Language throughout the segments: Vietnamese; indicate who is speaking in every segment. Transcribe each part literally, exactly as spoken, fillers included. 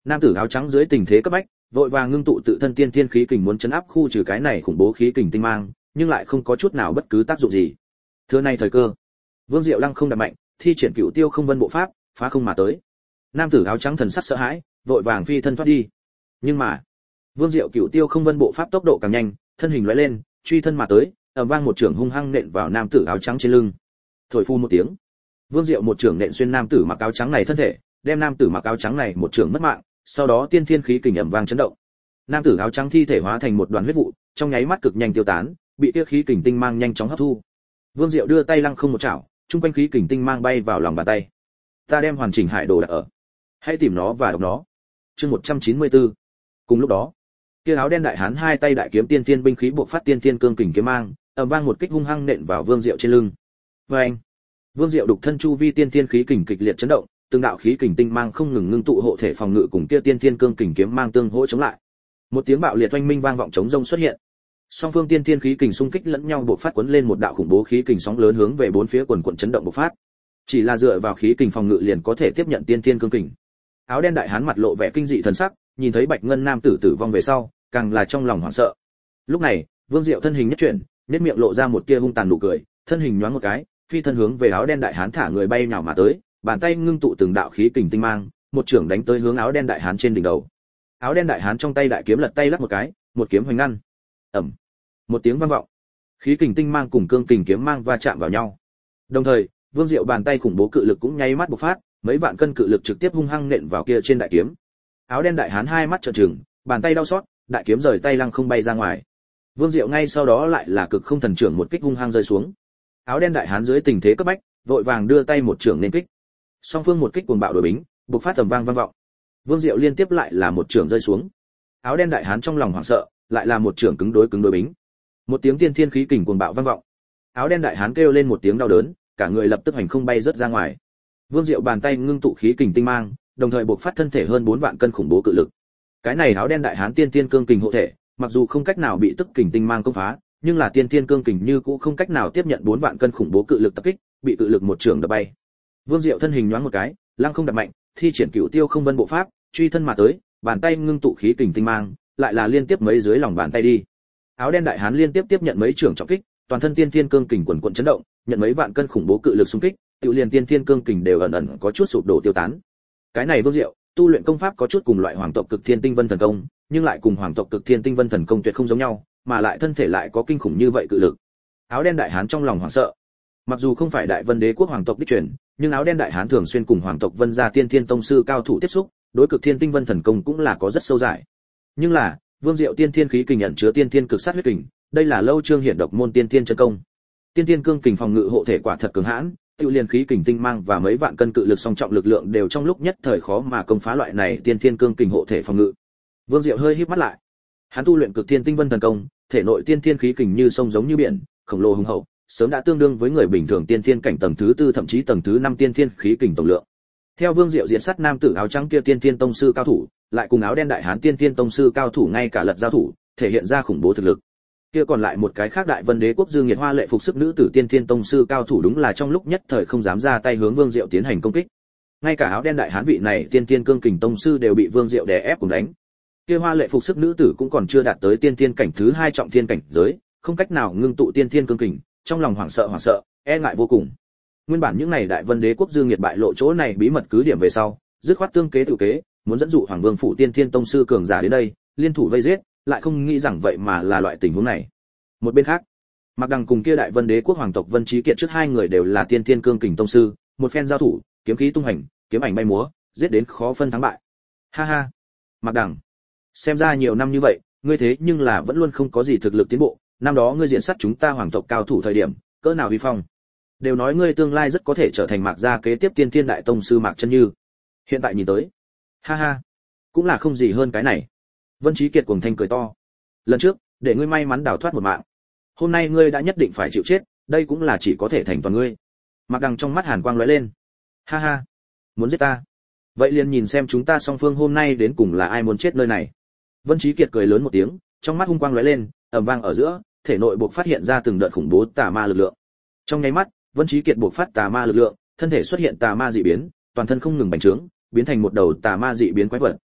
Speaker 1: Nam tử áo trắng dưới tình thế cấp bách, vội vàng ngưng tụ tự thân tiên thiên khí kình muốn chấn áp khu trừ cái này khủng bố khí kình tinh mang, nhưng lại không có chút nào bất cứ tác dụng gì. Thưa này thời cơ, Vương Diệu lăng không đạp mạnh, thi triển Cửu Tiêu Không Vân bộ pháp, phá không mà tới. Nam tử áo trắng thần sắc sợ hãi, vội vàng phi thân thoát đi. Nhưng mà, Vương Diệu Cửu Tiêu Không Vân bộ pháp tốc độ càng nhanh, thân hình lóe lên, truy thân mà tới, ầm vang một chưởng hung hăng nện vào nam tử áo trắng trên lưng. Thổi phu một tiếng, Vương Diệu một chưởng nện xuyên nam tử mặc áo trắng này thân thể, đem nam tử mặc áo trắng này một chưởng mất mạng, sau đó tiên thiên khí kình ầm vang chấn động. Nam tử áo trắng thi thể hóa thành một đoàn huyết vụ, trong nháy mắt cực nhanh tiêu tán, bị kia khí kình tinh mang nhanh chóng hấp thu. Vương Diệu đưa tay lăng không một chảo, trung quanh khí kình tinh mang bay vào lòng bàn tay. Ta đem hoàn chỉnh hải đồ đặt ở, hãy tìm nó và đọc nó. Chương một trăm chín mươi tư. Cùng lúc đó, kia áo đen đại hán hai tay đại kiếm tiên tiên binh khí buộc phát tiên tiên cương kình kiếm mang, ầm vang một kích hung hăng nện vào Vương Diệu trên lưng. Oeng! Vương Diệu đục thân chu vi tiên tiên khí kình kịch liệt chấn động, từng đạo khí kình tinh mang không ngừng ngưng tụ hộ thể phòng ngự cùng kia tiên tiên cương kình kiếm mang tương hỗ chống lại. Một tiếng bạo liệt oanh minh vang vọng chống rông xuất hiện. Song phương tiên tiên khí kình xung kích lẫn nhau bộc phát cuốn lên một đạo khủng bố khí kình sóng lớn hướng về bốn phía quần quần chấn động bộc phát. Chỉ là dựa vào khí kình phòng ngự liền có thể tiếp nhận tiên tiên cương kình. Áo đen đại hán mặt lộ vẻ kinh dị thần sắc, nhìn thấy Bạch Ngân nam tử tử vong về sau, càng là trong lòng hoảng sợ. Lúc này, Vương Diệu thân hình nhất chuyển, nhếch miệng lộ ra một tia hung tàn nụ cười, thân hình nhoáng một cái, phi thân hướng về áo đen đại hán thả người bay nhào mà tới, bàn tay ngưng tụ từng đạo khí kình tinh mang, một chưởng đánh tới hướng áo đen đại hán trên đỉnh đầu. Áo đen đại hán trong tay đại kiếm lật tay lắc một cái, một kiếm hoành ngăn. Ầm. Một tiếng vang vọng. Khí kình tinh mang cùng cương kình kiếm mang va chạm vào nhau. Đồng thời, Vương Diệu bàn tay khủng bố cự lực cũng nháy mắt bộc phát, mấy vạn cân cự lực trực tiếp hung hăng nện vào kia trên đại kiếm. Áo đen đại hán hai mắt trợn trừng, bàn tay đau xót, đại kiếm rời tay lăng không bay ra ngoài. Vương Diệu ngay sau đó lại là cực không thần trưởng một kích hung hăng rơi xuống. Áo đen đại hán dưới tình thế cấp bách, vội vàng đưa tay một trưởng nên kích. Song phương một kích cuồng bạo đối bính, bộc phát tầm vang vang vọng. Vương Diệu liên tiếp lại là một trưởng rơi xuống. Áo đen đại hán trong lòng hoảng sợ, lại là một trưởng cứng đối cứng đối bính. Một tiếng tiên thiên khí kình cuồng bạo vang vọng. Áo đen đại hán kêu lên một tiếng đau đớn, cả người lập tức hành không bay rất ra ngoài. Vương Diệu bàn tay ngưng tụ khí kình tinh mang, đồng thời bộc phát thân thể hơn bốn vạn cân khủng bố cự lực. Cái này áo đen đại hán tiên tiên cương kình hộ thể, mặc dù không cách nào bị tức kình tinh mang công phá, nhưng là tiên tiên cương kình như cũng không cách nào tiếp nhận bốn vạn cân khủng bố cự lực tập kích, bị cự lực một trường đập bay. Vương Diệu thân hình nhoáng một cái, lăng không đập mạnh, thi triển Cửu Tiêu Không Vân bộ pháp, truy thân mà tới, bàn tay ngưng tụ khí kình tinh mang, lại là liên tiếp mấy dưới lòng bàn tay đi. Áo đen đại hán liên tiếp tiếp nhận mấy trường trọng kích, toàn thân tiên tiên cương kình quần quần chấn động, nhận mấy vạn cân khủng bố cự lực xung kích, tự liền tiên tiên cương kình đều ẩn ẩn có chút sụp đổ tiêu tán. Cái này Vương Diệu, tu luyện công pháp có chút cùng loại hoàng tộc Cực Thiên Tinh Vân thần công, nhưng lại cùng hoàng tộc Cực Thiên Tinh Vân thần công tuyệt không giống nhau, mà lại thân thể lại có kinh khủng như vậy cự lực. Áo đen đại hán trong lòng hoảng sợ. Mặc dù không phải Đại Vân Đế quốc hoàng tộc đích truyền, nhưng áo đen đại hán thường xuyên cùng hoàng tộc Vân gia tiên thiên tông sư cao thủ tiếp xúc, đối Cực Thiên Tinh Vân thần công cũng là có rất sâu giải. Nhưng là, Vương Diệu tiên thiên khí kình nhận chứa tiên thiên cực sát huyết kình, đây là lâu trương hiển độc môn tiên thiên chân công. Tiên thiên cương kình phòng ngự hộ thể quả thật cường hãn, tiêu liền khí kình tinh mang và mấy vạn cân cự lực song trọng lực lượng đều trong lúc nhất thời khó mà công phá loại này tiên thiên cương kình hộ thể phòng ngự. Vương Diệu hơi híp mắt lại. Hắn tu luyện Cực Thiên Tinh Vân thần công, thể nội tiên thiên khí kình như sông giống như biển, khổng lồ hùng hậu, sớm đã tương đương với người bình thường tiên thiên cảnh tầng thứ tư thậm chí tầng thứ năm tiên thiên khí kình tổng lượng. Theo Vương Diệu diện sát nam tử áo trắng kia tiên thiên tông sư cao thủ, lại cùng áo đen đại hán tiên thiên tông sư cao thủ ngay cả lật giao thủ, thể hiện ra khủng bố thực lực. Kia còn lại một cái khác Đại Vân Đế quốc Dương Nghiệt Hoa lệ phục sức nữ tử tiên thiên tông sư cao thủ đúng là trong lúc nhất thời không dám ra tay hướng Vương Diệu tiến hành công kích. Ngay cả áo đen đại hán vị này tiên thiên cương kình tông sư đều bị Vương Diệu đè ép cùng đánh. Kia hoa lệ phục sức nữ tử cũng còn chưa đạt tới tiên thiên cảnh thứ hai trọng thiên cảnh giới, không cách nào ngưng tụ tiên thiên cương kình, trong lòng hoảng sợ hoảng sợ, e ngại vô cùng. Nguyên bản những này Đại Vân Đế quốc Dương Nghiệt bại lộ chỗ này bí mật cứ điểm về sau, dứt khoát tương kế tự kế, muốn dẫn dụ Hoàng Vương phủ tiên thiên tông sư cường giả đến đây, liên thủ vây giết, lại không nghĩ rằng vậy mà là loại tình huống này. Một bên khác, Mạc Đằng cùng kia Đại Vân Đế quốc hoàng tộc Vân Chí Kiệt trước hai người đều là tiên thiên cương kình tông sư, một phen giao thủ, kiếm khí tung hành, kiếm ảnh bay múa, giết đến khó phân thắng bại. Ha ha, Mạc Đằng, xem ra nhiều năm như vậy, ngươi thế nhưng là vẫn luôn không có gì thực lực tiến bộ, năm đó ngươi diện sát chúng ta hoàng tộc cao thủ thời điểm, cỡ nào uy phong. Đều nói ngươi tương lai rất có thể trở thành Mạc gia kế tiếp tiên thiên đại tông sư Mạc Chân Như. Hiện tại nhìn tới, ha ha, cũng là không gì hơn cái này. Vân Chí Kiệt cuồng thanh cười to. Lần trước, để ngươi may mắn đào thoát một mạng, hôm nay ngươi đã nhất định phải chịu chết, đây cũng là chỉ có thể thành toàn ngươi. Mạc Đằng trong mắt hàn quang lóe lên. Ha ha, muốn giết ta? Vậy liền nhìn xem chúng ta song phương hôm nay đến cùng là ai muốn chết nơi này. Vân Chí Kiệt cười lớn một tiếng, trong mắt hung quang lóe lên, ầm vang ở giữa, thể nội buộc phát hiện ra từng đợt khủng bố tà ma lực lượng. Trong nháy mắt, Vân Chí Kiệt buộc phát tà ma lực lượng, thân thể xuất hiện tà ma dị biến, toàn thân không ngừng bành trướng, biến thành một đầu tà ma dị biến quái vật.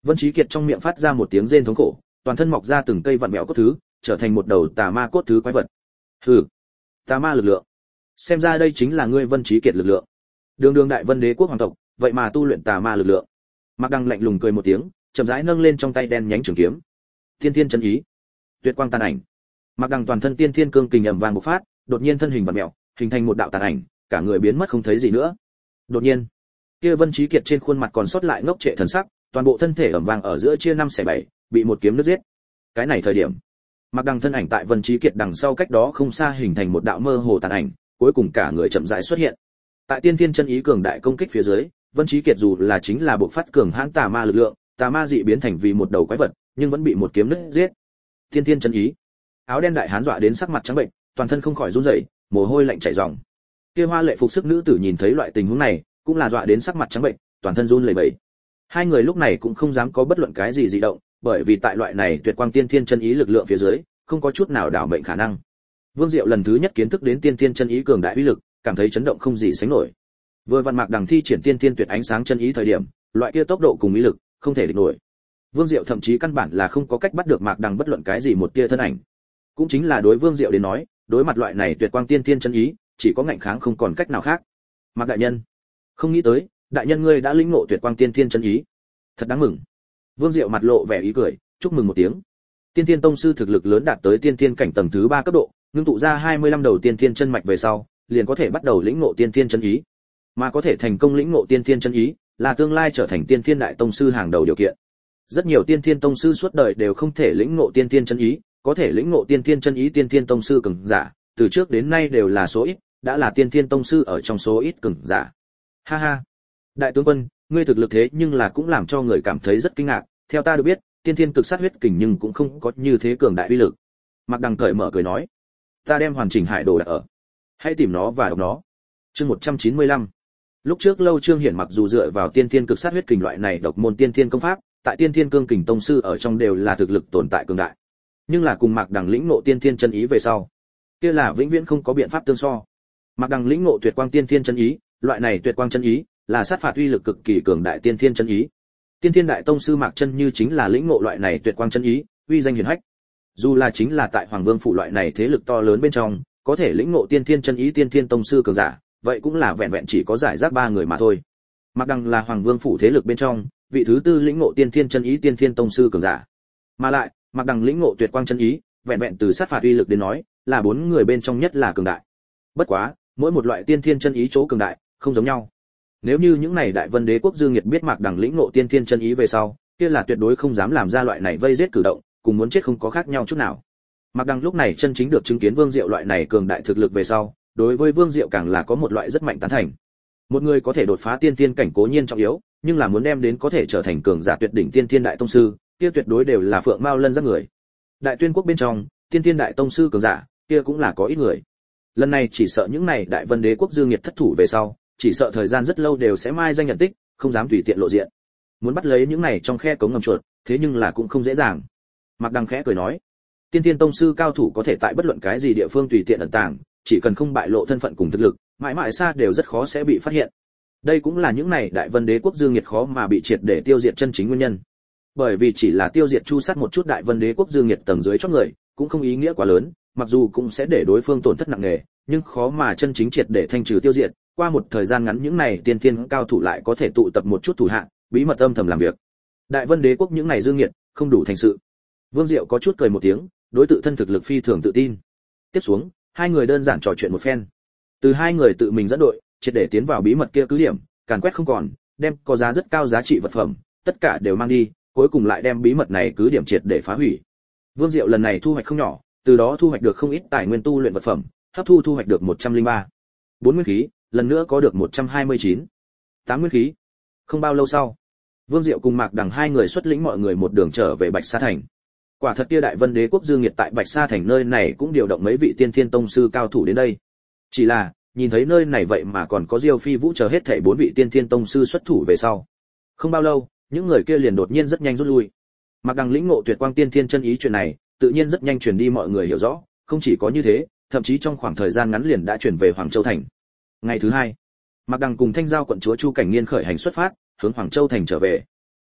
Speaker 1: Vân Chí Kiệt trong miệng phát ra một tiếng rên thống khổ, toàn thân mọc ra từng cây vặn vẹo cốt thứ, trở thành một đầu tà ma cốt thứ quái vật. Hừ, tà ma lực lượng. Xem ra đây chính là ngươi Vân Chí Kiệt lực lượng. Đường đường đại Vân Đế quốc hoàng tộc, vậy mà tu luyện tà ma lực lượng. Mạc Đăng lạnh lùng cười một tiếng, chậm rãi nâng lên trong tay đen nhánh trường kiếm. Tiên Thiên chân ý, tuyệt quang tàn ảnh. Mạc Đăng toàn thân tiên thiên cương kình ầm vang bộc phát, đột nhiên thân hình vặn mèo, hình thành một đạo tàn ảnh, cả người biến mất không thấy gì nữa. Đột nhiên, kia Vân Chí Kiệt trên khuôn mặt còn sót lại ngốc trệ thần sắc, toàn bộ thân thể ầm vang ở giữa chia năm xẻ bảy, bị một kiếm nứt giết. Cái này thời điểm, Mạc Đăng thân ảnh tại Vân Chí Kiệt đằng sau cách đó không xa hình thành một đạo mơ hồ tàn ảnh, cuối cùng cả người chậm rãi xuất hiện. Tại tiên thiên chân ý cường đại công kích phía dưới, Vân Chí Kiệt dù là chính là bộc phát cường hãn tà ma lực lượng, tà ma dị biến thành vì một đầu quái vật, nhưng vẫn bị một kiếm nứt giết. Tiên thiên chân ý. Áo đen đại hán dọa đến sắc mặt trắng bệnh, toàn thân không khỏi run rẩy, mồ hôi lạnh chảy ròng. Kia hoa lệ phục sức nữ tử nhìn thấy loại tình huống này, cũng là dọa đến sắc mặt trắng bệnh, toàn thân run lẩy bẩy. Hai người lúc này cũng không dám có bất luận cái gì dị động, bởi vì tại loại này tuyệt quang tiên thiên chân ý lực lượng phía dưới, không có chút nào đảo mệnh khả năng. Vương Diệu lần thứ nhất kiến thức đến tiên thiên chân ý cường đại uy lực, cảm thấy chấn động không gì sánh nổi. Vừa Văn Mạc Đằng thi triển tiên thiên tuyệt ánh sáng chân ý thời điểm, loại kia tốc độ cùng ý lực, không thể địch nổi. Vương Diệu thậm chí căn bản là không có cách bắt được Mạc Đằng bất luận cái gì một tia thân ảnh. Cũng chính là đối Vương Diệu đến nói, đối mặt loại này tuyệt quang tiên thiên chân ý, chỉ có ngạnh kháng không còn cách nào khác. Mạc đại nhân, không nghĩ tới, đại nhân ngươi đã lĩnh ngộ tuyệt quang tiên thiên chân ý, thật đáng mừng. Vương Diệu mặt lộ vẻ ý cười, chúc mừng một tiếng. Tiên Thiên tông sư thực lực lớn đạt tới tiên thiên cảnh tầng thứ ba cấp độ, ngưng tụ ra hai mươi lăm đầu tiên thiên chân mạch về sau, liền có thể bắt đầu lĩnh ngộ tiên thiên chân ý. Mà có thể thành công lĩnh ngộ tiên thiên chân ý, là tương lai trở thành tiên thiên đại tông sư hàng đầu điều kiện. Rất nhiều tiên thiên tông sư suốt đời đều không thể lĩnh ngộ tiên thiên chân ý, có thể lĩnh ngộ tiên thiên chân ý tiên thiên tông sư cường giả, từ trước đến nay đều là số ít, đã là tiên thiên tông sư ở trong số ít cường giả. Ha ha, đại tướng quân, ngươi thực lực thế nhưng là cũng làm cho người cảm thấy rất kinh ngạc, theo ta được biết, tiên thiên cực sát huyết kình nhưng cũng không có như thế cường đại uy lực. Mạc Đằng cởi mở cười nói, ta đem hoàn chỉnh hải đồ đặt ở, hãy tìm nó và đọc nó. Chương một trăm chín mươi lăm. Lúc trước Lâu Trương Hiển mặc dù dựa vào tiên thiên cực sát huyết kình loại này độc môn tiên thiên công pháp, tại tiên thiên cương kình tông sư ở trong đều là thực lực tồn tại cường đại. Nhưng là cùng Mạc Đằng lĩnh ngộ tiên thiên chân ý về sau, kia là vĩnh viễn không có biện pháp tương so. Mạc Đằng lĩnh ngộ tuyệt quang tiên thiên chân ý, loại này tuyệt quang chân ý là sát phạt uy lực cực kỳ cường đại tiên thiên chân ý. Tiên Thiên đại tông sư Mạc Chân Như chính là lĩnh ngộ loại này tuyệt quang chân ý, uy danh hiển hách. Dù là chính là tại Hoàng Vương phủ loại này thế lực to lớn bên trong, có thể lĩnh ngộ tiên thiên chân ý tiên thiên tông sư cường giả, vậy cũng là vẹn vẹn chỉ có giải rác ba người mà thôi. Mạc Đằng là Hoàng Vương phủ thế lực bên trong, vị thứ tư lĩnh ngộ tiên thiên chân ý tiên thiên tông sư cường giả. Mà lại, Mạc Đằng lĩnh ngộ tuyệt quang chân ý, vẹn vẹn từ sát phạt uy lực đến nói, là bốn người bên trong nhất là cường đại. Bất quá, mỗi một loại tiên thiên chân ý chỗ cường đại, không giống nhau. Nếu như những này đại Vân Đế quốc dương nghiệt biết Mạc Đằng lĩnh ngộ tiên thiên chân ý về sau, kia là tuyệt đối không dám làm ra loại này vây giết cử động, cùng muốn chết không có khác nhau chút nào. Mạc Đằng lúc này chân chính được chứng kiến Vương Diệu loại này cường đại thực lực về sau, đối với Vương Diệu càng là có một loại rất mạnh tán thành. Một người có thể đột phá tiên thiên cảnh cố nhiên trọng yếu, nhưng là muốn đem đến có thể trở thành cường giả tuyệt đỉnh tiên thiên đại tông sư, kia tuyệt đối đều là phượng mao lân giác người. Đại Tuyên quốc bên trong, tiên thiên đại tông sư cường giả, kia cũng là có ít người. Lần này chỉ sợ những này đại Vân Đế quốc dương nghiệt thất thủ về sau, chỉ sợ thời gian rất lâu đều sẽ mai danh nhận tích, không dám tùy tiện lộ diện. Muốn bắt lấy những này trong khe cống ngầm chuột, thế nhưng là cũng không dễ dàng. Mạc Đằng khẽ cười nói, tiên thiên tông sư cao thủ có thể tại bất luận cái gì địa phương tùy tiện ẩn tàng, chỉ cần không bại lộ thân phận cùng thực lực, mãi mãi xa đều rất khó sẽ bị phát hiện. Đây cũng là những này đại Vân Đế quốc dương nghiệt khó mà bị triệt để tiêu diệt chân chính nguyên nhân. Bởi vì chỉ là tiêu diệt chu sát một chút đại Vân Đế quốc dương nghiệt tầng dưới chót người, cũng không ý nghĩa quá lớn, mặc dù cũng sẽ để đối phương tổn thất nặng nề, nhưng khó mà chân chính triệt để thanh trừ tiêu diệt. Qua một thời gian ngắn những này tiên thiên cao thủ lại có thể tụ tập một chút thủ hạ, bí mật âm thầm làm việc. Đại Vân Đế quốc những này dương nghiệt, không đủ thành sự. Vương Diệu có chút cười một tiếng, đối tự thân thực lực phi thường tự tin. Tiếp xuống, hai người đơn giản trò chuyện một phen. Từ hai người tự mình dẫn đội, triệt để tiến vào bí mật kia cứ điểm, càn quét không còn, đem có giá rất cao giá trị vật phẩm, tất cả đều mang đi, cuối cùng lại đem bí mật này cứ điểm triệt để phá hủy. Vương Diệu lần này thu hoạch không nhỏ, từ đó thu hoạch được không ít tài nguyên tu luyện vật phẩm, hấp thu thu hoạch được một trăm lẻ ba. bốn nguyên khí, lần nữa có được một trăm hai mươi chín. tám nguyên khí. Không bao lâu sau, Vương Diệu cùng Mạc Đằng hai người xuất lĩnh mọi người một đường trở về Bạch Sa thành. Quả thật kia đại Vân Đế quốc dương nghiệt tại Bạch Sa thành nơi này cũng điều động mấy vị tiên thiên tông sư cao thủ đến đây. Chỉ là, nhìn thấy nơi này vậy mà còn có Diêu Phi Vũ chờ hết thảy bốn vị tiên thiên tông sư xuất thủ về sau. Không bao lâu, những người kia liền đột nhiên rất nhanh rút lui. Mạc Đằng lĩnh ngộ tuyệt quang tiên thiên chân ý chuyện này, tự nhiên rất nhanh truyền đi mọi người hiểu rõ, không chỉ có như thế, thậm chí trong khoảng thời gian ngắn liền đã chuyển về Hoàng Châu thành. Ngày thứ hai, Mạc Đằng cùng Thanh Giao quận chúa Chu Cảnh Nghiên khởi hành xuất phát, hướng Hoàng Châu thành trở về.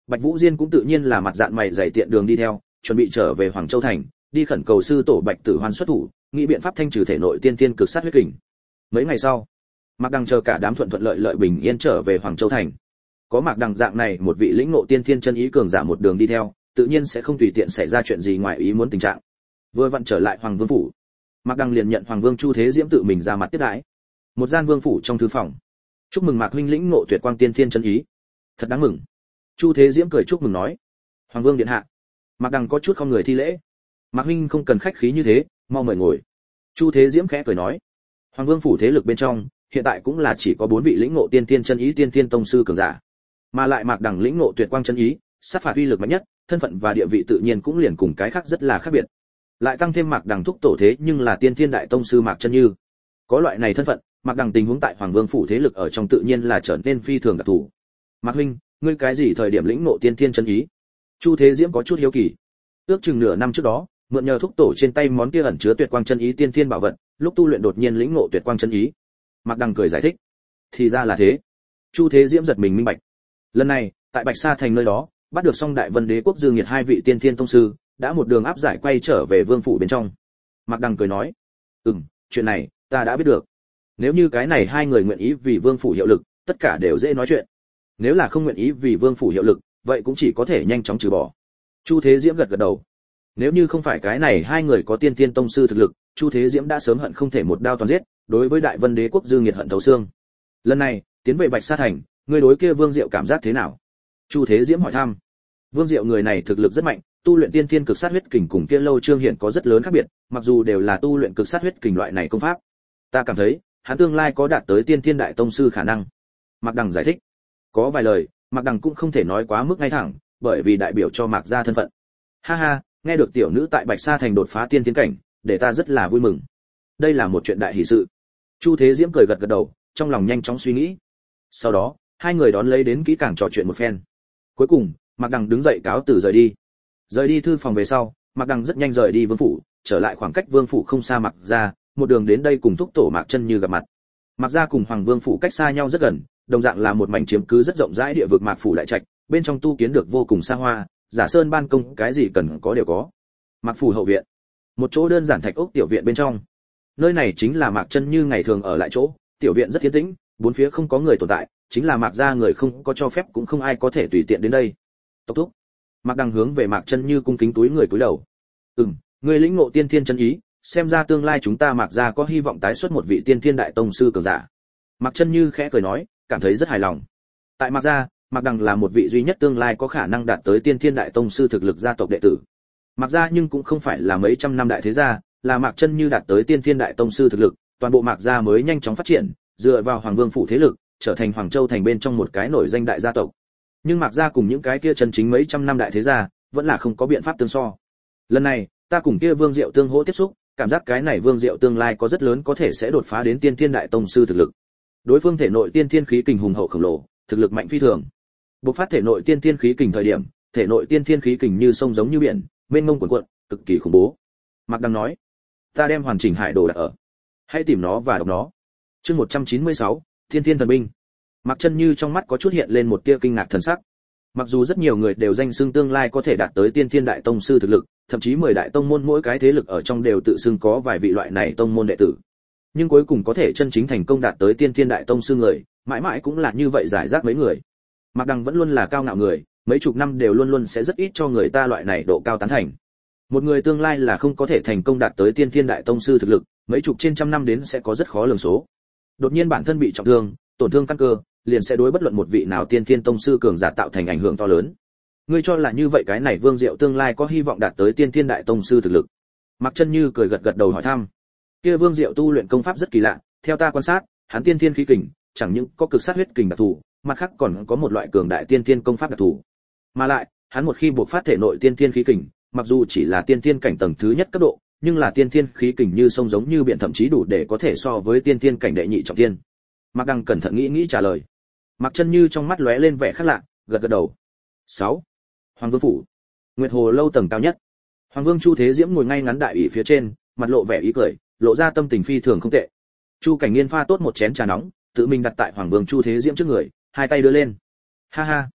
Speaker 1: Bạch Vũ Diên cũng tự nhiên là mặt dạn mày dày tiện đường đi theo, chuẩn bị trở về Hoàng Châu thành, đi khẩn cầu sư tổ Bạch Tử Hoan xuất thủ, nghĩ biện pháp thanh trừ thể nội tiên tiên cực sát huyết kình. Mấy ngày sau, Mạc Đằng chờ cả đám thuận thuận lợi lợi bình yên trở về Hoàng Châu thành. Có Mạc Đằng dạng này một vị lĩnh ngộ tiên thiên chân ý cường giả một đường đi theo, tự nhiên sẽ không tùy tiện xảy ra chuyện gì ngoài ý muốn tình trạng. Vừa vặn trở lại Hoàng Vương phủ, Mạc Đằng liền nhận Hoàng Vương Chu Thế Diễm tự mình ra mặt tiếp đãi. Một gian vương phủ trong thư phòng. Chúc mừng Mạc huynh lĩnh ngộ tuyệt quang tiên thiên chân ý. Thật đáng mừng. Chu Thế Diễm cười chúc mừng nói. Hoàng Vương điện hạ. Mạc Đằng có chút không người thi lễ. Mạc huynh không cần khách khí như thế, mau mời ngồi. Chu Thế Diễm khẽ cười nói. Hoàng Vương phủ thế lực bên trong, hiện tại cũng là chỉ có bốn vị lĩnh ngộ tiên thiên chân ý tiên thiên tông sư cường giả, mà lại Mạc Đằng lĩnh ngộ tuyệt quang chân ý, sát phạt uy lực mạnh nhất, thân phận và địa vị tự nhiên cũng liền cùng cái khác rất là khác biệt. Lại tăng thêm Mạc Đằng thúc tổ thế nhưng là tiên thiên đại tông sư Mạc Chân Như. Có loại này thân phận, Mạc Đằng tình huống tại Hoàng Vương phủ thế lực ở trong tự nhiên là trở nên phi thường đặc thù. Mạc huynh, ngươi cái gì thời điểm lĩnh ngộ tiên thiên chân ý? Chu Thế Diễm có chút hiếu kỳ. Ước chừng nửa năm trước đó, mượn nhờ thúc tổ trên tay món kia ẩn chứa tuyệt quang chân ý tiên thiên bảo vật, lúc tu luyện đột nhiên lĩnh ngộ tuyệt quang chân ý. Mạc Đằng cười giải thích. Thì ra là thế. Chu Thế Diễm giật mình minh bạch. Lần này, tại Bạch Sa thành nơi đó, bắt được Song Đại Vân Đế quốc Dương Nghiệt hai vị tiên thiên tông sư, đã một đường áp giải quay trở về vương phủ bên trong. Mạc Đằng cười nói, "Ừm, chuyện này ta đã biết được. Nếu như cái này hai người nguyện ý vì vương phủ hiệu lực, tất cả đều dễ nói chuyện. Nếu là không nguyện ý vì vương phủ hiệu lực, vậy cũng chỉ có thể nhanh chóng trừ bỏ." Chu Thế Diễm gật gật đầu. Nếu như không phải cái này hai người có tiên thiên tông sư thực lực, Chu Thế Diễm đã sớm hận không thể một đao toàn giết, đối với Đại Vân Đế quốc Dương Nghiệt hận thấu xương. Lần này, tiến về Bạch Sa thành, người đối kia Vương Diệu cảm giác thế nào? Chu Thế Diễm hỏi thăm. Vương Diệu người này thực lực rất mạnh, tu luyện tiên thiên cực sát huyết kình cùng kia Lâu Trương Hiển có rất lớn khác biệt, mặc dù đều là tu luyện cực sát huyết kình loại này công pháp. Ta cảm thấy, hắn tương lai có đạt tới tiên thiên đại tông sư khả năng. Mạc Đằng giải thích. Có vài lời, Mạc Đằng cũng không thể nói quá mức ngay thẳng, bởi vì đại biểu cho Mạc gia thân phận. Ha ha, nghe được tiểu nữ tại Bạch Sa thành đột phá tiên thiên cảnh, để ta rất là vui mừng. Đây là một chuyện đại hỷ sự. Chu Thế Diễm cười gật gật đầu, trong lòng nhanh chóng suy nghĩ. Sau đó, hai người đón lấy đến kỹ càng trò chuyện một phen. Cuối cùng, Mạc Đằng đứng dậy cáo từ rời đi. Rời đi thư phòng về sau, Mạc Đằng rất nhanh rời đi vương phủ, trở lại khoảng cách vương phủ không xa Mạc gia, một đường đến đây cùng thúc tổ Mạc Chân Như gặp mặt. Mạc gia cùng Hoàng Vương phủ cách xa nhau rất gần, đồng dạng là một mảnh chiếm cứ rất rộng rãi địa vực Mạc phủ đại trạch, bên trong tu kiến được vô cùng xa hoa, giả sơn ban công, cái gì cần có đều có. Mạc phủ hậu viện, một chỗ đơn giản thạch ốc tiểu viện bên trong. Nơi này chính là Mạc Chân Như ngày thường ở lại chỗ, tiểu viện rất yên tĩnh, bốn phía không có người tồn tại, chính là Mạc gia người không có cho phép cũng không ai có thể tùy tiện đến đây. Tốc thúc. Mạc Đằng hướng về Mạc Chân Như cung kính túi người cúi đầu. "Ừm, người lĩnh ngộ tiên thiên chân ý, xem ra tương lai chúng ta Mạc gia có hy vọng tái xuất một vị tiên thiên đại tông sư cường giả." Mạc Chân Như khẽ cười nói, cảm thấy rất hài lòng. Tại Mạc gia, Mạc Đằng là một vị duy nhất tương lai có khả năng đạt tới tiên thiên đại tông sư thực lực gia tộc đệ tử. Mạc gia nhưng cũng không phải là mấy trăm năm đại thế gia, là Mạc Chân Như đạt tới tiên thiên đại tông sư thực lực, toàn bộ Mạc gia mới nhanh chóng phát triển, dựa vào Hoàng Vương phủ thế lực, trở thành Hoàng Châu thành bên trong một cái nổi danh đại gia tộc. Nhưng Mạc gia cùng những cái kia chân chính mấy trăm năm đại thế gia, vẫn là không có biện pháp tương so. Lần này, ta cùng kia Vương Diệu tương hỗ tiếp xúc, cảm giác cái này Vương Diệu tương lai có rất lớn có thể sẽ đột phá đến tiên thiên đại tông sư thực lực. Đối phương thể nội tiên thiên khí kình hùng hậu khổng lồ, thực lực mạnh phi thường. Bộc phát thể nội tiên thiên khí kình thời điểm, thể nội tiên thiên khí kình như sông giống như biển, mênh mông cuồn cuộn, cực kỳ khủng bố. Mạc Đằng nói, ta đem hoàn chỉnh hải đồ đặt ở, hãy tìm nó và đọc nó. Chương một trăm chín mươi sáu, Thiên Thiên thần binh. Mạc Chân Như trong mắt có chút hiện lên một tia kinh ngạc thần sắc. Mặc dù rất nhiều người đều danh xưng tương lai có thể đạt tới tiên thiên đại tông sư thực lực, thậm chí mười đại tông môn mỗi cái thế lực ở trong đều tự xưng có vài vị loại này tông môn đệ tử. Nhưng cuối cùng có thể chân chính thành công đạt tới tiên thiên đại tông sư người, mãi mãi cũng là như vậy giải rác mấy người. Mạc Đằng vẫn luôn là cao ngạo người, mấy chục năm đều luôn luôn sẽ rất ít cho người ta loại này độ cao tán thành. Một người tương lai là không có thể thành công đạt tới tiên thiên đại tông sư thực lực, mấy chục trên trăm năm đến sẽ có rất khó lường số. Đột nhiên bản thân bị trọng thương, tổn thương căn cơ, liền sẽ đối bất luận một vị nào tiên thiên tông sư cường giả tạo thành ảnh hưởng to lớn. Ngươi cho là như vậy cái này Vương Diệu tương lai có hy vọng đạt tới tiên thiên đại tông sư thực lực? Mạc Chân Như cười gật gật đầu hỏi thăm. Kia Vương Diệu tu luyện công pháp rất kỳ lạ, theo ta quan sát, hắn tiên thiên khí kình, chẳng những có cực sát huyết kình đặc thù, mặt khác còn có một loại cường đại tiên thiên công pháp đặc thù. Mà lại, hắn một khi buộc phát thể nội tiên thiên khí kình, mặc dù chỉ là tiên thiên cảnh tầng thứ nhất cấp độ, nhưng là tiên thiên khí kình như sông giống như biển, thậm chí đủ để có thể so với tiên thiên cảnh đệ nhị trọng thiên. Mạc Đằng cẩn thận nghĩ nghĩ trả lời. Mạc Chân Như trong mắt lóe lên vẻ khác lạ, gật gật đầu. sáu. Hoàng Vương phủ. Nguyệt Hồ lâu tầng cao nhất. Hoàng Vương Chu Thế Diễm ngồi ngay ngắn đại ủy phía trên, mặt lộ vẻ ý cười, lộ ra tâm tình phi thường không tệ. Chu Cảnh Nghiên pha tốt một chén trà nóng, tự mình đặt tại Hoàng Vương Chu Thế Diễm trước người, hai tay đưa lên. Ha ha,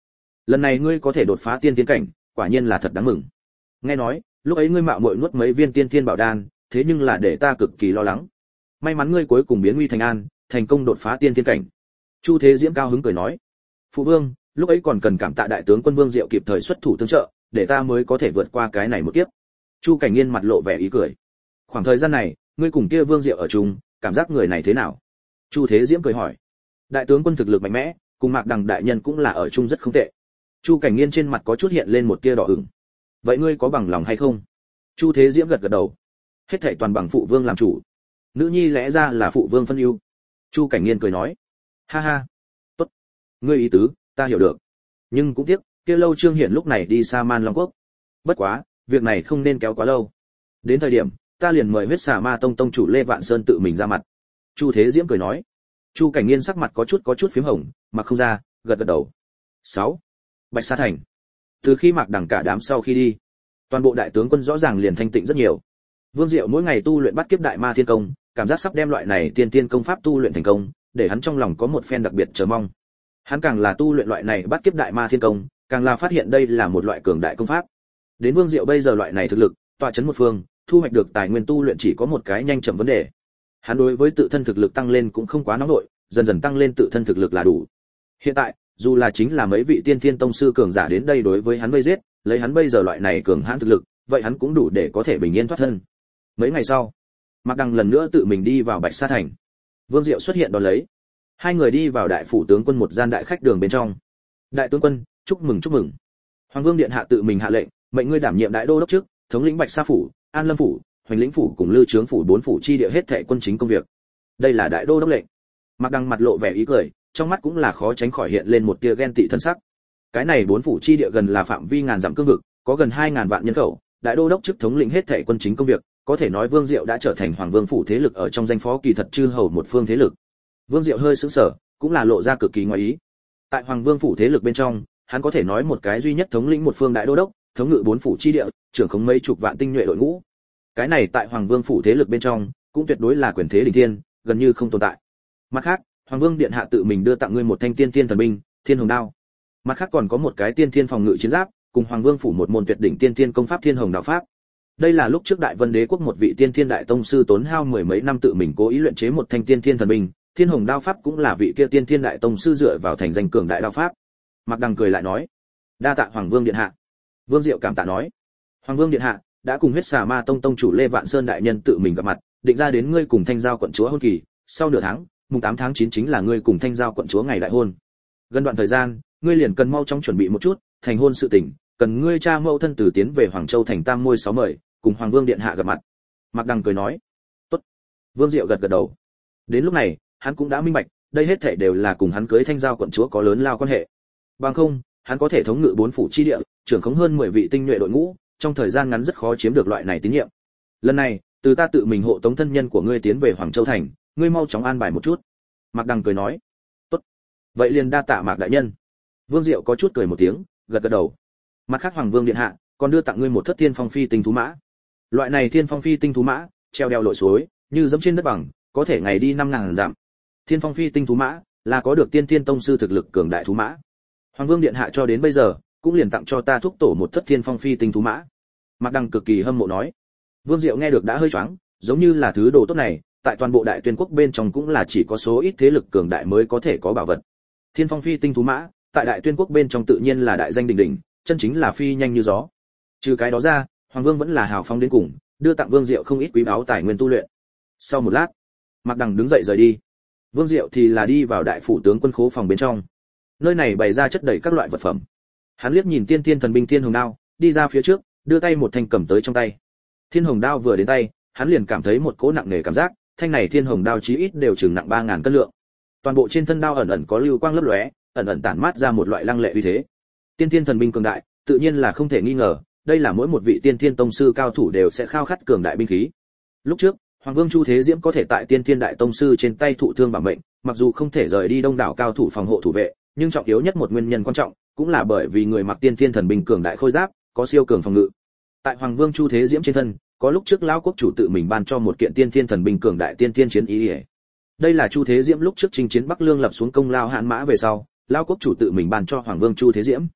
Speaker 1: lần này ngươi có thể đột phá tiên tiên cảnh, quả nhiên là thật đáng mừng. Nghe nói lúc ấy ngươi mạo muội nuốt mấy viên tiên tiên bảo đan, thế nhưng là để ta cực kỳ lo lắng. May mắn ngươi cuối cùng biến nguy thành an, thành công đột phá tiên tiên cảnh. Chu Thế Diễm cao hứng cười nói, phụ vương, lúc ấy còn cần cảm tạ đại tướng quân Vương Diệu kịp thời xuất thủ tương trợ, để ta mới có thể vượt qua cái này một kiếp. Chu Cảnh Nghiên mặt lộ vẻ ý cười. Khoảng thời gian này, ngươi cùng kia Vương Diệu ở chung, cảm giác người này thế nào? Chu Thế Diễm cười hỏi. Đại tướng quân thực lực mạnh mẽ, cùng Mạc Đằng đại nhân cũng là ở chung rất không tệ. Chu Cảnh Nghiên trên mặt có chút hiện lên một tia đỏ ửng. Vậy ngươi có bằng lòng hay không? Chu Thế Diễm gật gật đầu. Hết thảy toàn bằng phụ vương làm chủ. Nữ nhi lẽ ra là phụ vương phân ưu. Chu Cảnh Nghiên cười nói. Ha ha, tốt. Ngươi ý tứ, ta hiểu được. Nhưng cũng tiếc, kia Lâu Trương Hiển lúc này đi xa Man Long Quốc. Bất quá, việc này không nên kéo quá lâu. Đến thời điểm, ta liền mời huyết xà ma tông tông chủ Lê Vạn Sơn tự mình ra mặt. Chu Thế Diễm cười nói. Chu Cảnh Nghiên sắc mặt có chút có chút phím hồng, mà không ra, gật gật đầu. sáu. Bạch Sa Thành. Từ khi Mạc Đằng cả đám sau khi đi, toàn bộ đại tướng quân rõ ràng liền thanh tịnh rất nhiều. Vương Diệu mỗi ngày tu luyện bắt kiếp đại ma thiên công, cảm giác sắp đem loại này tiên tiên công pháp tu luyện thành công, để hắn trong lòng có một phen đặc biệt chờ mong. Hắn càng là tu luyện loại này bắt kiếp đại ma thiên công, càng là phát hiện đây là một loại cường đại công pháp. Đến Vương Diệu bây giờ loại này thực lực, tọa chấn một phương, thu hoạch được tài nguyên tu luyện chỉ có một cái nhanh chậm vấn đề. Hắn đối với tự thân thực lực tăng lên cũng không quá nóng nổi, dần dần tăng lên tự thân thực lực là đủ. Hiện tại, dù là chính là mấy vị tiên thiên tông sư cường giả đến đây đối với hắn vây giết, lấy hắn bây giờ loại này cường hãn thực lực, vậy hắn cũng đủ để có thể bình yên thoát thân. Mấy ngày sau, Mạc Đằng lần nữa tự mình đi vào Bạch Sa Thành. Vương Diệu xuất hiện đón lấy. Hai người đi vào đại phủ tướng quân một gian đại khách đường bên trong. Đại tướng quân, chúc mừng chúc mừng. Hoàng Vương điện hạ tự mình hạ lệnh, mệnh ngươi đảm nhiệm đại đô đốc trước, thống lĩnh Bạch Sa phủ, An Lâm phủ, Hoành Lĩnh phủ cùng Lư Trướng phủ bốn phủ chi địa hết thảy quân chính công việc. Đây là đại đô đốc lệnh. Mạc Đằng mặt lộ vẻ ý cười, trong mắt cũng là khó tránh khỏi hiện lên một tia ghen tị thân sắc. Cái này bốn phủ chi địa gần là phạm vi ngàn dặm cương vực, có gần hai ngàn vạn nhân khẩu, đại đô đốc chức thống lĩnh hết thảy quân chính công việc, có thể nói Vương Diệu đã trở thành Hoàng Vương phủ thế lực ở trong danh phó kỳ thật chư hầu một phương thế lực. Vương Diệu hơi sững sờ, cũng là lộ ra cực kỳ ngoài ý. Tại Hoàng Vương phủ thế lực bên trong, hắn có thể nói một cái duy nhất thống lĩnh một phương đại đô đốc, thống ngự bốn phủ chi địa, trưởng khống mấy chục vạn tinh nhuệ đội ngũ. Cái này tại Hoàng Vương phủ thế lực bên trong, cũng tuyệt đối là quyền thế đỉnh thiên, gần như không tồn tại. Mặt khác, Hoàng Vương điện hạ tự mình đưa tặng ngươi một thanh tiên tiên thần binh, Thiên Hồng đao. Mặt khác còn có một cái tiên thiên phòng ngự chiến giáp, cùng Hoàng Vương phủ một môn tuyệt đỉnh tiên tiên công pháp Thiên Hồng đạo pháp. Đây là lúc trước Đại Vân Đế quốc một vị tiên thiên đại tông sư tốn hao mười mấy năm tự mình cố ý luyện chế một thanh tiên thiên thần binh, Thiên Hồng đao pháp cũng là vị kia tiên thiên đại tông sư dựa vào thành danh cường đại đao pháp. Mạc Đằng cười lại nói, đa tạ Hoàng Vương điện hạ. Vương Diệu cảm tạ nói, Hoàng Vương điện hạ đã cùng huyết xà ma tông tông chủ Lê Vạn Sơn đại nhân tự mình gặp mặt, định ra đến ngươi cùng Thanh Giao quận chúa hôn kỳ, sau nửa tháng, mùng tám tháng chín chính là ngươi cùng Thanh Giao quận chúa ngày đại hôn. Gần đoạn thời gian, ngươi liền cần mau chóng chuẩn bị một chút, thành hôn sự tình, cần ngươi cha mẫu thân từ tiến về Hoàng Châu thành Tam Môi sáu mời, cùng Hoàng Vương điện hạ gặp mặt. Mạc Đằng cười nói, tốt. Vương Diệu gật gật đầu. Đến lúc này, hắn cũng đã minh bạch, đây hết thảy đều là cùng hắn cưới Thanh Giao quận chúa có lớn lao quan hệ. Bằng không, hắn có thể thống ngự bốn phủ chi địa, trưởng khống hơn mười vị tinh nhuệ đội ngũ, trong thời gian ngắn rất khó chiếm được loại này tín nhiệm. Lần này, từ ta tự mình hộ tống thân nhân của ngươi tiến về Hoàng Châu thành, ngươi mau chóng an bài một chút. Mạc Đằng cười nói, tốt. Vậy liền đa tạ Mạc đại nhân. Vương Diệu có chút cười một tiếng, gật gật đầu. Mặt khác Hoàng Vương điện hạ còn đưa tặng ngươi một thất thiên phong phi tinh thú mã. Loại này thiên phong phi tinh thú mã, treo đeo lội suối, như dẫm trên đất bằng, có thể ngày đi năm ngàn dặm. Thiên phong phi tinh thú mã là có được tiên thiên tông sư thực lực cường đại thú mã. Hoàng Vương điện hạ cho đến bây giờ cũng liền tặng cho ta thúc tổ một thất thiên phong phi tinh thú mã. Mạc Đằng cực kỳ hâm mộ nói. Vương Diệu nghe được đã hơi choáng, giống như là thứ đồ tốt này, tại toàn bộ Đại Tuyên quốc bên trong cũng là chỉ có số ít thế lực cường đại mới có thể có bảo vật. Thiên phong phi tinh thú mã, tại Đại Tuyên quốc bên trong tự nhiên là đại danh đỉnh đỉnh, chân chính là phi nhanh như gió. Trừ cái đó ra, Hoàng Vương vẫn là hào phóng đến cùng, đưa tặng Vương Diệu không ít quý báu tài nguyên tu luyện. Sau một lát, Mạc Đằng đứng dậy rời đi. Vương Diệu thì là đi vào đại phủ tướng quân khố phòng bên trong. Nơi này bày ra chất đầy các loại vật phẩm. Hắn liếc nhìn tiên tiên thần binh Thiên Hồng đao, đi ra phía trước, đưa tay một thanh cầm tới trong tay. Thiên Hồng đao vừa đến tay, hắn liền cảm thấy một cỗ nặng nề cảm giác, thanh này Thiên Hồng đao chí ít đều chừng nặng ba ngàn cân lượng. Toàn bộ trên thân đao ẩn ẩn có lưu quang lấp lóe, ẩn ẩn tản mát ra một loại lăng lệ uy thế. Tiên tiên thần binh cường đại, tự nhiên là không thể nghi ngờ, đây là mỗi một vị tiên tiên tông sư cao thủ đều sẽ khao khát cường đại binh khí. Lúc trước, Hoàng Vương Chu Thế Diễm có thể tại tiên tiên đại tông sư trên tay thụ thương bảo mệnh, mặc dù không thể rời đi đông đảo cao thủ phòng hộ thủ vệ, nhưng trọng yếu nhất một nguyên nhân quan trọng, cũng là bởi vì người mặc tiên tiên thần binh cường đại khôi giáp, có siêu cường phòng ngự. Tại Hoàng Vương Chu Thế Diễm trên thân, có lúc trước lão quốc chủ tự mình ban cho một kiện tiên tiên thần binh cường đại tiên tiên chiến ý. Đây là Chu Thế Diễm lúc trước chinh chiến Bắc Lương lập xuống công lao hạn mã về sau, lão quốc chủ tự mình ban cho Hoàng Vương Chu Thế Diễm.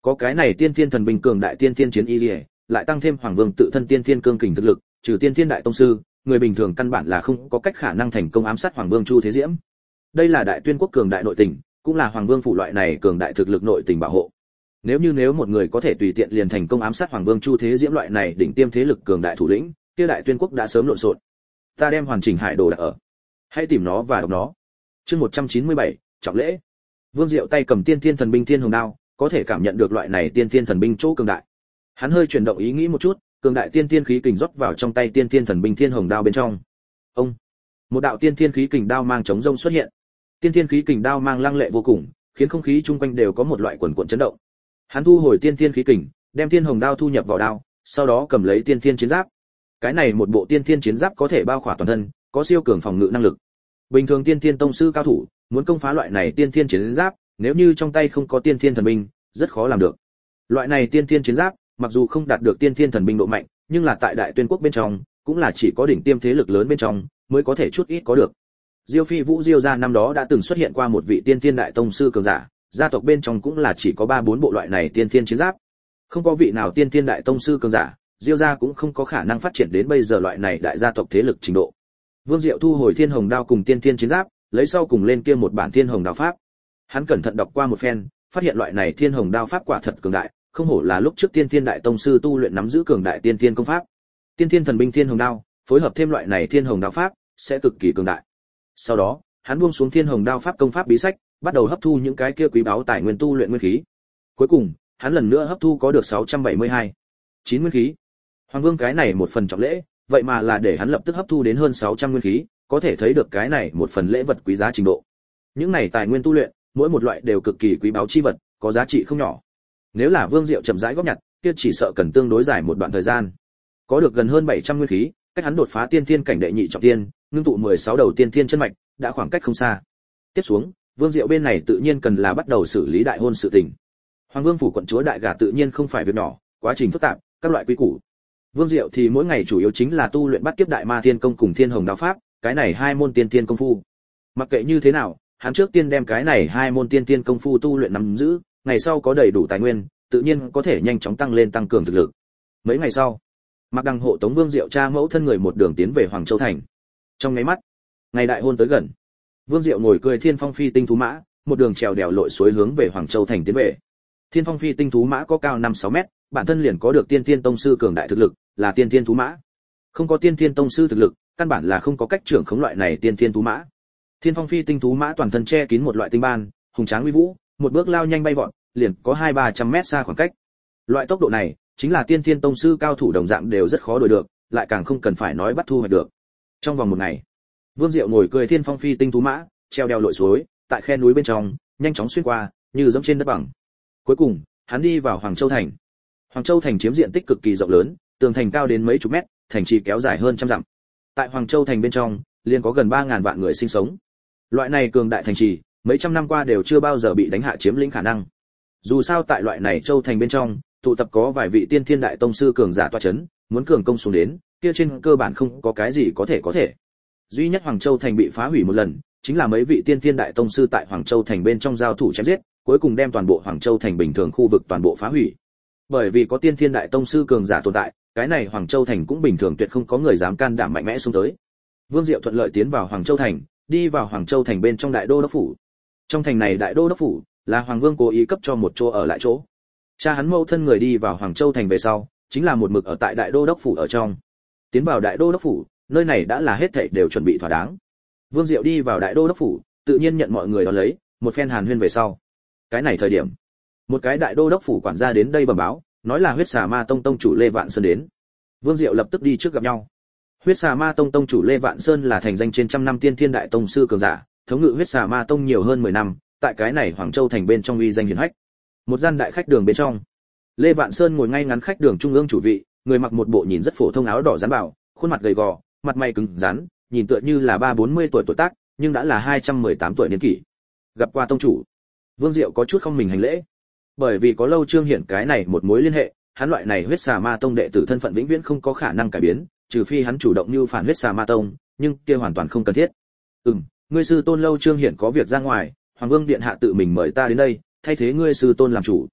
Speaker 1: Có cái này tiên thiên thần binh cường đại tiên thiên chiến y liễu, lại tăng thêm Hoàng Vương tự thân tiên thiên cương kình thực lực, trừ tiên thiên đại tông sư, người bình thường căn bản là không có cách khả năng thành công ám sát Hoàng Vương Chu Thế Diễm. Đây là Đại Tuyên quốc cường đại nội tình, cũng là Hoàng Vương phủ loại này cường đại thực lực nội tình bảo hộ. Nếu như nếu một người có thể tùy tiện liền thành công ám sát Hoàng Vương Chu Thế Diễm loại này đỉnh tiêm thế lực cường đại thủ lĩnh, kia Đại Tuyên quốc đã sớm lộn xộn. Ta đem hoàn chỉnh hải đồ đặt ở, hãy tìm nó và đọc nó. Chương một trăm chín mươi bảy, trọng lễ. Vương Diệu tay cầm tiên thiên thần binh Thiên Hồng Đao, có thể cảm nhận được loại này tiên thiên thần binh chỗ cường đại. Hắn hơi chuyển động ý nghĩ một chút, cường đại tiên thiên khí kình rót vào trong tay tiên thiên thần binh Thiên Hồng Đao bên trong. Ông, một đạo tiên thiên khí kình đao mang chống rông xuất hiện. Tiên thiên khí kình đao mang lăng lệ vô cùng, khiến không khí chung quanh đều có một loại quần quần chấn động. Hắn thu hồi tiên thiên khí kình, đem Thiên Hồng Đao thu nhập vào đao, sau đó cầm lấy tiên thiên chiến giáp. Cái này một bộ tiên thiên chiến giáp có thể bao khỏa toàn thân, có siêu cường phòng ngự năng lực. Bình thường tiên thiên tông sư cao thủ, muốn công phá loại này tiên thiên chiến giáp, nếu như trong tay không có tiên thiên thần binh, rất khó làm được. Loại này tiên thiên chiến giáp, mặc dù không đạt được tiên thiên thần binh độ mạnh, nhưng là tại Đại Tuyên quốc bên trong, cũng là chỉ có đỉnh tiêm thế lực lớn bên trong mới có thể chút ít có được. Diêu Phi Vũ Diêu gia năm đó đã từng xuất hiện qua một vị tiên thiên đại tông sư cường giả, gia tộc bên trong cũng là chỉ có ba bốn bộ loại này tiên thiên chiến giáp. Không có vị nào tiên thiên đại tông sư cường giả, Diêu gia cũng không có khả năng phát triển đến bây giờ loại này đại gia tộc thế lực trình độ. Vương Diệu thu hồi Thiên Hồng Đao cùng tiên thiên chiến giáp, lấy sau cùng lên kia một bản Thiên Hồng Đao pháp. Hắn cẩn thận đọc qua một phen, phát hiện loại này Thiên Hồng Đao pháp quả thật cường đại, không hổ là lúc trước tiên thiên đại tông sư tu luyện nắm giữ cường đại tiên thiên công pháp. Tiên thiên thần binh Thiên Hồng Đao, phối hợp thêm loại này Thiên Hồng Đao pháp, sẽ cực kỳ cường đại. Sau đó, hắn buông xuống Thiên Hồng Đao pháp công pháp bí sách, bắt đầu hấp thu những cái kia quý báu tài nguyên tu luyện nguyên khí. Cuối cùng, hắn lần nữa hấp thu có được sáu trăm bảy mươi hai, chín nguyên khí. Hoàng Vương cái này một phần trọng lễ, vậy mà là để hắn lập tức hấp thu đến hơn sáu trăm nguyên khí, có thể thấy được cái này một phần lễ vật quý giá trình độ. Những này tài nguyên tu luyện, mỗi một loại đều cực kỳ quý báu chi vật, có giá trị không nhỏ. Nếu là Vương Diệu chậm rãi góp nhặt, kia chỉ sợ cần tương đối dài một đoạn thời gian. Có được gần hơn bảy trăm nguyên khí, cách hắn đột phá tiên thiên cảnh đệ nhị trọng tiên, ngưng tụ mười sáu đầu tiên thiên chân mạch, đã khoảng cách không xa. Tiếp xuống, Vương Diệu bên này tự nhiên cần là bắt đầu xử lý đại hôn sự tình. Hoàng Vương phủ quận chúa đại gả tự nhiên không phải việc nhỏ, quá trình phức tạp, các loại quy củ. Vương Diệu thì mỗi ngày chủ yếu chính là tu luyện Bát Kiếp Đại Ma Thiên Công cùng Thiên Hồng Đao Pháp, cái này hai môn tiên thiên công phu. Mặc kệ như thế nào, hắn trước tiên đem cái này hai môn tiên thiên công phu tu luyện nắm giữ, ngày sau có đầy đủ tài nguyên, tự nhiên có thể nhanh chóng tăng lên tăng cường thực lực. Mấy ngày sau, Mạc Đăng hộ tống Vương Diệu cha mẫu thân người một đường tiến về Hoàng Châu thành. Trong nháy mắt, ngày đại hôn tới gần, Vương Diệu ngồi cười Thiên Phong Phi tinh thú mã, một đường trèo đèo lội suối hướng về Hoàng Châu thành tiến về. Thiên Phong Phi tinh thú mã có cao năm sáu mét, bản thân liền có được tiên thiên tông sư cường đại thực lực, là tiên thiên thú mã. Không có tiên thiên tông sư thực lực, căn bản là không có cách trưởng khống loại này tiên thiên thú mã. Thiên Phong Phi tinh thú mã toàn thân che kín một loại tinh ban, hùng tráng uy vũ, một bước lao nhanh bay vọt, liền có hai ba trăm mét xa khoảng cách. Loại tốc độ này, chính là tiên thiên tông sư cao thủ đồng dạng đều rất khó đuổi được, lại càng không cần phải nói bắt thu hoạch được. Trong vòng một ngày, Vương Diệu ngồi cười Thiên Phong Phi tinh thú mã, treo đèo lội suối, tại khe núi bên trong, nhanh chóng xuyên qua, như dẫm trên đất bằng. Cuối cùng, hắn đi vào Hoàng Châu thành. Hoàng Châu thành chiếm diện tích cực kỳ rộng lớn, tường thành cao đến mấy chục mét, thành trì kéo dài hơn trăm dặm. Tại Hoàng Châu thành bên trong, liền có gần ba ngàn vạn người sinh sống. Loại này cường đại thành trì, mấy trăm năm qua đều chưa bao giờ bị đánh hạ chiếm lĩnh khả năng. Dù sao tại loại này châu thành bên trong, tụ tập có vài vị tiên thiên đại tông sư cường giả tọa chấn, muốn cường công xuống đến, kia trên cơ bản không có cái gì có thể có thể. Duy nhất Hoàng Châu thành bị phá hủy một lần, chính là mấy vị tiên thiên đại tông sư tại Hoàng Châu thành bên trong giao thủ chém giết, cuối cùng đem toàn bộ Hoàng Châu thành bình thường khu vực toàn bộ phá hủy. Bởi vì có tiên thiên đại tông sư cường giả tồn tại, cái này Hoàng Châu thành cũng bình thường tuyệt không có người dám can đảm mạnh mẽ xuống tới. Vương Diệu thuận lợi tiến vào Hoàng Châu thành, đi vào Hoàng Châu thành bên trong đại đô đốc phủ. Trong thành này đại đô đốc phủ là Hoàng Vương cố ý cấp cho một chỗ ở lại chỗ. Cha hắn mẫu thân người đi vào Hoàng Châu thành về sau, chính là một mực ở tại đại đô đốc phủ ở trong. Tiến vào đại đô đốc phủ, nơi này đã là hết thảy đều chuẩn bị thỏa đáng. Vương Diệu đi vào đại đô đốc phủ, tự nhiên nhận mọi người đón lấy, một phen hàn huyên về sau. Cái này thời điểm, một cái đại đô đốc phủ quản gia đến đây bẩm báo, nói là Huyết Xà Ma Tông tông chủ Lê Vạn Sơn đến. Vương Diệu lập tức đi trước gặp nhau. Huyết Xà Ma Tông tông chủ Lê Vạn Sơn là thành danh trên trăm năm tiên thiên đại tông sư cường giả, thống ngự Huyết Xà Ma Tông nhiều hơn mười năm, tại cái này Hoàng Châu thành bên trong uy danh hiển hách. Một gian đại khách đường bên trong, Lê Vạn Sơn ngồi ngay ngắn khách đường trung ương chủ vị, người mặc một bộ nhìn rất phổ thông áo đỏ rắn bảo, khuôn mặt gầy gò, mặt mày cứng rắn, nhìn tựa như là ba bốn mươi tuổi tuổi tác, nhưng đã là hai trăm mười tám tuổi niên kỷ. Gặp qua tông chủ, Vương Diệu có chút không mình hành lễ. Bởi vì có Lâu Trương Hiển cái này một mối liên hệ, hắn loại này Huyết Xà Ma Tông đệ tử thân phận vĩnh viễn không có khả năng cải biến, trừ phi hắn chủ động như phản Huyết Xà Ma Tông, nhưng kia hoàn toàn không cần thiết. Ừm, ngươi sư tôn Lâu Trương Hiển có việc ra ngoài, Hoàng Vương điện hạ tự mình mời ta đến đây, thay thế ngươi sư tôn làm chủ.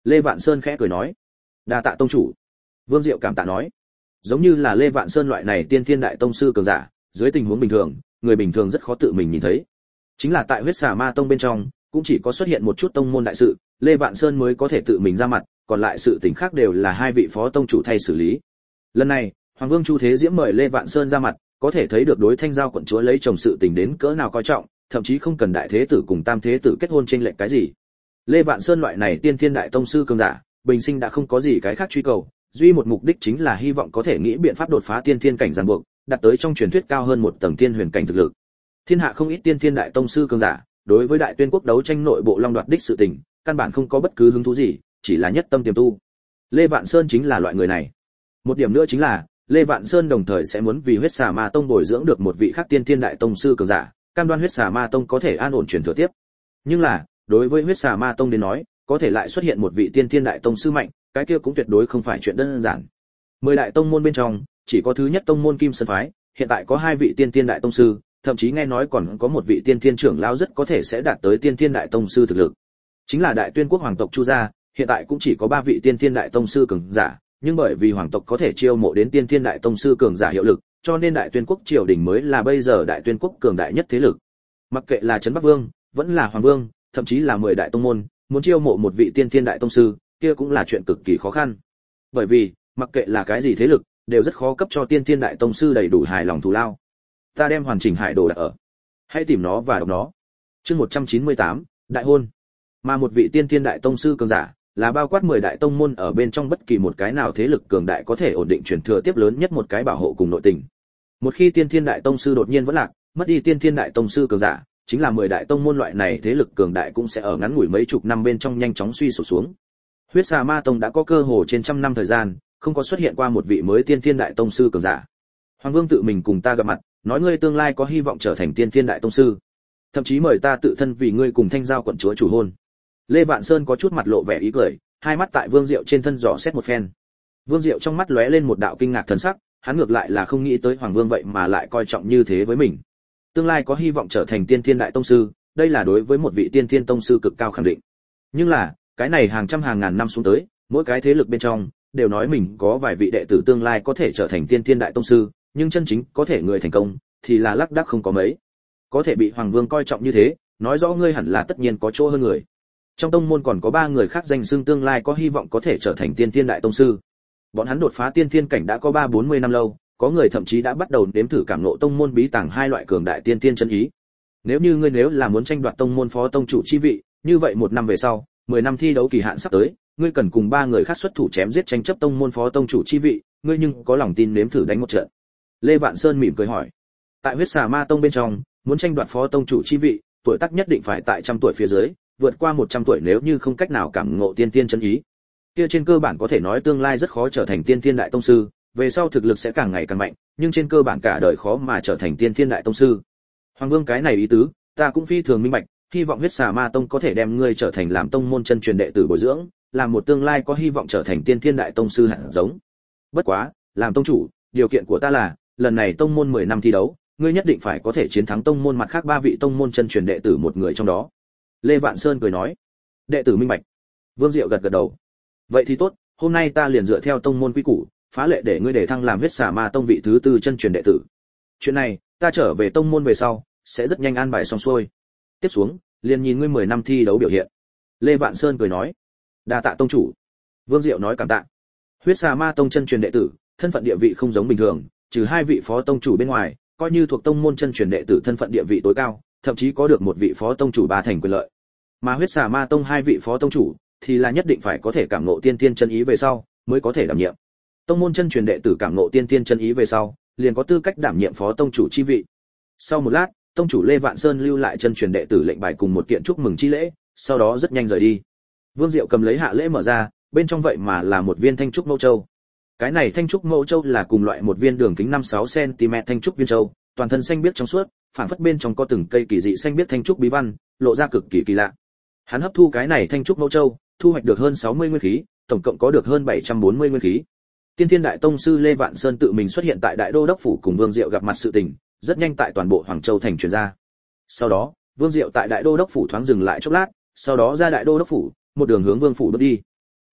Speaker 1: Lê Vạn Sơn khẽ cười nói. Đa tạ tông chủ. Vương Diệu cảm tạ nói. Giống như là Lê Vạn Sơn loại này tiên thiên đại tông sư cường giả, dưới tình huống bình thường, người bình thường rất khó tự mình nhìn thấy. Chính là tại Huyết Xà Ma Tông bên trong, cũng chỉ có xuất hiện một chút tông môn đại sự, Lê Vạn Sơn mới có thể tự mình ra mặt, còn lại sự tình khác đều là hai vị phó tông chủ thay xử lý. Lần này, Hoàng Vương Chu Thế Diễm mời Lê Vạn Sơn ra mặt, có thể thấy được đối Thanh Giao quận chúa lấy chồng sự tình đến cỡ nào coi trọng, thậm chí không cần đại thế tử cùng tam thế tử kết hôn chênh lệch cái gì. Lê Vạn Sơn loại này tiên thiên đại tông sư cường giả, bình sinh đã không có gì cái khác truy cầu, duy một mục đích chính là hy vọng có thể nghĩ biện pháp đột phá tiên thiên cảnh ràng buộc, đạt tới trong truyền thuyết cao hơn một tầng tiên huyền cảnh thực lực. Thiên hạ không ít tiên thiên đại tông sư cường giả, đối với Đại Tuyên quốc đấu tranh nội bộ long đoạt đích sự tình, căn bản không có bất cứ hứng thú gì, chỉ là nhất tâm tiềm tu. Lê Vạn Sơn chính là loại người này. Một điểm nữa chính là, Lê Vạn Sơn đồng thời sẽ muốn vì Huyết Xà Ma Tông bồi dưỡng được một vị khác tiên thiên đại tông sư cường giả, cam đoan Huyết Xà Ma Tông có thể an ổn truyền thừa tiếp. Nhưng là, đối với Huyết Xà Ma Tông đến nói, có thể lại xuất hiện một vị tiên thiên đại tông sư mạnh, cái kia cũng tuyệt đối không phải chuyện đơn giản. Mười đại tông môn bên trong, chỉ có thứ nhất tông môn Kim Sơn phái, hiện tại có hai vị tiên thiên đại tông sư, thậm chí nghe nói còn có một vị tiên thiên trưởng lão rất có thể sẽ đạt tới tiên thiên đại tông sư thực lực. Chính là Đại Tuyên quốc hoàng tộc Chu gia, hiện tại cũng chỉ có ba vị tiên thiên đại tông sư cường giả, nhưng bởi vì hoàng tộc có thể chiêu mộ đến tiên thiên đại tông sư cường giả hiệu lực, cho nên Đại Tuyên quốc triều đình mới là bây giờ Đại Tuyên quốc cường đại nhất thế lực. Mặc kệ là Trấn Bắc Vương, vẫn là Hoàng Vương, thậm chí là mười đại tông môn, muốn chiêu mộ một vị tiên thiên đại tông sư, kia cũng là chuyện cực kỳ khó khăn. Bởi vì, mặc kệ là cái gì thế lực, đều rất khó cấp cho tiên thiên đại tông sư đầy đủ hài lòng thù lao. Ta đem hoàn chỉnh hải đồ đặt ở. Hãy tìm nó và đọc nó. Chương một trăm chín mươi tám, đại hôn. Mà một vị tiên thiên đại tông sư cường giả, là bao quát mười đại tông môn ở bên trong bất kỳ một cái nào thế lực cường đại có thể ổn định truyền thừa tiếp lớn nhất một cái bảo hộ cùng nội tình. Một khi tiên thiên đại tông sư đột nhiên vẫn lạc, mất đi tiên thiên đại tông sư cường giả, chính là mười đại tông môn loại này thế lực cường đại cũng sẽ ở ngắn ngủi mấy chục năm bên trong nhanh chóng suy sụp xuống. Huyết Xà Ma Tông đã có cơ hồ trên trăm năm thời gian, không có xuất hiện qua một vị mới tiên thiên đại tông sư cường giả. Hoàng Vương tự mình cùng ta gặp mặt, nói ngươi tương lai có hy vọng trở thành tiên thiên đại tông sư, thậm chí mời ta tự thân vì ngươi cùng Thanh Giao quận chúa chủ hôn. Lê Vạn Sơn có chút mặt lộ vẻ ý cười, hai mắt tại Vương Diệu trên thân dò xét một phen. Vương Diệu trong mắt lóe lên một đạo kinh ngạc thần sắc, hắn ngược lại là không nghĩ tới Hoàng Vương vậy mà lại coi trọng như thế với mình. Tương lai có hy vọng trở thành tiên thiên đại tông sư, đây là đối với một vị tiên thiên tông sư cực cao khẳng định. Nhưng là, cái này hàng trăm hàng ngàn năm xuống tới, mỗi cái thế lực bên trong đều nói mình có vài vị đệ tử tương lai có thể trở thành tiên thiên đại tông sư, nhưng chân chính có thể người thành công thì là lác đác không có mấy. Có thể bị Hoàng Vương coi trọng như thế, nói rõ ngươi hẳn là tất nhiên có chỗ hơn người. Trong tông môn còn có ba người khác danh xưng tương lai có hy vọng có thể trở thành tiên thiên đại tông sư. Bọn hắn đột phá tiên thiên cảnh đã có ba bốn mươi năm lâu, có người thậm chí đã bắt đầu nếm thử cảm ngộ tông môn bí tàng hai loại cường đại tiên thiên chân ý. Nếu như ngươi nếu là muốn tranh đoạt tông môn phó tông chủ chi vị, như vậy một năm về sau, mười năm thi đấu kỳ hạn sắp tới, ngươi cần cùng ba người khác xuất thủ chém giết tranh chấp tông môn phó tông chủ chi vị, ngươi nhưng có lòng tin nếm thử đánh một trận. Lê Vạn Sơn mỉm cười hỏi. Tại Huyết Xà Ma Tông bên trong, muốn tranh đoạt phó tông chủ chi vị, tuổi tác nhất định phải tại trăm tuổi phía dưới, vượt qua một trăm tuổi nếu như không cách nào cảm ngộ tiên tiên chân ý, kia trên cơ bản có thể nói tương lai rất khó trở thành tiên tiên đại tông sư, về sau thực lực sẽ càng ngày càng mạnh, nhưng trên cơ bản cả đời khó mà trở thành tiên tiên đại tông sư. Hoàng Vương cái này ý tứ, ta cũng phi thường minh bạch, hy vọng Huyết Xà Ma Tông có thể đem ngươi trở thành làm tông môn chân truyền đệ tử bồi dưỡng, làm một tương lai có hy vọng trở thành tiên tiên đại tông sư hạt giống. Bất quá, làm tông chủ, điều kiện của ta là, lần này tông môn mười năm thi đấu, ngươi nhất định phải có thể chiến thắng tông môn mặt khác ba vị tông môn chân truyền đệ tử một người trong đó. Lê Vạn Sơn cười nói, đệ tử minh bạch. Vương Diệu gật gật đầu. Vậy thì tốt, hôm nay ta liền dựa theo tông môn quy củ, phá lệ để ngươi để thăng làm Huyết Xà Ma Tông vị thứ tư chân truyền đệ tử. Chuyện này, ta trở về tông môn về sau, sẽ rất nhanh an bài xong xuôi. Tiếp xuống, liền nhìn ngươi mười năm thi đấu biểu hiện. Lê Vạn Sơn cười nói, đa tạ tông chủ. Vương Diệu nói cảm tạ. Huyết Xà Ma Tông chân truyền đệ tử, thân phận địa vị không giống bình thường, trừ hai vị phó tông chủ bên ngoài, coi như thuộc tông môn chân truyền đệ tử thân phận địa vị tối cao, thậm chí có được một vị phó tông chủ ba thành quyền lợi. Mà Huyết Xà Ma Tông hai vị phó tông chủ thì là nhất định phải có thể cảm ngộ tiên tiên chân ý về sau mới có thể đảm nhiệm. Tông môn chân truyền đệ tử cảm ngộ tiên tiên chân ý về sau, liền có tư cách đảm nhiệm phó tông chủ chi vị. Sau một lát, tông chủ Lê Vạn Sơn lưu lại chân truyền đệ tử lệnh bài cùng một kiện chúc mừng chi lễ, sau đó rất nhanh rời đi. Vương Diệu cầm lấy hạ lễ mở ra, bên trong vậy mà là một viên thanh trúc mẫu châu. Cái này thanh trúc mẫu châu là cùng loại một viên đường kính năm sáu xăng ti mét thanh trúc viên châu, toàn thân xanh biếc trong suốt, phản phất bên trong có từng cây kỳ dị xanh biếc thanh trúc bí văn, lộ ra cực kỳ kỳ lạ. Hắn hấp thu cái này thanh trúc mẫu châu, thu hoạch được hơn sáu mươi nguyên khí, tổng cộng có được hơn bảy trăm bốn mươi nguyên khí. Tiên Thiên Đại Tông sư Lê Vạn Sơn tự mình xuất hiện tại Đại Đô đốc phủ cùng Vương Diệu gặp mặt sự tình, rất nhanh tại toàn bộ Hoàng Châu thành truyền ra. Sau đó, Vương Diệu tại Đại Đô đốc phủ thoáng dừng lại chốc lát, sau đó ra Đại Đô đốc phủ, một đường hướng Vương phủ bước đi.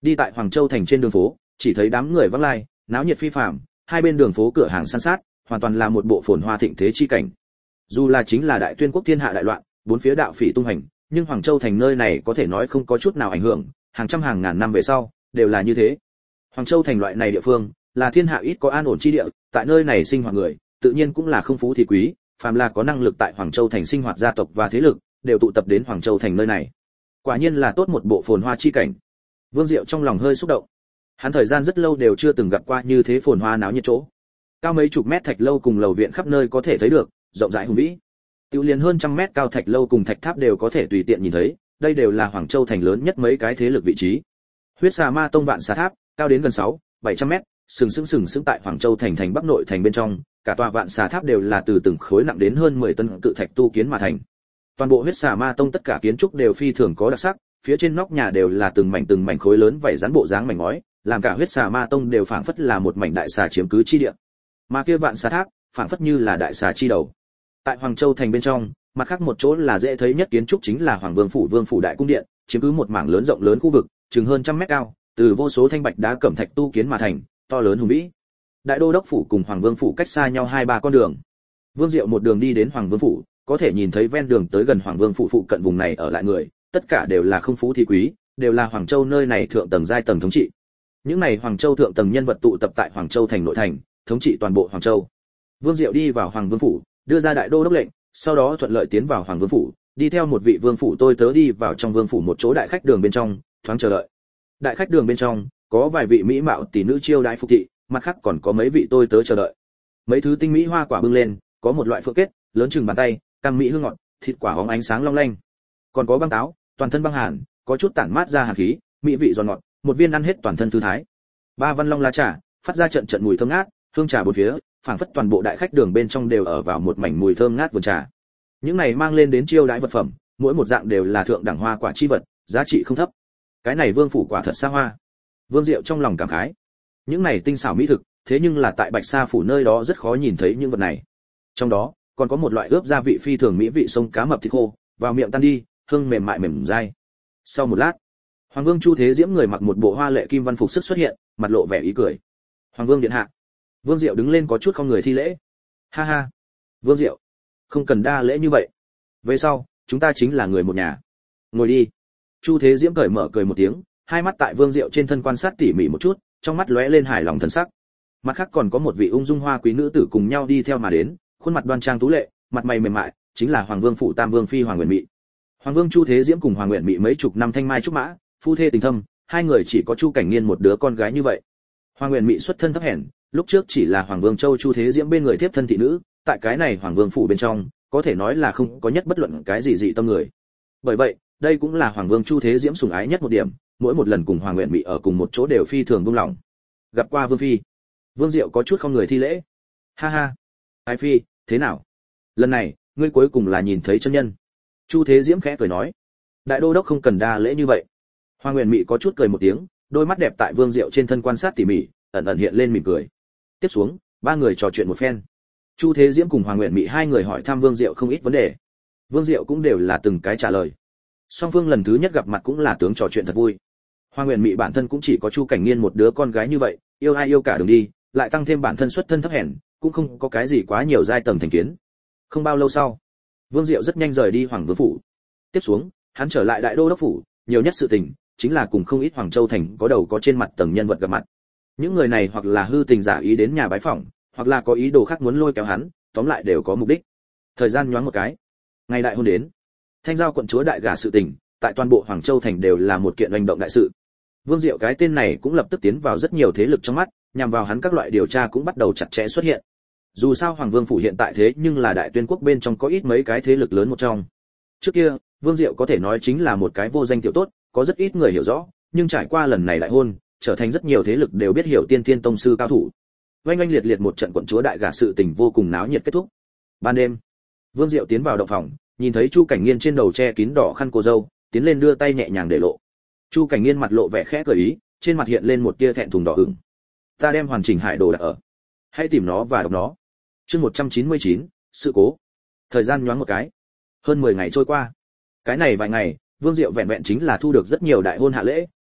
Speaker 1: Đi tại Hoàng Châu thành trên đường phố, chỉ thấy đám người vắng lai, náo nhiệt phi phàm, hai bên đường phố cửa hàng san sát, hoàn toàn là một bộ phồn hoa thịnh thế chi cảnh. Dù là chính là đại tuyên quốc thiên hạ đại loạn, bốn phía đạo phỉ tung hành, nhưng Hoàng Châu thành nơi này có thể nói không có chút nào ảnh hưởng, hàng trăm hàng ngàn năm về sau đều là như thế. Hoàng Châu thành loại này địa phương, là thiên hạ ít có an ổn chi địa, tại nơi này sinh hoạt người, tự nhiên cũng là không phú thì quý, phàm là có năng lực tại Hoàng Châu thành sinh hoạt gia tộc và thế lực, đều tụ tập đến Hoàng Châu thành nơi này. Quả nhiên là tốt một bộ phồn hoa chi cảnh. Vương Diệu trong lòng hơi xúc động. Hắn thời gian rất lâu đều chưa từng gặp qua như thế phồn hoa náo nhiệt chỗ. Cao mấy chục mét thạch lâu cùng lầu viện khắp nơi có thể thấy được, rộng rãi hùng vĩ. Tiêu liền hơn trăm mét cao thạch lâu cùng thạch tháp đều có thể tùy tiện nhìn thấy, đây đều là Hoàng Châu thành lớn nhất mấy cái thế lực vị trí. Huyết Xà Ma Tông Vạn Xà Tháp, cao đến gần sáu, bảy trăm mét, sừng sững sừng sững tại Hoàng Châu thành thành Bắc nội thành bên trong, cả tòa Vạn Xà Tháp đều là từ từng khối nặng đến hơn mười tấn cự thạch tu kiến mà thành. Toàn bộ Huyết Xà Ma Tông tất cả kiến trúc đều phi thường có đặc sắc, phía trên nóc nhà đều là từng mảnh từng mảnh khối lớn vảy rắn bộ dáng mảnh ngói, làm cả Huyết Xà Ma Tông đều phảng phất là một mảnh đại xà chiếm cứ chi địa. Mà kia Vạn Xà Tháp, phảng phất như là đại xà chi đầu. Tại Hoàng Châu thành bên trong, mặt khác một chỗ là dễ thấy nhất kiến trúc chính là Hoàng Vương phủ Vương phủ đại cung điện, chiếm cứ một mảng lớn rộng lớn khu vực, chừng hơn trăm mét cao, từ vô số thanh bạch đá cẩm thạch tu kiến mà thành, to lớn hùng vĩ. Đại đô đốc phủ cùng Hoàng Vương phủ cách xa nhau hai ba con đường. Vương Diệu một đường đi đến Hoàng Vương phủ, có thể nhìn thấy ven đường tới gần Hoàng Vương phủ phụ cận vùng này ở lại người, tất cả đều là không phú thì quý, đều là Hoàng Châu nơi này thượng tầng giai tầng thống trị. Những này Hoàng Châu thượng tầng nhân vật tụ tập tại Hoàng Châu thành nội thành, thống trị toàn bộ Hoàng Châu. Vương Diệu đi vào Hoàng Vương phủ, đưa ra đại đô đốc lệnh, sau đó thuận lợi tiến vào Hoàng Vương phủ, đi theo một vị vương phủ tôi tớ đi vào trong vương phủ một chỗ đại khách đường bên trong, thoáng chờ đợi. Đại khách đường bên trong có vài vị mỹ mạo tỷ nữ chiêu đãi phục thị, mặt khác còn có mấy vị tôi tớ chờ đợi. Mấy thứ tinh mỹ hoa quả bưng lên, có một loại phượng kết, lớn chừng bàn tay, cam mỹ hương ngọt, thịt quả hóng ánh sáng long lanh. Còn có băng táo, toàn thân băng hàn, có chút tản mát ra hàn khí, mỹ vị giòn ngọt, một viên ăn hết toàn thân thư thái. Ba văn long lá trà, phát ra trận trận mùi thơm ngát, hương trà bốn phía, phảng phất toàn bộ đại khách đường bên trong đều ở vào một mảnh mùi thơm ngát vườn trà. Những này mang lên đến chiêu đãi vật phẩm, mỗi một dạng đều là thượng đẳng hoa quả chi vật, giá trị không thấp. Cái này Vương phủ quả thật xa hoa. Vương Diệu trong lòng cảm khái. Những này tinh xảo mỹ thực, thế nhưng là tại Bạch Sa phủ nơi đó rất khó nhìn thấy những vật này. Trong đó, còn có một loại ướp gia vị phi thường mỹ vị sông cá mập thịt khô, vào miệng tan đi, hương mềm mại mềm dai. Sau một lát, Hoàng Vương Chu Thế Diễm người mặc một bộ hoa lệ kim văn phục sức xuất hiện, mặt lộ vẻ ý cười. Hoàng Vương điện hạ. Vương Diệu đứng lên có chút không người thi lễ. Ha ha, Vương Diệu, không cần đa lễ như vậy. Về sau, chúng ta chính là người một nhà. Ngồi đi. Chu Thế Diễm cởi mở cười một tiếng, hai mắt tại Vương Diệu trên thân quan sát tỉ mỉ một chút, trong mắt lóe lên hài lòng thần sắc. Mặt khác còn có một vị ung dung hoa quý nữ tử cùng nhau đi theo mà đến, khuôn mặt đoan trang tú lệ, mặt mày mềm mại, chính là Hoàng Vương phủ Tam Vương phi Hoàng Uyển Mị. Hoàng Vương Chu Thế Diễm cùng Hoàng Uyển Mị mấy chục năm thanh mai trúc mã, phu thê tình thâm, hai người chỉ có Chu Cảnh Nghiên một đứa con gái như vậy. Hoàng Uyển Mị xuất thân thấp hèn, lúc trước chỉ là Hoàng Vương Châu Chu Thế Diễm bên người tiếp thân thị nữ, tại cái này Hoàng Vương phủ bên trong, có thể nói là không có nhất bất luận cái gì dị tâm người. Bởi vậy, đây cũng là Hoàng Vương Chu Thế Diễm sủng ái nhất một điểm, mỗi một lần cùng Hoàng Uyển Mị ở cùng một chỗ đều phi thường buông lòng. Gặp qua Vương phi. Vương Diệu có chút không người thi lễ. Ha ha, Ái phi, thế nào? Lần này, ngươi cuối cùng là nhìn thấy chân nhân. Chu Thế Diễm khẽ cười nói. Đại đô đốc không cần đa lễ như vậy. Hoàng Uyển Mị có chút cười một tiếng, đôi mắt đẹp tại Vương Diệu trên thân quan sát tỉ mỉ, ẩn ẩn hiện lên mỉm cười. Tiếp xuống, ba người trò chuyện một phen. Chu Thế Diễm cùng Hoàng Uyển Mị hai người hỏi thăm Vương Diệu không ít vấn đề. Vương Diệu cũng đều là từng cái trả lời. Song phương lần thứ nhất gặp mặt cũng là tướng trò chuyện thật vui. Hoàng Uyển Mị bản thân cũng chỉ có Chu Cảnh Nghiên một đứa con gái như vậy, yêu ai yêu cả đường đi, lại tăng thêm bản thân xuất thân thấp hèn, cũng không có cái gì quá nhiều giai tầng thành kiến. Không bao lâu sau, Vương Diệu rất nhanh rời đi Hoàng Vương phủ. Tiếp xuống, hắn trở lại Đại Đô đốc phủ, nhiều nhất sự tình chính là cùng không ít Hoàng Châu thành có đầu có trên mặt tầng nhân vật gặp mặt. Những người này hoặc là hư tình giả ý đến nhà bái phỏng, hoặc là có ý đồ khác muốn lôi kéo hắn, tóm lại đều có mục đích. Thời gian nhoáng một cái, ngày đại hôn đến. Thanh giao quận chúa đại gả sự tình, tại toàn bộ Hoàng Châu thành đều là một kiện hành động đại sự. Vương Diệu cái tên này cũng lập tức tiến vào rất nhiều thế lực trong mắt, nhằm vào hắn các loại điều tra cũng bắt đầu chặt chẽ xuất hiện. Dù sao Hoàng Vương phủ hiện tại thế nhưng là Đại Tuyên quốc bên trong có ít mấy cái thế lực lớn một trong. Trước kia, Vương Diệu có thể nói chính là một cái vô danh tiểu tốt, có rất ít người hiểu rõ, nhưng trải qua lần này đại hôn, trở thành rất nhiều thế lực đều biết hiểu tiên tiên tông sư cao thủ. Oanh oanh liệt liệt một trận quận chúa đại gả sự tình vô cùng náo nhiệt kết thúc. Ban đêm, Vương Diệu tiến vào động phòng, nhìn thấy Chu Cảnh Nghiên trên đầu che kín đỏ khăn cô dâu, tiến lên đưa tay nhẹ nhàng để lộ. Chu Cảnh Nghiên mặt lộ vẻ khẽ cười ý, trên mặt hiện lên một tia thẹn thùng đỏ ửng. Ta đem hoàn chỉnh hải đồ đặt ở, hãy tìm nó và đọc nó. Chương một trăm chín mươi chín, sự cố. Thời gian nhoáng một cái, hơn mười ngày trôi qua. Cái này vài ngày, Vương Diệu vẹn vẹn chính là thu được rất nhiều đại hôn hạ lễ,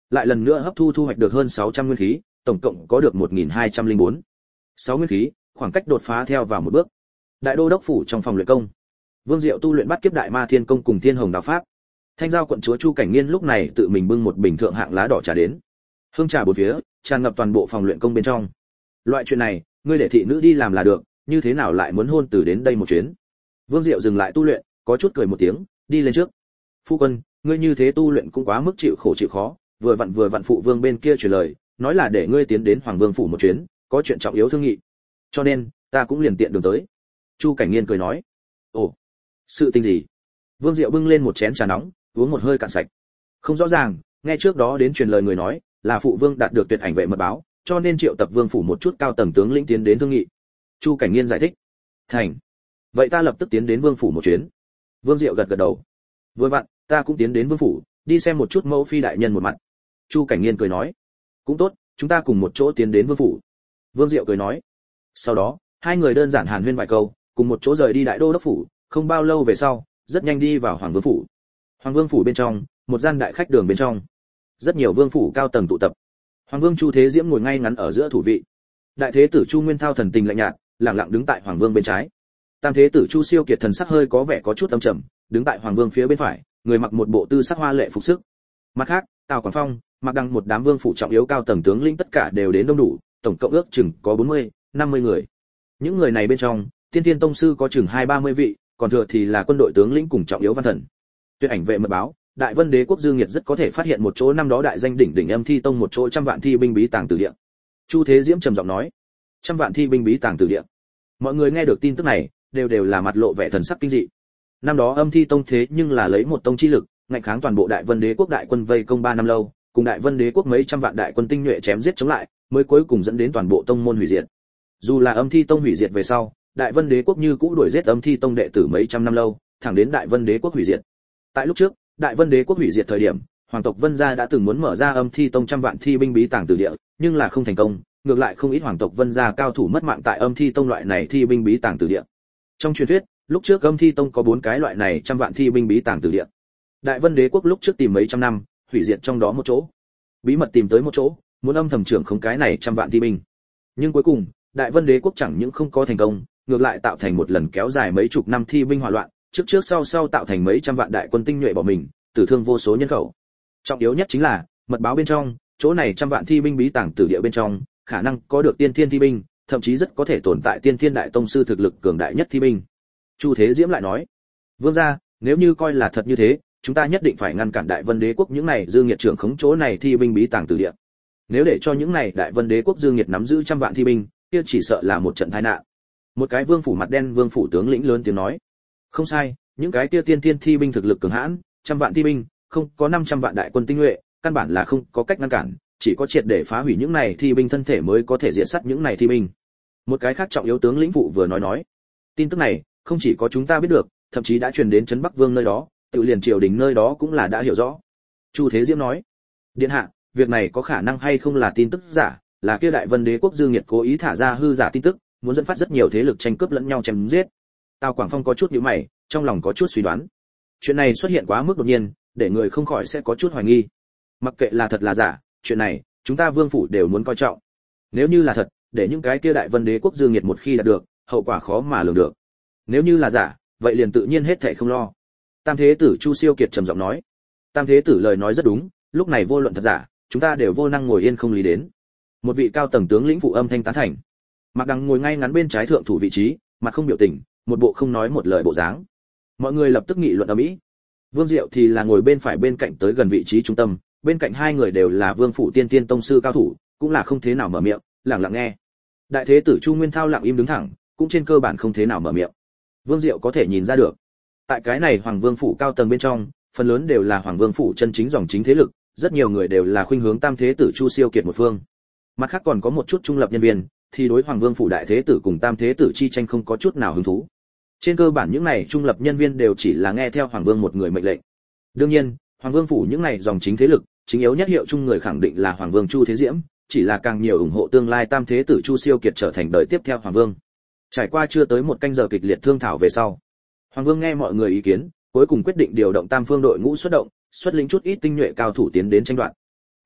Speaker 1: lại lần nữa hấp thu thu hoạch được hơn sáu trăm nguyên khí, tổng cộng có được một nghìn hai trăm lẻ bốn. sáu nguyên khí, khoảng cách đột phá theo vào một bước. Đại đô đốc phủ trong phòng luyện công. Vương Diệu tu luyện Bát Kiếp Đại Ma Thiên Công cùng Thiên Hồng Đạo Pháp. Thanh Giao quận chúa Chu Cảnh Nghiên lúc này tự mình bưng một bình thượng hạng lá đỏ trà đến. Hương trà bốn phía, tràn ngập toàn bộ phòng luyện công bên trong. Loại chuyện này, ngươi để thị nữ đi làm là được, như thế nào lại muốn hôn từ đến đây một chuyến? Vương Diệu dừng lại tu luyện, có chút cười một tiếng, đi lên trước. Phu quân, ngươi như thế tu luyện cũng quá mức chịu khổ chịu khó, vừa vặn vừa vặn phụ vương bên kia truyền lời, nói là để ngươi tiến đến Hoàng Vương phủ một chuyến, có chuyện trọng yếu thương nghị. Cho nên, ta cũng liền tiện đường tới. Chu Cảnh Nghiên cười nói. Ồ, sự tình gì? Vương Diệu bưng lên một chén trà nóng, uống một hơi cạn sạch. Không rõ ràng, nghe trước đó đến truyền lời người nói, là phụ vương đạt được tuyệt ảnh vệ mật báo, cho nên triệu tập vương phủ một chút cao tầng tướng lĩnh tiến đến thương nghị. Chu Cảnh Nghiên giải thích. Thành. Vậy ta lập tức tiến đến vương phủ một chuyến. Vương Diệu gật gật đầu. Vừa vặn, ta cũng tiến đến vương phủ, đi xem một chút mẫu phi đại nhân một mặt. Chu Cảnh Nghiên cười nói. Cũng tốt, chúng ta cùng một chỗ tiến đến vương phủ. Vương Diệu cười nói. Sau đó, hai người đơn giản hàn huyên vài câu, cùng một chỗ rời đi đại đô đốc phủ, không bao lâu về sau, rất nhanh đi vào Hoàng Vương phủ. Hoàng Vương phủ bên trong, một gian đại khách đường bên trong, rất nhiều vương phủ cao tầng tụ tập. Hoàng Vương Chu Thế Diễm ngồi ngay ngắn ở giữa thủ vị. Đại thế tử Chu Nguyên Thao thần tình lạnh nhạt, lặng lặng đứng tại Hoàng Vương bên trái. Tam thế tử Chu Siêu Kiệt thần sắc hơi có vẻ có chút âm trầm, đứng tại Hoàng Vương phía bên phải, người mặc một bộ tư sắc hoa lệ phục sức. Mặt khác, Tào Quảng Phong, Mạc Đăng một đám vương phủ trọng yếu cao tầng tướng lĩnh tất cả đều đến đông đủ, tổng cộng ước chừng có bốn mươi, năm mươi người. Những người này bên trong, Tiên Thiên tông sư có chừng hai ba mươi vị, còn thừa thì là quân đội tướng lĩnh cùng trọng yếu văn thần. Tuyệt ảnh vệ mật báo, Đại Vân Đế quốc Dương Nghiệt rất có thể phát hiện một chỗ năm đó đại danh đỉnh đỉnh Âm Thi tông một chỗ trăm vạn thi binh bí tàng tử địa. Chu Thế Diễm trầm giọng nói, trăm vạn thi binh bí tàng tử địa. Mọi người nghe được tin tức này, đều đều là mặt lộ vẻ thần sắc kinh dị. Năm đó Âm Thi tông thế nhưng là lấy một tông chi lực, ngạnh kháng toàn bộ Đại Vân Đế quốc đại quân vây công ba năm lâu, cùng Đại Vân Đế quốc mấy trăm vạn đại quân tinh nhuệ chém giết chống lại, mới cuối cùng dẫn đến toàn bộ tông môn hủy diệt. Dù là Âm Thi tông hủy diệt về sau, Đại Vân Đế quốc như cũ đuổi giết Âm Thi tông đệ tử mấy trăm năm lâu, thẳng đến Đại Vân Đế quốc hủy diệt. Tại lúc trước, Đại Vân Đế quốc hủy diệt thời điểm, hoàng tộc Vân gia đã từng muốn mở ra Âm Thi tông trăm vạn thi binh bí tàng tử địa, nhưng là không thành công, ngược lại không ít hoàng tộc Vân gia cao thủ mất mạng tại Âm Thi tông loại này thi binh bí tàng tử địa. Trong truyền thuyết, lúc trước Âm Thi tông có bốn cái loại này trăm vạn thi binh bí tàng tử địa. Đại Vân Đế quốc lúc trước tìm mấy trăm năm, hủy diệt trong đó một chỗ. Bí mật tìm tới một chỗ, muốn âm thầm trưởng không cái này trăm vạn thi binh. Nhưng cuối cùng, Đại Vân Đế quốc chẳng những không có thành công, ngược lại tạo thành một lần kéo dài mấy chục năm thi binh hỏa loạn, trước trước sau sau tạo thành mấy trăm vạn đại quân tinh nhuệ bỏ mình, tử thương vô số nhân khẩu. Trọng yếu nhất chính là, mật báo bên trong, chỗ này trăm vạn thi binh bí tàng tử địa bên trong, khả năng có được tiên thiên thi binh, thậm chí rất có thể tồn tại tiên thiên đại tông sư thực lực cường đại nhất thi binh. Chu Thế Diễm lại nói, vương gia, nếu như coi là thật như thế, chúng ta nhất định phải ngăn cản Đại Vân Đế quốc những này Dương Nghiệt trưởng khống chỗ này thi binh bí tàng tử địa. Nếu để cho những này Đại Vân Đế quốc Dương Nghiệt nắm giữ trăm vạn thi binh, kia chỉ sợ là một trận tai nạn. Một cái vương phủ mặt đen vương phủ tướng lĩnh lớn tiếng nói, không sai, những cái kia tiên thiên thi binh thực lực cường hãn, trăm vạn thi binh, không có năm trăm vạn đại quân tinh nhuệ, căn bản là không có cách ngăn cản, chỉ có triệt để phá hủy những này thi binh thân thể mới có thể diệt sát những này thi binh. Một cái khác trọng yếu tướng lĩnh vụ vừa nói nói, tin tức này không chỉ có chúng ta biết được, thậm chí đã truyền đến trấn Bắc Vương nơi đó, tự liền triều đình nơi đó cũng là đã hiểu rõ. Chu Thế Diễm nói, điện hạ, việc này có khả năng hay không là tin tức giả, là kia Đại Vân Đế quốc Dương Nghiệt cố ý thả ra hư giả tin tức, muốn dẫn phát rất nhiều thế lực tranh cướp lẫn nhau chém giết. Tào Quảng Phong có chút nhíu mày, trong lòng có chút suy đoán. Chuyện này xuất hiện quá mức đột nhiên, để người không khỏi sẽ có chút hoài nghi. Mặc kệ là thật là giả, chuyện này chúng ta vương phủ đều muốn coi trọng. Nếu như là thật, để những cái kia Đại Vân Đế quốc Dương Nghiệt một khi đạt được, hậu quả khó mà lường được. Nếu như là giả, vậy liền tự nhiên hết thảy không lo. Tam thế tử Chu Siêu Kiệt trầm giọng nói. Tam thế tử lời nói rất đúng, lúc này vô luận thật giả, chúng ta đều vô năng ngồi yên không lý đến. Một vị cao tầng tướng lĩnh phụ âm thanh tán thành. Mạc Đăng ngồi ngay ngắn bên trái thượng thủ vị trí, mặt không biểu tình, một bộ không nói một lời bộ dáng. Mọi người lập tức nghị luận ầm ĩ. Vương Diệu thì là ngồi bên phải bên cạnh tới gần vị trí trung tâm, bên cạnh hai người đều là Vương phủ tiên tiên tông sư cao thủ, cũng là không thế nào mở miệng, lặng lặng nghe. Đại thế tử Chu Nguyên Thao lặng im đứng thẳng, cũng trên cơ bản không thế nào mở miệng. Vương Diệu có thể nhìn ra được, tại cái này Hoàng Vương phủ cao tầng bên trong, phần lớn đều là Hoàng Vương phủ chân chính dòng chính thế lực, rất nhiều người đều là khuynh hướng Tam thế tử Chu Siêu Kiệt một phương. Mặt khác còn có một chút trung lập nhân viên, thì đối Hoàng Vương phủ đại thế tử cùng Tam thế tử chi tranh không có chút nào hứng thú. Trên cơ bản những này trung lập nhân viên đều chỉ là nghe theo Hoàng Vương một người mệnh lệnh. Đương nhiên, Hoàng Vương phủ những này dòng chính thế lực, chính yếu nhất hiệu chung người khẳng định là Hoàng Vương Chu Thế Diễm, chỉ là càng nhiều ủng hộ tương lai Tam thế tử Chu Siêu Kiệt trở thành đời tiếp theo Hoàng Vương. Trải qua chưa tới một canh giờ kịch liệt thương thảo về sau, Hoàng Vương nghe mọi người ý kiến, cuối cùng quyết định điều động Tam phương đội ngũ xuất động, xuất lĩnh chút ít tinh nhuệ cao thủ tiến đến tranh đoạt.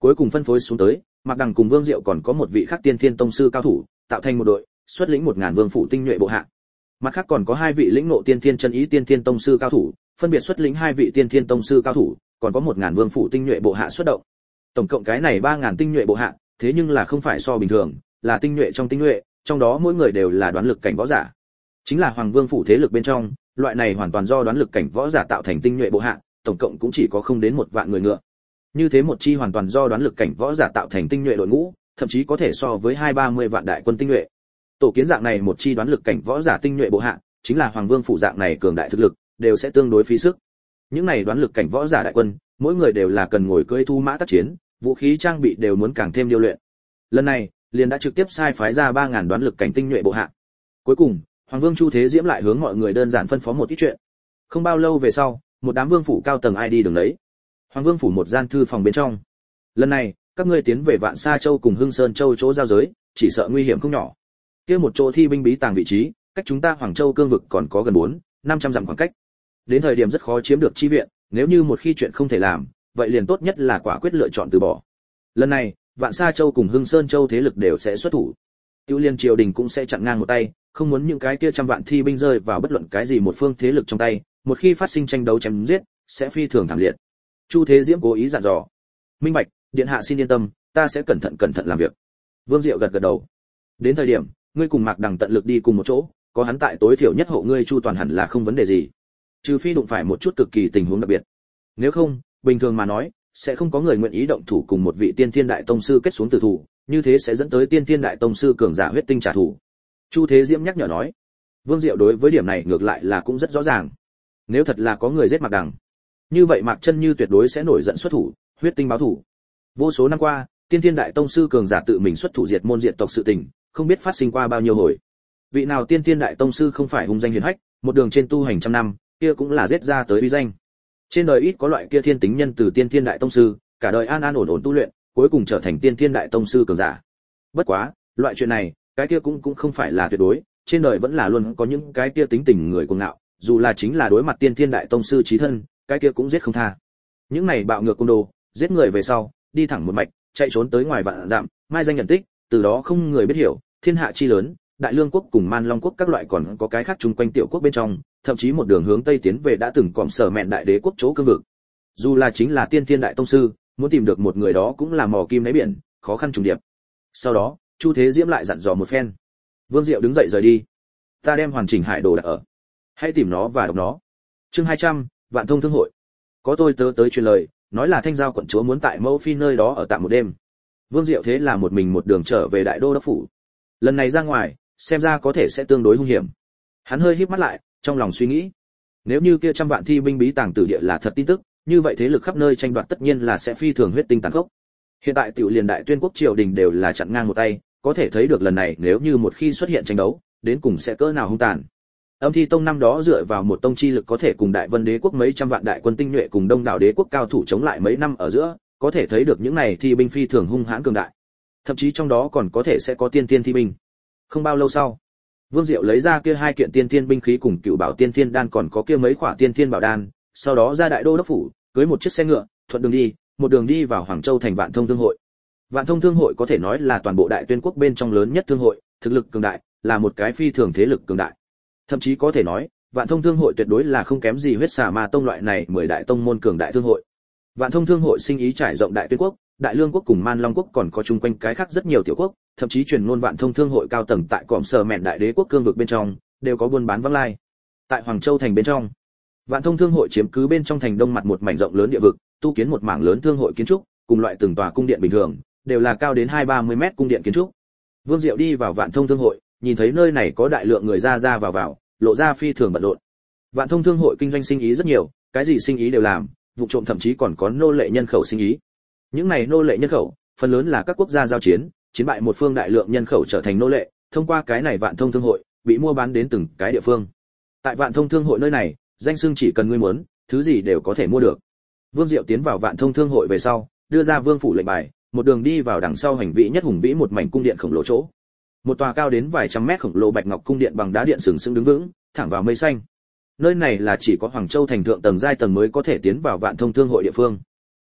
Speaker 1: Cuối cùng phân phối xuống tới, Mạc Đằng cùng Vương Diệu còn có một vị khác Tiên Thiên Tông sư cao thủ, tạo thành một đội, xuất lĩnh một ngàn vương phủ tinh nhuệ bộ hạ. Mặt khác còn có hai vị lĩnh ngộ Tiên Thiên chân ý Tiên Thiên Tông sư cao thủ, phân biệt xuất lĩnh hai vị Tiên Thiên Tông sư cao thủ, còn có một ngàn vương phủ tinh nhuệ bộ hạ xuất động. Tổng cộng cái này ba ngàn tinh nhuệ bộ hạ, thế nhưng là không phải so bình thường, là tinh nhuệ trong tinh nhuệ, trong đó mỗi người đều là đoán lực cảnh võ giả. Chính là Hoàng Vương phủ thế lực bên trong, loại này hoàn toàn do đoán lực cảnh võ giả tạo thành tinh nhuệ bộ hạ, tổng cộng cũng chỉ có không đến một vạn người ngựa. Như thế một chi hoàn toàn do đoán lực cảnh võ giả tạo thành tinh nhuệ đội ngũ, thậm chí có thể so với hai ba mươi vạn đại quân tinh nhuệ. Tổ kiến dạng này một chi đoán lực cảnh võ giả tinh nhuệ bộ hạ, chính là Hoàng Vương phủ dạng này cường đại thực lực, đều sẽ tương đối phí sức. Những này đoán lực cảnh võ giả đại quân, mỗi người đều là cần ngồi cưỡi thu mã tác chiến, vũ khí trang bị đều muốn càng thêm điêu luyện. Lần này, liền đã trực tiếp sai phái ra ba ngàn đoán lực cảnh tinh nhuệ bộ hạ. Cuối cùng, Hoàng Vương Chu Thế Diễm lại hướng mọi người đơn giản phân phó một ít chuyện. Không bao lâu về sau, một đám vương phủ cao tầng ai đi đường đấy. Hoàng Vương phủ một gian thư phòng bên trong. Lần này, các ngươi tiến về Vạn Sa Châu cùng Hưng Sơn Châu chỗ giao giới, chỉ sợ nguy hiểm không nhỏ. Kia một chỗ thi binh bí tàng vị trí, cách chúng ta Hoàng Châu cương vực còn có gần bốn, năm trăm dặm khoảng cách. Đến thời điểm rất khó chiếm được chi viện, nếu như một khi chuyện không thể làm, vậy liền tốt nhất là quả quyết lựa chọn từ bỏ. Lần này, Vạn Sa Châu cùng Hưng Sơn Châu thế lực đều sẽ xuất thủ. Tiêu Liên triều đình cũng sẽ chặn ngang một tay, không muốn những cái kia trăm vạn thi binh rơi vào bất luận cái gì một phương thế lực trong tay, một khi phát sinh tranh đấu chém giết, sẽ phi thường thảm liệt. Chu Thế Diễm cố ý dặn dò. Minh bạch, điện hạ xin yên tâm, ta sẽ cẩn thận cẩn thận làm việc. Vương Diệu gật gật đầu. Đến thời điểm, ngươi cùng Mạc Đằng tận lực đi cùng một chỗ, có hắn tại tối thiểu nhất hộ ngươi chu toàn hẳn là không vấn đề gì. Trừ phi đụng phải một chút cực kỳ tình huống đặc biệt. Nếu không, bình thường mà nói, sẽ không có người nguyện ý động thủ cùng một vị Tiên Thiên đại tông sư kết xuống tử thủ, như thế sẽ dẫn tới Tiên Thiên đại tông sư cường giả huyết tinh trả thù. Chu Thế Diễm nhắc nhở nói. Vương Diệu đối với điểm này ngược lại là cũng rất rõ ràng. Nếu thật là có người giết Mạc Đằng, như vậy Mạc Chân Như tuyệt đối sẽ nổi giận xuất thủ, huyết tinh báo thủ. Vô số năm qua, Tiên Thiên đại tông sư cường giả tự mình xuất thủ diệt môn diệt tộc sự tình, không biết phát sinh qua bao nhiêu hồi. Vị nào Tiên Thiên đại tông sư không phải hung danh hiển hách, một đường trên tu hành trăm năm, kia cũng là giết ra tới uy danh. Trên đời ít có loại kia thiên tính nhân từ Tiên Thiên đại tông sư, cả đời an an ổn ổn tu luyện, cuối cùng trở thành Tiên Thiên đại tông sư cường giả. Bất quá, loại chuyện này, cái kia cũng cũng không phải là tuyệt đối, trên đời vẫn là luôn có những cái kia tính tình người cuồng ngạo, dù là chính là đối mặt Tiên Thiên đại tông sư chí thân, cái kia cũng giết không tha. Những này bạo ngược côn đồ, giết người về sau, đi thẳng một mạch, chạy trốn tới ngoài vạn dặm, mai danh nhận tích, từ đó không người biết hiểu, thiên hạ chi lớn, Đại Lương quốc cùng Man Long quốc các loại còn có cái khác chung quanh tiểu quốc bên trong, thậm chí một đường hướng tây tiến về đã từng cọm sở mẹn đại đế quốc chỗ cương vực. Dù là chính là Tiên Thiên đại tông sư, muốn tìm được một người đó cũng là mò kim đáy biển, khó khăn trùng điệp. Sau đó, Chu Thế Diễm lại dặn dò một phen. Vương Diệu đứng dậy rời đi. Ta đem hoàn chỉnh hải đồ đặt ở. Hãy tìm nó và đọc nó. Chương hai trăm, Vạn Thông Thương hội. Có tôi tớ tới truyền lời, nói là Thanh Giao quận chúa muốn tại Mẫu Phi nơi đó ở tạm một đêm. Vương Diệu thế là một mình một đường trở về Đại Đô đốc phủ. Lần này ra ngoài, xem ra có thể sẽ tương đối hung hiểm. Hắn hơi híp mắt lại, trong lòng suy nghĩ, nếu như kia trăm vạn thi binh bí tàng tử địa là thật tin tức, như vậy thế lực khắp nơi tranh đoạt tất nhiên là sẽ phi thường huyết tinh tàn khốc. Hiện tại tiểu liền Đại Tuyên quốc triều đình đều là chặn ngang một tay, có thể thấy được lần này nếu như một khi xuất hiện tranh đấu, đến cùng sẽ cỡ nào hung tàn. Âm Thi Tông năm đó dựa vào một tông chi lực có thể cùng Đại Vân Đế quốc mấy trăm vạn đại quân tinh nhuệ cùng Đông đảo đế quốc cao thủ chống lại mấy năm ở giữa, có thể thấy được những này thi binh phi thường hung hãn cường đại. Thậm chí trong đó còn có thể sẽ có tiên tiên thi binh. Không bao lâu sau, Vương Diệu lấy ra kia hai kiện tiên tiên binh khí cùng Cựu Bảo Tiên Thiên đan còn có kia mấy khỏa tiên tiên bảo đan, sau đó ra Đại Đô đốc phủ, cưới một chiếc xe ngựa, thuận đường đi, một đường đi vào Hoàng Châu thành Vạn Thông Thương hội. Vạn Thông Thương hội có thể nói là toàn bộ Đại Tuyên quốc bên trong lớn nhất thương hội, thực lực cường đại, là một cái phi thường thế lực cường đại. Thậm chí có thể nói, Vạn Thông Thương hội tuyệt đối là không kém gì Huyết Xà Ma tông loại này mười đại tông môn cường đại thương hội. Vạn Thông Thương hội sinh ý trải rộng Đại Tuyên quốc, Đại Lương quốc cùng Man Long quốc còn có chung quanh cái khác rất nhiều tiểu quốc, thậm chí truyền ngôn Vạn Thông Thương hội cao tầng tại cọm sở mẹn đại đế quốc cương vực bên trong đều có buôn bán vắng lai. Tại Hoàng Châu thành bên trong, Vạn Thông Thương hội chiếm cứ bên trong thành đông mặt một mảnh rộng lớn địa vực, tu kiến một mảng lớn thương hội kiến trúc, cùng loại từng tòa cung điện bình thường, đều là cao đến hai ba mươi mét cung điện kiến trúc. Vương Diệu đi vào Vạn Thông Thương hội, nhìn thấy nơi này có đại lượng người ra ra vào vào, lộ ra phi thường bận rộn. Vạn Thông Thương hội kinh doanh sinh ý rất nhiều, cái gì sinh ý đều làm, vụ trộm thậm chí còn có nô lệ nhân khẩu sinh ý. Những này nô lệ nhân khẩu, phần lớn là các quốc gia giao chiến, chiến bại một phương đại lượng nhân khẩu trở thành nô lệ, thông qua cái này Vạn Thông Thương hội, bị mua bán đến từng cái địa phương. Tại Vạn Thông Thương hội nơi này, danh xưng chỉ cần ngươi muốn, thứ gì đều có thể mua được. Vương Diệu tiến vào Vạn Thông Thương hội về sau, đưa ra vương phủ lệnh bài, một đường đi vào đằng sau hành vị nhất hùng vĩ một mảnh cung điện khổng lồ chỗ. Một tòa cao đến vài trăm mét khổng lồ bạch ngọc cung điện bằng đá điện sừng sững đứng vững, thẳng vào mây xanh. Nơi này là chỉ có Hoàng Châu thành thượng tầng giai tầng mới có thể tiến vào Vạn Thông Thương hội địa phương.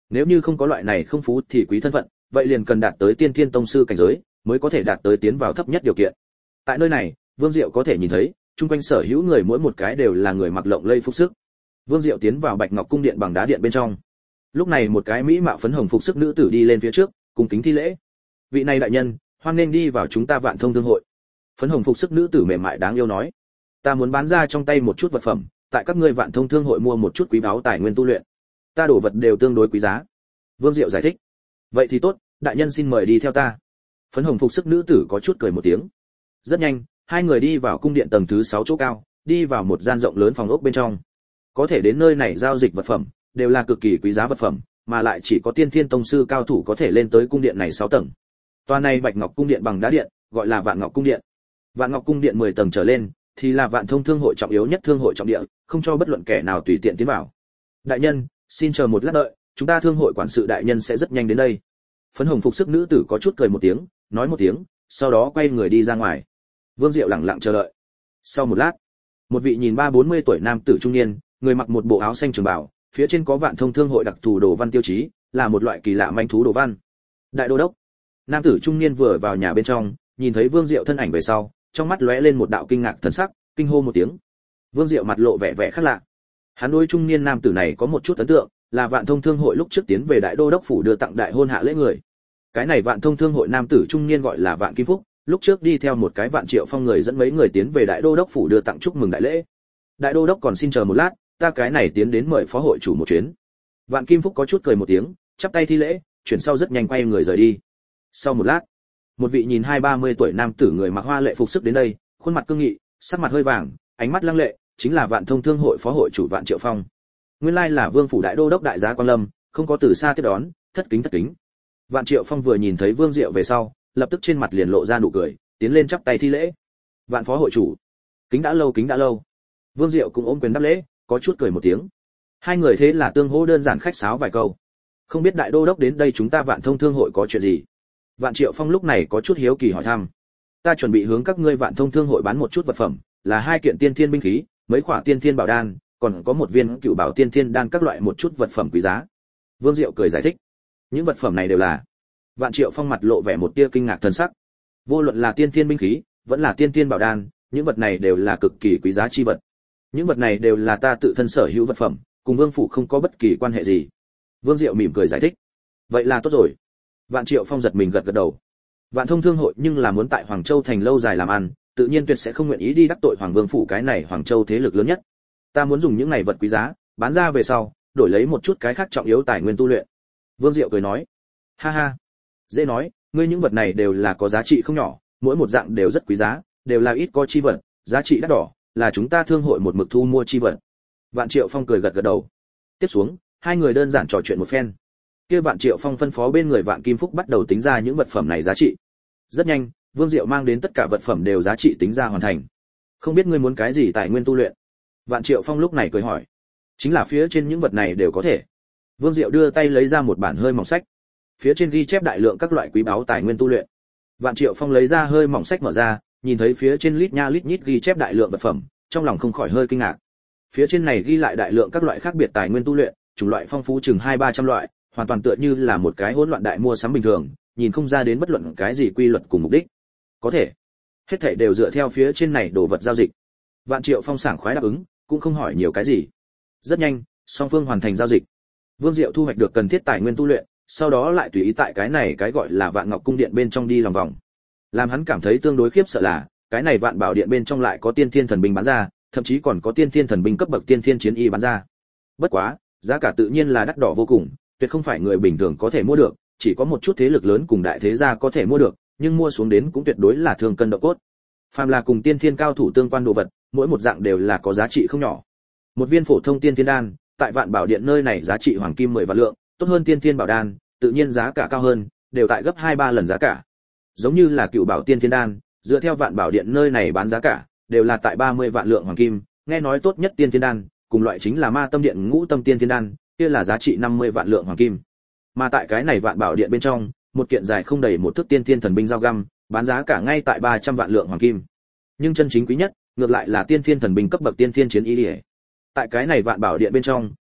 Speaker 1: Nếu như không có loại này không phú thì quý thân phận, vậy liền cần đạt tới tiên thiên tông sư cảnh giới, mới có thể đạt tới tiến vào thấp nhất điều kiện. Tại nơi này, Vương Diệu có thể nhìn thấy, chung quanh sở hữu người mỗi một cái đều là người mặc lộng lẫy phục sức. Vương Diệu tiến vào Bạch Ngọc cung điện bằng đá điện bên trong. Lúc này một cái mỹ mạo phấn hồng phục sức nữ tử đi lên phía trước, cung kính thi lễ. Vị này đại nhân, hoan nên đi vào chúng ta Vạn Thông thương hội. Phấn hồng phục sức nữ tử mềm mại đáng yêu nói, ta muốn bán ra trong tay một chút vật phẩm, tại các ngươi Vạn Thông thương hội mua một chút quý báu tài nguyên tu luyện. Ta đổ vật đều tương đối quý giá. Vương Diệu giải thích. Vậy thì tốt, đại nhân xin mời đi theo ta. Phấn hồng phục sức nữ tử có chút cười một tiếng. Rất nhanh, hai người đi vào cung điện tầng thứ sáu chỗ cao, đi vào một gian rộng lớn phòng ốc bên trong. Có thể đến nơi này giao dịch vật phẩm, đều là cực kỳ quý giá vật phẩm, mà lại chỉ có tiên thiên tông sư cao thủ có thể lên tới cung điện này sáu tầng. Tòa này Bạch Ngọc cung điện bằng đá điện, gọi là Vạn Ngọc cung điện. Vạn Ngọc cung điện mười tầng trở lên, thì là Vạn Thông thương hội trọng yếu nhất thương hội trọng địa, không cho bất luận kẻ nào tùy tiện tiến vào. Đại nhân, xin chờ một lát đợi, chúng ta thương hội quản sự đại nhân sẽ rất nhanh đến đây. Phấn hồng phục sức nữ tử có chút cười một tiếng, nói một tiếng, sau đó quay người đi ra ngoài. Vương Diệu lặng lặng chờ đợi. Sau một lát, một vị nhìn ba bốn mươi tuổi nam tử trung niên, người mặc một bộ áo xanh trường bào, phía trên có Vạn Thông thương hội đặc thù đồ văn tiêu chí, là một loại kỳ lạ manh thú đồ văn. Đại đô đốc. Nam tử trung niên vừa vào nhà bên trong, nhìn thấy Vương Diệu thân ảnh về sau, trong mắt lóe lên một đạo kinh ngạc thần sắc, kinh hô một tiếng. Vương Diệu mặt lộ vẻ vẻ khác lạ. Hắn đối trung niên nam tử này có một chút ấn tượng, là Vạn Thông thương hội lúc trước tiến về đại đô đốc phủ đưa tặng đại hôn hạ lễ người. Cái này Vạn Thông thương hội nam tử trung niên gọi là Vạn Kim Phúc, lúc trước đi theo một cái Vạn Triệu Phong người dẫn mấy người tiến về đại đô đốc phủ đưa tặng chúc mừng đại lễ. Đại đô đốc còn xin chờ một lát, ta cái này tiến đến mời phó hội chủ một chuyến. Vạn Kim Phúc có chút cười một tiếng, chắp tay thi lễ, chuyển sau rất nhanh quay người rời đi. Sau một lát, một vị nhìn hai ba mươi tuổi nam tử người mặc hoa lệ phục sức đến đây, khuôn mặt cương nghị, sắc mặt hơi vàng, ánh mắt lăng lệ, chính là Vạn Thông thương hội phó hội chủ Vạn Triệu Phong. Nguyên lai là Vương phủ đại đô đốc đại giá Quan Lâm, không có từ xa tiếp đón, thất kính thất kính. Vạn Triệu Phong vừa nhìn thấy Vương Diệu về sau, lập tức trên mặt liền lộ ra nụ cười, tiến lên chắp tay thi lễ. Vạn phó hội chủ, kính đã lâu kính đã lâu. Vương Diệu cũng ôm quyền đáp lễ, có chút cười một tiếng. Hai người thế là tương hỗ đơn giản khách sáo vài câu. Không biết đại đô đốc đến đây chúng ta Vạn Thông thương hội có chuyện gì? Vạn Triệu Phong lúc này có chút hiếu kỳ hỏi thăm. Ta chuẩn bị hướng các ngươi Vạn Thông thương hội bán một chút vật phẩm, là hai kiện tiên thiên binh khí, mấy khỏa tiên thiên bảo đan, còn có một viên cựu bảo tiên thiên đan các loại một chút vật phẩm quý giá. Vương Diệu cười giải thích. Những vật phẩm này đều là. Vạn Triệu Phong mặt lộ vẻ một tia kinh ngạc thần sắc. Vô luận là tiên thiên binh khí, vẫn là tiên thiên bảo đan, những vật này đều là cực kỳ quý giá chi vật. Những vật này đều là ta tự thân sở hữu vật phẩm, cùng Vương phủ không có bất kỳ quan hệ gì. Vương Diệu mỉm cười giải thích. Vậy là tốt rồi. Vạn Triệu Phong giật mình gật gật đầu. Vạn Thông thương hội nhưng là muốn tại Hoàng Châu thành lâu dài làm ăn, tự nhiên tuyệt sẽ không nguyện ý đi đắc tội Hoàng Vương phủ cái này Hoàng Châu thế lực lớn nhất. Ta muốn dùng những này vật quý giá, bán ra về sau, đổi lấy một chút cái khác trọng yếu tài nguyên tu luyện. Vương Diệu cười nói. Ha ha. Dễ nói, ngươi những vật này đều là có giá trị không nhỏ, mỗi một dạng đều rất quý giá, đều là ít có chi vật, giá trị đắt đỏ, là chúng ta thương hội một mực thu mua chi vật. Vạn Triệu Phong cười gật gật đầu. Tiếp xuống, hai người đơn giản trò chuyện một phen. Kia Vạn Triệu Phong phân phó bên người Vạn Kim Phúc bắt đầu tính ra những vật phẩm này giá trị. Rất nhanh, Vương Diệu mang đến tất cả vật phẩm đều giá trị tính ra hoàn thành. Không biết ngươi muốn cái gì tài nguyên tu luyện? Vạn Triệu Phong lúc này cười hỏi. Chính là phía trên những vật này đều có thể. Vương Diệu đưa tay lấy ra một bản hơi mỏng sách. Phía trên ghi chép đại lượng các loại quý báu tài nguyên tu luyện. Vạn Triệu Phong lấy ra hơi mỏng sách mở ra, nhìn thấy phía trên lít nha lít nhít ghi chép đại lượng vật phẩm, trong lòng không khỏi hơi kinh ngạc. Phía trên này ghi lại đại lượng các loại khác biệt tài nguyên tu luyện, chủng loại phong phú chừng hai ba trăm loại, hoàn toàn tựa như là một cái hỗn loạn đại mua sắm bình thường, nhìn không ra đến bất luận cái gì quy luật cùng mục đích. Có thể, hết thảy đều dựa theo phía trên này đồ vật giao dịch. Vạn Triệu Phong sảng khoái đáp ứng, cũng không hỏi nhiều cái gì. Rất nhanh, song phương hoàn thành giao dịch. Vương Diệu thu hoạch được cần thiết tài nguyên tu luyện, sau đó lại tùy ý tại cái này cái gọi là Vạn Ngọc cung điện bên trong đi lòng vòng. Làm hắn cảm thấy tương đối khiếp sợ là, cái này Vạn Bảo điện bên trong lại có tiên thiên thần binh bán ra, thậm chí còn có tiên thiên thần binh cấp bậc tiên thiên chiến y bán ra. Bất quá, giá cả tự nhiên là đắt đỏ vô cùng, tuyệt không phải người bình thường có thể mua được, chỉ có một chút thế lực lớn cùng đại thế gia có thể mua được, nhưng mua xuống đến cũng tuyệt đối là thương cân độ cốt. Phàm là cùng tiên thiên cao thủ tương quan đồ vật, mỗi một dạng đều là có giá trị không nhỏ. Một viên phổ thông tiên thiên đan, tại Vạn Bảo điện nơi này giá trị hoàng kim mười vạn lượng, tốt hơn tiên thiên bảo đan, tự nhiên giá cả cao hơn, đều tại gấp hai ba lần giá cả. Giống như là cựu bảo tiên thiên đan, dựa theo Vạn Bảo điện nơi này bán giá cả, đều là tại ba mươi vạn lượng hoàng kim, nghe nói tốt nhất tiên thiên đan, cùng loại chính là Ma Tâm điện Ngũ Tâm tiên thiên đan, kia là giá trị năm mươi vạn lượng hoàng kim. Mà tại cái này Vạn Bảo điện bên trong, một kiện dài không đầy một thước tiên thiên thần binh dao găm, bán giá cả ngay tại ba trăm vạn lượng hoàng kim. Nhưng chân chính quý nhất, ngược lại là tiên thiên thần binh cấp bậc tiên thiên chiến y liễu. Tại cái này Vạn Bảo điện bên trong,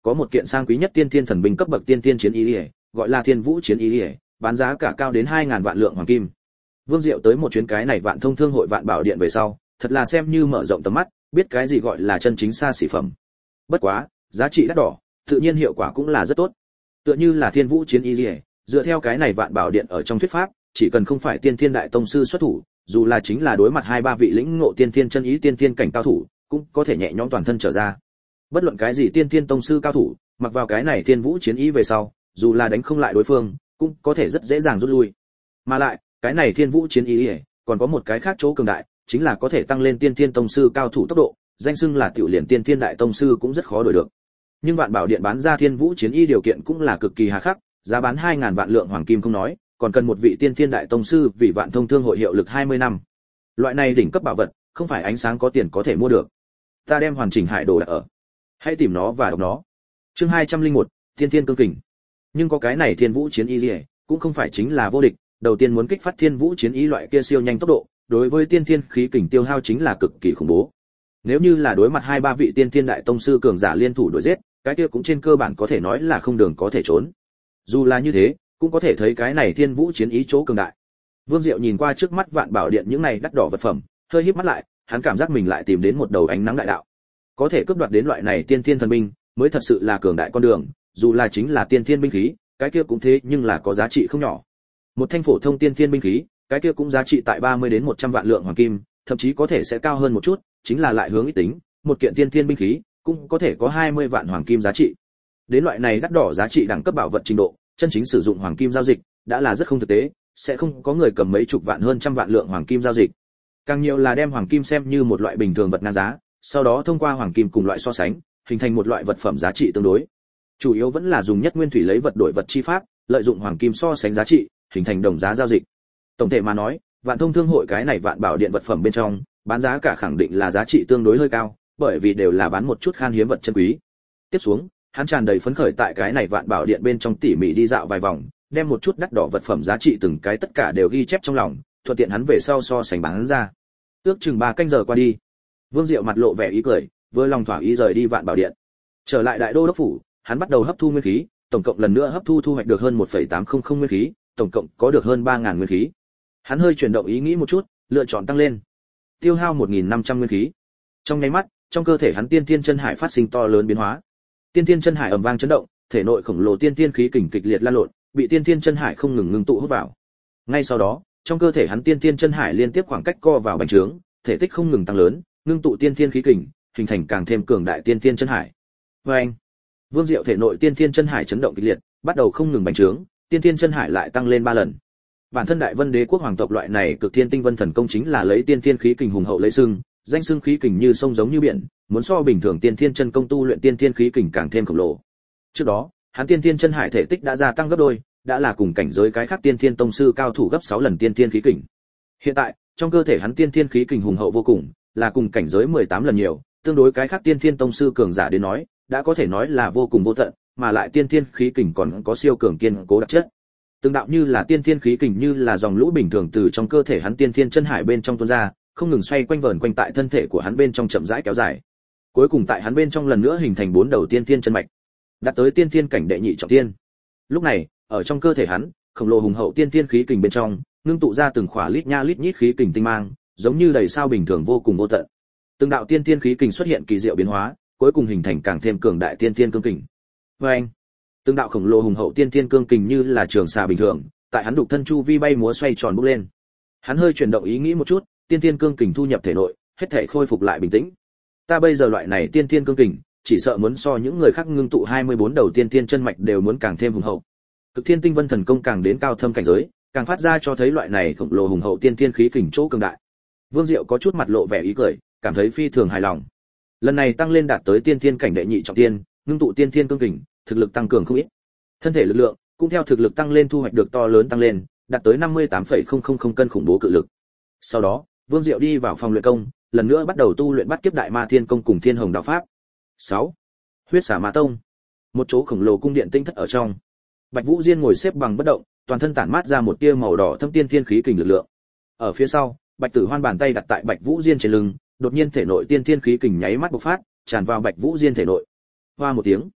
Speaker 1: có một kiện sang quý nhất tiên thiên thần binh cấp bậc tiên thiên chiến y, gọi là Thiên Vũ chiến y, bán giá cả cao đến hai ngàn vạn lượng hoàng kim. Vương Diệu tới một chuyến cái này Vạn Thông Thương hội Vạn Bảo Điện về sau, thật là xem như mở rộng tầm mắt, biết cái gì gọi là chân chính xa xỉ phẩm. Bất quá, giá trị đắt đỏ, tự nhiên hiệu quả cũng là rất tốt. Tựa như là Thiên Vũ chiến y, dựa theo cái này Vạn Bảo Điện ở trong thuyết pháp, chỉ cần không phải tiên thiên đại tông sư xuất thủ, dù là chính là đối mặt hai ba vị lĩnh ngộ tiên thiên chân ý tiên thiên cảnh cao thủ, cũng có thể nhẹ nhõm toàn thân trở ra. Bất luận cái gì tiên thiên tông sư cao thủ, mặc vào cái này Thiên Vũ chiến ý về sau, dù là đánh không lại đối phương, cũng có thể rất dễ dàng rút lui. Mà lại, cái này Thiên Vũ chiến ý còn có một cái khác chỗ cường đại, chính là có thể tăng lên tiên thiên tông sư cao thủ tốc độ, danh xưng là tiểu liền tiên thiên đại tông sư cũng rất khó đổi được. Nhưng Vạn Bảo Điện bán ra Thiên Vũ chiến y điều kiện cũng là cực kỳ hà khắc, giá bán hai ngàn vạn lượng hoàng kim không nói, còn cần một vị tiên thiên đại tông sư vì Vạn Thông Thương hội hiệu lực hai mươi năm. Loại này đỉnh cấp bảo vật, không phải ánh sáng có tiền có thể mua được. Ta đem hoàn chỉnh hải đồ đặt ở. Hãy tìm nó và đọc nó. Chương hai trăm lẻ một, Tiên Thiên Cương Kình. Nhưng có cái này Thiên Vũ chiến y, cũng không phải chính là vô địch, đầu tiên muốn kích phát Thiên Vũ chiến y loại kia siêu nhanh tốc độ, đối với tiên thiên khí kình tiêu hao chính là cực kỳ khủng bố. Nếu như là đối mặt hai ba vị tiên thiên đại tông sư cường giả liên thủ đuổi giết, cái kia cũng trên cơ bản có thể nói là không đường có thể trốn. Dù là như thế, cũng có thể thấy cái này Thiên Vũ chiến ý chỗ cường đại. Vương Diệu nhìn qua trước mắt Vạn Bảo Điện những này đắt đỏ vật phẩm, hơi híp mắt lại, hắn cảm giác mình lại tìm đến một đầu ánh nắng đại đạo. Có thể cướp đoạt đến loại này tiên thiên thần binh, mới thật sự là cường đại con đường, dù là chính là tiên thiên binh khí, cái kia cũng thế nhưng là có giá trị không nhỏ. Một thanh phổ thông tiên thiên binh khí, cái kia cũng giá trị tại ba mươi đến một trăm vạn lượng hoàng kim, thậm chí có thể sẽ cao hơn một chút, chính là lại hướng ít tính, một kiện tiên thiên binh khí cũng có thể có hai mươi vạn hoàng kim giá trị. Đến loại này đắt đỏ giá trị đẳng cấp bảo vật trình độ, chân chính sử dụng hoàng kim giao dịch đã là rất không thực tế, sẽ không có người cầm mấy chục vạn hơn trăm vạn lượng hoàng kim giao dịch. Càng nhiều là đem hoàng kim xem như một loại bình thường vật ngang giá, sau đó thông qua hoàng kim cùng loại so sánh, hình thành một loại vật phẩm giá trị tương đối. Chủ yếu vẫn là dùng nhất nguyên thủy lấy vật đổi vật chi pháp, lợi dụng hoàng kim so sánh giá trị, hình thành đồng giá giao dịch. Tổng thể mà nói, Vạn Thông Thương hội cái này Vạn Bảo Điện vật phẩm bên trong, bán giá cả khẳng định là giá trị tương đối hơi cao, bởi vì đều là bán một chút khan hiếm vật chân quý. Tiếp xuống, hắn tràn đầy phấn khởi tại cái này Vạn Bảo Điện bên trong tỉ mỉ đi dạo vài vòng, đem một chút đắt đỏ vật phẩm giá trị từng cái tất cả đều ghi chép trong lòng, thuận tiện hắn về sau so sánh bán ra. Ước chừng ba canh giờ qua đi, Vương Diệu mặt lộ vẻ ý cười, vừa lòng thỏa ý rời đi Vạn Bảo Điện. Trở lại Đại Đô đốc phủ, hắn bắt đầu hấp thu nguyên khí, tổng cộng lần nữa hấp thu thu hoạch được hơn một phẩy tám không không nguyên khí, tổng cộng có được hơn ba nghìn nguyên khí. Hắn hơi chuyển động ý nghĩ một chút, lựa chọn tăng lên. Tiêu hao một nghìn năm trăm nguyên khí. Trong nháy mắt, trong cơ thể hắn tiên thiên chân hải phát sinh to lớn biến hóa. Tiên thiên chân hải ầm vang chấn động, thể nội khổng lồ tiên thiên khí kình kịch liệt lan lộn, bị tiên thiên chân hải không ngừng ngưng tụ hút vào. Ngay sau đó, trong cơ thể hắn tiên thiên chân hải liên tiếp khoảng cách co vào bành trướng, thể tích không ngừng tăng lớn, ngưng tụ tiên thiên khí kình, hình thành càng thêm cường đại tiên thiên chân hải. Và anh, Vương Diệu thể nội tiên thiên chân hải chấn động kịch liệt, bắt đầu không ngừng bành trướng, tiên thiên chân hải lại tăng lên ba lần. Bản thân Đại Vân Đế quốc hoàng tộc loại này cực thiên tinh vân thần công chính là lấy tiên thiên khí kình hùng hậu lấy xưng, danh xưng khí kình như sông giống như biển, muốn so bình thường tiên thiên chân công tu luyện tiên thiên khí kình càng thêm khổng lồ. Trước đó, hắn tiên thiên chân hải thể tích đã gia tăng gấp đôi, đã là cùng cảnh giới cái khác tiên thiên tông sư cao thủ gấp sáu lần tiên thiên khí kình. Hiện tại, trong cơ thể hắn tiên thiên khí kình hùng hậu vô cùng, là cùng cảnh giới mười tám lần nhiều, tương đối cái khác tiên thiên tông sư cường giả đến nói, đã có thể nói là vô cùng vô tận, mà lại tiên thiên khí kình còn có siêu cường kiên cố đặc chất. Tương đạo như là tiên thiên khí kình như là dòng lũ bình thường từ trong cơ thể hắn tiên thiên chân hải bên trong tuôn ra, không ngừng xoay quanh vờn quanh tại thân thể của hắn bên trong chậm rãi kéo dài. Cuối cùng tại hắn bên trong lần nữa hình thành bốn đầu tiên thiên chân mạch, đạt tới tiên thiên cảnh đệ nhị trọng thiên. Lúc này, ở trong cơ thể hắn, khổng lồ hùng hậu tiên thiên khí kình bên trong, ngưng tụ ra từng khỏa lít nha lít nhít khí kình tinh mang, giống như đầy sao bình thường vô cùng vô tận. Từng đạo tiên thiên khí kình xuất hiện kỳ diệu biến hóa, cuối cùng hình thành càng thêm cường đại tiên thiên cương kình. Và anh, từng đạo khổng lồ hùng hậu tiên thiên cương kình như là trường xà bình thường, tại hắn đục thân chu vi bay múa xoay tròn bốc lên. Hắn hơi chuyển động ý nghĩ một chút, tiên thiên cương kình thu nhập thể nội, hết thảy khôi phục lại bình tĩnh. Ta bây giờ loại này tiên thiên cương kình, chỉ sợ muốn so những người khác ngưng tụ hai mươi bốn đầu tiên thiên chân mạch đều muốn càng thêm hùng hậu. Cực Thiên Tinh Vân thần công càng đến cao thâm cảnh giới, càng phát ra cho thấy loại này khổng lồ hùng hậu tiên thiên khí kình chỗ cường đại. Vương Diệu có chút mặt lộ vẻ ý cười, cảm thấy phi thường hài lòng. Lần này tăng lên đạt tới tiên thiên cảnh đệ nhị trọng thiên, ngưng tụ tiên thiên cương kình, thực lực tăng cường không ít. Thân thể lực lượng cũng theo thực lực tăng lên thu hoạch được to lớn tăng lên, đạt tới năm mươi tám phẩy không không không cân khủng bố cự lực. Sau đó, Vương Diệu đi vào phòng luyện công, lần nữa bắt đầu tu luyện Bát Kiếp Đại Ma Thiên Công cùng Thiên Hồng Đạo Pháp. sáu. Huyết Xà Ma Tông. Một chỗ khổng lồ cung điện tinh thất ở trong. Bạch Vũ Diên ngồi xếp bằng bất động, toàn thân tản mát ra một tia màu đỏ thâm tiên thiên khí kình lực lượng. Ở phía sau, Bạch Tử Hoan bàn tay đặt tại Bạch Vũ Diên trên lưng, đột nhiên thể nội tiên thiên khí kình nháy mắt bộc phát, tràn vào Bạch Vũ Diên thể nội. Hoa một tiếng,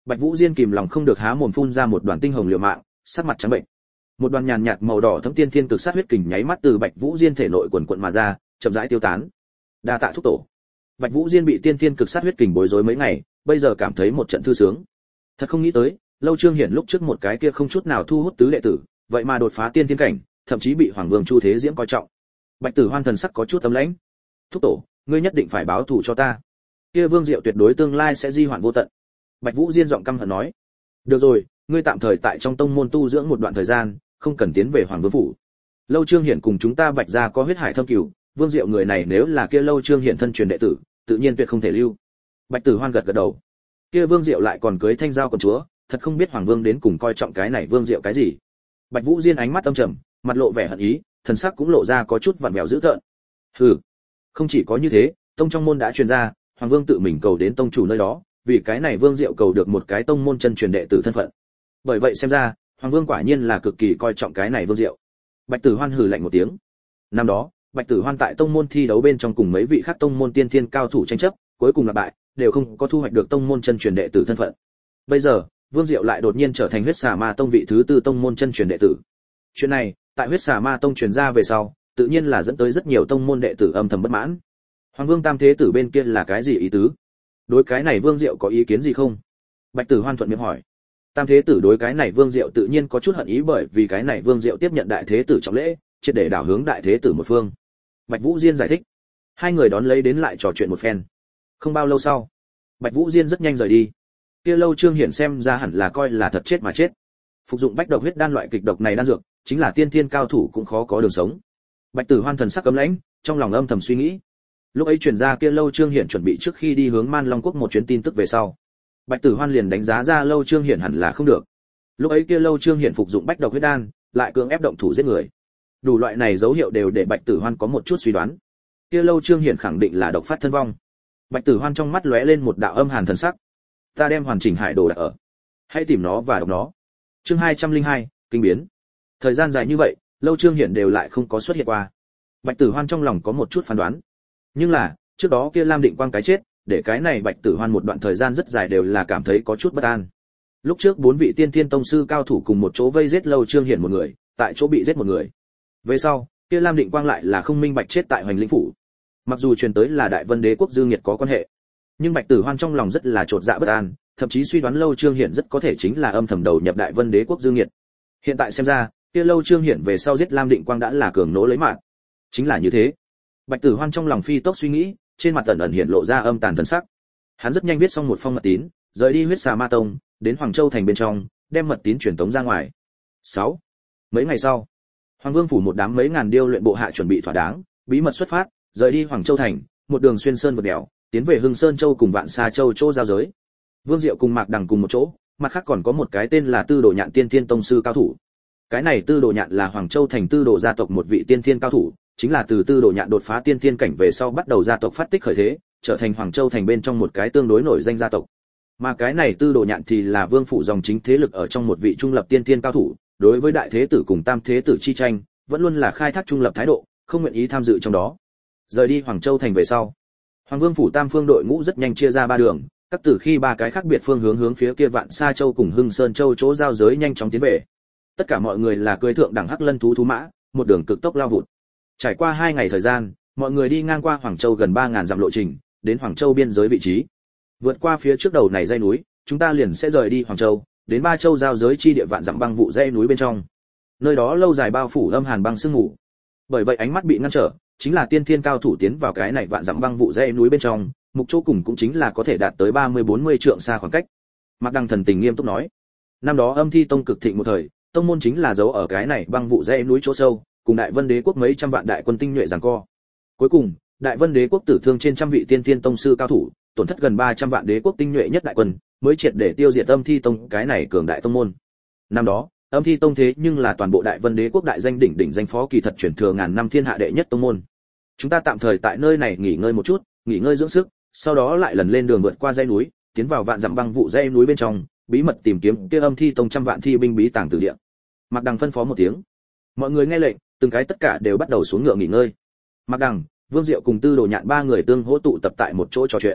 Speaker 1: Bạch Vũ Diên kìm lòng không được há mồm phun ra một đoàn tinh hồng liều mạng, sắc mặt trắng bệnh. Một đoàn nhàn nhạt màu đỏ thấm tiên thiên cực sát huyết kình nháy mắt từ Bạch Vũ Diên thể nội quần quần mà ra, chậm rãi tiêu tán. Đa tạ thúc tổ. Bạch Vũ Diên bị tiên thiên cực sát huyết kình bối rối mấy ngày, bây giờ cảm thấy một trận thư sướng. Thật không nghĩ tới, Lâu Trương Hiển lúc trước một cái kia không chút nào thu hút tứ đệ tử, vậy mà đột phá tiên thiên cảnh, thậm chí bị Hoàng Vương Chu Thế Diễm coi trọng. Bạch Tử Hoan thần sắc có chút tấm lãnh. Thúc tổ, ngươi nhất định phải báo thù cho ta. Kia Vương Diệu tuyệt đối tương lai sẽ di hoạn vô tận. Bạch Vũ Diên giọng căm hận nói. Được rồi, ngươi tạm thời tại trong tông môn tu dưỡng một đoạn thời gian, không cần tiến về Hoàng Vương phủ. Lâu Trương Hiển cùng chúng ta Bạch gia có huyết hải thâm cừu, Vương Diệu người này nếu là kia Lâu Trương Hiển thân truyền đệ tử, tự nhiên tuyệt không thể lưu. Bạch Tử Hoan gật gật đầu. Kia Vương Diệu lại còn cưới Thanh Giao công chúa, thật không biết Hoàng Vương đến cùng coi trọng cái này Vương Diệu cái gì. Bạch Vũ Diên ánh mắt âm trầm, mặt lộ vẻ hận ý, thần sắc cũng lộ ra có chút vặn vẹo dữ tợn. Hừ, không chỉ có như thế, tông trong môn đã truyền ra, Hoàng Vương tự mình cầu đến tông chủ nơi đó, vì cái này Vương Diệu cầu được một cái tông môn chân truyền đệ tử thân phận. Bởi vậy xem ra, Hoàng Vương quả nhiên là cực kỳ coi trọng cái này Vương Diệu. Bạch Tử Hoan hừ lạnh một tiếng. Năm đó, Bạch Tử Hoan tại tông môn thi đấu bên trong cùng mấy vị khác tông môn tiên thiên cao thủ tranh chấp, cuối cùng là bại, đều không có thu hoạch được tông môn chân truyền đệ tử thân phận. Bây giờ, Vương Diệu lại đột nhiên trở thành Huyết Xà Ma tông vị thứ tư tông môn chân truyền đệ tử. Chuyện này, tại Huyết Xà Ma tông truyền ra về sau, tự nhiên là dẫn tới rất nhiều tông môn đệ tử âm thầm bất mãn. Hoàng Vương Tam thế tử bên kia là cái gì ý tứ? Đối cái này Vương Diệu có ý kiến gì không? Bạch Tử Hoan thuận miệng hỏi. Tam thế tử đối cái này Vương Diệu tự nhiên có chút hận ý, bởi vì cái này Vương Diệu tiếp nhận đại thế tử trọng lễ, triệt để đảo hướng đại thế tử một phương. Bạch Vũ Diên giải thích. Hai người đón lấy đến lại trò chuyện một phen. Không bao lâu sau, Bạch Vũ Diên rất nhanh rời đi. Kia Lâu Trương Hiển xem ra hẳn là coi là thật chết mà chết. Phục dụng bách độc huyết đan loại kịch độc này đan dược, chính là tiên thiên cao thủ cũng khó có đường sống. Bạch Tử Hoan thần sắc cấm lãnh, trong lòng âm thầm suy nghĩ. Lúc ấy truyền ra kia Lâu Trương Hiển chuẩn bị trước khi đi hướng Man Long quốc một chuyến tin tức về sau, Bạch Tử Hoan liền đánh giá ra Lâu Trương Hiển hẳn là không được. Lúc ấy kia Lâu Trương Hiển phục dụng bách độc huyết đan, lại cưỡng ép động thủ giết người. Đủ loại này dấu hiệu đều để Bạch Tử Hoan có một chút suy đoán. Kia Lâu Trương Hiển khẳng định là độc phát thân vong. Bạch Tử Hoan trong mắt lóe lên một đạo âm hàn thần sắc. Ta đem hoàn chỉnh hải đồ đặt ở, hãy tìm nó và đọc nó. Chương hai trăm lẻ hai, kinh biến. Thời gian dài như vậy, Lâu Trương Hiển đều lại không có xuất hiện qua. Bạch Tử Hoan trong lòng có một chút phán đoán. Nhưng là, trước đó kia Lam Định Quang cái chết, để cái này Bạch Tử Hoan một đoạn thời gian rất dài đều là cảm thấy có chút bất an. Lúc trước bốn vị tiên thiên tông sư cao thủ cùng một chỗ vây giết Lâu Trương Hiển một người, tại chỗ bị giết một người. Về sau, kia Lam Định Quang lại là không minh bạch chết tại Hoành Linh phủ. Mặc dù truyền tới là Đại Vân Đế quốc Dương Nghiệt có quan hệ, nhưng Bạch Tử Hoan trong lòng rất là chột dạ bất an, thậm chí suy đoán Lâu Trương Hiển rất có thể chính là âm thầm đầu nhập Đại Vân Đế quốc Dương Nghiệt. Hiện tại xem ra, kia Lâu Trương Hiển về sau giết Lam Định Quang đã là cường nỗ lấy mạng. Chính là như thế. Bạch Tử Hoan trong lòng phi tốc suy nghĩ, trên mặt ẩn ẩn hiện lộ ra âm tàn thần sắc. Hắn rất nhanh viết xong một phong mật tín, rời đi Huyết Xà Ma tông, đến Hoàng Châu thành bên trong, đem mật tín truyền tống ra ngoài. sáu. Mấy ngày sau, Hoàng Vương phủ một đám mấy ngàn điêu luyện bộ hạ chuẩn bị thỏa đáng, bí mật xuất phát, rời đi Hoàng Châu thành, một đường xuyên sơn vượt đèo, tiến về Hưng Sơn Châu cùng Vạn Sa Châu chỗ giao giới. Vương Diệu cùng Mạc Đằng cùng một chỗ, mặt khác còn có một cái tên là Tư Đồ Nhạn tiên thiên tông sư cao thủ. Cái này Tư Đồ Nhạn là Hoàng Châu thành Tư Đồ gia tộc một vị tiên thiên cao thủ, chính là từ Tư Đồ Nhạn đột phá tiên thiên cảnh về sau bắt đầu gia tộc phát tích khởi thế, trở thành Hoàng Châu thành bên trong một cái tương đối nổi danh gia tộc. Mà cái này Tư Đồ Nhạn thì là Vương phủ dòng chính thế lực ở trong một vị trung lập tiên thiên cao thủ, đối với đại thế tử cùng tam thế tử chi tranh, vẫn luôn là khai thác trung lập thái độ, không nguyện ý tham dự trong đó. Rời đi Hoàng Châu thành về sau, Hoàng Vương phủ tam phương đội ngũ rất nhanh chia ra ba đường, các tử khi ba cái khác biệt phương hướng hướng phía kia Vạn Sa Châu cùng Hưng Sơn Châu chỗ giao giới nhanh chóng tiến về. Tất cả mọi người là cưỡi thượng đẳng hắc lân thú thú mã, một đường cực tốc lao vụt. Trải qua hai ngày thời gian, mọi người đi ngang qua Hoàng Châu gần ba nghìn dặm lộ trình, đến Hoàng Châu biên giới vị trí. Vượt qua phía trước đầu này dãy núi, chúng ta liền sẽ rời đi Hoàng Châu, đến Ba Châu giao giới chi địa vạn dặm băng vụ dãy núi bên trong. Nơi đó lâu dài bao phủ âm hàn băng sương mù. Bởi vậy ánh mắt bị ngăn trở, chính là tiên thiên cao thủ tiến vào cái này vạn dặm băng vụ dãy núi bên trong, mục chỗ cùng cũng chính là có thể đạt tới ba mươi bốn mươi trượng xa khoảng cách. Mạc Đăng thần tình nghiêm túc nói, năm đó Âm Thi tông cực thịnh một thời, tông môn chính là giấu ở cái này băng vụ dãy núi chỗ sâu, cùng Đại Vân Đế quốc mấy trăm vạn đại quân tinh nhuệ giằng co. Cuối cùng, Đại Vân Đế quốc tử thương trên trăm vị tiên thiên tông sư cao thủ, tổn thất gần ba trăm vạn đế quốc tinh nhuệ nhất đại quân, mới triệt để tiêu diệt Âm Thi tông cái này cường đại tông môn. Năm đó, Âm Thi tông thế nhưng là toàn bộ Đại Vân Đế quốc đại danh đỉnh đỉnh danh phó kỳ thật truyền thừa ngàn năm thiên hạ đệ nhất tông môn. Chúng ta tạm thời tại nơi này nghỉ ngơi một chút, nghỉ ngơi dưỡng sức, sau đó lại lần lên đường vượt qua dãy núi, tiến vào vạn dặm băng vụ dãy núi bên trong, bí mật tìm kiếm kia Âm Thi tông trăm vạn thi binh bí tàng tử địa. Mạc Đằng phân phó một tiếng. Mọi người nghe lệnh, từng cái tất cả đều bắt đầu xuống ngựa nghỉ ngơi. Mạc Đằng, Vương Diệu cùng Tư Đồ Nhạn ba người tương hỗ tụ tập tại một chỗ trò chuyện.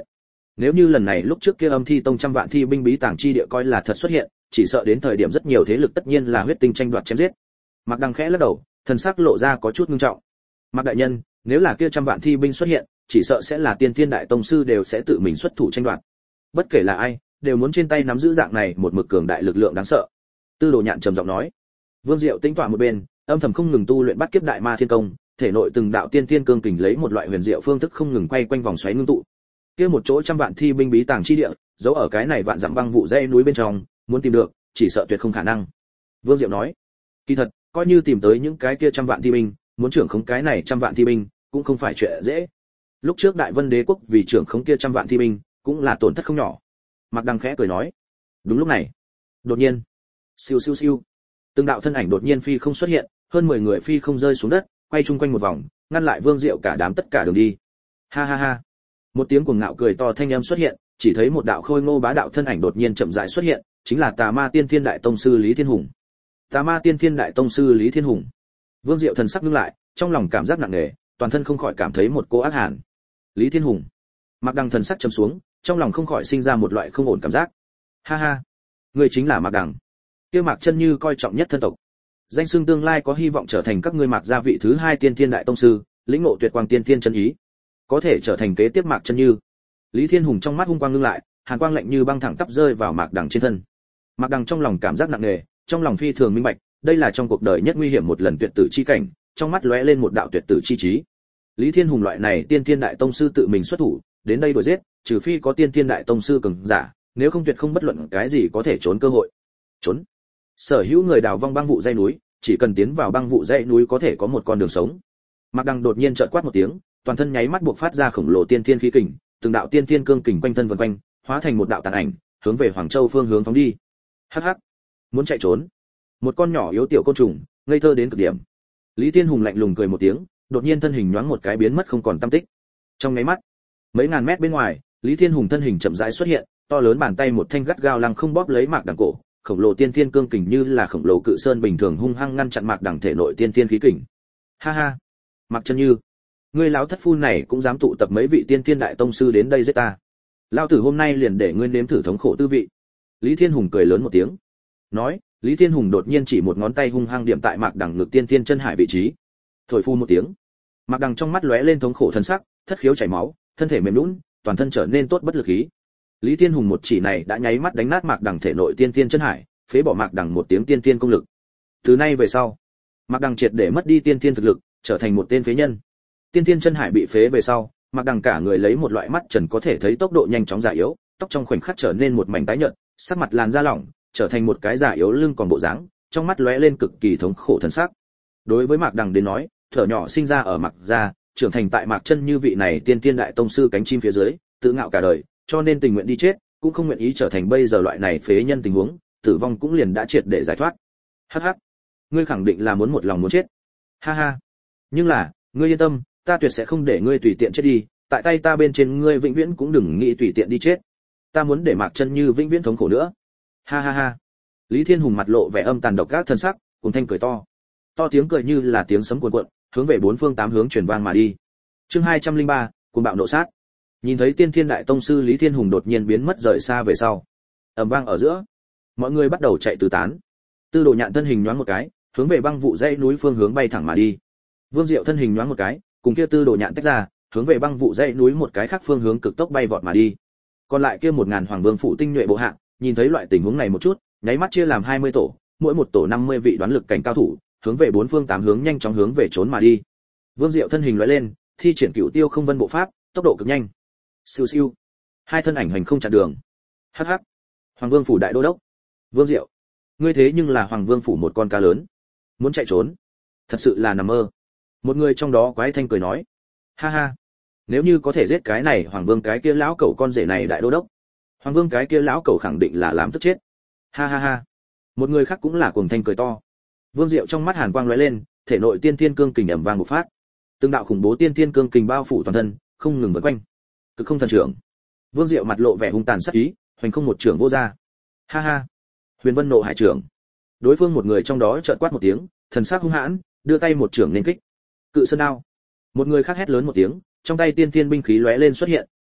Speaker 1: Nếu như lần này lúc trước kia Âm Thi Tông trăm vạn thi binh bí tàng chi địa coi là thật xuất hiện, chỉ sợ đến thời điểm rất nhiều thế lực tất nhiên là huyết tinh tranh đoạt chém giết. Mạc Đằng khẽ lắc đầu, thần sắc lộ ra có chút nghiêm trọng. Mạc đại nhân, nếu là kia trăm vạn thi binh xuất hiện, chỉ sợ sẽ là Tiên Thiên Đại Tông sư đều sẽ tự mình xuất thủ tranh đoạt. Bất kể là ai, đều muốn trên tay nắm giữ dạng này một mực cường đại lực lượng đáng sợ. Tư Đồ Nhạn trầm giọng nói. Vương Diệu tĩnh tọa một bên, âm thầm không ngừng tu luyện Bát Kiếp Đại Ma Thiên Công, thể nội từng đạo tiên thiên cương kình lấy một loại huyền diệu phương thức không ngừng quay quanh vòng xoáy ngưng tụ. Kia một chỗ trăm vạn thi binh bí tàng chi địa, giấu ở cái này vạn dặm băng vụ dãy núi bên trong, muốn tìm được, chỉ sợ tuyệt không khả năng. Vương Diệu nói. Kỳ thật, coi như tìm tới những cái kia trăm vạn thi binh, muốn trưởng khống cái này trăm vạn thi binh, cũng không phải chuyện dễ. Lúc trước Đại Vân Đế quốc vì trưởng khống kia trăm vạn thi binh, cũng là tổn thất không nhỏ. Mạc Đằng khẽ cười nói. Đúng lúc này, đột nhiên, siêu siêu siêu, từng đạo thân ảnh đột nhiên phi không xuất hiện, hơn mười người phi không rơi xuống đất, quay chung quanh một vòng, ngăn lại Vương Diệu cả đám tất cả đường đi. Ha ha ha. Một tiếng cuồng ngạo cười to thanh âm xuất hiện, chỉ thấy một đạo khôi ngô bá đạo thân ảnh đột nhiên chậm rãi xuất hiện, chính là Tà Ma Tiên Thiên Đại Tông sư Lý Thiên Hùng. Tà Ma Tiên Thiên Đại Tông sư Lý Thiên Hùng. Vương Diệu thần sắc ngưng lại, trong lòng cảm giác nặng nề, toàn thân không khỏi cảm thấy một cô ác hàn. Lý Thiên Hùng. Mạc Đằng thần sắc trầm xuống, trong lòng không khỏi sinh ra một loại không ổn cảm giác. Ha ha, ngươi chính là Mạc Đằng. Kia Mạc Chân Như coi trọng nhất thân tộc, danh xưng tương lai có hy vọng trở thành các ngươi Mạc gia vị thứ hai Tiên Thiên Đại Tông sư, lĩnh ngộ tuyệt quang tiên thiên chân ý, có thể trở thành kế tiếp Mạc Chân Như. Lý Thiên Hùng trong mắt hung quang ngưng lại, hàn quang lạnh như băng thẳng tắp rơi vào Mạc Đằng trên thân. Mạc Đằng trong lòng cảm giác nặng nề, trong lòng phi thường minh bạch, đây là trong cuộc đời nhất nguy hiểm một lần tuyệt tử chi cảnh, trong mắt lóe lên một đạo tuyệt tử chi trí. Lý Thiên Hùng loại này Tiên Thiên Đại Tông sư tự mình xuất thủ, đến đây đuổi giết, trừ phi có Tiên Thiên Đại Tông sư cường giả, nếu không tuyệt không bất luận cái gì có thể trốn cơ hội. Trốn. Sở hữu người đào vong băng vụ dãy núi, chỉ cần tiến vào băng vụ dãy núi có thể có một con đường sống. Mạc Đằng đột nhiên chợt quát một tiếng, toàn thân nháy mắt buộc phát ra khổng lồ tiên thiên khí kình, từng đạo tiên thiên cương kình quanh thân vần quanh, hóa thành một đạo tàn ảnh, hướng về Hoàng Châu phương hướng phóng đi. Hắc hắc, muốn chạy trốn? Một con nhỏ yếu tiểu côn trùng, ngây thơ đến cực điểm. Lý Thiên Hùng lạnh lùng cười một tiếng, đột nhiên thân hình nhoáng một cái biến mất không còn tăm tích. Trong nháy mắt, mấy ngàn mét bên ngoài, Lý Thiên Hùng thân hình chậm rãi xuất hiện, to lớn bàn tay một thanh gắt gao lăng không bóp lấy Mạc Đằng cổ, khổng lồ tiên thiên cương kình như là khổng lồ cự sơn bình thường hung hăng ngăn chặn Mạc Đằng thể nội tiên thiên khí kình. Ha ha, Mạc Chân Như, ngươi lão thất phu này cũng dám tụ tập mấy vị tiên thiên đại tông sư đến đây giết ta. Lão tử hôm nay liền để ngươi nếm thử thống khổ tư vị. Lý Thiên Hùng cười lớn một tiếng. Nói, Lý Thiên Hùng đột nhiên chỉ một ngón tay hung hăng điểm tại Mạc Đằng ngực tiên thiên chân hải vị trí. Thổi phu một tiếng. Mạc Đằng trong mắt lóe lên thống khổ thân sắc, thất khiếu chảy máu, thân thể mềm nhũn, toàn thân trở nên tốt bất lực khí. Lý Thiên Hùng một chỉ này đã nháy mắt đánh nát Mạc Đằng thể nội tiên thiên chân hải, phế bỏ Mạc Đằng một tiếng tiên thiên công lực. Từ nay về sau, Mạc Đằng triệt để mất đi tiên thiên thực lực, trở thành một tên phế nhân. Tiên thiên chân hải bị phế về sau, Mạc Đằng cả người lấy một loại mắt trần có thể thấy tốc độ nhanh chóng già yếu, tóc trong khoảnh khắc trở nên một mảnh tái nhợt, sắc mặt làn da lỏng, trở thành một cái già yếu lưng còn bộ dáng, trong mắt lóe lên cực kỳ thống khổ thần sắc. Đối với Mạc Đằng đến nói, thở nhỏ sinh ra ở Mạc gia, trưởng thành tại Mạc Chân Như vị này tiên thiên đại tông sư cánh chim phía dưới, tự ngạo cả đời, cho nên tình nguyện đi chết, cũng không nguyện ý trở thành bây giờ loại này phế nhân tình huống, tử vong cũng liền đã triệt để giải thoát. Hắc hắc, ngươi khẳng định là muốn một lòng muốn chết. Ha ha, nhưng là, ngươi yên tâm, ta tuyệt sẽ không để ngươi tùy tiện chết đi, tại tay ta bên trên ngươi vĩnh viễn cũng đừng nghĩ tùy tiện đi chết. Ta muốn để Mạc Chân Như vĩnh viễn thống khổ nữa. Ha ha ha. Lý Thiên Hùng mặt lộ vẻ âm tàn độc ác thân sắc, cùng thanh cười to. To tiếng cười như là tiếng sấm cuồn cuộn, hướng về bốn phương tám hướng truyền vang mà đi. Chương hai trăm lẻ ba, cuồng bạo nộ sát. Nhìn thấy Tiên Thiên Đại Tông sư Lý Thiên Hùng đột nhiên biến mất rời xa về sau, ầm vang ở giữa, mọi người bắt đầu chạy tứ tán. Tư Đồ Nhạn thân hình nhoáng một cái, hướng về băng vụ dãy núi phương hướng bay thẳng mà đi. Vương Diệu thân hình nhoáng một cái, cùng kia Tư Đồ Nhạn tách ra, hướng về băng vụ dãy núi một cái khác phương hướng cực tốc bay vọt mà đi. Còn lại kia một ngàn Hoàng Vương phụ tinh nhuệ bộ hạ, nhìn thấy loại tình huống này một chút, nháy mắt chia làm hai mươi tổ, mỗi một tổ năm mươi vị đoán lực cảnh cao thủ, hướng về bốn phương tám hướng nhanh chóng hướng về trốn mà đi. Vương Diệu thân hình lóe lên, thi triển Cửu Tiêu Không Vân bộ pháp, tốc độ cực nhanh. Siêu siêu. Hai thân ảnh hành không chặn đường. Hắc hắc. Hoàng Vương phủ đại đô đốc. Vương Diệu, ngươi thế nhưng là Hoàng Vương phủ một con cá lớn, muốn chạy trốn, thật sự là nằm mơ. Một người trong đó quái thanh cười nói. Ha ha. Nếu như có thể giết cái này Hoàng Vương cái kia lão cẩu con rể này đại đô đốc, Hoàng Vương cái kia lão cẩu khẳng định là làm tức chết. Ha ha ha. Một người khác cũng là cuồng thanh cười to. Vương Diệu trong mắt hàn quang lóe lên, thể nội tiên thiên cương kình ầm vang bộc phát. Từng đạo khủng bố tiên thiên cương kình bao phủ toàn thân, không ngừng vần quanh. Cực không thần trưởng. Vương Diệu mặt lộ vẻ hung tàn sắc ý, hoành không một trưởng vô ra. Ha ha. Huyền Vân nộ hải trưởng. Đối phương một người trong đó chợt quát một tiếng, thần sắc hung hãn, đưa tay một trưởng nên kích. Cự sơn đao. Một người khác hét lớn một tiếng, trong tay tiên thiên binh khí lóe lên xuất hiện,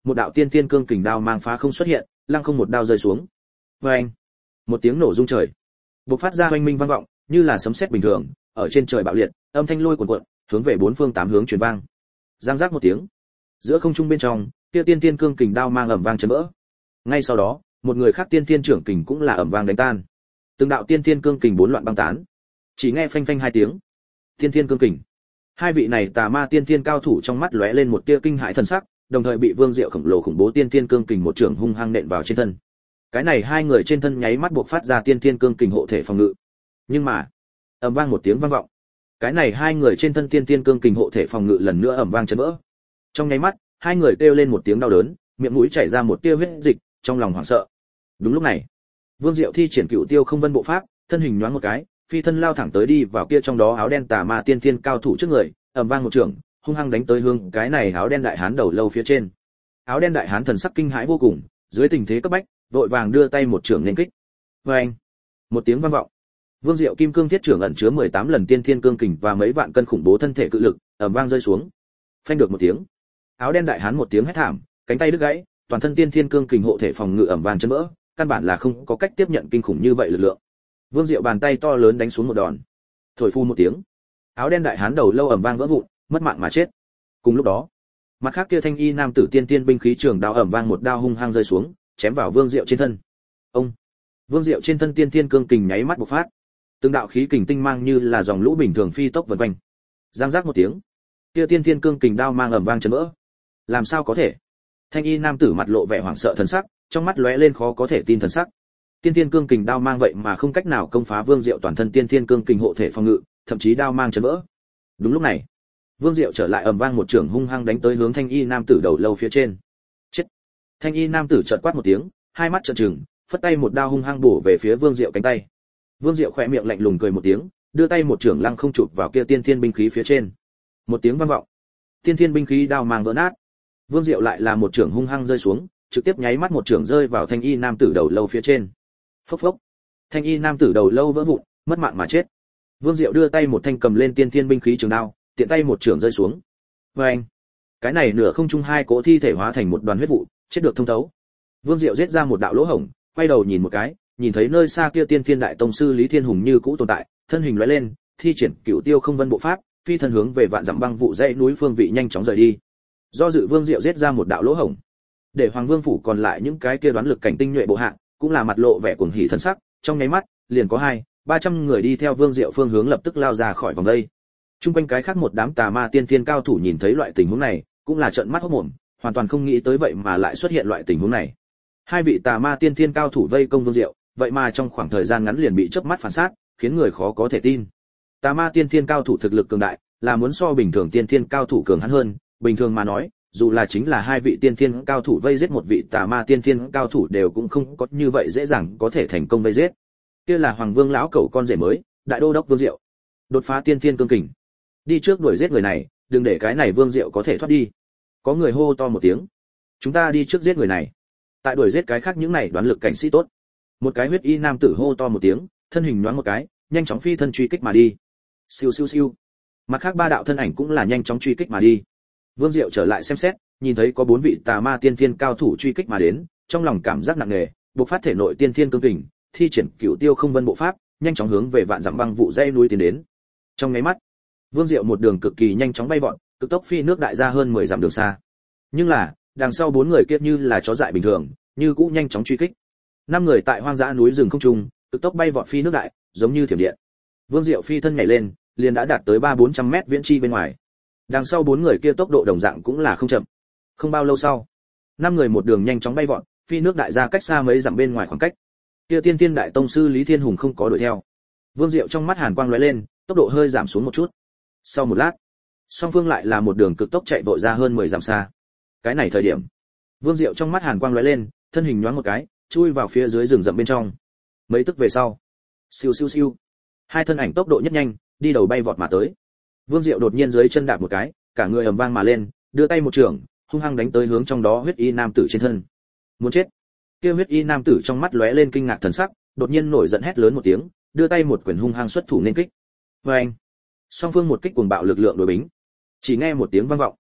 Speaker 1: một đạo tiên tiên cương kình đao mang phá không xuất hiện, lăng không một đao rơi xuống. Oeng! Một tiếng nổ rung trời. Bộc phát ra oanh minh vang vọng, như là sấm sét bình thường, ở trên trời bạo liệt, âm thanh lôi cuồn cuộn, hướng về bốn phương tám hướng truyền vang. Giang giác một tiếng. Giữa không trung bên trong, kia tiên tiên cương kình đao mang ầm vang chấn vỡ. Ngay sau đó, một người khác tiên tiên trưởng kình cũng là ầm vang đánh tan. Từng đạo tiên tiên cương kình bốn loạn băng tán. Chỉ nghe phanh phanh hai tiếng. Tiên tiên cương kình. Hai vị này tà ma tiên tiên cao thủ trong mắt lóe lên một tia kinh hãi thần sắc, đồng thời bị Vương Diệu khổng lồ khủng bố tiên tiên cương kình một trường hung hăng nện vào trên thân. Cái này hai người trên thân nháy mắt buộc phát ra tiên tiên cương kình hộ thể phòng ngự. Nhưng mà, ầm vang một tiếng vang vọng. Cái này hai người trên thân tiên tiên cương kình hộ thể phòng ngự lần nữa ầm vang chấn vỡ. Trong nháy mắt, hai người kêu lên một tiếng đau đớn, miệng mũi chảy ra một tia huyết dịch, trong lòng hoảng sợ. Đúng lúc này, Vương Diệu thi triển Cửu Tiêu Không Vân bộ pháp, thân hình nhoáng một cái, phi thân lao thẳng tới đi vào kia trong đó áo đen tà ma tiên tiên cao thủ trước người, ầm vang một trường, hung hăng đánh tới hướng cái này áo đen đại hán đầu lâu phía trên. Áo đen đại hán thần sắc kinh hãi vô cùng, dưới tình thế cấp bách, vội vàng đưa tay một trường lên kích. Oeng! Một tiếng vang vọng. Vương Diệu Kim Cương Thiết Trưởng ẩn chứa mười tám lần tiên thiên cương kình và mấy vạn cân khủng bố thân thể cự lực, ầm vang rơi xuống. Phanh được một tiếng. Áo đen đại hán một tiếng hét thảm, cánh tay đứt gãy, toàn thân tiên thiên cương kình hộ thể phòng ngự ầm vang chấn vỡ, căn bản là không có cách tiếp nhận kinh khủng như vậy lực lượng. Vương Diệu bàn tay to lớn đánh xuống một đòn. Thổi phu một tiếng. Áo đen đại hán đầu lâu ầm vang vỡ vụn, mất mạng mà chết. Cùng lúc đó, mặt khác kia thanh y nam tử tiên tiên binh khí trường đao ầm vang một đao hung hăng rơi xuống, chém vào Vương Diệu trên thân. Ông! Vương Diệu trên thân tiên tiên cương kình nháy mắt bộc phát. Từng đạo khí kình tinh mang như là dòng lũ bình thường phi tốc vần quanh. Giang giác một tiếng, kia tiên tiên cương kình đao mang ầm vang chấn vỡ. Làm sao có thể? Thanh y nam tử mặt lộ vẻ hoảng sợ thần sắc, trong mắt lóe lên khó có thể tin thần sắc. Tiên tiên cương kình đao mang vậy mà không cách nào công phá Vương Diệu toàn thân tiên tiên cương kình hộ thể phòng ngự, thậm chí đao mang chấn vỡ. Đúng lúc này, Vương Diệu trở lại ầm vang một trường hung hăng đánh tới hướng thanh y nam tử đầu lâu phía trên. Chết! Thanh y nam tử chợt quát một tiếng, hai mắt trợn trừng, phất tay một đao hung hăng bổ về phía Vương Diệu cánh tay. Vương Diệu khẽ miệng lạnh lùng cười một tiếng, đưa tay một trường lăng không chụp vào kia tiên thiên binh khí phía trên. Một tiếng vang vọng, tiên thiên binh khí đao mang vỡ nát. Vương Diệu lại là một trường hung hăng rơi xuống, trực tiếp nháy mắt một trường rơi vào thanh y nam tử đầu lâu phía trên. Phốc phốc, thanh y nam tử đầu lâu vỡ vụn, mất mạng mà chết. Vương Diệu đưa tay một thanh cầm lên tiên thiên binh khí trường đao, tiện tay một trường rơi xuống. Oeng! Cái này nửa không trung hai cỗ thi thể hóa thành một đoàn huyết vụ, chết được thông thấu. Vương Diệu giết ra một đạo lỗ hổng, quay đầu nhìn một cái, nhìn thấy nơi xa kia tiên thiên đại tông sư Lý Thiên Hùng như cũ tồn tại, thân hình lóe lên, thi triển Cửu Tiêu Không Vân bộ pháp, phi thân hướng về vạn dặm băng vụ dãy núi phương vị nhanh chóng rời đi. Do dự Vương Diệu giết ra một đạo lỗ hổng, để Hoàng Vương phủ còn lại những cái kia đoán lực cảnh tinh nhuệ bộ hạ, cũng là mặt lộ vẻ cuồng hỉ thần sắc, trong nháy mắt, liền có hai, ba trăm người đi theo Vương Diệu phương hướng lập tức lao ra khỏi vòng vây. Trung quanh cái khác một đám tà ma tiên thiên cao thủ nhìn thấy loại tình huống này, cũng là trợn mắt hốt mồm, hoàn toàn không nghĩ tới vậy mà lại xuất hiện loại tình huống này. Hai vị tà ma tiên thiên cao thủ vây công Vương Diệu, vậy mà trong khoảng thời gian ngắn liền bị chớp mắt phản sát, khiến người khó có thể tin. Tà ma tiên thiên cao thủ thực lực cường đại, là muốn so bình thường tiên thiên cao thủ cường hắn hơn, bình thường mà nói, dù là chính là hai vị tiên thiên cao thủ vây giết một vị tà ma tiên thiên cao thủ đều cũng không có như vậy dễ dàng có thể thành công vây giết. Kia là Hoàng Vương lão cẩu con rể mới, Đại Đô đốc Vương Diệu. Đột phá tiên thiên cương kình. Đi trước đuổi giết người này, đừng để cái này Vương Diệu có thể thoát đi. Có người hô to một tiếng. Chúng ta đi trước giết người này. Tại đuổi giết cái khác những này đoán lực cảnh sĩ tốt. Một cái huyết y nam tử hô to một tiếng, thân hình nhoáng một cái, nhanh chóng phi thân truy kích mà đi. Siêu siêu siêu. Mặt khác ba đạo thân ảnh cũng là nhanh chóng truy kích mà đi. Vương Diệu trở lại xem xét, nhìn thấy có bốn vị tà ma tiên thiên cao thủ truy kích mà đến, trong lòng cảm giác nặng nề, bộc phát thể nội tiên thiên cương kình, thi triển Cửu Tiêu Không Vân bộ pháp, nhanh chóng hướng về vạn dặm băng vụ dãy núi tiến đến. Trong nháy mắt, Vương Diệu một đường cực kỳ nhanh chóng bay vọt, cực tốc phi nước đại ra hơn mười dặm đường xa. Nhưng là, đằng sau bốn người kia như là chó dại bình thường, như cũ nhanh chóng truy kích. Năm người tại hoang dã núi rừng không trung, cực tốc bay vọt phi nước đại, giống như thiểm điện. Vương Diệu phi thân nhảy lên, liền đã đạt tới ba bốn trăm mét viễn chi bên ngoài. Đằng sau bốn người kia tốc độ đồng dạng cũng là không chậm. Không bao lâu sau, năm người một đường nhanh chóng bay vọt, phi nước đại ra cách xa mấy dặm bên ngoài khoảng cách. Kia tiên tiên đại tông sư Lý Thiên Hùng không có đuổi theo. Vương Diệu trong mắt hàn quang lóe lên, tốc độ hơi giảm xuống một chút. Sau một lát, song phương lại là một đường cực tốc chạy vội ra hơn mười dặm xa. Cái này thời điểm, Vương Diệu trong mắt hàn quang lóe lên, thân hình nhoáng một cái, chui vào phía dưới rừng rậm bên trong. Mấy tức về sau, siêu siêu siêu, hai thân ảnh tốc độ nhất nhanh, đi đầu bay vọt mà tới. Vương Diệu đột nhiên dưới chân đạp một cái, cả người ầm vang mà lên, đưa tay một trường, hung hăng đánh tới hướng trong đó huyết y nam tử trên thân. Muốn chết! Kia huyết y nam tử trong mắt lóe lên kinh ngạc thần sắc, đột nhiên nổi giận hét lớn một tiếng, đưa tay một quyền hung hăng xuất thủ nên kích. Oeng! Song phương một kích cuồng bạo lực lượng đối bính. Chỉ nghe một tiếng vang vọng,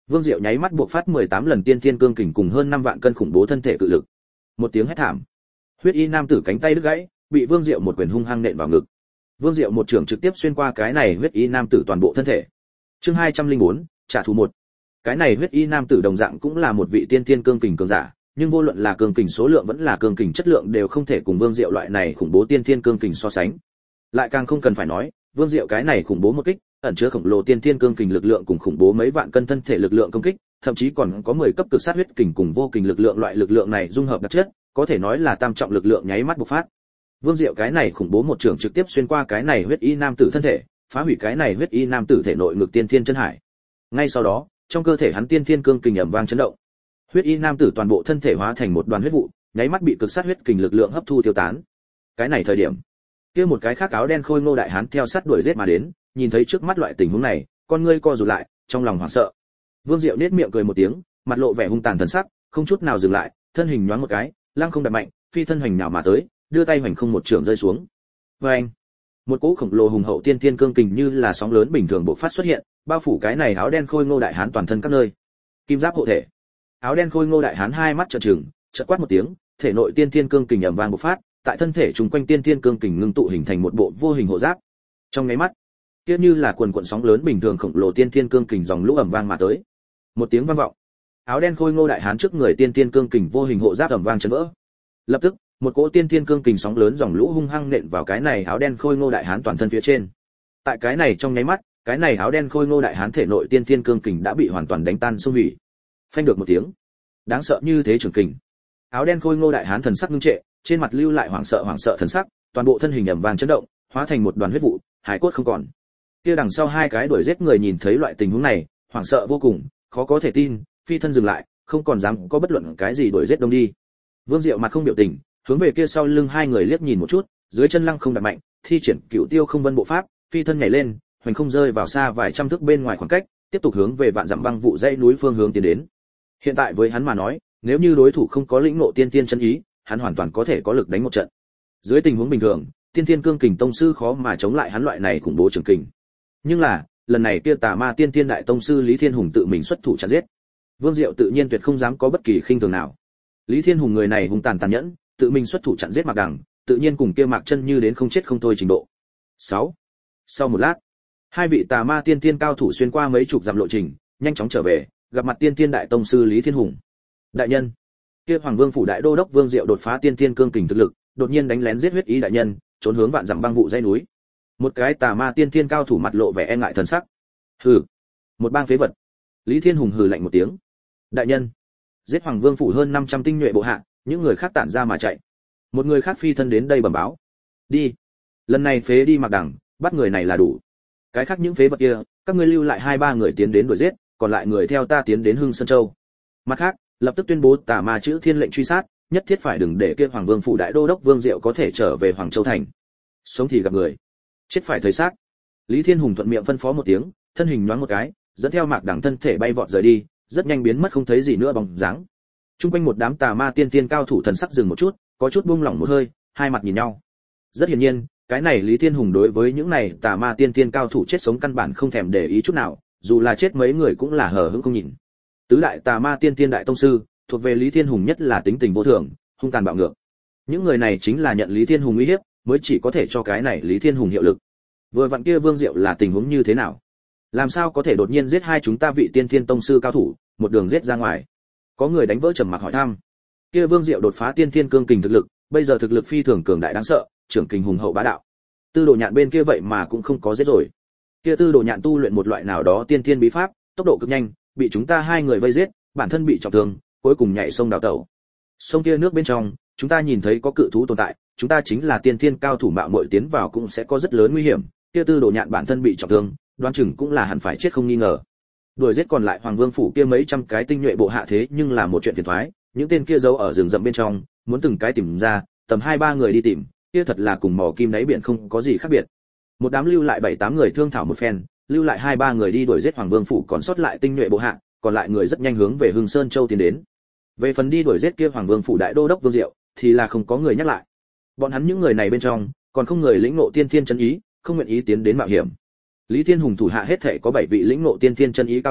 Speaker 1: Vương Diệu nháy mắt buộc phát mười tám lần tiên thiên cương kình cùng hơn năm vạn cân khủng bố thân thể cự lực. Một tiếng hét thảm, huyết y nam tử cánh tay đứt gãy, bị Vương Diệu một quyền hung hăng nện vào ngực. Vương Diệu một trường trực tiếp xuyên qua cái này huyết y nam tử toàn bộ thân thể. Chương hai trăm linh bốn, trả thù một. Cái này huyết y nam tử đồng dạng cũng là một vị tiên thiên cương kình cường giả, nhưng vô luận là cương kình số lượng vẫn là cương kình chất lượng đều không thể cùng Vương Diệu loại này khủng bố tiên thiên cương kình so sánh. Lại càng không cần phải nói, Vương Diệu cái này khủng bố một kích, ẩn chứa khổng lồ tiên thiên cương kình lực lượng cùng khủng bố mấy vạn cân thân thể lực lượng công kích, thậm chí còn có mười cấp cực sát huyết kình cùng vô kình lực lượng, loại lực lượng này dung hợp đặc chất, có thể nói là tam trọng lực lượng nháy mắt bộc phát. Vương Diệu cái này khủng bố một trường trực tiếp xuyên qua cái này huyết y nam tử thân thể, phá hủy cái này huyết y nam tử thể nội ngực tiên thiên chân hải. Ngay sau đó, trong cơ thể hắn tiên thiên cương kình ầm vang chấn động. Huyết y nam tử toàn bộ thân thể hóa thành một đoàn huyết vụ, nháy mắt bị cực sát huyết kình lực lượng hấp thu tiêu tán. Cái này thời điểm, kia một cái khác áo đen khôi ngô đại hán theo sát đuổi giết mà đến, nhìn thấy trước mắt loại tình huống này, con ngươi co rụt lại, trong lòng hoảng sợ. Vương Diệu nhếch miệng cười một tiếng, mặt lộ vẻ hung tàn thần sắc, không chút nào dừng lại, thân hình nhoáng một cái, lăng không đập mạnh, phi thân hành nào mà tới, đưa tay hoành không một trường rơi xuống. Oeng! Một cỗ khổng lồ hùng hậu tiên tiên cương kình như là sóng lớn bình thường bộc phát xuất hiện, bao phủ cái này áo đen khôi ngô đại hán toàn thân các nơi. Kim giáp hộ thể. Áo đen khôi ngô đại hán hai mắt trợn trừng, chợt quát một tiếng, thể nội tiên tiên cương kình ầm vang bộc phát, tại thân thể trùng quanh tiên tiên cương kình ngưng tụ hình thành một bộ vô hình hộ giáp. Trong nháy mắt, kia như là quần quần sóng lớn bình thường khổng lồ tiên tiên cương kình dòng lũ ầm vang mà tới. Một tiếng vang vọng, áo đen khôi ngô đại hán trước người tiên tiên cương kình vô hình hộ giáp ầm vang chấn vỡ. Lập tức, một cỗ tiên tiên cương kình sóng lớn dòng lũ hung hăng nện vào cái này áo đen khôi ngô đại hán toàn thân phía trên. Tại cái này trong nháy mắt, cái này áo đen khôi ngô đại hán thể nội tiên tiên cương kình đã bị hoàn toàn đánh tan xung hủy. Phanh được một tiếng, đáng sợ như thế trường kình. Áo đen khôi ngô đại hán thần sắc ngưng trệ, trên mặt lưu lại hoảng sợ hoảng sợ thần sắc, toàn bộ thân hình ầm vang chấn động, hóa thành một đoàn huyết vụ, hải cốt không còn. Kia đằng sau hai cái đuổi giết người nhìn thấy loại tình huống này, hoảng sợ vô cùng, khó có thể tin, phi thân dừng lại, không còn dám có bất luận cái gì đuổi giết đông đi. Vương Diệu mặt không biểu tình, hướng về kia sau lưng hai người liếc nhìn một chút, dưới chân lăng không đạp mạnh, thi triển Cửu Tiêu Không Vân bộ pháp, phi thân nhảy lên, hoành không rơi vào xa vài trăm thước bên ngoài khoảng cách, tiếp tục hướng về vạn dặm băng vụ dãy núi phương hướng tiến đến. Hiện tại với hắn mà nói, nếu như đối thủ không có lĩnh ngộ tiên tiên chân ý, hắn hoàn toàn có thể có lực đánh một trận. Dưới tình huống bình thường, tiên tiên cương kình tông sư khó mà chống lại hắn loại này khủng bố trường kình. Nhưng là, lần này kia tà ma tiên tiên đại tông sư Lý Thiên Hùng tự mình xuất thủ chặn giết. Vương Diệu tự nhiên tuyệt không dám có bất kỳ khinh thường nào. Lý Thiên Hùng người này hung tàn tàn nhẫn, tự mình xuất thủ chặn giết Mạc Đằng, tự nhiên cùng kia Mạc Chân Như đến không chết không thôi trình độ. sáu. Sau một lát, hai vị tà ma tiên tiên cao thủ xuyên qua mấy chục dặm lộ trình, nhanh chóng trở về, gặp mặt tiên tiên đại tông sư Lý Thiên Hùng. Đại nhân, kia Hoàng Vương phủ đại đô đốc Vương Diệu đột phá tiên tiên cương kình thực lực, đột nhiên đánh lén giết huyết ý đại nhân, trốn hướng vạn dặm băng vụ dãy núi. Một cái tà ma tiên tiên cao thủ mặt lộ vẻ e ngại thần sắc. Hừ, một bang phế vật. Lý Thiên Hùng hừ lạnh một tiếng. Đại nhân, giết Hoàng Vương phủ hơn năm trăm tinh nhuệ bộ hạ, những người khác tản ra mà chạy. Một người khác phi thân đến đây bẩm báo. Đi, lần này phế đi Mạc Đằng, bắt người này là đủ. Cái khác những phế vật kia, các ngươi lưu lại hai ba người tiến đến đuổi giết, còn lại người theo ta tiến đến Hưng Sơn Châu. Mặt khác, lập tức tuyên bố tà ma chữ thiên lệnh truy sát, nhất thiết phải đừng để kia Hoàng Vương phủ đại đô đốc Vương Diệu có thể trở về Hoàng Châu thành. Sống thì gặp người, chết phải thấy xác. Lý Thiên Hùng thuận miệng phân phó một tiếng, thân hình nhoáng một cái, dẫn theo Mạc Đằng thân thể bay vọt rời đi, rất nhanh biến mất không thấy gì nữa bóng dáng. Trung quanh một đám tà ma tiên tiên cao thủ thần sắc dừng một chút, có chút buông lỏng một hơi, hai mặt nhìn nhau. Rất hiển nhiên, cái này Lý Thiên Hùng đối với những này tà ma tiên tiên cao thủ chết sống căn bản không thèm để ý chút nào, dù là chết mấy người cũng là hờ hững không nhìn. Tứ đại tà ma tiên tiên đại tông sư, thuộc về Lý Thiên Hùng nhất là tính tình vô thường, hung tàn bạo ngược. Những người này chính là nhận Lý Thiên Hùng uy hiếp, mới chỉ có thể cho cái này Lý Thiên Hùng hiệu lực. Vừa vặn kia Vương Diệu là tình huống như thế nào? Làm sao có thể đột nhiên giết hai chúng ta vị tiên thiên tông sư cao thủ, một đường giết ra ngoài? Có người đánh vỡ trầm mặc hỏi thăm. Kia Vương Diệu đột phá tiên thiên cương kình thực lực, bây giờ thực lực phi thường cường đại đáng sợ, trưởng kình hùng hậu bá đạo. Tư Đồ Nhạn bên kia vậy mà cũng không có giết rồi. Kia Tư Đồ Nhạn tu luyện một loại nào đó tiên thiên bí pháp, tốc độ cực nhanh, bị chúng ta hai người vây giết, bản thân bị trọng thương, cuối cùng nhảy sông đào tẩu. Sông kia nước bên trong, chúng ta nhìn thấy có cự thú tồn tại, chúng ta chính là tiên thiên cao thủ mạo muội tiến vào cũng sẽ có rất lớn nguy hiểm. Kia Tư Đồ Nhạn bản thân bị trọng thương, đoán chừng cũng là hẳn phải chết không nghi ngờ. Đuổi giết còn lại Hoàng Vương phủ kia mấy trăm cái tinh nhuệ bộ hạ thế nhưng là một chuyện phiền toái, những tên kia giấu ở rừng rậm bên trong, muốn từng cái tìm ra, tầm hai ba người đi tìm, kia thật là cùng mò kim đáy biển không có gì khác biệt. Một đám lưu lại bảy tám người thương thảo một phen, lưu lại hai ba người đi đuổi giết Hoàng Vương phủ còn sót lại tinh nhuệ bộ hạ, còn lại người rất nhanh hướng về Hưng Sơn Châu tiến đến. Về phần đi đuổi giết kia Hoàng Vương phủ đại đô đốc Vương Diệu, thì là không có người nhắc lại. Bọn hắn những người này bên trong, còn không người lĩnh ngộ tiên thiên chân ý, không nguyện ý tiến đến mạo hiểm. Lý Thiên Hùng thủ hạ hết thảy có bảy vị lĩnh ngộ tiên thiên chân ý cao thủ,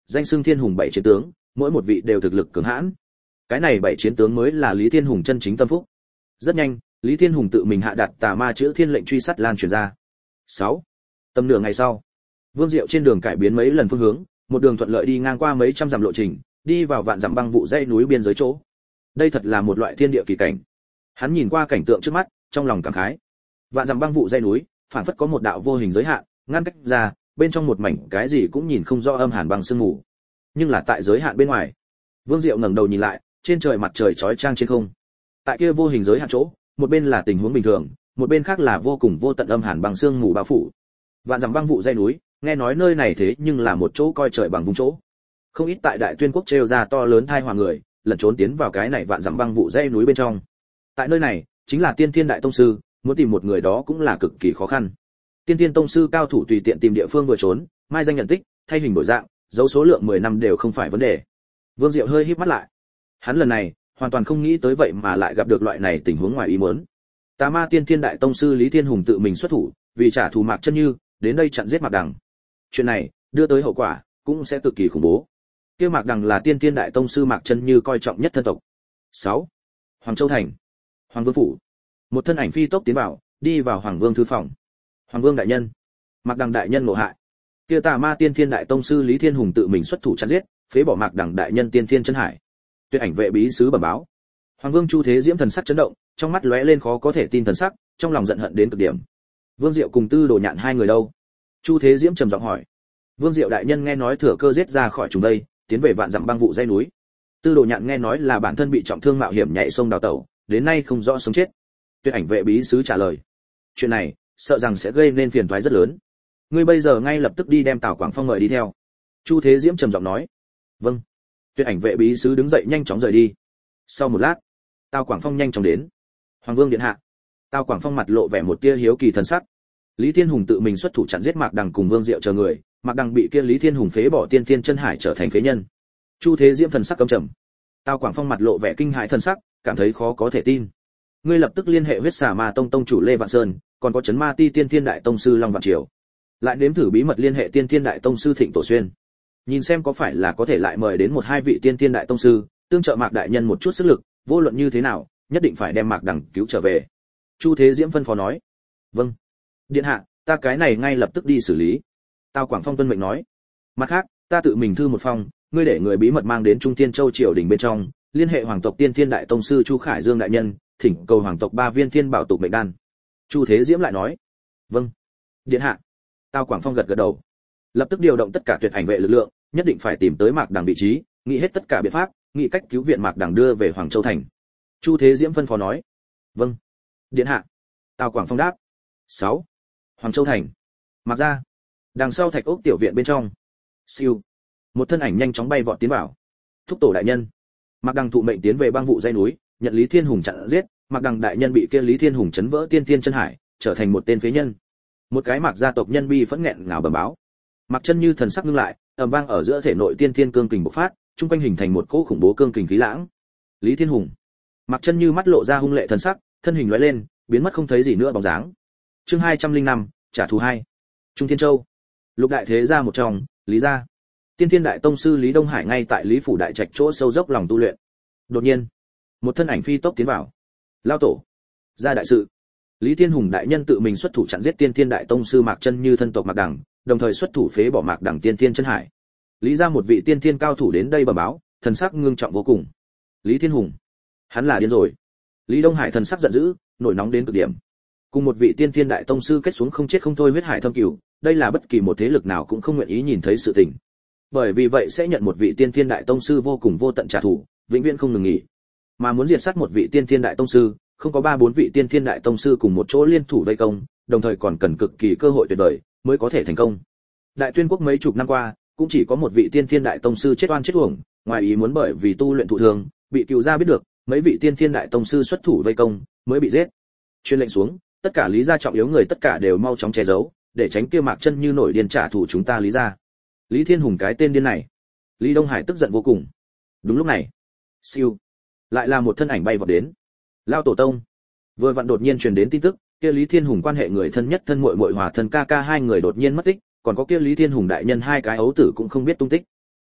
Speaker 1: danh xưng Thiên Hùng bảy chiến tướng, mỗi một vị đều thực lực cường hãn. Cái này bảy chiến tướng mới là Lý Thiên Hùng chân chính tâm phúc. Rất nhanh, Lý Thiên Hùng tự mình hạ đặt tà ma chữ thiên lệnh truy sát lan truyền ra. sáu. Tầm nửa ngày sau, Vương Diệu trên đường cải biến mấy lần phương hướng, một đường thuận lợi đi ngang qua mấy trăm dặm lộ trình, đi vào vạn dặm băng vụ dãy núi biên giới chỗ. Đây thật là một loại thiên địa kỳ cảnh. Hắn nhìn qua cảnh tượng trước mắt, trong lòng cảm khái. Vạn dặm băng vụ dãy núi, phản phất có một đạo vô hình giới hạn, ngăn cách ra, bên trong một mảnh cái gì cũng nhìn không rõ âm hàn băng sương mù. Nhưng là tại giới hạn bên ngoài. Vương Diệu ngẩng đầu nhìn lại, trên trời mặt trời chói chang trên không. Tại kia vô hình giới hạn chỗ, một bên là tình huống bình thường, một bên khác là vô cùng vô tận âm hàn băng sương mù bao phủ. Vạn dặm băng vụ dãy núi, nghe nói nơi này thế nhưng là một chỗ coi trời bằng vùng chỗ. Không ít tại Đại Tuyên quốc trêu ra to lớn thai họa người, lẩn trốn tiến vào cái này vạn dặm băng vụ dãy núi bên trong. Tại nơi này, chính là Tiên Thiên đại tông sư, muốn tìm một người đó cũng là cực kỳ khó khăn. Tiên Thiên tông sư cao thủ tùy tiện tìm địa phương vừa trốn, mai danh nhận tích, thay hình đổi dạng, dấu số lượng mười năm đều không phải vấn đề. Vương Diệu hơi híp mắt lại. Hắn lần này, hoàn toàn không nghĩ tới vậy mà lại gặp được loại này tình huống ngoài ý muốn. Tà Ma Tiên Thiên đại tông sư Lý Thiên Hùng tự mình xuất thủ, vì trả thù Mạc Chân Như, đến đây chặn giết Mạc Đằng. Chuyện này, đưa tới hậu quả cũng sẽ cực kỳ khủng bố. Kia Mạc Đằng là Tiên Thiên đại tông sư Mạc Chân Như coi trọng nhất thân tộc. sáu. Hoàng Châu thành. Hoàng Vương phủ. Một thân ảnh phi tốc tiến vào, đi vào Hoàng Vương thư phòng. Hoàng Vương đại nhân, Mạc Đằng đại nhân ngộ hại. Kia Tà Ma Tiên Thiên đại tông sư Lý Thiên Hùng tự mình xuất thủ chặn giết, phế bỏ Mạc Đằng đại nhân Tiên Thiên chân hải. Tuyệt ảnh vệ bí sứ bẩm báo. Hoàng Vương Chu Thế Diễm thần sắc chấn động, trong mắt lóe lên khó có thể tin thần sắc, trong lòng giận hận đến cực điểm. Vương Diệu cùng Tư Đồ Nhạn hai người đâu? Chu Thế Diễm trầm giọng hỏi. Vương Diệu đại nhân nghe nói thừa cơ giết ra khỏi chúng đây, tiến về vạn dặm băng vụ dãy núi. Tư Đồ Nhạn nghe nói là bản thân bị trọng thương mạo hiểm nhảy sông đào tẩu, đến nay không rõ sống chết. Tuyệt ảnh vệ bí sứ trả lời. Chuyện này, sợ rằng sẽ gây nên phiền toái rất lớn. Ngươi bây giờ ngay lập tức đi đem Tào Quảng Phong mời đi theo. Chu Thế Diễm trầm giọng nói. Vâng. Tuyệt ảnh vệ bí sứ đứng dậy nhanh chóng rời đi. Sau một lát, Tào Quảng Phong nhanh chóng đến. Hoàng Vương điện hạ. Tào Quảng Phong mặt lộ vẻ một tia hiếu kỳ thần sắc. Lý Thiên Hùng tự mình xuất thủ chặn giết Mạc Đằng cùng Vương Diệu chờ người, Mạc Đằng bị kia Lý Thiên Hùng phế bỏ Tiên Thiên chân hải trở thành phế nhân. Chu Thế Diễm thần sắc căm trầm. Tào Quảng Phong mặt lộ vẻ kinh hãi thần sắc, cảm thấy khó có thể tin. Ngươi lập tức liên hệ huyết xà ma tông tông chủ Lê Vạn Sơn, còn có chấn ma ti Tiên Thiên đại tông sư Long Vạn Triều. Lại nếm thử bí mật liên hệ Tiên Thiên đại tông sư Thịnh Tổ Xuyên. Nhìn xem có phải là có thể lại mời đến một hai vị Tiên Thiên đại tông sư, tương trợ Mạc đại nhân một chút sức lực, vô luận như thế nào, nhất định phải đem Mạc Đằng cứu trở về. Chu Thế Diễm phân phó nói. Vâng. Điện hạ, ta cái này ngay lập tức đi xử lý. Tào Quảng Phong tuân mệnh nói. Mặt khác, ta tự mình thư một phong, ngươi để người bí mật mang đến Trung Thiên Châu triều đình bên trong, liên hệ hoàng tộc Tiên Thiên đại tông sư Chu Khải Dương đại nhân, thỉnh cầu hoàng tộc ba viên thiên bảo tục mệnh đan. Chu Thế Diễm lại nói. Vâng. Điện hạ. Tào Quảng Phong gật gật đầu. Lập tức điều động tất cả tuyệt ảnh vệ lực lượng, nhất định phải tìm tới Mạc Đằng vị trí, nghĩ hết tất cả biện pháp, nghĩ cách cứu viện Mạc Đằng đưa về Hoàng Châu thành. Chu Thế Diễm phân phó nói. Vâng. Điện hạ. Tào Quảng Phong đáp. sáu. Hoàng Châu thành. Mạc gia. Đằng sau thạch ốc tiểu viện bên trong. Siêu. Một thân ảnh nhanh chóng bay vọt tiến vào. Thúc tổ đại nhân. Mạc Đằng thụ mệnh tiến về băng vụ dãy núi, nhận Lý Thiên Hùng chặn giết, Mạc Đằng đại nhân bị kia Lý Thiên Hùng chấn vỡ Tiên Thiên chân hải, trở thành một tên phế nhân. Một cái Mạc gia tộc nhân bi phẫn nghẹn ngào bẩm báo. Mạc Chân Như thần sắc ngưng lại, ầm vang ở giữa thể nội tiên thiên cương kình bộc phát, trung quanh hình thành một cỗ khủng bố cương kình khí lãng. Lý Thiên Hùng. Mạc Chân Như mắt lộ ra hung lệ thần sắc, thân hình lóe lên, biến mất không thấy gì nữa bóng dáng. Chương hai trăm lẻ năm, trả thù hai. Trung Thiên Châu. Lục đại thế gia một trong, Lý gia. Tiên Thiên đại tông sư Lý Đông Hải ngay tại Lý phủ đại trạch chỗ sâu dốc lòng tu luyện. Đột nhiên, một thân ảnh phi tốc tiến vào. Lao tổ. Gia đại sự. Lý Thiên Hùng đại nhân tự mình xuất thủ chặn giết Tiên Thiên đại tông sư Mạc Chân Như thân tộc Mạc Đằng, đồng thời xuất thủ phế bỏ Mạc Đằng Tiên Thiên chân hải. Lý gia một vị tiên thiên cao thủ đến đây bẩm báo, thần sắc ngưng trọng vô cùng. Lý Thiên Hùng, hắn là điên rồi. Lý Đông Hải thần sắc giận dữ, nổi nóng đến cực điểm. Cùng một vị tiên thiên đại tông sư kết xuống không chết không thôi huyết hải thâm cửu, đây là bất kỳ một thế lực nào cũng không nguyện ý nhìn thấy sự tình. Bởi vì vậy sẽ nhận một vị tiên thiên đại tông sư vô cùng vô tận trả thù, vĩnh viễn không ngừng nghỉ. Mà muốn diệt sát một vị tiên thiên đại tông sư, không có ba bốn vị tiên thiên đại tông sư cùng một chỗ liên thủ vây công, đồng thời còn cần cực kỳ cơ hội tuyệt vời mới có thể thành công. Đại Tuyên quốc mấy chục năm qua, cũng chỉ có một vị tiên thiên đại tông sư chết oan chết uổng, ngoài ý muốn bởi vì tu luyện thụ thương, bị cựu gia biết được, mấy vị tiên thiên đại tông sư xuất thủ vây công, mới bị giết. Truyền lệnh xuống, tất cả Lý gia trọng yếu người tất cả đều mau chóng che giấu, để tránh kia Mạc Chân Như nổi điên trả thù chúng ta Lý gia. Lý Thiên Hùng cái tên điên này. Lý Đông Hải tức giận vô cùng. Đúng lúc này, siêu, lại là một thân ảnh bay vọt đến. Lao tổ tông. Vừa vặn đột nhiên truyền đến tin tức, kia Lý Thiên Hùng quan hệ người thân nhất thân muội muội hòa thân ca ca hai người đột nhiên mất tích, còn có kia Lý Thiên Hùng đại nhân hai cái ấu tử cũng không biết tung tích.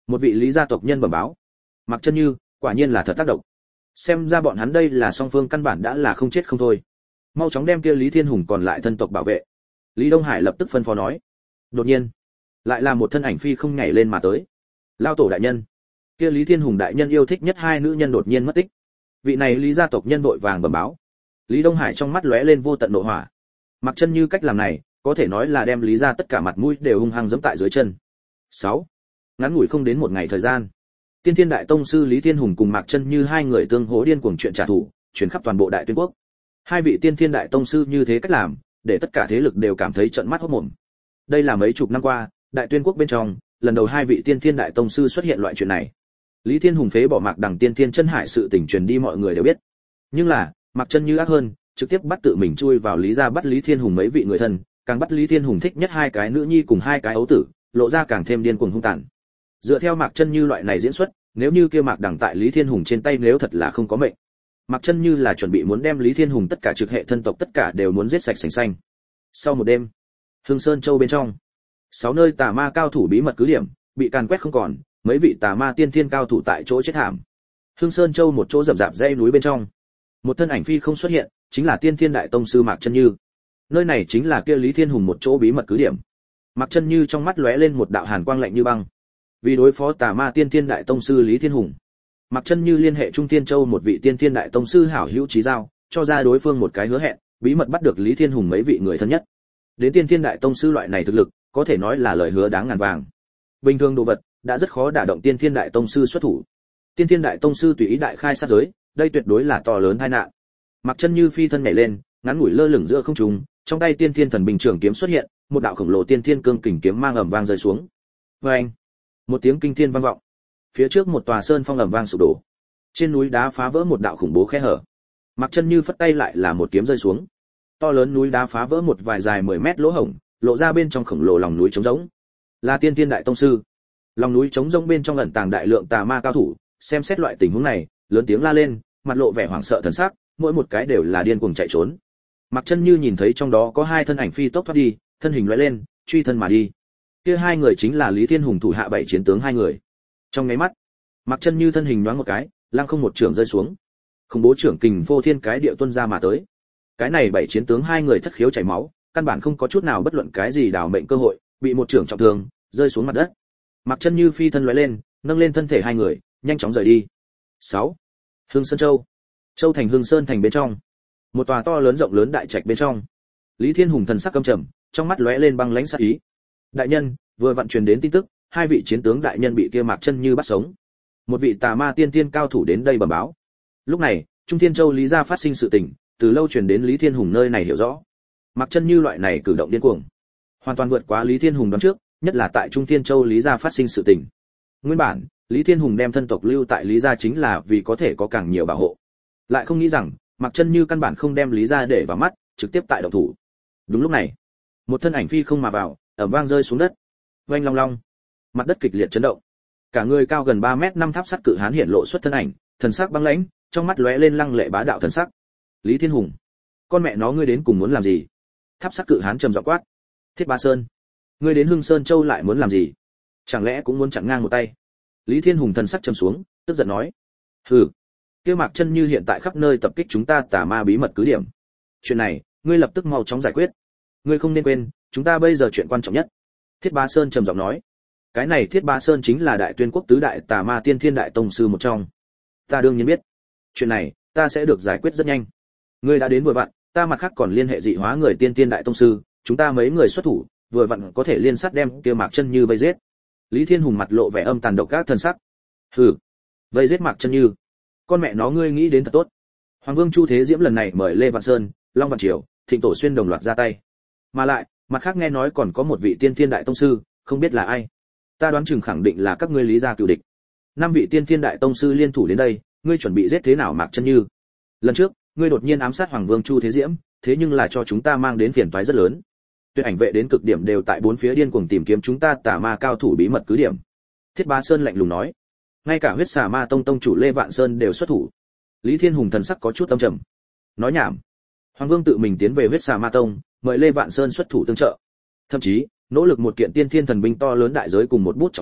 Speaker 1: Một vị lý gia tộc nhân bẩm báo. Mạc Chân Như, quả nhiên là thật tác động. Xem ra bọn hắn đây là song phương căn bản đã là không chết không thôi. Mau chóng đem kia Lý Thiên Hùng còn lại thân tộc bảo vệ. Lý Đông Hải lập tức phân phó nói. Đột nhiên, lại là một thân ảnh phi không nhảy lên mà tới. Lao tổ đại nhân, kia Lý Thiên Hùng đại nhân yêu thích nhất hai nữ nhân đột nhiên mất tích. Vị này Lý gia tộc nhân vội vàng bẩm báo. Lý Đông Hải trong mắt lóe lên vô tận nộ hỏa. Mạc Chân Như cách làm này, có thể nói là đem Lý gia tất cả mặt mũi đều hung hăng giẫm tại dưới chân. sáu. Ngắn ngủi không đến một ngày thời gian, Tiên Thiên Đại Tông sư Lý Thiên Hùng cùng Mạc Chân Như hai người tương hỗ điên cuồng chuyện trả thù, truyền khắp toàn bộ Đại Tuyên quốc. Hai vị Tiên Thiên Đại Tông sư như thế cách làm, để tất cả thế lực đều cảm thấy trợn mắt hốt mồm. Đây là mấy chục năm qua, Đại Tuyên quốc bên trong, lần đầu hai vị Tiên Thiên Đại Tông sư xuất hiện loại chuyện này. Lý Thiên Hùng phế bỏ Mạc Đằng Tiên Thiên chân hải sự tình truyền đi mọi người đều biết. Nhưng là, Mạc Chân Như ác hơn, trực tiếp bắt tự mình chui vào Lý gia bắt Lý Thiên Hùng mấy vị người thân, càng bắt Lý Thiên Hùng thích nhất hai cái nữ nhi cùng hai cái ấu tử, lộ ra càng thêm điên cuồng hung tàn. Dựa theo Mạc Chân Như loại này diễn xuất, nếu như kia Mạc Đằng tại Lý Thiên Hùng trên tay nếu thật là không có mệnh. Mạc Chân Như là chuẩn bị muốn đem Lý Thiên Hùng tất cả trực hệ thân tộc tất cả đều muốn giết sạch sành xanh. Sau một đêm, Hưng Sơn Châu bên trong, sáu nơi tà ma cao thủ bí mật cứ điểm, bị càn quét không còn, mấy vị tà ma tiên thiên cao thủ tại chỗ chết thảm. Hưng Sơn Châu một chỗ rậm rạp dãy núi bên trong, một thân ảnh phi không xuất hiện, chính là Tiên Thiên Đại Tông sư Mạc Chân Như. Nơi này chính là kia Lý Thiên Hùng một chỗ bí mật cứ điểm. Mạc Chân Như trong mắt lóe lên một đạo hàn quang lạnh như băng. Vì đối phó tà ma Tiên Thiên Đại Tông sư Lý Thiên Hùng, Mạc Chân Như liên hệ Trung Tiên Châu một vị Tiên Thiên Đại Tông sư hảo hữu chí giao, cho ra đối phương một cái hứa hẹn, bí mật bắt được Lý Thiên Hùng mấy vị người thân nhất. Đến Tiên Thiên Đại Tông sư loại này thực lực, có thể nói là lời hứa đáng ngàn vàng. Bình thường đồ vật đã rất khó đả động Tiên Thiên Đại Tông sư xuất thủ. Tiên Thiên Đại Tông sư tùy ý đại khai sát giới, đây tuyệt đối là to lớn tai nạn. Mạc Chân Như phi thân nhảy lên, ngắn ngủi lơ lửng giữa không trung, trong tay Tiên Thiên Thần Bình Trường kiếm xuất hiện, một đạo khổng lồ Tiên Thiên Cương Kình kiếm mang ầm vang rơi xuống. Oeng! Một tiếng kinh thiên vang vọng. Phía trước một tòa sơn phong ầm vang sụp đổ. Trên núi đá phá vỡ một đạo khủng bố khe hở. Mạc Chân Như phất tay lại là một kiếm rơi xuống. To lớn núi đá phá vỡ một vài dài mười mét lỗ hổng, lộ ra bên trong khổng lồ lòng núi trống rỗng. Là Tiên Thiên Đại Tông sư. Lòng núi trống rỗng bên trong ẩn tàng đại lượng tà ma cao thủ, xem xét loại tình huống này, lớn tiếng la lên, mặt lộ vẻ hoảng sợ thần sắc, mỗi một cái đều là điên cuồng chạy trốn. Mạc Chân Như nhìn thấy trong đó có hai thân ảnh phi tốc thoát đi, thân hình lóe lên, truy thân mà đi. Kia hai người chính là Lý Thiên Hùng thủ hạ bảy chiến tướng hai người. Trong nháy mắt, Mạc Chân Như thân hình nhoáng một cái, lăng không một trường rơi xuống. Khủng bố trưởng kình vô thiên cái địa tuân ra mà tới. Cái này bảy chiến tướng hai người thất khiếu chảy máu, căn bản không có chút nào bất luận cái gì đảo mệnh cơ hội, bị một trưởng trọng thương, rơi xuống mặt đất. Mạc Chân Như phi thân lóe lên, nâng lên thân thể hai người, nhanh chóng rời đi. sáu. Hưng Sơn Châu. Châu thành Hưng Sơn thành bên trong, một tòa to lớn rộng lớn đại trạch bên trong. Lý Thiên Hùng thần sắc căm trầm, trong mắt lóe lên băng lãnh sát ý. Đại nhân, vừa vận truyền đến tin tức, hai vị chiến tướng đại nhân bị kia Mạc Chân Như bắt sống. Một vị tà ma tiên tiên cao thủ đến đây bẩm báo. Lúc này, Trung Thiên Châu Lý gia phát sinh sự tình, từ lâu truyền đến Lý Thiên Hùng nơi này hiểu rõ. Mạc Chân Như loại này cử động điên cuồng, hoàn toàn vượt quá Lý Thiên Hùng đoán trước, nhất là tại Trung Thiên Châu Lý gia phát sinh sự tình. Nguyên bản, Lý Thiên Hùng đem thân tộc lưu tại Lý gia chính là vì có thể có càng nhiều bảo hộ. Lại không nghĩ rằng, Mạc Chân Như căn bản không đem Lý gia để vào mắt, trực tiếp tại động thủ. Đúng lúc này, một thân ảnh phi không mà vào, ầm vang rơi xuống đất. Oanh long long, mặt đất kịch liệt chấn động. Cả người cao gần ba mét năm tháp sắt cự hán hiện lộ xuất thân ảnh, thần sắc băng lãnh, trong mắt lóe lên lăng lệ bá đạo thần sắc. Lý Thiên Hùng, con mẹ nó ngươi đến cùng muốn làm gì? Tháp sắt cự hán trầm giọng quát. Thiết Bá Sơn, ngươi đến Hưng Sơn Châu lại muốn làm gì? Chẳng lẽ cũng muốn chặn ngang một tay? Lý Thiên Hùng thần sắc trầm xuống, tức giận nói. Hừ, kia Mạc Chân Như hiện tại khắp nơi tập kích chúng ta tà ma bí mật cứ điểm. Chuyện này, ngươi lập tức mau chóng giải quyết. Ngươi không nên quên, chúng ta bây giờ chuyện quan trọng nhất. Thiết Bá Sơn trầm giọng nói. Cái này Thiết Bá Sơn chính là Đại Tuyên quốc tứ đại tà ma tiên thiên đại tông sư một trong. Ta đương nhiên biết. Chuyện này, ta sẽ được giải quyết rất nhanh. Ngươi đã đến vừa vặn, ta mặt khác còn liên hệ dị hóa người tiên thiên đại tông sư, chúng ta mấy người xuất thủ, vừa vặn có thể liên sát đem kia Mạc Chân Như vây giết. Lý Thiên Hùng mặt lộ vẻ âm tàn độc các thần sắc. Hừ, vây giết Mạc Chân Như, con mẹ nó ngươi nghĩ đến thật tốt. Hoàng Vương Chu Thế Diễm lần này mời Lê Vạn Sơn, Long Vạn Triều, Thịnh Tổ Xuyên đồng loạt ra tay. Mà lại, mặt khác nghe nói còn có một vị tiên thiên đại tông sư, không biết là ai. Ta đoán chừng khẳng định là các ngươi Lý gia cựu địch. Năm vị tiên thiên đại tông sư liên thủ đến đây, ngươi chuẩn bị giết thế nào Mạc Chân Như? Lần trước, ngươi đột nhiên ám sát Hoàng Vương Chu Thế Diễm, thế nhưng là cho chúng ta mang đến phiền toái rất lớn. Tuyệt ảnh vệ đến cực điểm đều tại bốn phía điên cuồng tìm kiếm chúng ta tà ma cao thủ bí mật cứ điểm. Thiết Bá Sơn lạnh lùng nói. Ngay cả huyết xà ma tông tông chủ Lê Vạn Sơn đều xuất thủ. Lý Thiên Hùng thần sắc có chút âm trầm. Nói nhảm. Hoàng Vương tự mình tiến về huyết xà ma tông, mời Lê Vạn Sơn xuất thủ tương trợ. Thậm chí, nỗ lực một kiện tiên thiên thần binh to lớn đại giới cùng một bút trọng kim,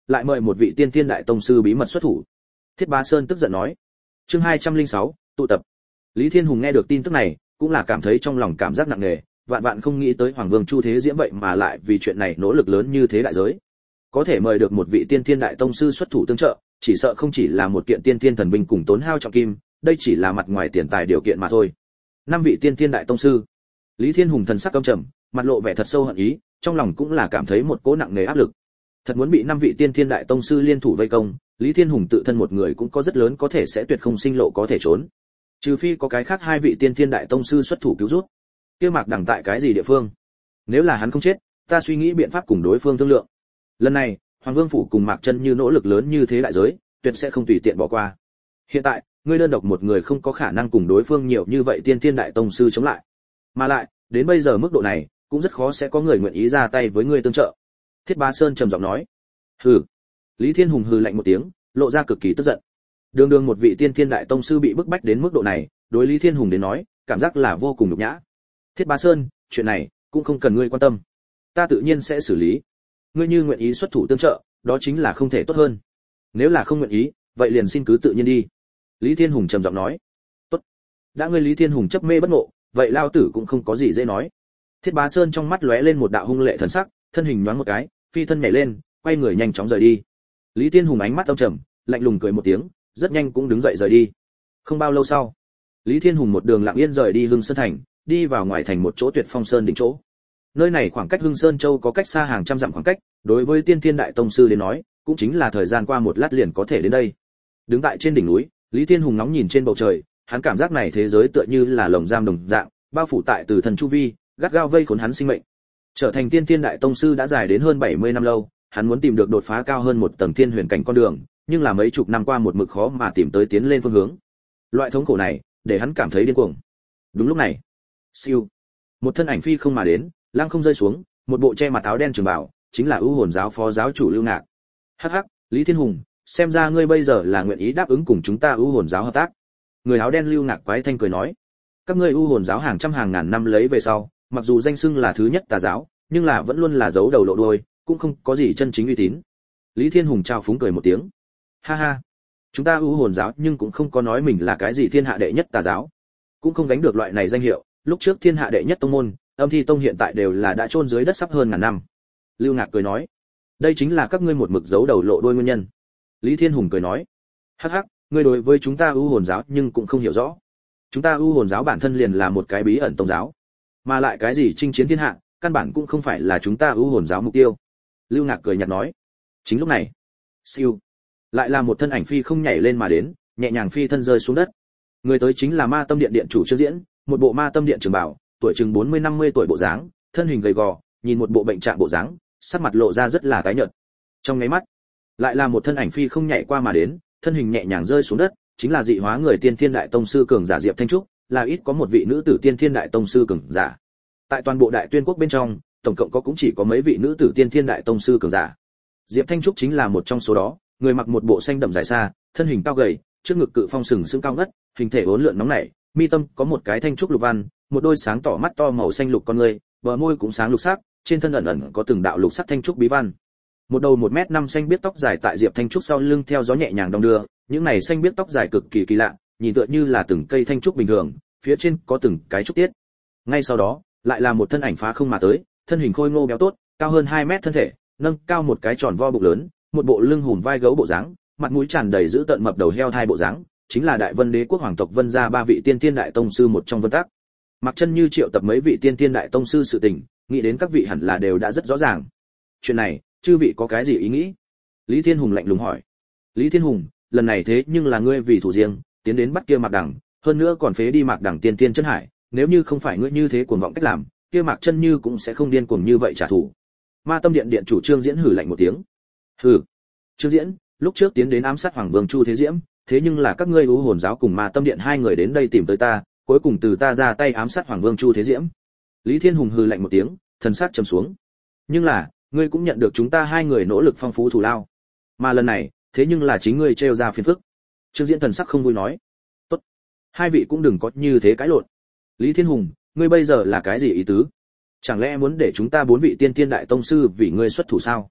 Speaker 1: lại mời một vị tiên thiên đại tông sư bí mật xuất thủ. Thiết Bá Sơn tức giận nói. Chương hai trăm lẻ sáu, tụ tập. Lý Thiên Hùng nghe được tin tức này, cũng là cảm thấy trong lòng cảm giác nặng nề, vạn vạn không nghĩ tới Hoàng Vương Chu Thế Diễm vậy mà lại vì chuyện này nỗ lực lớn như thế đại giới. Có thể mời được một vị tiên thiên đại tông sư xuất thủ tương trợ, chỉ sợ không chỉ là một kiện tiên thiên thần binh cùng tốn hao trọng kim, đây chỉ là mặt ngoài tiền tài điều kiện mà thôi. Năm vị tiên thiên đại tông sư. Lý Thiên Hùng thần sắc căm trầm, mặt lộ vẻ thật sâu hận ý, trong lòng cũng là cảm thấy một cỗ nặng nề áp lực. Thật muốn bị năm vị tiên thiên đại tông sư liên thủ vây công, Lý Thiên Hùng tự thân một người cũng có rất lớn có thể sẽ tuyệt không sinh lộ có thể trốn. Trừ phi có cái khác hai vị tiên thiên đại tông sư xuất thủ cứu giúp. Kia Mạc Đằng tại cái gì địa phương? Nếu là hắn không chết, ta suy nghĩ biện pháp cùng đối phương thương lượng. Lần này, Hoàng Vương phủ cùng Mạc Chân Như nỗ lực lớn như thế đại giới, tuyệt sẽ không tùy tiện bỏ qua. Hiện tại, ngươi đơn độc một người không có khả năng cùng đối phương nhiều như vậy tiên thiên đại tông sư chống lại. Mà lại, đến bây giờ mức độ này, cũng rất khó sẽ có người nguyện ý ra tay với ngươi tương trợ. Thiết Bá Sơn trầm giọng nói. Hừ. Lý Thiên Hùng hừ lạnh một tiếng, lộ ra cực kỳ tức giận. Đường đường một vị tiên thiên đại tông sư bị bức bách đến mức độ này, đối Lý Thiên Hùng đến nói, cảm giác là vô cùng nhục nhã. Thiết Bá Sơn, chuyện này cũng không cần ngươi quan tâm, ta tự nhiên sẽ xử lý. Ngươi như nguyện ý xuất thủ tương trợ, đó chính là không thể tốt hơn. Nếu là không nguyện ý, vậy liền xin cứ tự nhiên đi. Lý Thiên Hùng trầm giọng nói. Tốt. Đã ngươi Lý Thiên Hùng chấp mê bất ngộ, vậy lao tử cũng không có gì dễ nói. Thiết Bá Sơn trong mắt lóe lên một đạo hung lệ thần sắc, thân hình nhoáng một cái, phi thân nhảy lên, quay người nhanh chóng rời đi. Lý Thiên Hùng ánh mắt âm trầm, lạnh lùng cười một tiếng, rất nhanh cũng đứng dậy rời đi. Không bao lâu sau, Lý Thiên Hùng một đường lặng yên rời đi Hưng Sơn thành, đi vào ngoài thành một chỗ Tuyệt Phong Sơn đỉnh chỗ. Nơi này khoảng cách Hưng Sơn Châu có cách xa hàng trăm dặm khoảng cách, đối với tiên thiên đại tông sư đến nói, cũng chính là thời gian qua một lát liền có thể đến đây. Đứng tại trên đỉnh núi, Lý Thiên Hùng ngóng nhìn trên bầu trời, hắn cảm giác này thế giới tựa như là lồng giam đồng dạng, bao phủ tại từ thần chu vi, gắt gao vây khốn hắn sinh mệnh. Trở thành tiên thiên đại tông sư đã dài đến hơn bảy mươi năm lâu, hắn muốn tìm được đột phá cao hơn một tầng thiên huyền cảnh con đường, nhưng là mấy chục năm qua một mực khó mà tìm tới tiến lên phương hướng. Loại thống khổ này, để hắn cảm thấy điên cuồng. Đúng lúc này, siêu, một thân ảnh phi không mà đến, lăng không rơi xuống, một bộ che mặt áo đen trường bảo, chính là ưu hồn giáo phó giáo chủ Lưu Ngạc. Hắc hắc, Lý Thiên Hùng, xem ra ngươi bây giờ là nguyện ý đáp ứng cùng chúng ta ưu hồn giáo hợp tác. Người áo đen Lưu Ngạc quái thanh cười nói, các ngươi ưu hồn giáo hàng trăm hàng ngàn năm lấy về sau, mặc dù danh xưng là thứ nhất tà giáo, nhưng là vẫn luôn là giấu đầu lộ đuôi, cũng không có gì chân chính uy tín. Lý Thiên Hùng trao phúng cười một tiếng, ha ha, chúng ta ưu hồn giáo nhưng cũng không có nói mình là cái gì thiên hạ đệ nhất tà giáo, cũng không gánh được loại này danh hiệu. Lúc trước thiên hạ đệ nhất tông môn, Âm Thi Tông hiện tại đều là đã chôn dưới đất sắp hơn ngàn năm. Lưu Ngạc cười nói, đây chính là các ngươi một mực giấu đầu lộ đuôi nguyên nhân. Lý Thiên Hùng cười nói, hắc hắc, ngươi đối với chúng ta ưu hồn giáo nhưng cũng không hiểu rõ. Chúng ta ưu hồn giáo bản thân liền là một cái bí ẩn tông giáo, mà lại cái gì chinh chiến thiên hạ, căn bản cũng không phải là chúng ta ưu hồn giáo mục tiêu. Lưu Ngạc cười nhạt nói. Chính lúc này, siêu, lại là một thân ảnh phi không nhảy lên mà đến, nhẹ nhàng phi thân rơi xuống đất. Người tới chính là Ma Tâm Điện điện chủ Trương Diễn, một bộ Ma Tâm Điện trường bảo, tuổi chừng bốn mươi năm mươi tuổi bộ dáng, thân hình gầy gò, nhìn một bộ bệnh trạng bộ dáng, sắc mặt lộ ra rất là tái nhợt. Trong nháy mắt, lại là một thân ảnh phi không nhảy qua mà đến, thân hình nhẹ nhàng rơi xuống đất, chính là dị hóa người tiên thiên đại tông sư cường giả Diệp Thanh Trúc, là ít có một vị nữ tử tiên thiên đại tông sư cường giả. Tại toàn bộ Đại Tuyên quốc bên trong, tổng cộng có cũng chỉ có mấy vị nữ tử tiên thiên đại tông sư cường giả. Diệp Thanh Trúc chính là một trong số đó, người mặc một bộ xanh đậm dài xa, thân hình cao gầy, trước ngực cự phong sừng sững cao ngất, hình thể uốn lượn nóng nảy, mi tâm có một cái thanh trúc lục văn, một đôi sáng tỏ mắt to màu xanh lục con người, bờ môi cũng sáng lục sắc, trên thân ẩn ẩn có từng đạo lục sắc thanh trúc bí văn. Một đầu một mét năm xanh biếc tóc dài tại Diệp Thanh Trúc sau lưng theo gió nhẹ nhàng đong đưa, những này xanh biếc tóc dài cực kỳ kỳ lạ, nhìn tựa như là từng cây thanh trúc bình thường, phía trên có từng cái trúc tiết. Ngay sau đó, lại là một thân ảnh phá không mà tới, thân hình khôi ngô béo tốt, cao hơn hai mét thân thể, nâng cao một cái tròn vo bụng lớn, một bộ lưng hùm vai gấu bộ dáng, mặt mũi tràn đầy giữ tợn mập đầu heo thai bộ dáng, chính là Đại Vân Đế quốc hoàng tộc Vân gia ba vị tiên tiên đại tông sư một trong Vân Tắc. Mặc Chân Như triệu tập mấy vị tiên tiên đại tông sư sự tình, nghĩ đến các vị hẳn là đều đã rất rõ ràng. Chuyện này, chư vị có cái gì ý nghĩ? Lý Thiên Hùng lạnh lùng hỏi. Lý Thiên Hùng, lần này thế nhưng là ngươi vì thủ riêng, tiến đến bắt kia Mạc Đằng, hơn nữa còn phế đi Mạc Đằng tiên tiên chân hải, nếu như không phải ngươi như thế cuồng vọng cách làm, kia Mạc Chân Như cũng sẽ không điên cuồng như vậy trả thù. Ma Tâm Điện điện chủ Trương Diễn hừ lạnh một tiếng. Hừ. Trương Diễn, lúc trước tiến đến ám sát Hoàng Vương Chu Thế Diễm, thế nhưng là các ngươi U Hồn giáo cùng Ma Tâm Điện hai người đến đây tìm tới ta, cuối cùng từ ta ra tay ám sát Hoàng Vương Chu Thế Diễm. Lý Thiên Hùng hừ lạnh một tiếng, thần sắc trầm xuống. Nhưng là, ngươi cũng nhận được chúng ta hai người nỗ lực phong phú thù lao. Mà lần này, thế nhưng là chính ngươi trêu ra phiền phức. Trương Diễn thần sắc không vui nói. Tốt, hai vị cũng đừng có như thế cãi lộn. Lý Thiên Hùng, ngươi bây giờ là cái gì ý tứ? Chẳng lẽ muốn để chúng ta bốn vị tiên tiên đại tông sư vì ngươi xuất thủ sao?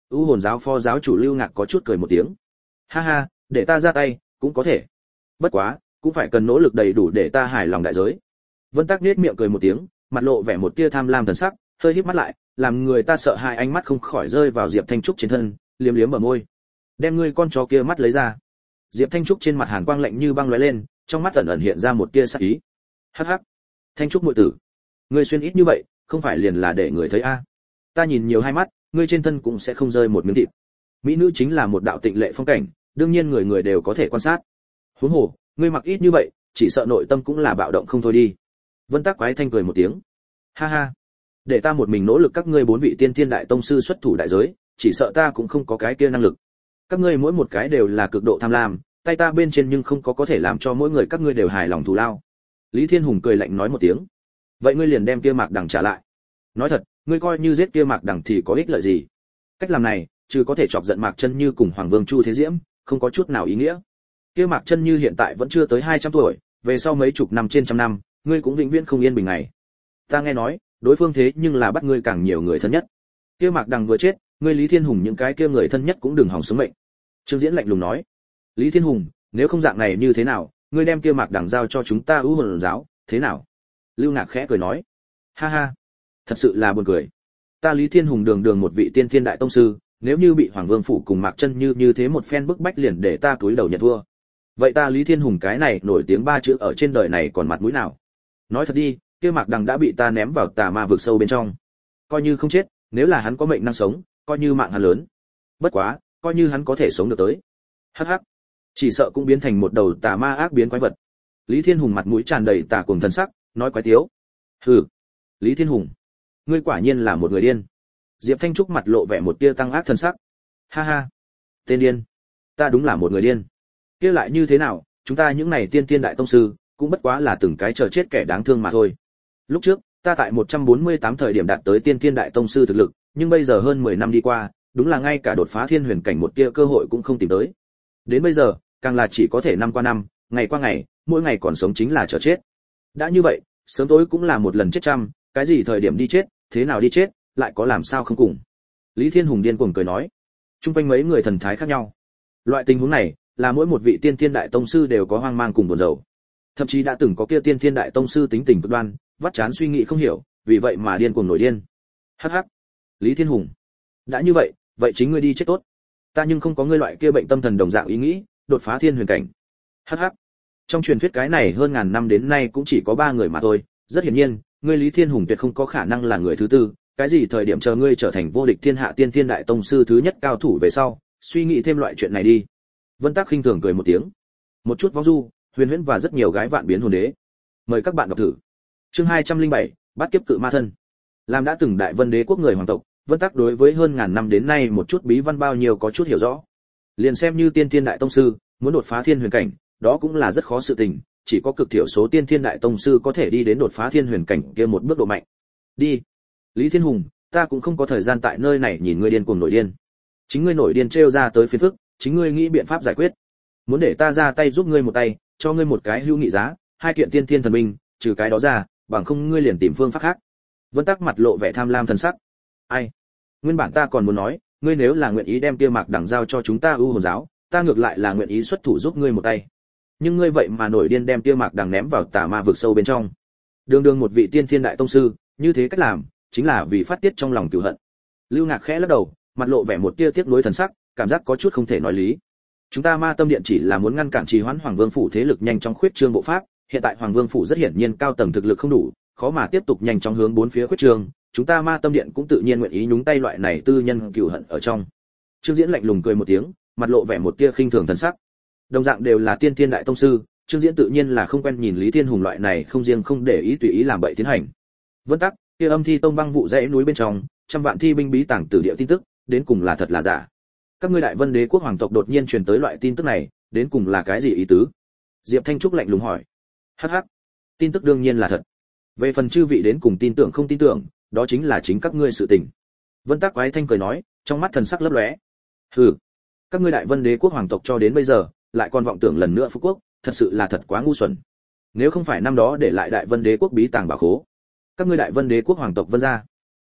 Speaker 1: U hồn giáo phó giáo chủ Lưu Ngạc có chút cười một tiếng. Ha ha, để ta ra tay cũng có thể, bất quá cũng phải cần nỗ lực đầy đủ để ta hài lòng đại giới. Vân Tắc nhếch miệng cười một tiếng, mặt lộ vẻ một tia tham lam thần sắc, hơi híp mắt lại, làm người ta sợ hai ánh mắt không khỏi rơi vào Diệp Thanh Trúc trên thân, liếm liếm bờ môi. Đem ngươi con chó kia mắt lấy ra. Diệp Thanh Trúc trên mặt hàn quang lạnh như băng lóe lên, trong mắt ẩn ẩn hiện ra một tia sát ý. Hắc hắc, Thanh Trúc muội tử, ngươi xuyên ít như vậy, không phải liền là để người thấy a? Ta nhìn nhiều hai mắt, ngươi trên thân cũng sẽ không rơi một miếng thịt. Mỹ nữ chính là một đạo tịnh lệ phong cảnh, đương nhiên người người đều có thể quan sát. Huống hồ, ngươi mặc ít như vậy, chỉ sợ nội tâm cũng là bạo động không thôi đi. Vân Tắc Quái thanh cười một tiếng. Ha ha, để ta một mình nỗ lực các ngươi bốn vị tiên thiên đại tông sư xuất thủ đại giới, chỉ sợ ta cũng không có cái kia năng lực. Các ngươi mỗi một cái đều là cực độ tham lam, tay ta bên trên nhưng không có có thể làm cho mỗi người các ngươi đều hài lòng thù lao. Lý Thiên Hùng cười lạnh nói một tiếng. Vậy ngươi liền đem kia Mạc Đằng trả lại. Nói thật, ngươi coi như giết kia Mạc Đằng thì có ích lợi gì? Cách làm này, trừ có thể chọc giận Mạc Chân Như cùng Hoàng Vương Chu Thế Diễm, không có chút nào ý nghĩa. Kia Mạc Chân Như hiện tại vẫn chưa tới hai trăm tuổi, về sau mấy chục năm trên trăm năm, ngươi cũng vĩnh viễn không yên bình ngày. Ta nghe nói, đối phương thế nhưng là bắt ngươi càng nhiều người thân nhất. Kia Mạc Đằng vừa chết, ngươi Lý Thiên Hùng những cái kia người thân nhất cũng đừng hòng sống mệnh. Trương Diễn lạnh lùng nói. Lý Thiên Hùng, nếu không dạng này như thế nào, ngươi đem kia Mạc Đằng giao cho chúng ta U Hồn giáo, thế nào? Lưu Ngạc khẽ cười nói. Ha ha, thật sự là buồn cười. Ta Lý Thiên Hùng đường đường một vị tiên thiên đại tông sư, nếu như bị Hoàng Vương phủ cùng Mạc Chân Như như thế một phen bức bách liền để ta cúi đầu nhận thua. Vậy ta Lý Thiên Hùng cái này nổi tiếng ba chữ ở trên đời này còn mặt mũi nào? Nói thật đi, kia Mạc Đằng đã bị ta ném vào tà ma vực sâu bên trong. Coi như không chết, nếu là hắn có mệnh năng sống, coi như mạng hắn lớn. Bất quá, coi như hắn có thể sống được tới. Hắc hắc, chỉ sợ cũng biến thành một đầu tà ma ác biến quái vật. Lý Thiên Hùng mặt mũi tràn đầy tà cuồng thần sắc, nói quái tiếu. Hừ, Lý Thiên Hùng, ngươi quả nhiên là một người điên. Diệp Thanh Trúc mặt lộ vẻ một tia tăng ác thần sắc. Ha ha, tên điên, ta đúng là một người điên. Kia lại như thế nào, chúng ta những này tiên tiên đại tông sư, cũng bất quá là từng cái chờ chết kẻ đáng thương mà thôi. Lúc trước, ta tại một trăm bốn mươi tám thời điểm đạt tới tiên tiên đại tông sư thực lực, nhưng bây giờ hơn mười năm đi qua, đúng là ngay cả đột phá thiên huyền cảnh một tia cơ hội cũng không tìm tới. Đến bây giờ, càng là chỉ có thể năm qua năm, ngày qua ngày, mỗi ngày còn sống chính là chờ chết. Đã như vậy, sớm tối cũng là một lần chết trăm, cái gì thời điểm đi chết, thế nào đi chết, lại có làm sao không cùng. Lý Thiên Hùng điên cuồng cười nói. Trung quanh mấy người thần thái khác nhau. Loại tình huống này, là mỗi một vị tiên thiên đại tông sư đều có hoang mang cùng buồn rầu. Thậm chí đã từng có kia tiên thiên đại tông sư tính tình cực đoan, vắt chán suy nghĩ không hiểu, vì vậy mà điên cuồng nổi điên. Hắc hắc, Lý Thiên Hùng, đã như vậy, vậy chính ngươi đi chết tốt. Ta nhưng không có ngươi loại kia bệnh tâm thần đồng dạng ý nghĩ, đột phá thiên huyền cảnh. Hắc hắc, trong truyền thuyết cái này hơn ngàn năm đến nay cũng chỉ có ba người mà thôi, rất hiển nhiên, ngươi Lý Thiên Hùng tuyệt không có khả năng là người thứ tư, cái gì thời điểm chờ ngươi trở thành vô địch thiên hạ tiên thiên đại tông sư thứ nhất cao thủ về sau, suy nghĩ thêm loại chuyện này đi. Vân Tắc khinh thường cười một tiếng. Một chút vong du, huyền huyễn và rất nhiều gái vạn biến hồn đế. Mời các bạn đọc thử. Chương hai trăm linh bảy, bắt kiếp cự ma thân. Làm đã từng đại Vân Đế quốc người hoàng tộc, Vân Tắc đối với hơn ngàn năm đến nay một chút bí văn bao nhiêu có chút hiểu rõ. Liền xem như tiên thiên đại tông sư, muốn đột phá thiên huyền cảnh, đó cũng là rất khó sự tình, chỉ có cực thiểu số tiên thiên đại tông sư có thể đi đến đột phá thiên huyền cảnh kia một bước độ mạnh. Đi. Lý Thiên Hùng, ta cũng không có thời gian tại nơi này nhìn ngươi điên cuồng nổi điên. Chính ngươi nổi điên trêu ra tới phiền phức, chính ngươi nghĩ biện pháp giải quyết. Muốn để ta ra tay giúp ngươi một tay, cho ngươi một cái hữu nghị giá, hai kiện tiên thiên thần binh, trừ cái đó ra, bằng không ngươi liền tìm phương pháp khác. Vân Tắc mặt lộ vẻ tham lam thần sắc. Ai? Nguyên bản ta còn muốn nói, ngươi nếu là nguyện ý đem kia Mạc Đằng giao cho chúng ta U Hồn giáo, ta ngược lại là nguyện ý xuất thủ giúp ngươi một tay. Nhưng ngươi vậy mà nổi điên đem kia Mạc Đằng ném vào tà ma vực sâu bên trong. Đường đường một vị tiên thiên đại tông sư, như thế cách làm, chính là vì phát tiết trong lòng cừu hận. Lưu Ngạc khẽ lắc đầu, mặt lộ vẻ một tia tiếc nuối thần sắc, cảm giác có chút không thể nói lý. Chúng ta Ma Tâm Điện chỉ là muốn ngăn cản trì hoãn Hoàng Vương phủ thế lực nhanh chóng khuyết trương bộ pháp, hiện tại Hoàng Vương phủ rất hiển nhiên cao tầng thực lực không đủ, khó mà tiếp tục nhanh chóng hướng bốn phía khuyết trương, chúng ta Ma Tâm Điện cũng tự nhiên nguyện ý nhúng tay loại này tư nhân cừu hận ở trong. Trương Diễn lạnh lùng cười một tiếng, mặt lộ vẻ một tia khinh thường thần sắc. Đồng dạng đều là tiên thiên đại tông sư, Trương Diễn tự nhiên là không quen nhìn Lý Thiên Hùng loại này không riêng không để ý tùy ý làm bậy tiến hành. Vân Tắc, kia Âm Thi Tông băng vụ dãy núi bên trong, trăm vạn thi binh bí tàng tử địa tin tức, đến cùng là thật là giả? Các ngươi Đại Vân Đế quốc hoàng tộc đột nhiên truyền tới loại tin tức này, đến cùng là cái gì ý tứ? Diệp Thanh Trúc lạnh lùng hỏi. Hắc hắc, tin tức đương nhiên là thật. Về phần chư vị đến cùng tin tưởng không tin tưởng, đó chính là chính các ngươi sự tình. Vân Tắc quái thanh cười nói, trong mắt thần sắc lấp lóe. Hừ, các ngươi Đại Vân Đế quốc hoàng tộc cho đến bây giờ, lại còn vọng tưởng lần nữa phú quốc, thật sự là thật quá ngu xuẩn. Nếu không phải năm đó để lại Đại Vân Đế quốc bí tàng bảo khố, các ngươi Đại Vân Đế quốc hoàng tộc Vân gia,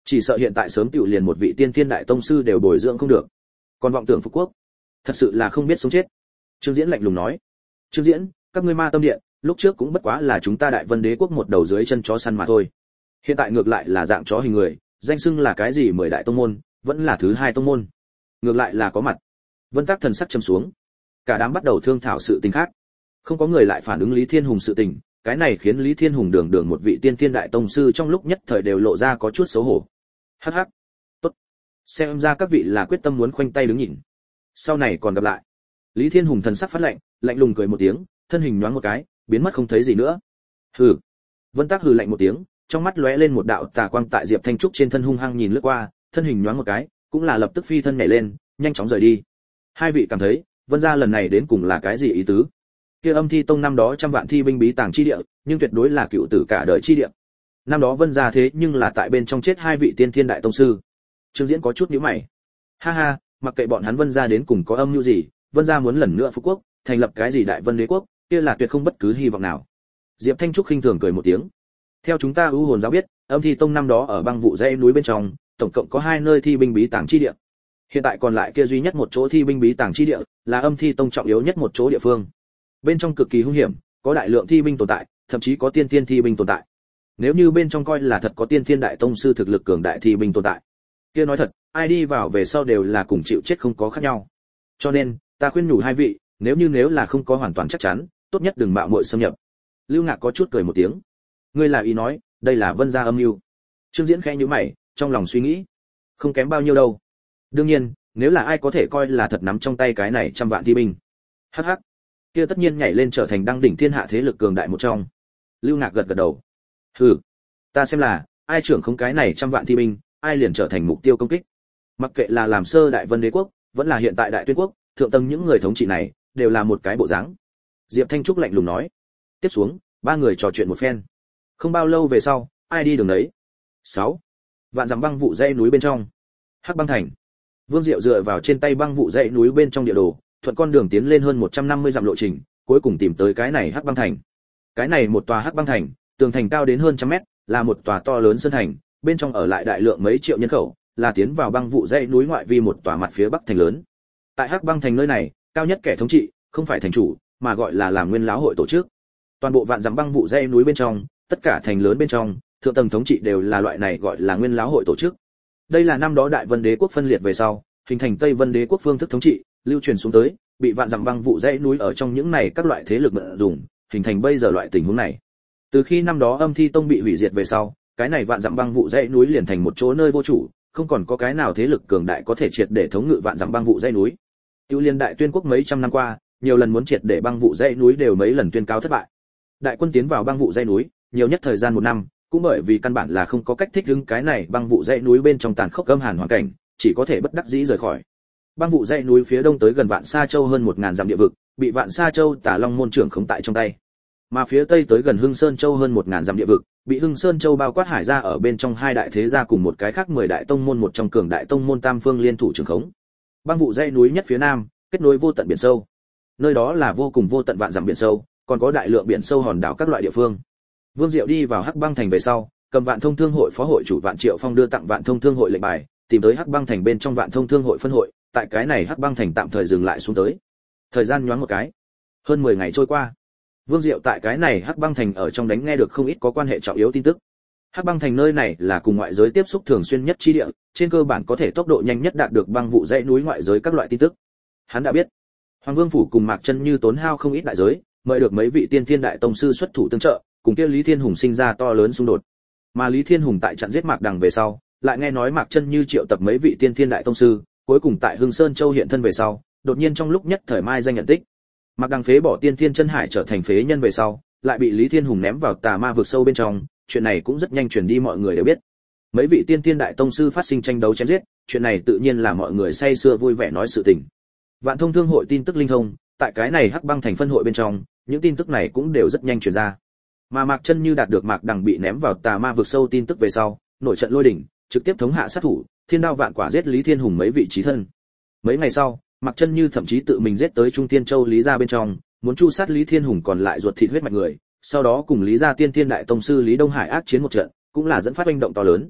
Speaker 1: chỉ sợ hiện tại sớm tiểu liền một vị tiên thiên đại tông sư đều bồi dưỡng không được, còn vọng tưởng phục quốc, thật sự là không biết sống chết. Trương Diễn lạnh lùng nói. Trương Diễn, các ngươi Ma Tâm Điện, lúc trước cũng bất quá là chúng ta Đại Vân Đế quốc một đầu dưới chân chó săn mà thôi. Hiện tại ngược lại là dạng chó hình người, danh xưng là cái gì mười đại tông môn, vẫn là thứ hai tông môn. Ngược lại là có mặt. Vân Tắc thần sắc trầm xuống. Cả đám bắt đầu thương thảo sự tình khác. Không có người lại phản ứng Lý Thiên Hùng sự tình, cái này khiến Lý Thiên Hùng đường đường một vị tiên thiên đại tông sư trong lúc nhất thời đều lộ ra có chút xấu hổ. Hắc hắc. Tốt. Xem ra các vị là quyết tâm muốn khoanh tay đứng nhìn. Sau này còn gặp lại. Lý Thiên Hùng thần sắc phát lạnh, lạnh lùng cười một tiếng, thân hình nhoáng một cái, biến mất không thấy gì nữa. Hừ. Vân Tắc hừ lạnh một tiếng, trong mắt lóe lên một đạo tà quang tại Diệp Thanh Trúc trên thân hung hăng nhìn lướt qua, thân hình nhoáng một cái, cũng là lập tức phi thân nhảy lên, nhanh chóng rời đi. Hai vị cảm thấy, Vân gia lần này đến cùng là cái gì ý tứ? Kia Âm Thi Tông năm đó trăm vạn thi binh bí tàng chi địa, nhưng tuyệt đối là cựu tử cả đời chi địa. Năm đó Vân gia thế nhưng là tại bên trong chết hai vị tiên thiên đại tông sư. Trương Diễn có chút nhíu mày. Ha ha, mặc kệ bọn hắn Vân gia đến cùng có âm mưu gì, Vân gia muốn lần nữa phục quốc, thành lập cái gì Đại Vân Đế quốc, kia là tuyệt không bất cứ hy vọng nào. Diệp Thanh Trúc khinh thường cười một tiếng. Theo chúng ta ưu hồn giáo biết, Âm Thi Tông năm đó ở băng vụ dãy núi bên trong, tổng cộng có hai nơi thi binh bí tàng chi địa. Hiện tại còn lại kia duy nhất một chỗ thi binh bí tàng chi địa, là Âm Thi Tông trọng yếu nhất một chỗ địa phương. Bên trong cực kỳ hung hiểm, có đại lượng thi binh tồn tại, thậm chí có tiên thiên thi binh tồn tại. Nếu như bên trong coi là thật có tiên thiên đại tông sư thực lực cường đại thi binh tồn tại, kia nói thật, ai đi vào về sau đều là cùng chịu chết không có khác nhau. Cho nên, ta khuyên nhủ hai vị, nếu như nếu là không có hoàn toàn chắc chắn, tốt nhất đừng mạo muội xâm nhập. Lưu Ngạc có chút cười một tiếng. Ngươi là ý nói, đây là Vân gia âm mưu. Trương Diễn khẽ nhíu mày, trong lòng suy nghĩ, không kém bao nhiêu đâu. Đương nhiên, nếu là ai có thể coi là thật nắm trong tay cái này trăm vạn thi binh, hắc hắc, kia tất nhiên nhảy lên trở thành đăng đỉnh thiên hạ thế lực cường đại một trong. Lưu Ngạc gật gật đầu. Hừ, ta xem là ai trưởng không cái này trăm vạn thi binh, ai liền trở thành mục tiêu công kích. Mặc kệ là làm sơ Đại Vân Đế quốc, vẫn là hiện tại Đại Tuyên quốc, thượng tầng những người thống trị này đều là một cái bộ dáng. Diệp Thanh Trúc lạnh lùng nói. Tiếp xuống, ba người trò chuyện một phen. Không bao lâu về sau, ai đi đường đấy. sáu. Vạn dặm băng vụ dãy núi bên trong. Hắc Băng Thành. Vương Diệu dựa vào trên tay băng vụ dãy núi bên trong địa đồ, thuận con đường tiến lên hơn một trăm năm mươi dặm lộ trình, cuối cùng tìm tới cái này Hắc Băng Thành. Cái này một tòa Hắc Băng Thành, tường thành cao đến hơn trăm mét, là một tòa to lớn sơn thành, bên trong ở lại đại lượng mấy triệu nhân khẩu, là tiến vào băng vụ dãy núi ngoại vi một tòa mặt phía bắc thành lớn. Tại Hắc Băng Thành nơi này, cao nhất kẻ thống trị, không phải thành chủ, mà gọi là làm nguyên lão hội tổ chức. Toàn bộ vạn dặm băng vụ dãy núi bên trong, tất cả thành lớn bên trong, thượng tầng thống trị đều là loại này gọi là nguyên lão hội tổ chức. Đây là năm đó Đại Vân Đế quốc phân liệt về sau, hình thành Tây Vân Đế quốc phương thức thống trị, lưu truyền xuống tới, bị vạn dặm băng vụ dãy núi ở trong những này các loại thế lực mượn dùng, hình thành bây giờ loại tình huống này. Từ khi năm đó Âm Thi Tông bị hủy diệt về sau, cái này vạn dặm băng vụ dãy núi liền thành một chỗ nơi vô chủ, không còn có cái nào thế lực cường đại có thể triệt để thống ngự vạn dặm băng vụ dãy núi. Tiêu Liên Đại Tuyên quốc mấy trăm năm qua, nhiều lần muốn triệt để băng vụ dãy núi đều mấy lần tuyên cáo thất bại. Đại quân tiến vào băng vụ dãy núi, nhiều nhất thời gian một năm, cũng bởi vì căn bản là không có cách thích ứng cái này băng vụ dãy núi bên trong tàn khốc âm hàn hoàn cảnh, chỉ có thể bất đắc dĩ rời khỏi. Băng vụ dãy núi phía đông tới gần Vạn Sa Châu hơn một nghìn dặm địa vực, bị Vạn Sa Châu Tả Long môn trưởng khống tại trong tay. Mà phía tây tới gần Hưng Sơn Châu hơn một nghìn dặm địa vực, bị Hưng Sơn Châu bao quát hải ra ở bên trong hai đại thế gia cùng một cái khác mười đại tông môn một trong cường đại tông môn Tam Phương liên thủ trưởng khống. Băng vụ dãy núi nhất phía nam, kết nối vô tận biển sâu. Nơi đó là vô cùng vô tận vạn dặm biển sâu, còn có đại lượng biển sâu hòn đảo các loại địa phương. Vương Diệu đi vào Hắc Băng Thành về sau, cầm Vạn Thông Thương hội phó hội chủ Vạn Triệu Phong đưa tặng Vạn Thông Thương hội lệnh bài, tìm tới Hắc Băng Thành bên trong Vạn Thông Thương hội phân hội, tại cái này Hắc Băng Thành tạm thời dừng lại xuống tới. Thời gian nhoáng một cái, hơn mười ngày trôi qua. Vương Diệu tại cái này Hắc Băng Thành ở trong đánh nghe được không ít có quan hệ trọng yếu tin tức. Hắc Băng Thành nơi này là cùng ngoại giới tiếp xúc thường xuyên nhất chi địa, trên cơ bản có thể tốc độ nhanh nhất đạt được băng vụ dãy núi ngoại giới các loại tin tức. Hắn đã biết, Hoàng Vương phủ cùng Mạc Chân Như tốn hao không ít đại giới, mời được mấy vị tiên thiên đại tông sư xuất thủ tương trợ, cùng kia Lý Thiên Hùng sinh ra to lớn xung đột. Mà Lý Thiên Hùng tại trận giết Mạc Đằng về sau, lại nghe nói Mạc Chân Như triệu tập mấy vị tiên thiên đại tông sư, cuối cùng tại Hưng Sơn Châu hiện thân về sau, đột nhiên trong lúc nhất thời mai danh nhận tích. Mạc Đằng phế bỏ tiên thiên chân hải trở thành phế nhân về sau, lại bị Lý Thiên Hùng ném vào tà ma vực sâu bên trong, chuyện này cũng rất nhanh truyền đi mọi người đều biết. Mấy vị tiên thiên đại tông sư phát sinh tranh đấu chém giết, chuyện này tự nhiên là mọi người say sưa vui vẻ nói sự tình. Vạn Thông Thương hội tin tức linh thông, tại cái này Hắc Băng Thành phân hội bên trong, những tin tức này cũng đều rất nhanh truyền ra. Mà Mạc Chân Như đạt được Mạc Đằng bị ném vào tà ma vực sâu tin tức về sau, nổi trận lôi đình, trực tiếp thống hạ sát thủ, thiên đao vạn quả giết Lý Thiên Hùng mấy vị chí thân. Mấy ngày sau, Mạc Chân Như thậm chí tự mình giết tới Trung Tiên Châu Lý gia bên trong, muốn chu sát Lý Thiên Hùng còn lại ruột thịt huyết mạch người, sau đó cùng Lý gia tiên thiên đại tông sư Lý Đông Hải ác chiến một trận, cũng là dẫn phát hành động to lớn.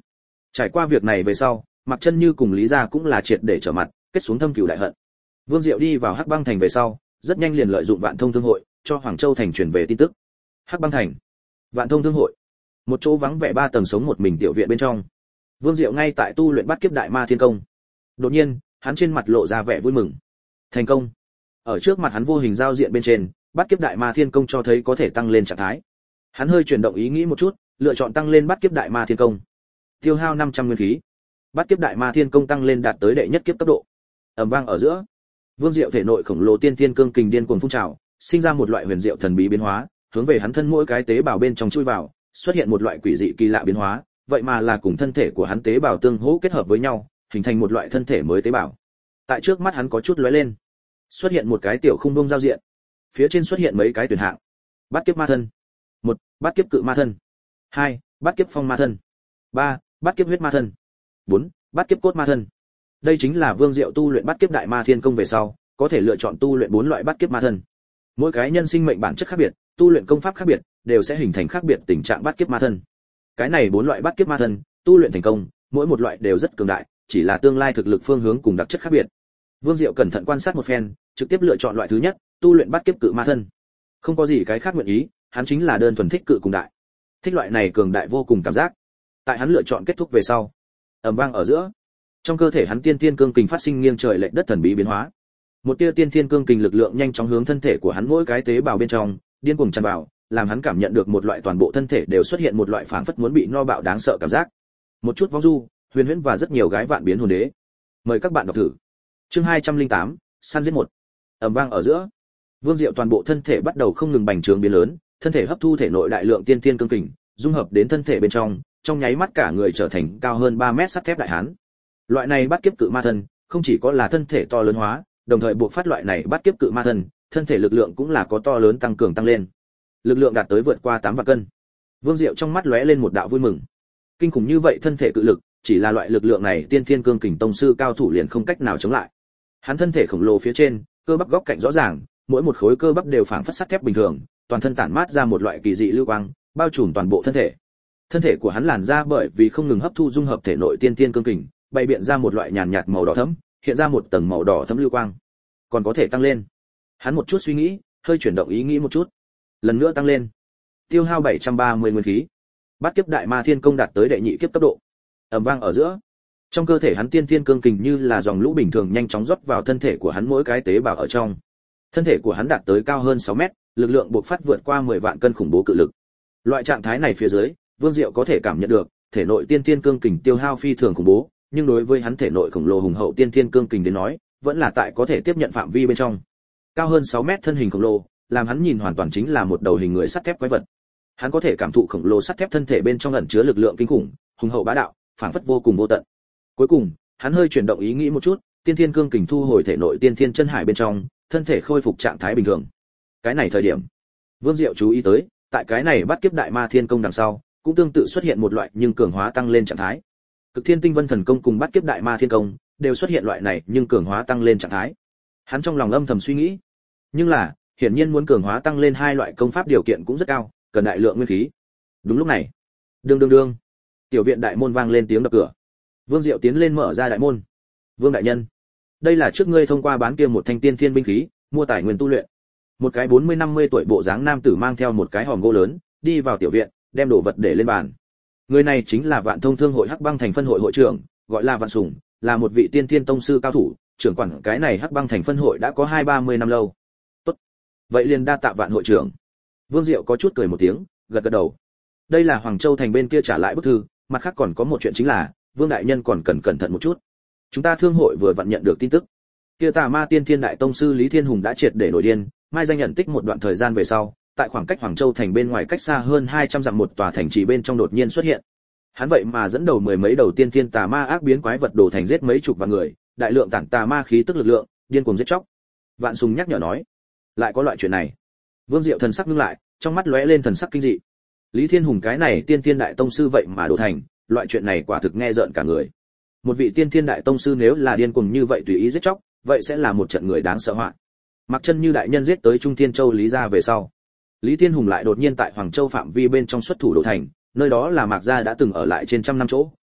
Speaker 1: Trải qua việc này về sau, Mạc Chân Như cùng Lý gia cũng là triệt để trở mặt, kết xuống thâm cừu đại hận. Vương Diệu đi vào Hắc Băng thành về sau, rất nhanh liền lợi dụng Vạn Thông Thương hội, cho Hoàng Châu thành truyền về tin tức. Hắc Băng thành, Vạn Thông Thương hội, một chỗ vắng vẻ ba tầng sống một mình tiểu viện bên trong. Vương Diệu ngay tại tu luyện Bát Kiếp Đại Ma Thiên Công. Đột nhiên, hắn trên mặt lộ ra vẻ vui mừng. Thành công. Ở trước mặt hắn vô hình giao diện bên trên, Bát Kiếp Đại Ma Thiên Công cho thấy có thể tăng lên trạng thái. Hắn hơi chuyển động ý nghĩ một chút, lựa chọn tăng lên Bát Kiếp Đại Ma Thiên Công. Tiêu hao năm trăm nguyên khí. Bát Kiếp Đại Ma Thiên Công tăng lên đạt tới đệ nhất kiếp cấp độ. Ầm vang ở giữa, Vương Diệu thể nội khổng lồ tiên tiên cương kình điên cuồng phun trào, sinh ra một loại huyền diệu thần bí biến hóa, hướng về hắn thân mỗi cái tế bào bên trong chui vào, xuất hiện một loại quỷ dị kỳ lạ biến hóa, vậy mà là cùng thân thể của hắn tế bào tương hỗ kết hợp với nhau, hình thành một loại thân thể mới tế bào. Tại trước mắt hắn có chút lóe lên, xuất hiện một cái tiểu khung bông giao diện, phía trên xuất hiện mấy cái tuyển hạng. Bát Kiếp Ma Thân. một. Bát Kiếp Cự Ma Thân. hai. Bát Kiếp Phong Ma Thân. ba. Bát Kiếp Huyết Ma Thân. bốn. Bát Kiếp Cốt Ma Thân. Đây chính là Vương Diệu tu luyện Bát Kiếp Đại Ma Thiên Công về sau, có thể lựa chọn tu luyện bốn loại Bát Kiếp Ma Thân. Mỗi cái nhân sinh mệnh bản chất khác biệt, tu luyện công pháp khác biệt, đều sẽ hình thành khác biệt tình trạng Bát Kiếp Ma Thân. Cái này bốn loại Bát Kiếp Ma Thân, tu luyện thành công, mỗi một loại đều rất cường đại, chỉ là tương lai thực lực phương hướng cùng đặc chất khác biệt. Vương Diệu cẩn thận quan sát một phen, trực tiếp lựa chọn loại thứ nhất, tu luyện Bát Kiếp Cự Ma Thân. Không có gì cái khác nguyện ý, hắn chính là đơn thuần thích cự cùng đại. Thích loại này cường đại vô cùng cảm giác. Tại hắn lựa chọn kết thúc về sau, ầm vang ở giữa, trong cơ thể hắn tiên tiên cương kình phát sinh nghiêng trời lệch đất thần bí biến hóa. Một tia tiên tiên cương kình lực lượng nhanh chóng hướng thân thể của hắn mỗi cái tế bào bên trong điên cuồng tràn vào, làm hắn cảm nhận được một loại toàn bộ thân thể đều xuất hiện một loại phảng phất muốn bị no bạo đáng sợ cảm giác. Một chút vong du, huyền huyễn và rất nhiều gái vạn biến hồn đế. Mời các bạn đọc thử. Chương hai trăm lẻ tám, săn giết một. Ầm vang ở giữa, Vương Diệu toàn bộ thân thể bắt đầu không ngừng bành trướng biến lớn, thân thể hấp thu thể nội đại lượng tiên tiên cương kình, dung hợp đến thân thể bên trong, trong nháy mắt cả người trở thành cao hơn ba mét sắt thép đại hán. Loại này Bát Kiếp Cự Ma Thân, không chỉ có là thân thể to lớn hóa, đồng thời buộc phát loại này Bát Kiếp Cự Ma Thân, thân thể lực lượng cũng là có to lớn tăng cường tăng lên. Lực lượng đạt tới vượt qua tám vạn cân. Vương Diệu trong mắt lóe lên một đạo vui mừng. Kinh khủng như vậy thân thể cự lực, chỉ là loại lực lượng này tiên thiên cương kình tông sư cao thủ liền không cách nào chống lại. Hắn thân thể khổng lồ phía trên, cơ bắp góc cạnh rõ ràng, mỗi một khối cơ bắp đều phảng phất sắt thép bình thường, toàn thân tản mát ra một loại kỳ dị lưu quang, bao trùm toàn bộ thân thể. Thân thể của hắn làn ra bởi vì không ngừng hấp thu dung hợp thể nội tiên tiên cương kình, bày biện ra một loại nhàn nhạt màu đỏ thẫm, hiện ra một tầng màu đỏ thẫm lưu quang. Còn có thể tăng lên. Hắn một chút suy nghĩ, hơi chuyển động ý nghĩ một chút. Lần nữa tăng lên. Tiêu hao bảy trăm ba mươi nguyên khí. Bát Kiếp Đại Ma Thiên Công đạt tới đệ nhị kiếp cấp độ. Ầm vang ở giữa, trong cơ thể hắn tiên tiên cương kình như là dòng lũ bình thường nhanh chóng rót vào thân thể của hắn mỗi cái tế bào ở trong. Thân thể của hắn đạt tới cao hơn sáu mét, lực lượng bộc phát vượt qua mười vạn cân khủng bố cự lực. Loại trạng thái này phía dưới, Vương Diệu có thể cảm nhận được, thể nội tiên tiên cương kình tiêu hao phi thường khủng bố, nhưng đối với hắn thể nội khổng lồ hùng hậu tiên tiên cương kình đến nói, vẫn là tại có thể tiếp nhận phạm vi bên trong. Cao hơn sáu mét thân hình khổng lồ, làm hắn nhìn hoàn toàn chính là một đầu hình người sắt thép quái vật. Hắn có thể cảm thụ khổng lồ sắt thép thân thể bên trong ẩn chứa lực lượng kinh khủng, hùng hậu bá đạo, phảng phất vô cùng vô tận. Cuối cùng, hắn hơi chuyển động ý nghĩ một chút, tiên thiên cương kình thu hồi thể nội tiên thiên chân hải bên trong, thân thể khôi phục trạng thái bình thường. Cái này thời điểm, Vương Diệu chú ý tới, tại cái này Bát Kiếp Đại Ma Thiên Công đằng sau, cũng tương tự xuất hiện một loại nhưng cường hóa tăng lên trạng thái. Cực Thiên Tinh Vân Thần Công cùng Bát Kiếp Đại Ma Thiên Công đều xuất hiện loại này nhưng cường hóa tăng lên trạng thái. Hắn trong lòng âm thầm suy nghĩ, nhưng là, hiển nhiên muốn cường hóa tăng lên hai loại công pháp điều kiện cũng rất cao, cần đại lượng nguyên khí. Đúng lúc này, đương đương đương, tiểu viện đại môn vang lên tiếng đập cửa. Vương Diệu tiến lên mở ra đại môn. Vương đại nhân, đây là trước ngươi thông qua bán kia một thanh tiên thiên binh khí, mua tài nguyên tu luyện. Một cái bốn mươi năm mươi tuổi bộ dáng nam tử mang theo một cái hòm gỗ lớn, đi vào tiểu viện, đem đồ vật để lên bàn. Người này chính là Vạn Thông Thương hội Hắc Băng thành phân hội hội trưởng, gọi là Vạn Sùng, là một vị tiên thiên tông sư cao thủ, trưởng quản cái này Hắc Băng thành phân hội đã có hai ba mươi năm lâu. Tốt, vậy liền đa tạ Vạn hội trưởng. Vương Diệu có chút cười một tiếng, gật gật đầu. Đây là Hoàng Châu thành bên kia trả lại bức thư, mặt khác còn có một chuyện chính là, Vương đại nhân còn cần cẩn thận một chút. Chúng ta thương hội vừa vặn nhận được tin tức, kia Tà Ma Tiên Thiên đại tông sư Lý Thiên Hùng đã triệt để nổi điên, mai danh nhận tích một đoạn thời gian về sau, tại khoảng cách Hoàng Châu thành bên ngoài cách xa hơn hai trăm dặm một tòa thành trì bên trong đột nhiên xuất hiện. Hắn vậy mà dẫn đầu mười mấy đầu tiên thiên tà ma ác biến quái vật đổ thành giết mấy chục vạn người, đại lượng tản tà ma khí tức lực lượng, điên cuồng giết chóc. Vạn Sùng nhắc nhở nói, lại có loại chuyện này. Vương Diệu thần sắc ngưng lại, trong mắt lóe lên thần sắc kinh dị. Lý Thiên Hùng cái này tiên thiên đại tông sư vậy mà đổ thành, loại chuyện này quả thực nghe rợn cả người. Một vị tiên thiên đại tông sư nếu là điên cuồng như vậy tùy ý giết chóc, vậy sẽ là một trận người đáng sợ họa. Mặc Chân Như đại nhân giết tới Trung Thiên Châu Lý gia về sau, Lý Thiên Hùng lại đột nhiên tại Hoàng Châu phạm vi bên trong xuất thủ đổ thành, nơi đó là Mạc gia đã từng ở lại trên trăm năm chỗ,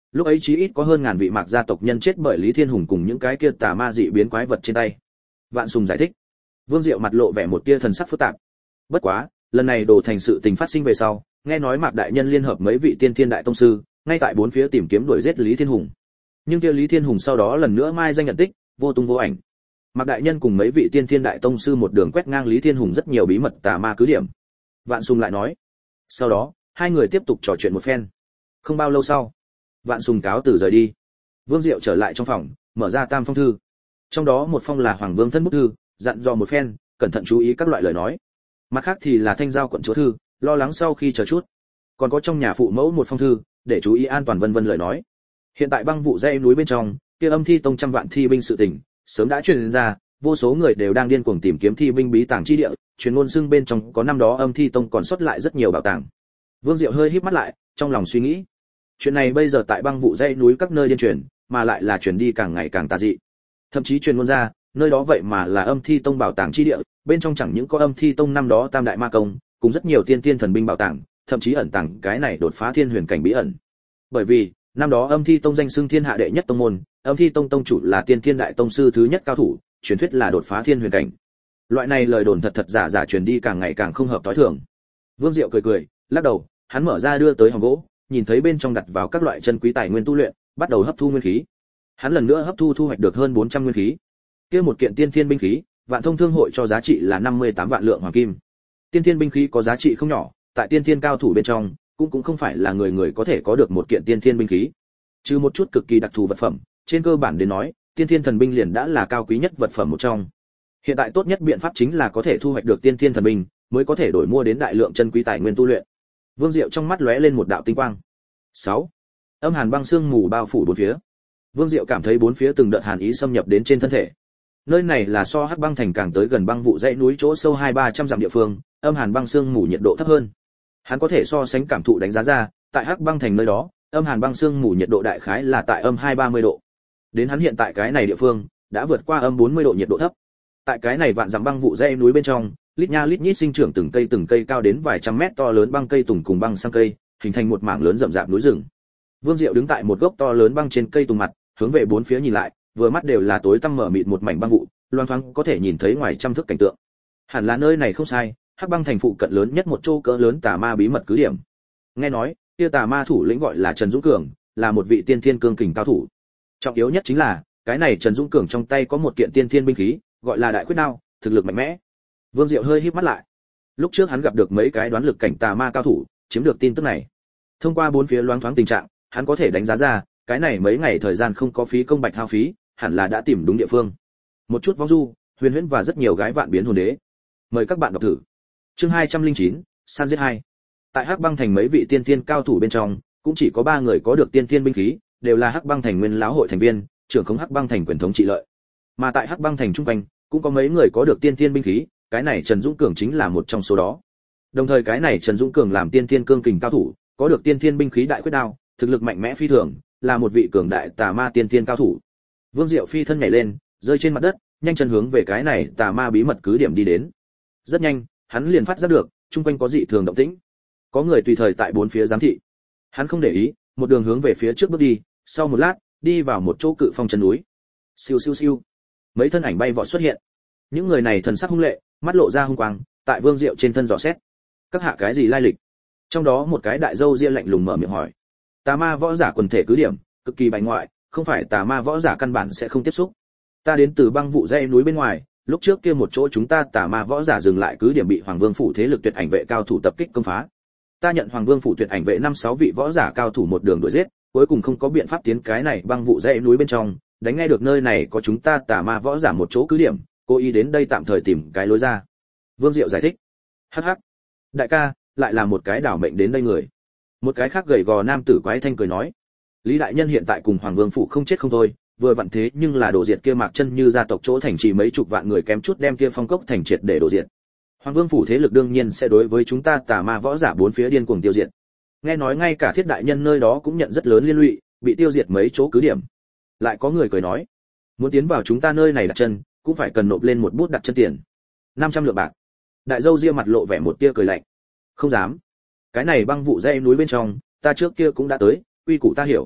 Speaker 1: lúc ấy chí ít có hơn ngàn vị Mạc gia tộc nhân chết bởi Lý Thiên Hùng cùng những cái kia tà ma dị biến quái vật trên tay. Vạn Sùng giải thích. Vương Diệu mặt lộ vẻ một tia thần sắc phức tạp. Bất quá, lần này đồ thành sự tình phát sinh về sau, nghe nói Mạc đại nhân liên hợp mấy vị tiên thiên đại tông sư, ngay tại bốn phía tìm kiếm đuổi giết Lý Thiên Hùng. Nhưng kia Lý Thiên Hùng sau đó lần nữa mai danh nhận tích, vô tung vô ảnh. Mạc đại nhân cùng mấy vị tiên thiên đại tông sư một đường quét ngang Lý Thiên Hùng rất nhiều bí mật tà ma cứ điểm. Vạn Sùng lại nói. Sau đó, hai người tiếp tục trò chuyện một phen. Không bao lâu sau, Vạn Sùng cáo từ rời đi. Vương Diệu trở lại trong phòng, mở ra tam phong thư. Trong đó một phong là Hoàng Vương thân bút thư, dặn dò một phen, cẩn thận chú ý các loại lời nói. Mặt khác thì là Thanh giao quận chúa thư, lo lắng sau khi chờ chút. Còn có trong nhà phụ mẫu một phong thư, để chú ý an toàn vân vân lời nói. Hiện tại băng vụ dãy núi bên trong, kia Âm Thi tông trăm vạn thi binh sự tình, sớm đã truyền ra, vô số người đều đang điên cuồng tìm kiếm thi binh bí tàng chi địa, truyền ngôn xưng bên trong có năm đó Âm Thi tông còn sót lại rất nhiều bảo tàng. Vương Diệu hơi híp mắt lại, trong lòng suy nghĩ. Chuyện này bây giờ tại băng vụ dãy núi các nơi điên truyền, mà lại là truyền đi càng ngày càng tà dị. Thậm chí truyền ngôn ra, nơi đó vậy mà là Âm Thi tông bảo tàng chi địa, bên trong chẳng những có Âm Thi tông năm đó tam đại ma công, cùng rất nhiều tiên tiên thần binh bảo tàng, thậm chí ẩn tàng cái này đột phá thiên huyền cảnh bí ẩn. Bởi vì, năm đó Âm Thi tông danh xưng thiên hạ đệ nhất tông môn, Âm Thi tông tông chủ là tiên thiên đại tông sư thứ nhất cao thủ, truyền thuyết là đột phá thiên huyền cảnh. Loại này lời đồn thật thật giả giả truyền đi càng ngày càng không hợp tối thường. Vương Diệu cười cười, lắc đầu, hắn mở ra đưa tới hòm gỗ, nhìn thấy bên trong đặt vào các loại chân quý tài nguyên tu luyện, bắt đầu hấp thu nguyên khí. Hắn lần nữa hấp thu thu hoạch được hơn bốn trăm nguyên khí. Kia một kiện tiên thiên binh khí, Vạn Thông Thương hội cho giá trị là năm mươi tám vạn lượng hoàng kim. Tiên thiên binh khí có giá trị không nhỏ, tại tiên thiên cao thủ bên trong, cũng cũng không phải là người người có thể có được một kiện tiên thiên binh khí. Trừ một chút cực kỳ đặc thù vật phẩm, trên cơ bản đến nói, tiên thiên thần binh liền đã là cao quý nhất vật phẩm một trong. Hiện tại tốt nhất biện pháp chính là có thể thu hoạch được tiên thiên thần binh, mới có thể đổi mua đến đại lượng chân quý tài nguyên tu luyện. Vương Diệu trong mắt lóe lên một đạo tinh quang. sáu. Âm hàn băng sương mù bao phủ bốn phía. Vương Diệu cảm thấy bốn phía từng đợt hàn ý xâm nhập đến trên thân thể. Nơi này là so Hắc Băng thành càng tới gần băng vụ dãy núi chỗ sâu hai ba trăm dặm địa phương, âm hàn băng sương mù nhiệt độ thấp hơn. Hắn có thể so sánh cảm thụ đánh giá ra, tại Hắc Băng thành nơi đó, âm hàn băng sương mù nhiệt độ đại khái là tại âm hai ba mươi độ. Đến hắn hiện tại cái này địa phương, đã vượt qua âm bốn mươi độ nhiệt độ thấp. Tại cái này vạn dặm băng vụ dãy núi bên trong, lít nha lít nhít sinh trưởng từng cây từng cây cao đến vài trăm mét to lớn băng cây tùng cùng băng sang cây, hình thành một mảng lớn rậm rạp núi rừng. Vương Diệu đứng tại một gốc to lớn băng trên cây tùng mặt, hướng về bốn phía nhìn lại, vừa mắt đều là tối tăm mở mịt một mảnh băng vụ, loang thoáng có thể nhìn thấy ngoài trăm thước cảnh tượng. Hẳn là nơi này không sai, Hắc Băng thành phụ cận lớn nhất một chỗ cỡ lớn tà ma bí mật cứ điểm. Nghe nói, kia tà ma thủ lĩnh gọi là Trần Dũng Cường, là một vị tiên thiên cương kình cao thủ. Trọng yếu nhất chính là, cái này Trần Dũng Cường trong tay có một kiện tiên thiên binh khí, gọi là Đại Khuyết Đao, thực lực mạnh mẽ. Vương Diệu hơi híp mắt lại. Lúc trước hắn gặp được mấy cái đoán lực cảnh tà ma cao thủ, chiếm được tin tức này. Thông qua bốn phía loáng thoáng tình trạng, hắn có thể đánh giá ra, cái này mấy ngày thời gian không có phí công bạch hao phí, hẳn là đã tìm đúng địa phương. Một chút vong du, huyền huyễn và rất nhiều gái vạn biến hồn đế. Mời các bạn đọc thử. Chương hai trăm lẻ chín, San giết hai. Tại Hắc Băng thành mấy vị tiên tiên cao thủ bên trong, cũng chỉ có ba người có được tiên tiên binh khí, đều là Hắc Băng thành nguyên lão hội thành viên, trưởng khống Hắc Băng thành quyền thống trị lợi. Mà tại Hắc Băng thành trung quanh, cũng có mấy người có được tiên tiên binh khí, cái này Trần Dũng Cường chính là một trong số đó. Đồng thời cái này Trần Dũng Cường làm tiên tiên cương kình cao thủ, có được tiên tiên binh khí Đại Khuyết Đao, thực lực mạnh mẽ phi thường, là một vị cường đại tà ma tiên tiên cao thủ. Vương Diệu phi thân nhảy lên, rơi trên mặt đất, nhanh chân hướng về cái này tà ma bí mật cứ điểm đi đến. Rất nhanh, hắn liền phát giác được, chung quanh có dị thường động tĩnh. Có người tùy thời tại bốn phía giám thị. Hắn không để ý, một đường hướng về phía trước bước đi, sau một lát, đi vào một chỗ cự phong chân núi. Siêu siêu siêu. Mấy thân ảnh bay vọt xuất hiện. Những người này thần sắc hung lệ, mắt lộ ra hung quang, tại Vương Diệu trên thân dò xét. Các hạ cái gì lai lịch? Trong đó một cái đại dâu ria lạnh lùng mở miệng hỏi. Tà ma võ giả quần thể cứ điểm, cực kỳ bài ngoại, không phải tà ma võ giả căn bản sẽ không tiếp xúc. Ta đến từ băng vụ dãy núi bên ngoài, lúc trước kia một chỗ chúng ta tà ma võ giả dừng lại cứ điểm bị Hoàng Vương phủ thế lực tuyệt ảnh vệ cao thủ tập kích công phá. Ta nhận Hoàng Vương phủ tuyệt ảnh vệ năm sáu vị võ giả cao thủ một đường đuổi giết, cuối cùng không có biện pháp tiến cái này băng vụ dãy núi bên trong, đánh nghe được nơi này có chúng ta tà ma võ giả một chỗ cứ điểm, cố ý đến đây tạm thời tìm cái lối ra. Vương Diệu giải thích. Hắc hắc. Đại ca, lại là một cái đảo mệnh đến đây người. Một cái khác gầy gò nam tử quái thanh cười nói. Lý đại nhân hiện tại cùng Hoàng Vương phủ không chết không thôi, vừa vặn thế nhưng là đổ diệt kia Mạc Chân Như gia tộc chỗ thành trì mấy chục vạn người kém chút đem kia phong cốc thành triệt để đổ diệt. Hoàng Vương phủ thế lực đương nhiên sẽ đối với chúng ta tà ma võ giả bốn phía điên cuồng tiêu diệt. Nghe nói ngay cả Thiết đại nhân nơi đó cũng nhận rất lớn liên lụy, bị tiêu diệt mấy chỗ cứ điểm. Lại có người cười nói, muốn tiến vào chúng ta nơi này đặt chân, cũng phải cần nộp lên một bút đặt chân tiền. năm trăm lượng bạc. Đại dâu ria mặt lộ vẻ một tia cười lạnh. Không dám. Cái này băng vụ dãy núi bên trong, ta trước kia cũng đã tới, quy củ ta hiểu.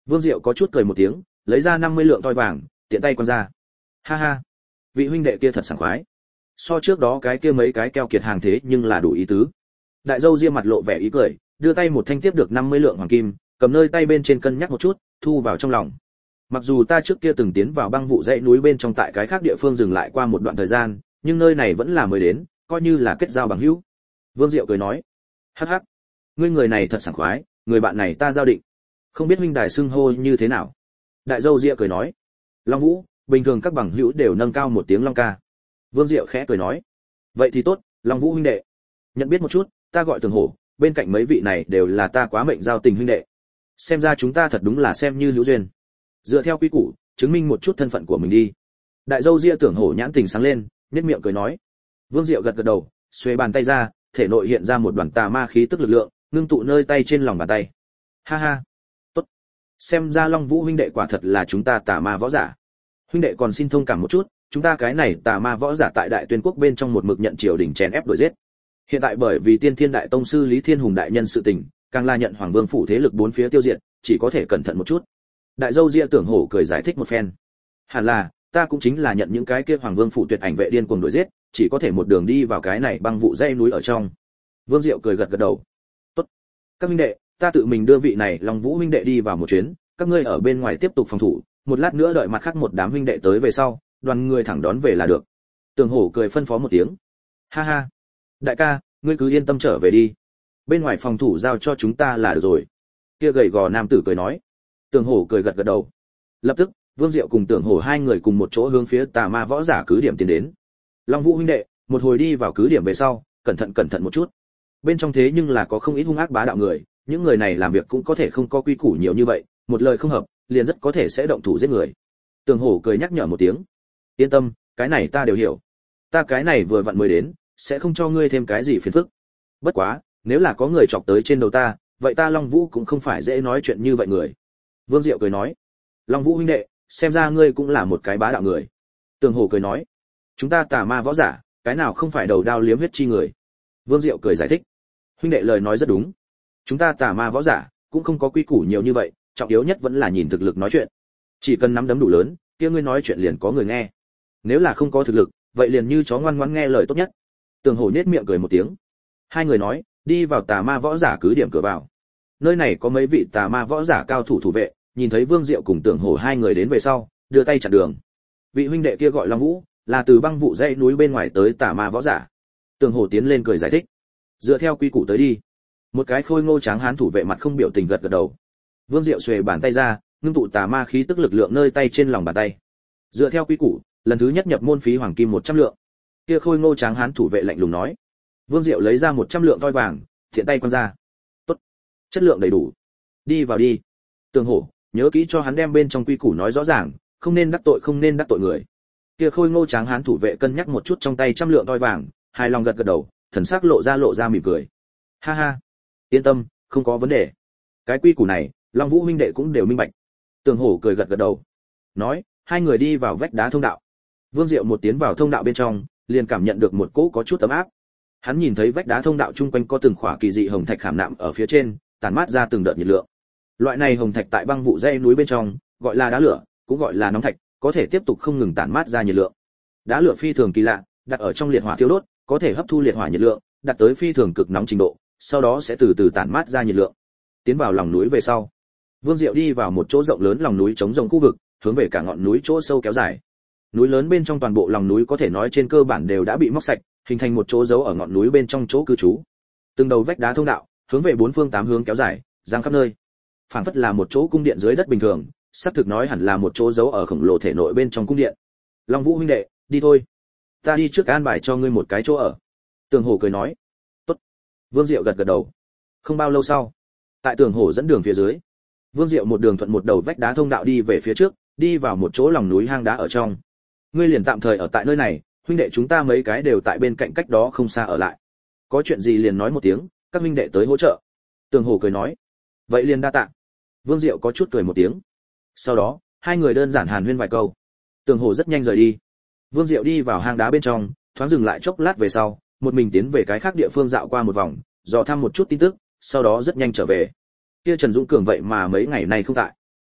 Speaker 1: Vương Diệu có chút cười một tiếng, lấy ra năm mươi lượng toi vàng, tiện tay quăng ra. Ha ha, vị huynh đệ kia thật sảng khoái. So trước đó cái kia mấy cái keo kiệt hàng thế nhưng là đủ ý tứ. Đại dâu ria mặt lộ vẻ ý cười, đưa tay một thanh tiếp được năm mươi lượng hoàng kim, cầm nơi tay bên trên cân nhắc một chút, thu vào trong lòng. Mặc dù ta trước kia từng tiến vào băng vụ dãy núi bên trong tại cái khác địa phương dừng lại qua một đoạn thời gian, nhưng nơi này vẫn là mới đến, coi như là kết giao bằng hữu. Vương Diệu cười nói, hắc hắc, ngươi người này thật sảng khoái, người bạn này ta giao định. Không biết huynh đài xưng hô như thế nào? Đại dâu ria cười nói, Long Vũ, bình thường các bằng hữu đều nâng cao một tiếng Long ca. Vương Diệu khẽ cười nói, vậy thì tốt, Long Vũ huynh đệ. Nhận biết một chút, ta gọi Tường Hổ, bên cạnh mấy vị này đều là ta quá mệnh giao tình huynh đệ. Xem ra chúng ta thật đúng là xem như hữu duyên. Dựa theo quy củ, chứng minh một chút thân phận của mình đi. Đại dâu ria Tưởng Hổ nhãn tình sáng lên, nhếch miệng cười nói. Vương Diệu gật gật đầu, xuề bàn tay ra, thể nội hiện ra một đoàn tà ma khí tức lực lượng, ngưng tụ nơi tay trên lòng bàn tay. Ha ha, tốt. Xem ra Long Vũ huynh đệ quả thật là chúng ta tà ma võ giả. Huynh đệ còn xin thông cảm một chút, chúng ta cái này tà ma võ giả tại Đại Tuyên quốc bên trong một mực nhận triều đình chèn ép đuổi giết. Hiện tại bởi vì Tiên Thiên đại tông sư Lý Thiên Hùng đại nhân sự tình, càng là nhận Hoàng Vương phủ thế lực bốn phía tiêu diệt, chỉ có thể cẩn thận một chút. Đại dâu ria Tưởng Hổ cười giải thích một phen. Hẳn là, ta cũng chính là nhận những cái kia Hoàng Vương phủ tuyệt ảnh vệ điên cuồng đuổi giết, chỉ có thể một đường đi vào cái này băng vụ dãy núi ở trong. Vương Diệu cười gật gật đầu. Tốt. Các huynh đệ, ta tự mình đưa vị này Long Vũ huynh đệ đi vào một chuyến, các ngươi ở bên ngoài tiếp tục phòng thủ, một lát nữa đợi mặt khác một đám huynh đệ tới về sau, đoàn người thẳng đón về là được. Tường Hổ cười phân phó một tiếng. Ha ha. Đại ca, ngươi cứ yên tâm trở về đi. Bên ngoài phòng thủ giao cho chúng ta là được rồi. Kia gầy gò nam tử cười nói. Tường Hổ cười gật gật đầu. Lập tức, Vương Diệu cùng Tường Hổ hai người cùng một chỗ hướng phía tà ma võ giả cứ điểm tiến đến. Long Vũ huynh đệ, một hồi đi vào cứ điểm về sau, cẩn thận cẩn thận một chút. Bên trong thế nhưng là có không ít hung ác bá đạo người, những người này làm việc cũng có thể không có quy củ nhiều như vậy, một lời không hợp, liền rất có thể sẽ động thủ giết người. Tường Hổ cười nhắc nhở một tiếng. Yên tâm, cái này ta đều hiểu. Ta cái này vừa vặn mới đến, sẽ không cho ngươi thêm cái gì phiền phức. Bất quá, nếu là có người chọc tới trên đầu ta, vậy ta Long Vũ cũng không phải dễ nói chuyện như vậy người. Vương Diệu cười nói. Long Vũ huynh đệ, xem ra ngươi cũng là một cái bá đạo người. Tường Hổ cười nói. Chúng ta tà ma võ giả, cái nào không phải đầu đao liếm huyết chi người. Vương Diệu cười giải thích. Huynh đệ lời nói rất đúng. Chúng ta tà ma võ giả, cũng không có quy củ nhiều như vậy, trọng yếu nhất vẫn là nhìn thực lực nói chuyện. Chỉ cần nắm đấm đủ lớn, kia ngươi nói chuyện liền có người nghe. Nếu là không có thực lực, vậy liền như chó ngoan ngoãn nghe lời tốt nhất. Tường Hổ nhếch miệng cười một tiếng. Hai người nói, đi vào tà ma võ giả cứ điểm cửa vào. Nơi này có mấy vị tà ma võ giả cao thủ thủ vệ, nhìn thấy Vương Diệu cùng Tường Hổ hai người đến về sau, đưa tay chặn đường. Vị huynh đệ kia gọi Long Vũ, là từ băng vụ dãy núi bên ngoài tới tà ma võ giả. Tường Hổ tiến lên cười giải thích. Dựa theo quy củ tới đi. Một cái khôi ngô tráng hán thủ vệ mặt không biểu tình gật gật đầu. Vương Diệu xuề bàn tay ra, ngưng tụ tà ma khí tức lực lượng nơi tay trên lòng bàn tay. Dựa theo quy củ, lần thứ nhất nhập môn phí hoàng kim một trăm lượng. Kia khôi ngô tráng hán thủ vệ lạnh lùng nói. Vương Diệu lấy ra một trăm lượng toi vàng, thiện tay quăng ra. Tốt, chất lượng đầy đủ. Đi vào đi. Tường Hổ, nhớ kỹ cho hắn đem bên trong quy củ nói rõ ràng, không nên đắc tội không nên đắc tội người. Kia khôi ngô tráng hán thủ vệ cân nhắc một chút trong tay trăm lượng toi vàng, hài lòng gật gật đầu, thần sắc lộ ra lộ ra mỉm cười. Ha ha, yên tâm, không có vấn đề. Cái quy củ này, Long Vũ huynh đệ cũng đều minh bạch. Tường Hổ cười gật gật đầu. Nói, hai người đi vào vách đá thông đạo. Vương Diệu một tiến vào thông đạo bên trong, liền cảm nhận được một cỗ có chút ấm áp. Hắn nhìn thấy vách đá thông đạo chung quanh có từng khỏa kỳ dị hồng thạch khảm nạm ở phía trên, tản mát ra từng đợt nhiệt lượng. Loại này hồng thạch tại băng vụ dãy núi bên trong, gọi là đá lửa, cũng gọi là nóng thạch, có thể tiếp tục không ngừng tản mát ra nhiệt lượng. Đá lửa phi thường kỳ lạ, đặt ở trong liệt hỏa thiêu đốt, có thể hấp thu liệt hỏa nhiệt lượng, đạt tới phi thường cực nóng trình độ, sau đó sẽ từ từ tản mát ra nhiệt lượng. Tiến vào lòng núi về sau, Vương Diệu đi vào một chỗ rộng lớn lòng núi trống rỗng khu vực, hướng về cả ngọn núi chỗ sâu kéo dài. Núi lớn bên trong toàn bộ lòng núi có thể nói trên cơ bản đều đã bị móc sạch, hình thành một chỗ giấu ở ngọn núi bên trong chỗ cư trú. Từng đầu vách đá thông đạo, hướng về bốn phương tám hướng kéo dài, giang khắp nơi. Phảng phất là một chỗ cung điện dưới đất bình thường, sắp thực nói hẳn là một chỗ giấu ở khổng lồ thể nội bên trong cung điện. Long Vũ huynh đệ, đi thôi. Ta đi trước an bài cho ngươi một cái chỗ ở. Tường Hổ cười nói. Tốt. Vương Diệu gật gật đầu. Không bao lâu sau, tại Tường Hổ dẫn đường phía dưới, Vương Diệu một đường thuận một đầu vách đá thông đạo đi về phía trước, đi vào một chỗ lòng núi hang đá ở trong. Ngươi liền tạm thời ở tại nơi này, huynh đệ chúng ta mấy cái đều tại bên cạnh cách đó không xa ở lại. Có chuyện gì liền nói một tiếng, các huynh đệ tới hỗ trợ. Tường Hổ cười nói. Vậy liền đa tạ. Vương Diệu có chút cười một tiếng. Sau đó, hai người đơn giản hàn huyên vài câu. Tường Hổ rất nhanh rời đi. Vương Diệu đi vào hang đá bên trong, thoáng dừng lại chốc lát về sau, một mình tiến về cái khác địa phương dạo qua một vòng, dò thăm một chút tin tức, sau đó rất nhanh trở về. Kia Trần Dũng Cường vậy mà mấy ngày nay không tại.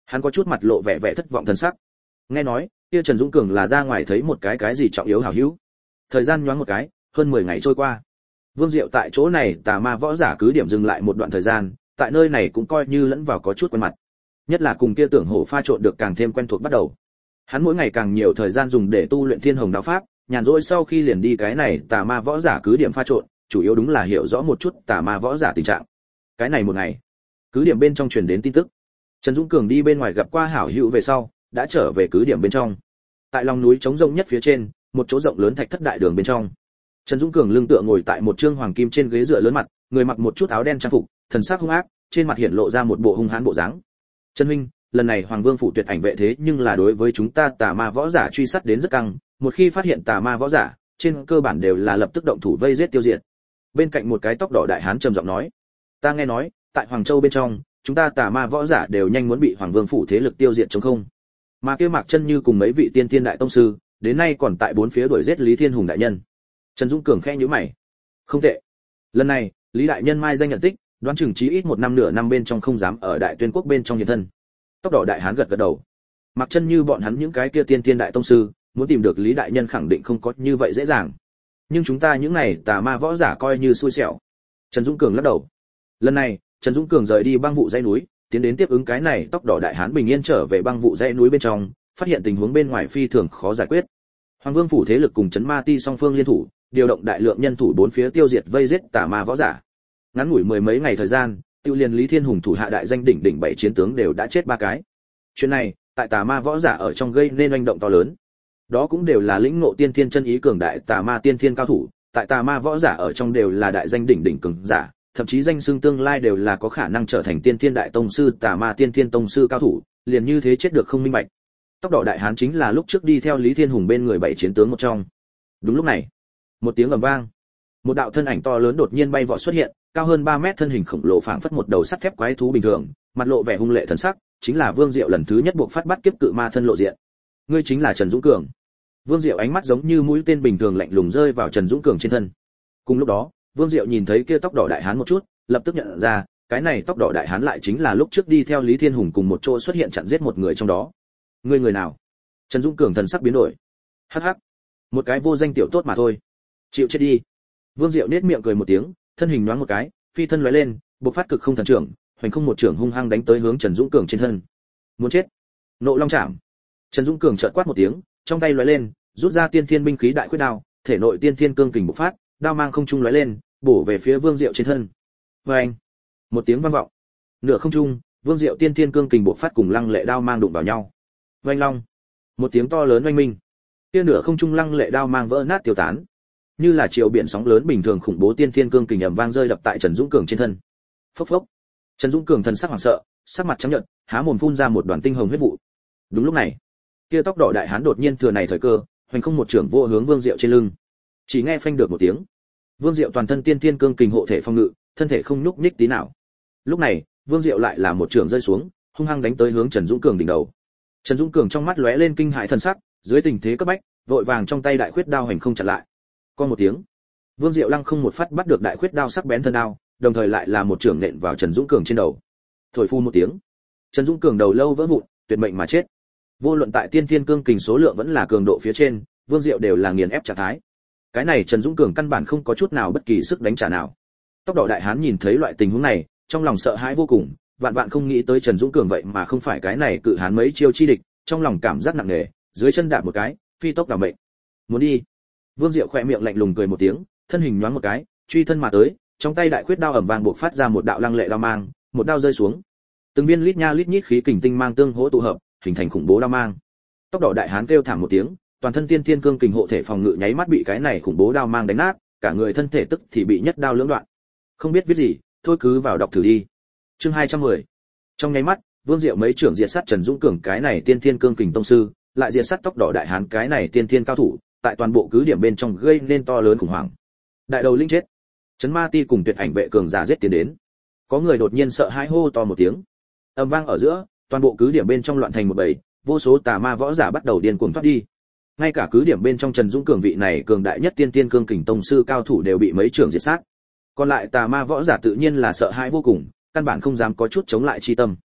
Speaker 1: Hắn có chút mặt lộ vẻ vẻ thất vọng thần sắc. Nghe nói, kia Trần Dũng Cường là ra ngoài thấy một cái cái gì trọng yếu hảo hữu. Thời gian nhoáng một cái, hơn mười ngày trôi qua. Vương Diệu tại chỗ này tà ma võ giả cứ điểm dừng lại một đoạn thời gian, tại nơi này cũng coi như lẫn vào có chút quen mặt. Nhất là cùng kia Tưởng Hổ pha trộn được càng thêm quen thuộc bắt đầu. Hắn mỗi ngày càng nhiều thời gian dùng để tu luyện Thiên Hồng đạo pháp, nhàn rỗi sau khi liền đi cái này tà ma võ giả cứ điểm pha trộn, chủ yếu đúng là hiểu rõ một chút tà ma võ giả tình trạng. Cái này một ngày, cứ điểm bên trong truyền đến tin tức. Trần Dũng Cường đi bên ngoài gặp qua hảo hữu về sau, đã trở về cứ điểm bên trong. Tại lòng núi trống rộng nhất phía trên, một chỗ rộng lớn thạch thất đại đường bên trong. Trần Dũng Cường lưng tựa ngồi tại một trương hoàng kim trên ghế dựa lớn mặt, người mặc một chút áo đen trang phục, thần sắc hung ác, trên mặt hiện lộ ra một bộ hung hãn bộ dáng. "Trần huynh, lần này Hoàng Vương phủ tuyệt ảnh vệ thế nhưng là đối với chúng ta tà ma võ giả truy sát đến rất căng, một khi phát hiện tà ma võ giả, trên cơ bản đều là lập tức động thủ vây giết tiêu diệt." Bên cạnh một cái tóc đỏ đại hán trầm giọng nói, "Ta nghe nói, tại Hoàng Châu bên trong, chúng ta tà ma võ giả đều nhanh muốn bị Hoàng Vương phủ thế lực tiêu diệt trống không. Mà kia Mạc Chân Như cùng mấy vị tiên tiên đại tông sư, đến nay còn tại bốn phía đuổi giết Lý Thiên Hùng đại nhân." Trần Dũng Cường khẽ nhíu mày. "Không tệ. Lần này, Lý đại nhân mai danh nhận tích, đoán chừng chí ít một năm nửa năm bên trong không dám ở Đại Tuyên quốc bên trong hiện thân." Tóc đỏ đại hán gật gật đầu. Mạc Chân Như bọn hắn những cái kia tiên tiên đại tông sư, muốn tìm được Lý đại nhân khẳng định không có như vậy dễ dàng. Nhưng chúng ta những này tà ma võ giả coi như xui xẻo. Trần Dũng Cường lắc đầu. Lần này, Trần Dũng Cường rời đi băng vụ dãy núi, tiến đến tiếp ứng cái này tóc đỏ đại hán bình yên trở về băng vụ dãy núi bên trong, phát hiện tình huống bên ngoài phi thường khó giải quyết. Hoàng Vương phủ thế lực cùng Trấn Ma Ti song phương liên thủ, điều động đại lượng nhân thủ bốn phía tiêu diệt vây giết tà ma võ giả. Ngắn ngủi mười mấy ngày thời gian, tiêu liền Lý Thiên Hùng thủ hạ đại danh đỉnh đỉnh bảy chiến tướng đều đã chết ba cái. Chuyện này, tại tà ma võ giả ở trong gây nên oanh động to lớn. Đó cũng đều là lĩnh ngộ tiên thiên chân ý cường đại tà ma tiên thiên cao thủ, tại tà ma võ giả ở trong đều là đại danh đỉnh đỉnh cường giả, thậm chí danh xưng tương lai đều là có khả năng trở thành tiên thiên đại tông sư tà ma tiên thiên tông sư cao thủ, liền như thế chết được không minh bạch. Tóc đỏ đại hán chính là lúc trước đi theo Lý Thiên Hùng bên người bảy chiến tướng một trong. Đúng lúc này, một tiếng ầm vang, một đạo thân ảnh to lớn đột nhiên bay vọt xuất hiện, cao hơn ba mét thân hình khổng lồ phảng phất một đầu sắt thép quái thú bình thường, mặt lộ vẻ hung lệ thần sắc, chính là Vương Diệu lần thứ nhất buộc phát bắt kiếp cự ma thân lộ diện. Ngươi chính là Trần Dũng Cường. Vương Diệu ánh mắt giống như mũi tên bình thường lạnh lùng rơi vào Trần Dũng Cường trên thân. Cùng lúc đó, Vương Diệu nhìn thấy kia tóc đỏ đại hán một chút, lập tức nhận ra, cái này tóc đỏ đại hán lại chính là lúc trước đi theo Lý Thiên Hùng cùng một chỗ xuất hiện chặn giết một người trong đó. Ngươi người nào? Trần Dũng Cường thần sắc biến đổi. Hắc hắc, một cái vô danh tiểu tốt mà thôi. Chịu chết đi. Vương Diệu nhếch miệng cười một tiếng, thân hình nhoáng một cái, phi thân lóe lên, bộc phát cực không thần trưởng, hoành không một trưởng hung hăng đánh tới hướng Trần Dũng Cường trên thân. Muốn chết. Nộ Long Trảm. Trần Dũng Cường chợt quát một tiếng, trong tay lóe lên, rút ra tiên thiên binh khí đại quyết đao, thể nội tiên thiên cương kình bộc phát, đao mang không trung lóe lên, bổ về phía Vương Diệu trên thân. Oeng! Một tiếng vang vọng. Nửa không trung, Vương Diệu tiên thiên cương kình bộc phát cùng lăng lệ đao mang đụng vào nhau. Oanh long! Một tiếng to lớn oanh minh. Kia nửa không trung lăng lệ đao mang vỡ nát tiêu tán. Như là chiều biển sóng lớn bình thường khủng bố tiên thiên cương kình ầm vang rơi đập tại Trần Dũng Cường trên thân. Phốc phốc. Trần Dũng Cường thần sắc hoảng sợ, sắc mặt trắng nhợt, há mồm phun ra một đoàn tinh hồng huyết vụ. Đúng lúc này, kia tóc đỏ đại hán đột nhiên thừa này thời cơ, hoành không một trưởng vô hướng Vương Diệu trên lưng. Chỉ nghe phanh được một tiếng, Vương Diệu toàn thân tiên thiên cương kình hộ thể phòng ngự, thân thể không nhúc nhích tí nào. Lúc này, Vương Diệu lại là một trưởng rơi xuống, hung hăng đánh tới hướng Trần Dũng Cường đỉnh đầu. Trần Dũng Cường trong mắt lóe lên kinh hãi thần sắc, dưới tình thế cấp bách, vội vàng trong tay đại khuyết đao hành không chặn lại. Con một tiếng, Vương Diệu lăng không một phát bắt được đại khuyết đao sắc bén thân đao, đồng thời lại là một trưởng nện vào Trần Dũng Cường trên đầu. Thổi phu một tiếng, Trần Dũng Cường đầu lâu vỡ vụn, tuyệt mệnh mà chết. Vô luận tại tiên thiên cương kình số lượng vẫn là cường độ phía trên, Vương Diệu đều là nghiền ép trạng thái. Cái này Trần Dũng Cường căn bản không có chút nào bất kỳ sức đánh trả nào. Tóc đỏ đại hán nhìn thấy loại tình huống này, trong lòng sợ hãi vô cùng, vạn vạn không nghĩ tới Trần Dũng Cường vậy mà không phải cái này cự hán mấy chiêu chi địch, trong lòng cảm giác nặng nề, dưới chân đạp một cái, phi tốc đảo mệnh. Muốn đi. Vương Diệu khẽ miệng lạnh lùng cười một tiếng, thân hình nhoáng một cái, truy thân mà tới, trong tay đại khuyết đao ầm vang bộc phát ra một đạo lăng lệ đao mang, một đao rơi xuống. Từng viên lít nha lít nhít khí kình tinh mang tương hỗ tụ hợp, hình thành khủng bố đao mang. Tóc đỏ đại hán kêu thảm một tiếng, toàn thân tiên thiên cương kình hộ thể phòng ngự nháy mắt bị cái này khủng bố đao mang đánh nát, cả người thân thể tức thì bị nhất đao lưỡng đoạn. Không biết viết gì, thôi cứ vào đọc thử đi. Chương hai trăm mười. Trong nháy mắt, Vương Diệu mấy trưởng diệt sát Trần Dũng Cường cái này tiên thiên cương kình tông sư, lại diệt sát tóc đỏ đại hán cái này tiên thiên cao thủ, tại toàn bộ cứ điểm bên trong gây nên to lớn khủng hoảng. Đại đầu linh chết. Trấn Ma Ti cùng Tuyệt Ảnh vệ cường giả giết tiến đến. Có người đột nhiên sợ hãi hô to một tiếng. Ầm vang ở giữa, toàn bộ cứ điểm bên trong loạn thành một bầy, vô số tà ma võ giả bắt đầu điên cuồng thoát đi. Ngay cả cứ điểm bên trong Trần Dũng Cường vị này cường đại nhất tiên tiên cương kình tông sư cao thủ đều bị mấy trưởng diệt sát. Còn lại tà ma võ giả tự nhiên là sợ hãi vô cùng, căn bản không dám có chút chống lại chi tâm.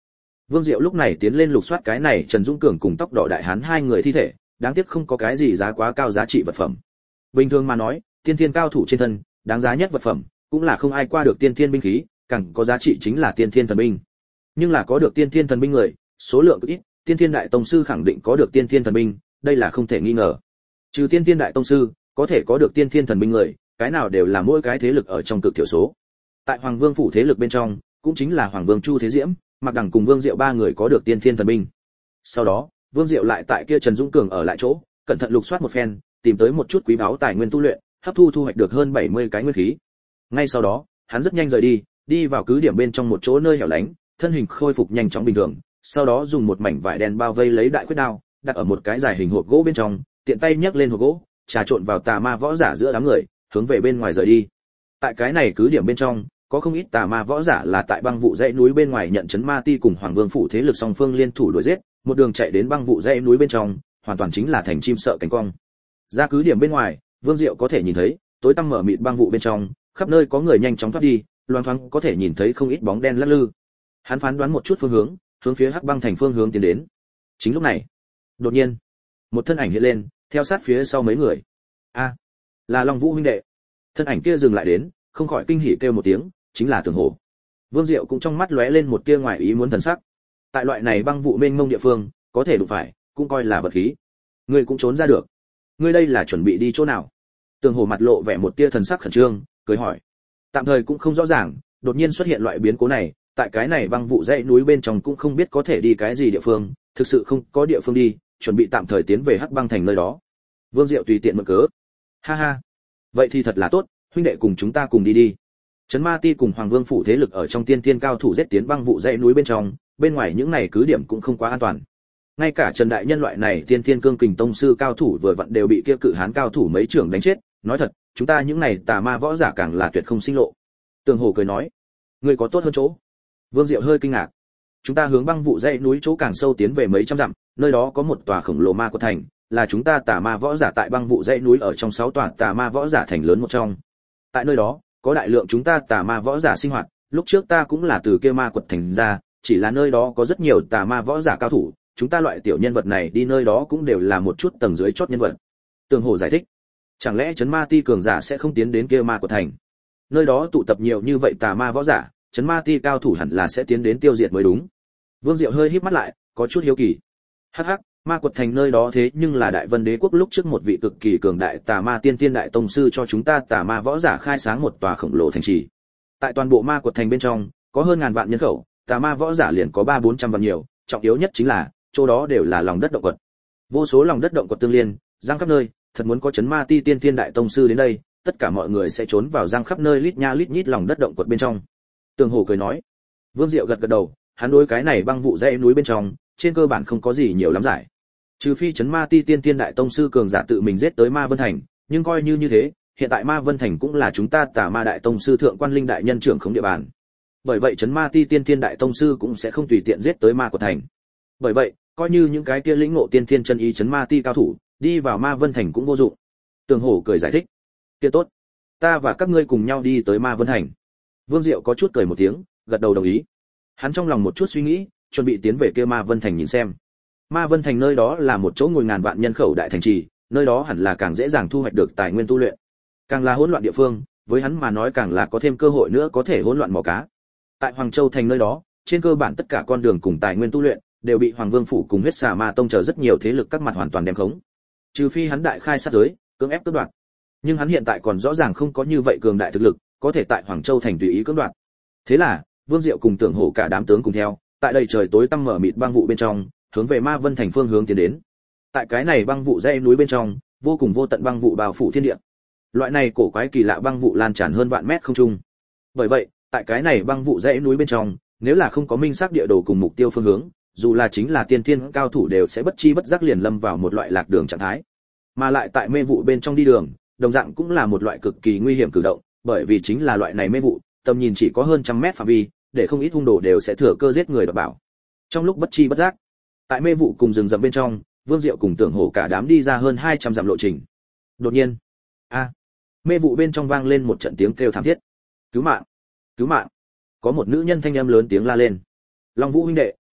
Speaker 1: Vương Diệu lúc này tiến lên lục soát cái này Trần Dũng Cường cùng tóc đỏ đại hán hai người thi thể, đáng tiếc không có cái gì giá quá cao giá trị vật phẩm. Bình thường mà nói, tiên thiên cao thủ trên thân, đáng giá nhất vật phẩm cũng là không ai qua được tiên thiên binh khí, càng có giá trị chính là tiên thiên thần binh. Nhưng là có được tiên thiên thần binh người, số lượng cực ít, tiên thiên đại tông sư khẳng định có được tiên thiên thần binh, đây là không thể nghi ngờ. Trừ tiên thiên đại tông sư, có thể có được tiên thiên thần binh người, cái nào đều là mỗi cái thế lực ở trong cực thiểu số. Tại Hoàng Vương phủ thế lực bên trong, cũng chính là Hoàng Vương Chu Thế Diễm, Mạc Đằng cùng Vương Diệu ba người có được tiên thiên thần binh. Sau đó, Vương Diệu lại tại kia Trần Dũng Cường ở lại chỗ, cẩn thận lục soát một phen, tìm tới một chút quý báu tài nguyên tu luyện, hấp thu thu hoạch được hơn bảy mươi cái nguyên khí. Ngay sau đó, hắn rất nhanh rời đi, đi vào cứ điểm bên trong một chỗ nơi hẻo lánh, thân hình khôi phục nhanh chóng bình thường, sau đó dùng một mảnh vải đen bao vây lấy đại quyết đao, đặt ở một cái dài hình hộp gỗ bên trong, tiện tay nhấc lên hộp gỗ, trà trộn vào tà ma võ giả giữa đám người, hướng về bên ngoài rời đi. Tại cái này cứ điểm bên trong, có không ít tà ma võ giả là tại băng vụ dãy núi bên ngoài nhận chấn ma ti cùng Hoàng Vương phủ thế lực song phương liên thủ đuổi giết, một đường chạy đến băng vụ dãy núi bên trong, hoàn toàn chính là thành chim sợ cánh cong. Ra cứ điểm bên ngoài, Vương Diệu có thể nhìn thấy, tối tăm mở mịt băng vụ bên trong, khắp nơi có người nhanh chóng thoát đi, loang thoáng có thể nhìn thấy không ít bóng đen lắc lư. Hắn phán đoán một chút phương hướng, hướng phía Hắc Băng thành phương hướng tiến đến. Chính lúc này, đột nhiên, một thân ảnh hiện lên, theo sát phía sau mấy người. A, là Long Vũ huynh đệ. Thân ảnh kia dừng lại đến, không khỏi kinh hỉ kêu một tiếng, chính là Tưởng Hổ. Vương Diệu cũng trong mắt lóe lên một tia ngoài ý muốn thần sắc. Tại loại này băng vụ mênh mông địa phương, có thể đụng phải, cũng coi là vật khí. Ngươi cũng trốn ra được. Ngươi đây là chuẩn bị đi chỗ nào? Tưởng Hổ mặt lộ vẻ một tia thần sắc khẩn trương, cười hỏi. Tạm thời cũng không rõ ràng, đột nhiên xuất hiện loại biến cố này, tại cái này băng vụ dãy núi bên trong cũng không biết có thể đi cái gì địa phương, thực sự không có địa phương đi, chuẩn bị tạm thời tiến về Hắc Băng thành nơi đó. Vương Diệu tùy tiện mượn cớ. Ha ha, vậy thì thật là tốt, huynh đệ cùng chúng ta cùng đi đi. Trấn Ma Ti cùng Hoàng Vương phủ thế lực ở trong tiên tiên cao thủ giết tiến băng vụ dãy núi bên trong, bên ngoài những này cứ điểm cũng không quá an toàn. Ngay cả Trần đại nhân loại này tiên tiên cương kình tông sư cao thủ vừa vặn đều bị kia cự hán cao thủ mấy trưởng đánh chết, nói thật, chúng ta những này tà ma võ giả càng là tuyệt không sinh lộ. Tường Hổ cười nói, ngươi có tốt hơn chỗ. Vương Diệu hơi kinh ngạc. Chúng ta hướng băng vụ dãy núi chỗ càng sâu tiến về mấy trăm dặm, nơi đó có một tòa khổng lồ ma quật thành, là chúng ta tà ma võ giả tại băng vụ dãy núi ở trong sáu tòa tà ma võ giả thành lớn một trong. Tại nơi đó, có đại lượng chúng ta tà ma võ giả sinh hoạt, lúc trước ta cũng là từ kia ma quật thành ra, chỉ là nơi đó có rất nhiều tà ma võ giả cao thủ, chúng ta loại tiểu nhân vật này đi nơi đó cũng đều là một chút tầng dưới chót nhân vật. Tường Hổ giải thích. Chẳng lẽ Trấn Ma Ti cường giả sẽ không tiến đến kia ma quật thành? Nơi đó tụ tập nhiều như vậy tà ma võ giả, Trấn Ma Ti cao thủ hẳn là sẽ tiến đến tiêu diệt mới đúng. Vương Diệu hơi híp mắt lại, có chút hiếu kỳ. Hắc hắc, ma quật thành nơi đó thế nhưng là Đại Vân Đế quốc lúc trước một vị cực kỳ cường đại tà ma tiên tiên đại tông sư cho chúng ta tà ma võ giả khai sáng một tòa khổng lồ thành trì. Tại toàn bộ ma quật thành bên trong, có hơn ngàn vạn nhân khẩu, tà ma võ giả liền có ba bốn trăm vạn nhiều, trọng yếu nhất chính là, chỗ đó đều là lòng đất động quật. Vô số lòng đất động quật tương liên, giang khắp nơi, thật muốn có Trấn Ma Ti tiên tiên đại tông sư đến đây, tất cả mọi người sẽ trốn vào giang khắp nơi lít nha lít nhít lòng đất động quật bên trong. Tường Hổ cười nói. Vương Diệu gật gật đầu, hắn đối cái này băng vụ dãy núi bên trong, trên cơ bản không có gì nhiều lắm giải. Trừ phi Trấn Ma Ti tiên tiên đại tông sư cường giả tự mình giết tới Ma Vân thành, nhưng coi như như thế, hiện tại Ma Vân thành cũng là chúng ta Tà Ma đại tông sư thượng quan linh đại nhân trưởng khống địa bàn. Bởi vậy Trấn Ma Ti tiên tiên đại tông sư cũng sẽ không tùy tiện giết tới Ma của thành. Bởi vậy, coi như những cái kia lĩnh ngộ tiên thiên chân ý Trấn Ma Ti cao thủ, đi vào Ma Vân thành cũng vô dụng. Tường Hổ cười giải thích. Kia tốt, ta và các ngươi cùng nhau đi tới Ma Vân thành. Vương Diệu có chút cười một tiếng, gật đầu đồng ý. Hắn trong lòng một chút suy nghĩ, chuẩn bị tiến về kia Ma Vân thành nhìn xem. Ma Vân thành nơi đó là một chỗ ngồi ngàn vạn nhân khẩu đại thành trì, nơi đó hẳn là càng dễ dàng thu hoạch được tài nguyên tu luyện. Càng là hỗn loạn địa phương, với hắn mà nói càng là có thêm cơ hội nữa có thể hỗn loạn mò cá. Tại Hoàng Châu thành nơi đó, trên cơ bản tất cả con đường cùng tài nguyên tu luyện đều bị Hoàng Vương phủ cùng Huyết Xà Ma tông chờ rất nhiều thế lực các mặt hoàn toàn đem khống. Trừ phi hắn đại khai sát giới, cưỡng ép cướp đoạt. Nhưng hắn hiện tại còn rõ ràng không có như vậy cường đại thực lực, có thể tại Hoàng Châu thành tùy ý cưỡng đoạt. Thế là, Vương Diệu cùng Tưởng Hổ cả đám tướng cùng theo, tại đây trời tối tăm mở mịt băng vụ bên trong, hướng về Ma Vân thành phương hướng tiến đến. Tại cái này băng vụ dãy núi bên trong, vô cùng vô tận băng vụ bao phủ thiên địa. Loại này cổ quái kỳ lạ băng vụ lan tràn hơn vạn mét không trung. Bởi vậy, tại cái này băng vụ dãy núi bên trong, nếu là không có minh xác địa đồ cùng mục tiêu phương hướng, dù là chính là tiên thiên cao thủ đều sẽ bất chi bất giác liền lâm vào một loại lạc đường trạng thái. Mà lại tại mê vụ bên trong đi đường, đồng dạng cũng là một loại cực kỳ nguy hiểm cử động, bởi vì chính là loại này mê vụ, tầm nhìn chỉ có hơn trăm mét phạm vi, để không ít hung đồ đều sẽ thừa cơ giết người đoạt bảo. Trong lúc bất chi bất giác, tại mê vụ cùng rừng rậm bên trong, Vương Diệu cùng Tưởng Hổ cả đám đi ra hơn hai trăm dặm lộ trình. Đột nhiên, a, mê vụ bên trong vang lên một trận tiếng kêu thảm thiết. Cứu mạng, cứu mạng! Có một nữ nhân thanh âm lớn tiếng la lên. Long Vũ huynh đệ,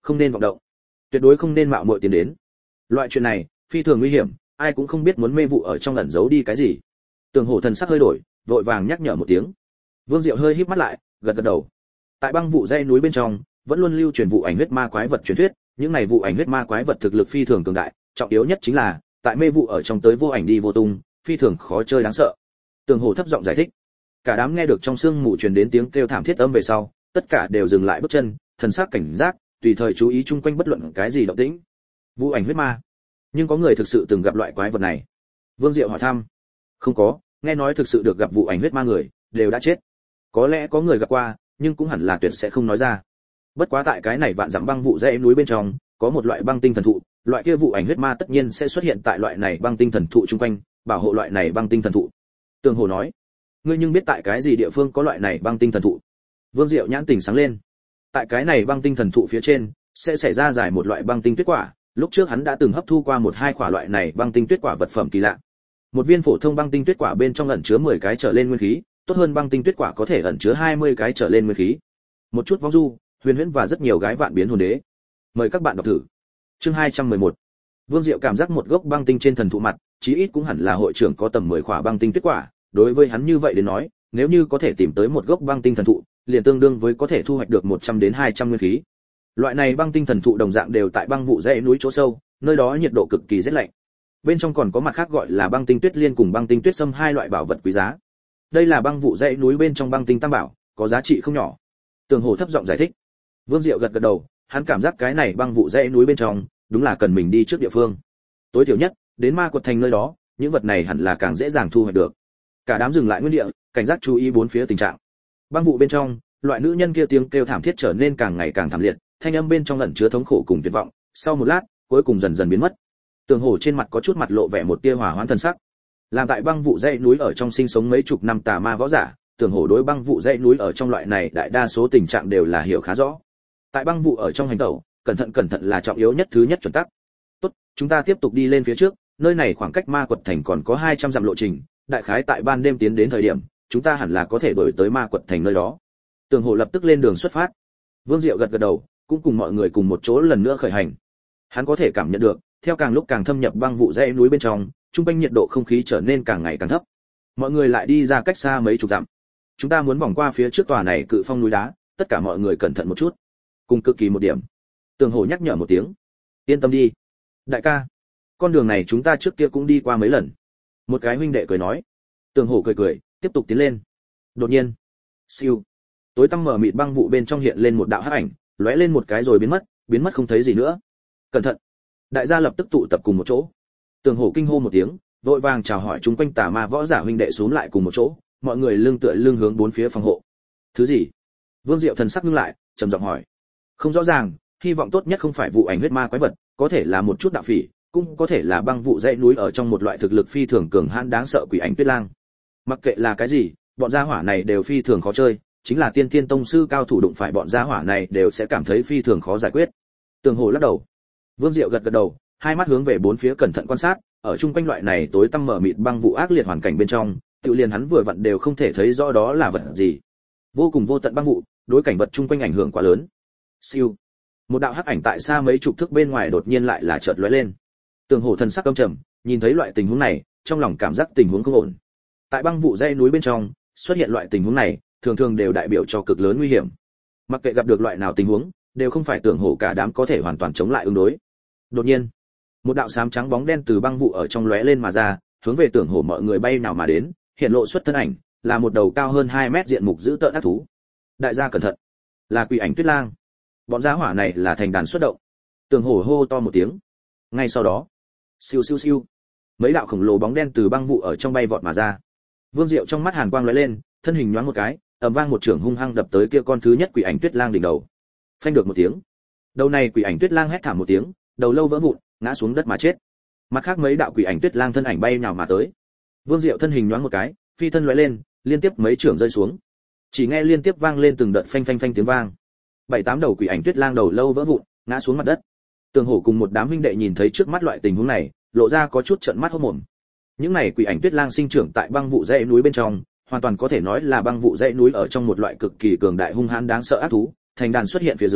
Speaker 1: không nên vọng động, tuyệt đối không nên mạo muội tiến đến. Loại chuyện này phi thường nguy hiểm, ai cũng không biết muốn mê vụ ở trong ẩn giấu đi cái gì. Tường Hổ thần sắc hơi đổi, vội vàng nhắc nhở một tiếng. Vương Diệu hơi híp mắt lại, gật gật đầu. Tại băng vụ dãy núi bên trong, vẫn luôn lưu truyền vụ ảnh huyết ma quái vật truyền thuyết, những này vụ ảnh huyết ma quái vật thực lực phi thường cường đại, trọng yếu nhất chính là tại mê vụ ở trong tới vô ảnh đi vô tung, phi thường khó chơi đáng sợ. Tường Hổ thấp giọng giải thích. Cả đám nghe được trong sương mù truyền đến tiếng kêu thảm thiết âm về sau, tất cả đều dừng lại bước chân, thần sắc cảnh giác, tùy thời chú ý chung quanh bất luận cái gì động tĩnh. Vụ ảnh huyết ma, nhưng có người thực sự từng gặp loại quái vật này? Vương Diệu hỏi thăm. Không có, nghe nói thực sự được gặp vụ ảnh huyết ma người đều đã chết. Có lẽ có người gặp qua, nhưng cũng hẳn là tuyệt sẽ không nói ra. Bất quá tại cái này vạn dặm băng vụ dãy núi bên trong, có một loại băng tinh thần thụ, loại kia vụ ảnh huyết ma tất nhiên sẽ xuất hiện tại loại này băng tinh thần thụ chung quanh, bảo hộ loại này băng tinh thần thụ. Tường Hồ nói, ngươi nhưng biết tại cái gì địa phương có loại này băng tinh thần thụ? Vương Diệu nhãn tỉnh sáng lên. Tại cái này băng tinh thần thụ phía trên sẽ xảy ra giải một loại băng tinh tuyết quả, lúc trước hắn đã từng hấp thu qua một hai quả loại này băng tinh tuyết quả vật phẩm kỳ lạ. Một viên phổ thông băng tinh tuyết quả bên trong ẩn chứa mười cái trở lên nguyên khí, tốt hơn băng tinh tuyết quả có thể ẩn chứa hai mươi cái trở lên nguyên khí. Một chút vong du, huyền huyễn và rất nhiều gái vạn biến hồn đế. Mời các bạn đọc thử. Chương hai trăm mười một. Vương Diệu cảm giác một gốc băng tinh trên thần thụ mặt, chí ít cũng hẳn là hội trưởng có tầm mười quả băng tinh tuyết quả, đối với hắn như vậy đến nói, nếu như có thể tìm tới một gốc băng tinh thần thụ, liền tương đương với có thể thu hoạch được một trăm đến hai trăm nguyên khí. Loại này băng tinh thần thụ đồng dạng đều tại băng vụ dãy núi chỗ sâu, nơi đó nhiệt độ cực kỳ rét lạnh. Bên trong còn có mặt khác gọi là băng tinh tuyết liên cùng băng tinh tuyết sâm hai loại bảo vật quý giá. Đây là băng vụ dãy núi bên trong băng tinh tam bảo, có giá trị không nhỏ. Tường Hổ thấp giọng giải thích. Vương Diệu gật gật đầu, hắn cảm giác cái này băng vụ dãy núi bên trong, đúng là cần mình đi trước địa phương. Tối thiểu nhất, đến Ma Quật Thành nơi đó, những vật này hẳn là càng dễ dàng thu hoạch được. Cả đám dừng lại nguyên địa, cảnh giác chú ý bốn phía tình trạng. Băng vụ bên trong, loại nữ nhân kia tiếng kêu thảm thiết trở nên càng ngày càng thảm liệt, thanh âm bên trong ẩn chứa thống khổ cùng tuyệt vọng, sau một lát, cuối cùng dần dần biến mất. Tường Hổ trên mặt có chút mặt lộ vẻ một tia hỏa hoãn thần sắc. Làm tại băng vụ dãy núi ở trong sinh sống mấy chục năm tà ma võ giả, Tường Hổ đối băng vụ dãy núi ở trong loại này đại đa số tình trạng đều là hiểu khá rõ. Tại băng vụ ở trong hành tẩu, cẩn thận cẩn thận là trọng yếu nhất thứ nhất chuẩn tắc. Tốt, chúng ta tiếp tục đi lên phía trước, nơi này khoảng cách Ma Quật Thành còn có hai trăm dặm lộ trình, đại khái tại ban đêm tiến đến thời điểm, chúng ta hẳn là có thể đuổi tới Ma Quật Thành nơi đó. Tường Hổ lập tức lên đường xuất phát. Vương Diệu gật gật đầu, cũng cùng mọi người cùng một chỗ lần nữa khởi hành. Hắn có thể cảm nhận được, theo càng lúc càng thâm nhập băng vụ dãy núi bên trong, trung quanh nhiệt độ không khí trở nên càng ngày càng thấp. Mọi người lại đi ra cách xa mấy chục dặm. Chúng ta muốn vòng qua phía trước tòa này cự phong núi đá, tất cả mọi người cẩn thận một chút. Cùng cực kỳ một điểm. Tường Hổ nhắc nhở một tiếng. Yên tâm đi, đại ca. Con đường này chúng ta trước kia cũng đi qua mấy lần. Một cái huynh đệ cười nói. Tường Hổ cười cười, tiếp tục tiến lên. Đột nhiên, siêu, tối tăm mở mịt băng vụ bên trong hiện lên một đạo hắc ảnh, lóe lên một cái rồi biến mất, biến mất không thấy gì nữa. Cẩn thận! Đại gia lập tức tụ tập cùng một chỗ. Tường Hổ kinh hô một tiếng, vội vàng chào hỏi chúng quanh tà ma võ giả huynh đệ xuống lại cùng một chỗ, mọi người lưng tựa lưng hướng bốn phía phòng hộ. Thứ gì? Vương Diệu thần sắc ngưng lại, trầm giọng hỏi. Không rõ ràng, hy vọng tốt nhất không phải vụ ảnh huyết ma quái vật, có thể là một chút đạo phỉ, cũng có thể là băng vụ dãy núi ở trong một loại thực lực phi thường cường hãn đáng sợ quỷ ảnh tuyết lang. Mặc kệ là cái gì, bọn gia hỏa này đều phi thường khó chơi, chính là tiên tiên tông sư cao thủ đụng phải bọn gia hỏa này đều sẽ cảm thấy phi thường khó giải quyết. Tường Hổ lắc đầu. Vương Diệu gật gật đầu, hai mắt hướng về bốn phía cẩn thận quan sát, ở chung quanh loại này tối tăm mở mịt băng vụ ác liệt hoàn cảnh bên trong, tự liền hắn vừa vặn đều không thể thấy rõ đó là vật gì. Vô cùng vô tận băng vụ, đối cảnh vật chung quanh ảnh hưởng quá lớn. Siêu. Một đạo hắc ảnh tại xa mấy chục thước bên ngoài đột nhiên lại là chợt lóe lên. Tường Hổ thần sắc căm trầm, nhìn thấy loại tình huống này, trong lòng cảm giác tình huống không ổn. Tại băng vụ dãy núi bên trong, xuất hiện loại tình huống này, thường thường đều đại biểu cho cực lớn nguy hiểm. Mặc kệ gặp được loại nào tình huống, đều không phải Tường Hổ cả đám có thể hoàn toàn chống lại ứng đối. Đột nhiên, một đạo xám trắng bóng đen từ băng vụ ở trong lóe lên mà ra, hướng về Tường Hổ mọi người bay nào mà đến, hiện lộ xuất thân ảnh, là một đầu cao hơn hai mét diện mục dữ tợn ác thú. Đại gia cẩn thận, là quỷ ảnh tuyết lang. Bọn gia hỏa này là thành đàn xuất động. Tường Hổ hô to một tiếng. Ngay sau đó, siêu siêu siêu, mấy đạo khổng lồ bóng đen từ băng vụ ở trong bay vọt mà ra. Vương Diệu trong mắt hàn quang lóe lên, thân hình nhoáng một cái, ầm vang một chưởng hung hăng đập tới kia con thứ nhất quỷ ảnh tuyết lang đỉnh đầu. Phanh được một tiếng. Đầu này quỷ ảnh tuyết lang hét thảm một tiếng, đầu lâu vỡ vụn, ngã xuống đất mà chết. Mặt khác mấy đạo quỷ ảnh tuyết lang thân ảnh bay nhào mà tới. Vương Diệu thân hình nhoáng một cái, phi thân lóe lên, liên tiếp mấy chưởng rơi xuống. Chỉ nghe liên tiếp vang lên từng đợt phanh phanh phanh tiếng vang. Bảy tám đầu quỷ ảnh tuyết lang đầu lâu vỡ vụn, ngã xuống mặt đất. Tường Hổ cùng một đám huynh đệ nhìn thấy trước mắt loại tình huống này, lộ ra có chút trợn mắt hốt mồm. Những này quỷ ảnh tuyết lang sinh trưởng tại băng vụ dãy núi bên trong, hoàn toàn có thể nói là băng vụ dãy núi ở trong một loại cực kỳ cường đại hung hãn đáng sợ ác thú, thành đàn xuất hiện phía dưới,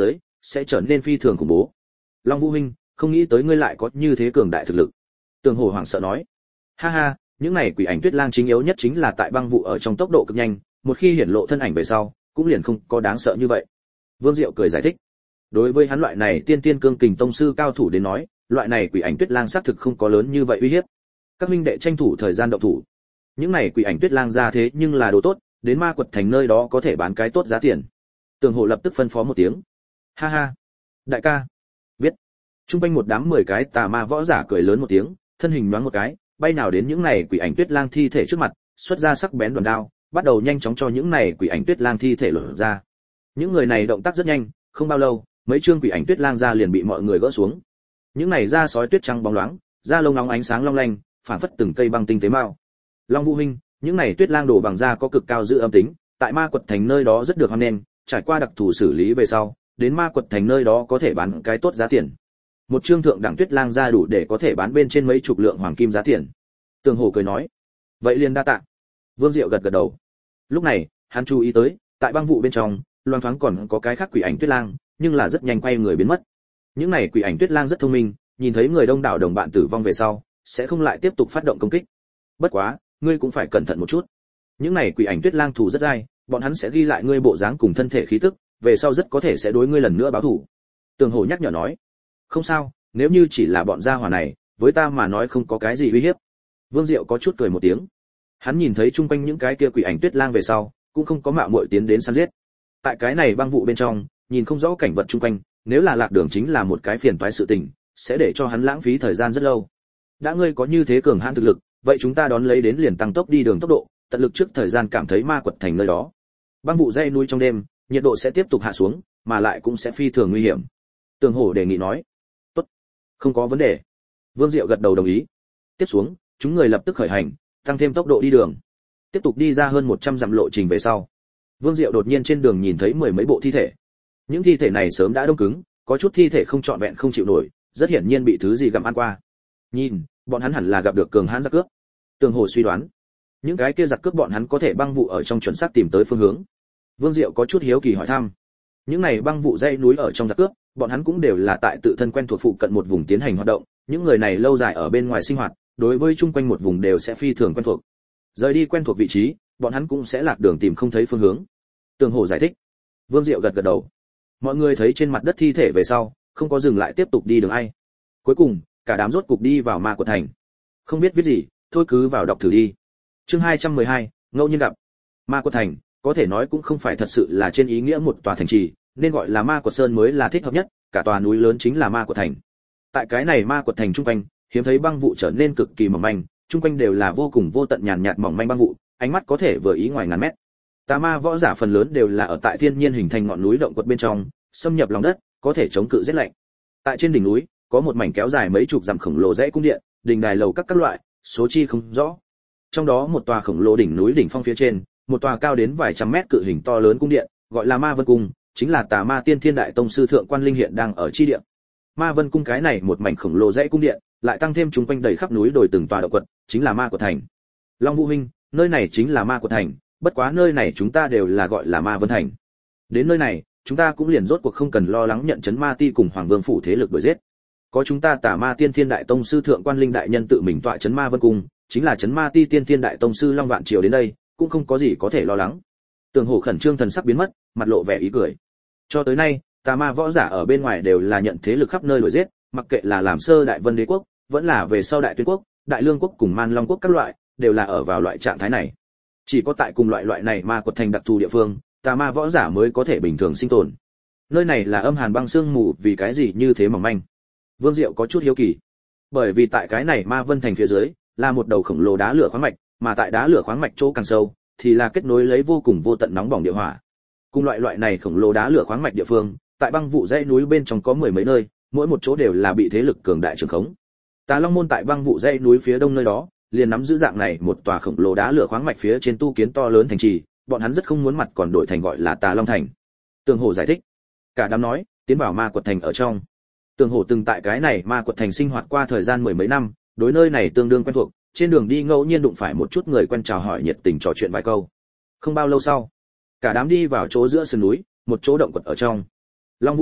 Speaker 1: sẽ trở nên phi thường khủng bố. Long Vũ huynh, không nghĩ tới ngươi lại có như thế cường đại thực lực. Tường Hổ hoảng sợ nói. Ha ha, những này quỷ ảnh tuyết lang chính yếu nhất chính là tại băng vụ ở trong tốc độ cực nhanh, một khi hiển lộ thân ảnh về sau, cũng liền không có đáng sợ như vậy. Vương Diệu cười giải thích. Đối với hắn loại này tiên tiên cương kình tông sư cao thủ đến nói, loại này quỷ ảnh tuyết lang xác thực không có lớn như vậy uy hiếp. Các huynh đệ tranh thủ thời gian động thủ. Những này quỷ ảnh tuyết lang ra thế nhưng là đồ tốt, đến Ma Quật Thành nơi đó có thể bán cái tốt giá tiền. Tường Hổ lập tức phân phó một tiếng. Ha ha, đại ca. Biết. Trung quanh một đám mười cái tà ma võ giả cười lớn một tiếng, thân hình nhoáng một cái, bay nào đến những này quỷ ảnh tuyết lang thi thể trước mặt, xuất ra sắc bén đoàn đao, bắt đầu nhanh chóng cho những này quỷ ảnh tuyết lang thi thể lột ra. Những người này động tác rất nhanh, không bao lâu, mấy chương quỷ ảnh tuyết lang ra liền bị mọi người gỡ xuống. Những này da sói tuyết trắng bóng loáng, da lông nóng ánh sáng long lanh, phản phất từng cây băng tinh tế mao. Long Vũ huynh, những này tuyết lang đổ bằng da có cực cao giữ âm tính, tại Ma Quật Thành nơi đó rất được hoan nghênh, trải qua đặc thù xử lý về sau, đến Ma Quật Thành nơi đó có thể bán cái tốt giá tiền. Một chương thượng đẳng tuyết lang ra đủ để có thể bán bên trên mấy chục lượng hoàng kim giá tiền. Tường Hổ cười nói, vậy liền đa tạ. Vương Diệu gật gật đầu. Lúc này, hắn chú ý tới, tại băng vụ bên trong, loang thoáng còn có cái khác quỷ ảnh tuyết lang, nhưng là rất nhanh quay người biến mất. Những này quỷ ảnh tuyết lang rất thông minh, nhìn thấy người đông đảo đồng bạn tử vong về sau, sẽ không lại tiếp tục phát động công kích. Bất quá, ngươi cũng phải cẩn thận một chút. Những này quỷ ảnh tuyết lang thù rất dai, bọn hắn sẽ ghi lại ngươi bộ dáng cùng thân thể khí tức, về sau rất có thể sẽ đối ngươi lần nữa báo thù. Tường Hổ nhắc nhở nói, không sao, nếu như chỉ là bọn gia hỏa này, với ta mà nói không có cái gì uy hiếp. Vương Diệu có chút cười một tiếng. Hắn nhìn thấy chung quanh những cái kia quỷ ảnh tuyết lang về sau, cũng không có mạo muội tiến đến săn giết. Tại cái này băng vụ bên trong, nhìn không rõ cảnh vật chung quanh, nếu là lạc đường chính là một cái phiền toái sự tình, sẽ để cho hắn lãng phí thời gian rất lâu. Đã ngươi có như thế cường hãn thực lực, vậy chúng ta đón lấy đến liền tăng tốc đi đường tốc độ, tận lực trước thời gian cảm thấy Ma Quật Thành nơi đó. Băng vụ dãy núi trong đêm, nhiệt độ sẽ tiếp tục hạ xuống, mà lại cũng sẽ phi thường nguy hiểm. Tường Hổ đề nghị nói, tốt, không có vấn đề. Vương Diệu gật đầu đồng ý. Tiếp xuống, chúng người lập tức khởi hành, tăng thêm tốc độ đi đường. Tiếp tục đi ra hơn một trăm dặm lộ trình về sau, Vương Diệu đột nhiên trên đường nhìn thấy mười mấy bộ thi thể. Những thi thể này sớm đã đông cứng, có chút thi thể không trọn vẹn không chịu nổi, rất hiển nhiên bị thứ gì gặm ăn qua. Nhìn, bọn hắn hẳn là gặp được cường hãn giặc cướp. Tường Hổ suy đoán, những cái kia giặc cướp bọn hắn có thể băng vụ ở trong chuẩn xác tìm tới phương hướng. Vương Diệu có chút hiếu kỳ hỏi thăm. Những này băng vụ dãy núi ở trong giặc cướp, bọn hắn cũng đều là tại tự thân quen thuộc phụ cận một vùng tiến hành hoạt động, những người này lâu dài ở bên ngoài sinh hoạt, đối với chung quanh một vùng đều sẽ phi thường quen thuộc. Rời đi quen thuộc vị trí, bọn hắn cũng sẽ lạc đường tìm không thấy phương hướng. Tường Hổ giải thích. Vương Diệu gật gật đầu. Mọi người thấy trên mặt đất thi thể về sau, không có dừng lại tiếp tục đi đường ai. Cuối cùng, cả đám rốt cục đi vào Ma Quật Thành. Không biết viết gì, thôi cứ vào đọc thử đi. Chương hai trăm mười hai, ngẫu nhiên gặp. Ma Quật Thành, có thể nói cũng không phải thật sự là trên ý nghĩa một tòa thành trì, nên gọi là Ma Quật Sơn mới là thích hợp nhất, cả tòa núi lớn chính là Ma Quật Thành. Tại cái này Ma Quật Thành trung quanh, hiếm thấy băng vụ trở nên cực kỳ mỏng manh, trung quanh đều là vô cùng vô tận nhàn nhạt mỏng manh băng vụ, ánh mắt có thể vừa ý ngoài ngàn mét. Tà ma võ giả phần lớn đều là ở tại thiên nhiên hình thành ngọn núi động quật bên trong, xâm nhập lòng đất, có thể chống cự rét lạnh. Tại trên đỉnh núi, có một mảnh kéo dài mấy chục dặm khổng lồ dãy cung điện, đình đài lầu các các loại, số chi không rõ. Trong đó một tòa khổng lồ đỉnh núi đỉnh phong phía trên, một tòa cao đến vài trăm mét cự hình to lớn cung điện, gọi là Ma Vân Cung, chính là Tà Ma Tiên Thiên Đại Tông sư thượng quan linh hiện đang ở chi điện. Ma Vân Cung cái này một mảnh khổng lồ dãy cung điện, lại tăng thêm chúng quanh đầy khắp núi đồi từng tòa động quật, chính là Ma Quật Thành. Long Vũ huynh, nơi này chính là Ma Quật Thành, bất quá nơi này chúng ta đều là gọi là Ma Vân Thành. Đến nơi này, chúng ta cũng liền rốt cuộc không cần lo lắng nhận chấn ma ti cùng Hoàng Vương phủ thế lực đuổi giết. Có chúng ta Tà Ma Tiên Thiên Đại Tông sư thượng quan linh đại nhân tự mình tọa chấn Ma Vân Cung, chính là chấn ma ti Tiên Thiên Đại Tông sư Long Vạn Triều đến đây, cũng không có gì có thể lo lắng. Tường Hổ khẩn trương thần sắc biến mất, mặt lộ vẻ ý cười. Cho tới nay, Tà Ma võ giả ở bên ngoài đều là nhận thế lực khắp nơi đuổi giết, mặc kệ là làm sơ Đại Vân Đế quốc, vẫn là về sau Đại Tuyên quốc, Đại Lương quốc cùng Man Long quốc các loại, đều là ở vào loại trạng thái này. Chỉ có tại cùng loại loại này Ma Quật Thành đặc thù địa phương, Tà Ma võ giả mới có thể bình thường sinh tồn. Nơi này là âm hàn băng sương mù, vì cái gì như thế mỏng manh? Vương Diệu có chút hiếu kỳ. Bởi vì tại cái này Ma Vân Thành phía dưới, là một đầu khổng lồ đá lửa khoáng mạch, mà tại đá lửa khoáng mạch chỗ càng sâu, thì là kết nối lấy vô cùng vô tận nóng bỏng địa hỏa. Cùng loại loại này khổng lồ đá lửa khoáng mạch địa phương, tại băng vụ dãy núi bên trong có mười mấy nơi, mỗi một chỗ đều là bị thế lực cường đại trường khống. Tà Long môn tại băng vụ dãy núi phía đông nơi đó, liền nắm giữ dạng này một tòa khổng lồ đá lửa khoáng mạch phía trên tu kiến to lớn thành trì, bọn hắn rất không muốn mặt còn đổi thành gọi là Tà Long thành. Tường Hổ giải thích. Cả đám nói, tiến vào Ma Quật Thành ở trong. Tường Hổ từng tại cái này Ma Quật Thành sinh hoạt qua thời gian mười mấy năm, đối nơi này tương đương quen thuộc, trên đường đi ngẫu nhiên đụng phải một chút người quen chào hỏi nhiệt tình trò chuyện vài câu. Không bao lâu sau, cả đám đi vào chỗ giữa sườn núi, một chỗ động quật ở trong. Long Vũ huynh,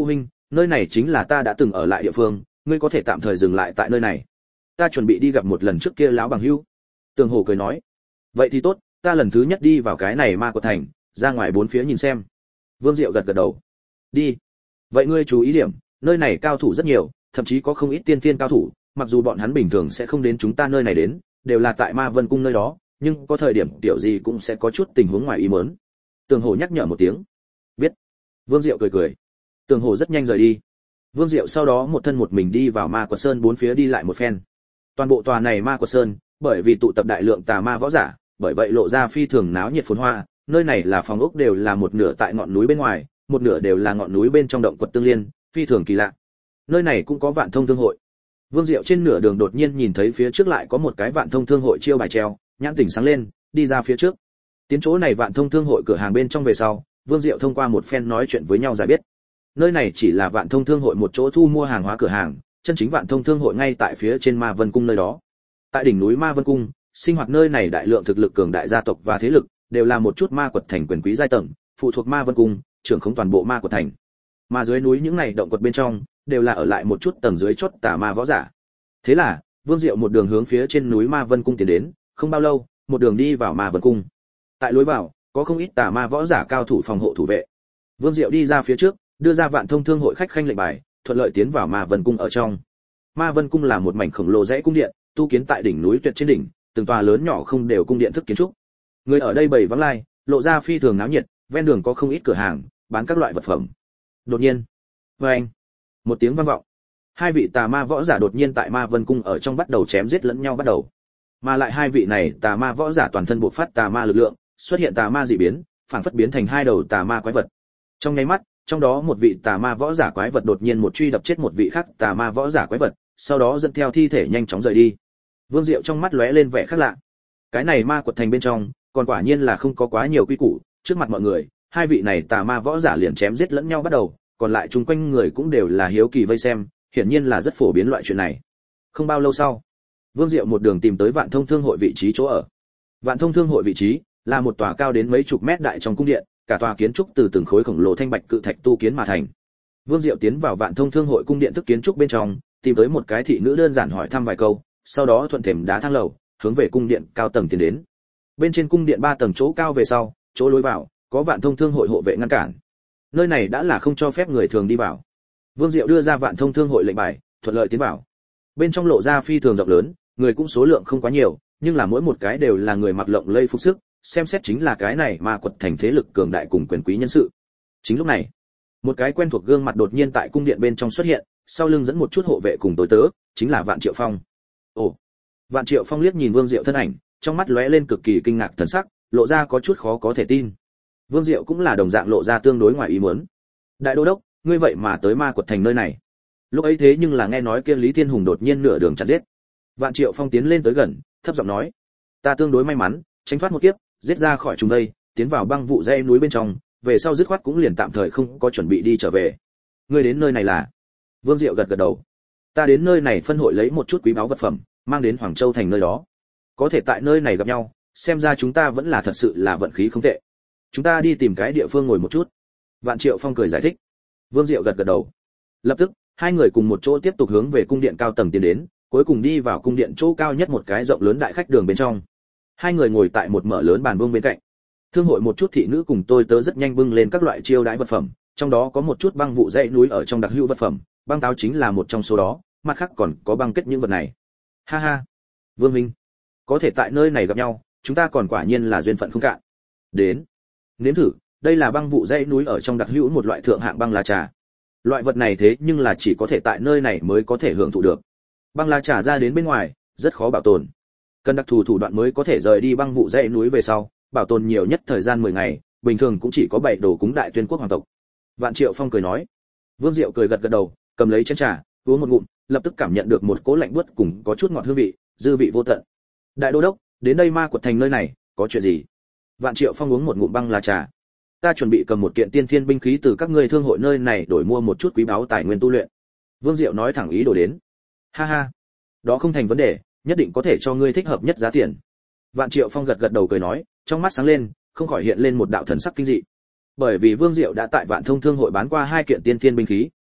Speaker 1: nơi này chính là ta đã từng ở lại địa phương, ngươi có thể tạm thời dừng lại tại nơi này. Ta chuẩn bị đi gặp một lần trước kia lão bằng hữu. Tường Hổ cười nói, vậy thì tốt, ta lần thứ nhất đi vào cái này ma quật thành, ra ngoài bốn phía nhìn xem. Vương Diệu gật gật đầu. Đi. Vậy ngươi chú ý điểm, nơi này cao thủ rất nhiều, thậm chí có không ít tiên thiên cao thủ, mặc dù bọn hắn bình thường sẽ không đến chúng ta nơi này đến, đều là tại Ma Vân cung nơi đó, nhưng có thời điểm tiểu gì cũng sẽ có chút tình huống ngoài ý muốn. Tường Hổ nhắc nhở một tiếng. Biết. Vương Diệu cười cười. Tường Hổ rất nhanh rời đi. Vương Diệu sau đó một thân một mình đi vào Ma Quật Sơn bốn phía đi lại một phen. Toàn bộ tòa này Ma Quật Sơn, bởi vì tụ tập đại lượng tà ma võ giả, bởi vậy lộ ra phi thường náo nhiệt phồn hoa, nơi này là phòng ốc đều là một nửa tại ngọn núi bên ngoài, một nửa đều là ngọn núi bên trong động quật tương liên, phi thường kỳ lạ. Nơi này cũng có Vạn Thông Thương hội. Vương Diệu trên nửa đường đột nhiên nhìn thấy phía trước lại có một cái Vạn Thông Thương hội chiêu bài treo, nhãn tỉnh sáng lên, đi ra phía trước. Tiến chỗ này Vạn Thông Thương hội cửa hàng bên trong về sau, Vương Diệu thông qua một phen nói chuyện với nhau giải biết. Nơi này chỉ là Vạn Thông Thương hội một chỗ thu mua hàng hóa cửa hàng, chân chính Vạn Thông Thương hội ngay tại phía trên Ma Vân cung nơi đó. Tại đỉnh núi Ma Vân cung, sinh hoạt nơi này đại lượng thực lực cường đại gia tộc và thế lực, đều là một chút ma quật thành quyền quý giai tầng, phụ thuộc Ma Vân cung, trưởng khống toàn bộ ma quật thành. Mà dưới núi những này động quật bên trong, đều là ở lại một chút tầng dưới chót tà ma võ giả. Thế là, Vương Diệu một đường hướng phía trên núi Ma Vân cung tiến đến, không bao lâu, một đường đi vào Ma Vân cung. Tại lối vào, có không ít tà ma võ giả cao thủ phòng hộ thủ vệ. Vương Diệu đi ra phía trước, đưa ra Vạn Thông Thương hội khách khanh lệnh bài, thuận lợi tiến vào Ma Vân cung ở trong. Ma Vân cung là một mảnh khổng lồ dãy cung điện, tu kiến tại đỉnh núi tuyệt trên đỉnh, từng tòa lớn nhỏ không đều cung điện thức kiến trúc. Người ở đây bầy vắng lai, lộ ra phi thường náo nhiệt, ven đường có không ít cửa hàng, bán các loại vật phẩm. Đột nhiên, vang, một tiếng vang vọng. Hai vị tà ma võ giả đột nhiên tại Ma Vân cung ở trong bắt đầu chém giết lẫn nhau bắt đầu. Mà lại hai vị này tà ma võ giả toàn thân bộc phát tà ma lực lượng, xuất hiện tà ma dị biến, phản phất biến thành hai đầu tà ma quái vật. Trong nháy mắt, trong đó một vị tà ma võ giả quái vật đột nhiên một truy đập chết một vị khác tà ma võ giả quái vật, sau đó dẫn theo thi thể nhanh chóng rời đi. Vương Diệu trong mắt lóe lên vẻ khác lạ. Cái này ma quật thành bên trong, còn quả nhiên là không có quá nhiều quy củ, trước mặt mọi người, hai vị này tà ma võ giả liền chém giết lẫn nhau bắt đầu, còn lại chung quanh người cũng đều là hiếu kỳ vây xem, hiển nhiên là rất phổ biến loại chuyện này. Không bao lâu sau, Vương Diệu một đường tìm tới Vạn Thông Thương hội vị trí chỗ ở. Vạn Thông Thương hội vị trí là một tòa cao đến mấy chục mét đại trong cung điện, cả tòa kiến trúc từ từng khối khổng lồ thanh bạch cự thạch tu kiến mà thành. Vương Diệu tiến vào Vạn Thông Thương hội cung điện thức kiến trúc bên trong, tìm tới một cái thị nữ đơn giản hỏi thăm vài câu, sau đó thuận thềm đá thang lầu, hướng về cung điện cao tầng tiến đến. Bên trên cung điện ba tầng chỗ cao về sau, chỗ lối vào có Vạn Thông Thương hội hộ vệ ngăn cản. Nơi này đã là không cho phép người thường đi vào. Vương Diệu đưa ra Vạn Thông Thương hội lệnh bài, thuận lợi tiến vào. Bên trong lộ ra phi thường rộng lớn, người cũng số lượng không quá nhiều, nhưng là mỗi một cái đều là người mặc lộng lẫy phục sức, xem xét chính là cái này ma quật thành thế lực cường đại cùng quyền quý nhân sự. Chính lúc này, một cái quen thuộc gương mặt đột nhiên tại cung điện bên trong xuất hiện, sau lưng dẫn một chút hộ vệ cùng tối tớ, chính là Vạn Triệu Phong. Ồ. Vạn Triệu Phong liếc nhìn Vương Diệu thân ảnh, trong mắt lóe lên cực kỳ kinh ngạc thần sắc, lộ ra có chút khó có thể tin. Vương Diệu cũng là đồng dạng lộ ra tương đối ngoài ý muốn. Đại đô đốc, ngươi vậy mà tới ma quật thành nơi này? Lúc ấy thế nhưng là nghe nói kia Lý Thiên Hùng đột nhiên nửa đường chặn giết. Vạn Triệu Phong tiến lên tới gần, thấp giọng nói: "Ta tương đối may mắn, tránh thoát một kiếp, giết ra khỏi chúng đây, tiến vào băng vụ dãy núi bên trong, về sau dứt khoát cũng liền tạm thời không có chuẩn bị đi trở về. Ngươi đến nơi này là?" Vương Diệu gật gật đầu. "Ta đến nơi này phân hội lấy một chút quý báu vật phẩm, mang đến Hoàng Châu thành nơi đó. Có thể tại nơi này gặp nhau, xem ra chúng ta vẫn là thật sự là vận khí không tệ. Chúng ta đi tìm cái địa phương ngồi một chút." Vạn Triệu Phong cười giải thích. Vương Diệu gật gật đầu. Lập tức, hai người cùng một chỗ tiếp tục hướng về cung điện cao tầng tiến đến, cuối cùng đi vào cung điện chỗ cao nhất một cái rộng lớn đại khách đường bên trong. Hai người ngồi tại một mở lớn bàn vuông bên cạnh. Thương hội một chút thị nữ cùng tôi tớ rất nhanh bưng lên các loại chiêu đãi vật phẩm, trong đó có một chút băng vụ dãy núi ở trong đặc hữu vật phẩm, băng táo chính là một trong số đó, mặt khác còn có băng kết những vật này. Ha ha, Vương Minh, có thể tại nơi này gặp nhau, chúng ta còn quả nhiên là duyên phận không cạn. Đến, nếm thử, đây là băng vụ dãy núi ở trong đặc hữu một loại thượng hạng băng lá trà. Loại vật này thế nhưng là chỉ có thể tại nơi này mới có thể hưởng thụ được. Băng lá trà ra đến bên ngoài, rất khó bảo tồn. Cần đặc thù thủ đoạn mới có thể rời đi băng vụ dãy núi về sau, bảo tồn nhiều nhất thời gian mười ngày, bình thường cũng chỉ có bảy đồ cúng đại tuyên quốc hoàng tộc. Vạn Triệu Phong cười nói. Vương Diệu cười gật gật đầu, cầm lấy chén trà, uống một ngụm, lập tức cảm nhận được một cỗ lạnh buốt cùng có chút ngọt hương vị, dư vị vô tận. Đại đô đốc, đến đây ma quật thành nơi này, có chuyện gì? Vạn Triệu Phong uống một ngụm băng lá trà. Ta chuẩn bị cầm một kiện tiên thiên binh khí từ các ngươi thương hội nơi này đổi mua một chút quý báu tài nguyên tu luyện. Vương Diệu nói thẳng ý đồ đến. Ha ha, đó không thành vấn đề, nhất định có thể cho ngươi thích hợp nhất giá tiền. Vạn Triệu Phong gật gật đầu cười nói, trong mắt sáng lên, không khỏi hiện lên một đạo thần sắc kinh dị. Bởi vì Vương Diệu đã tại Vạn Thông Thương hội bán qua hai kiện tiên thiên binh khí.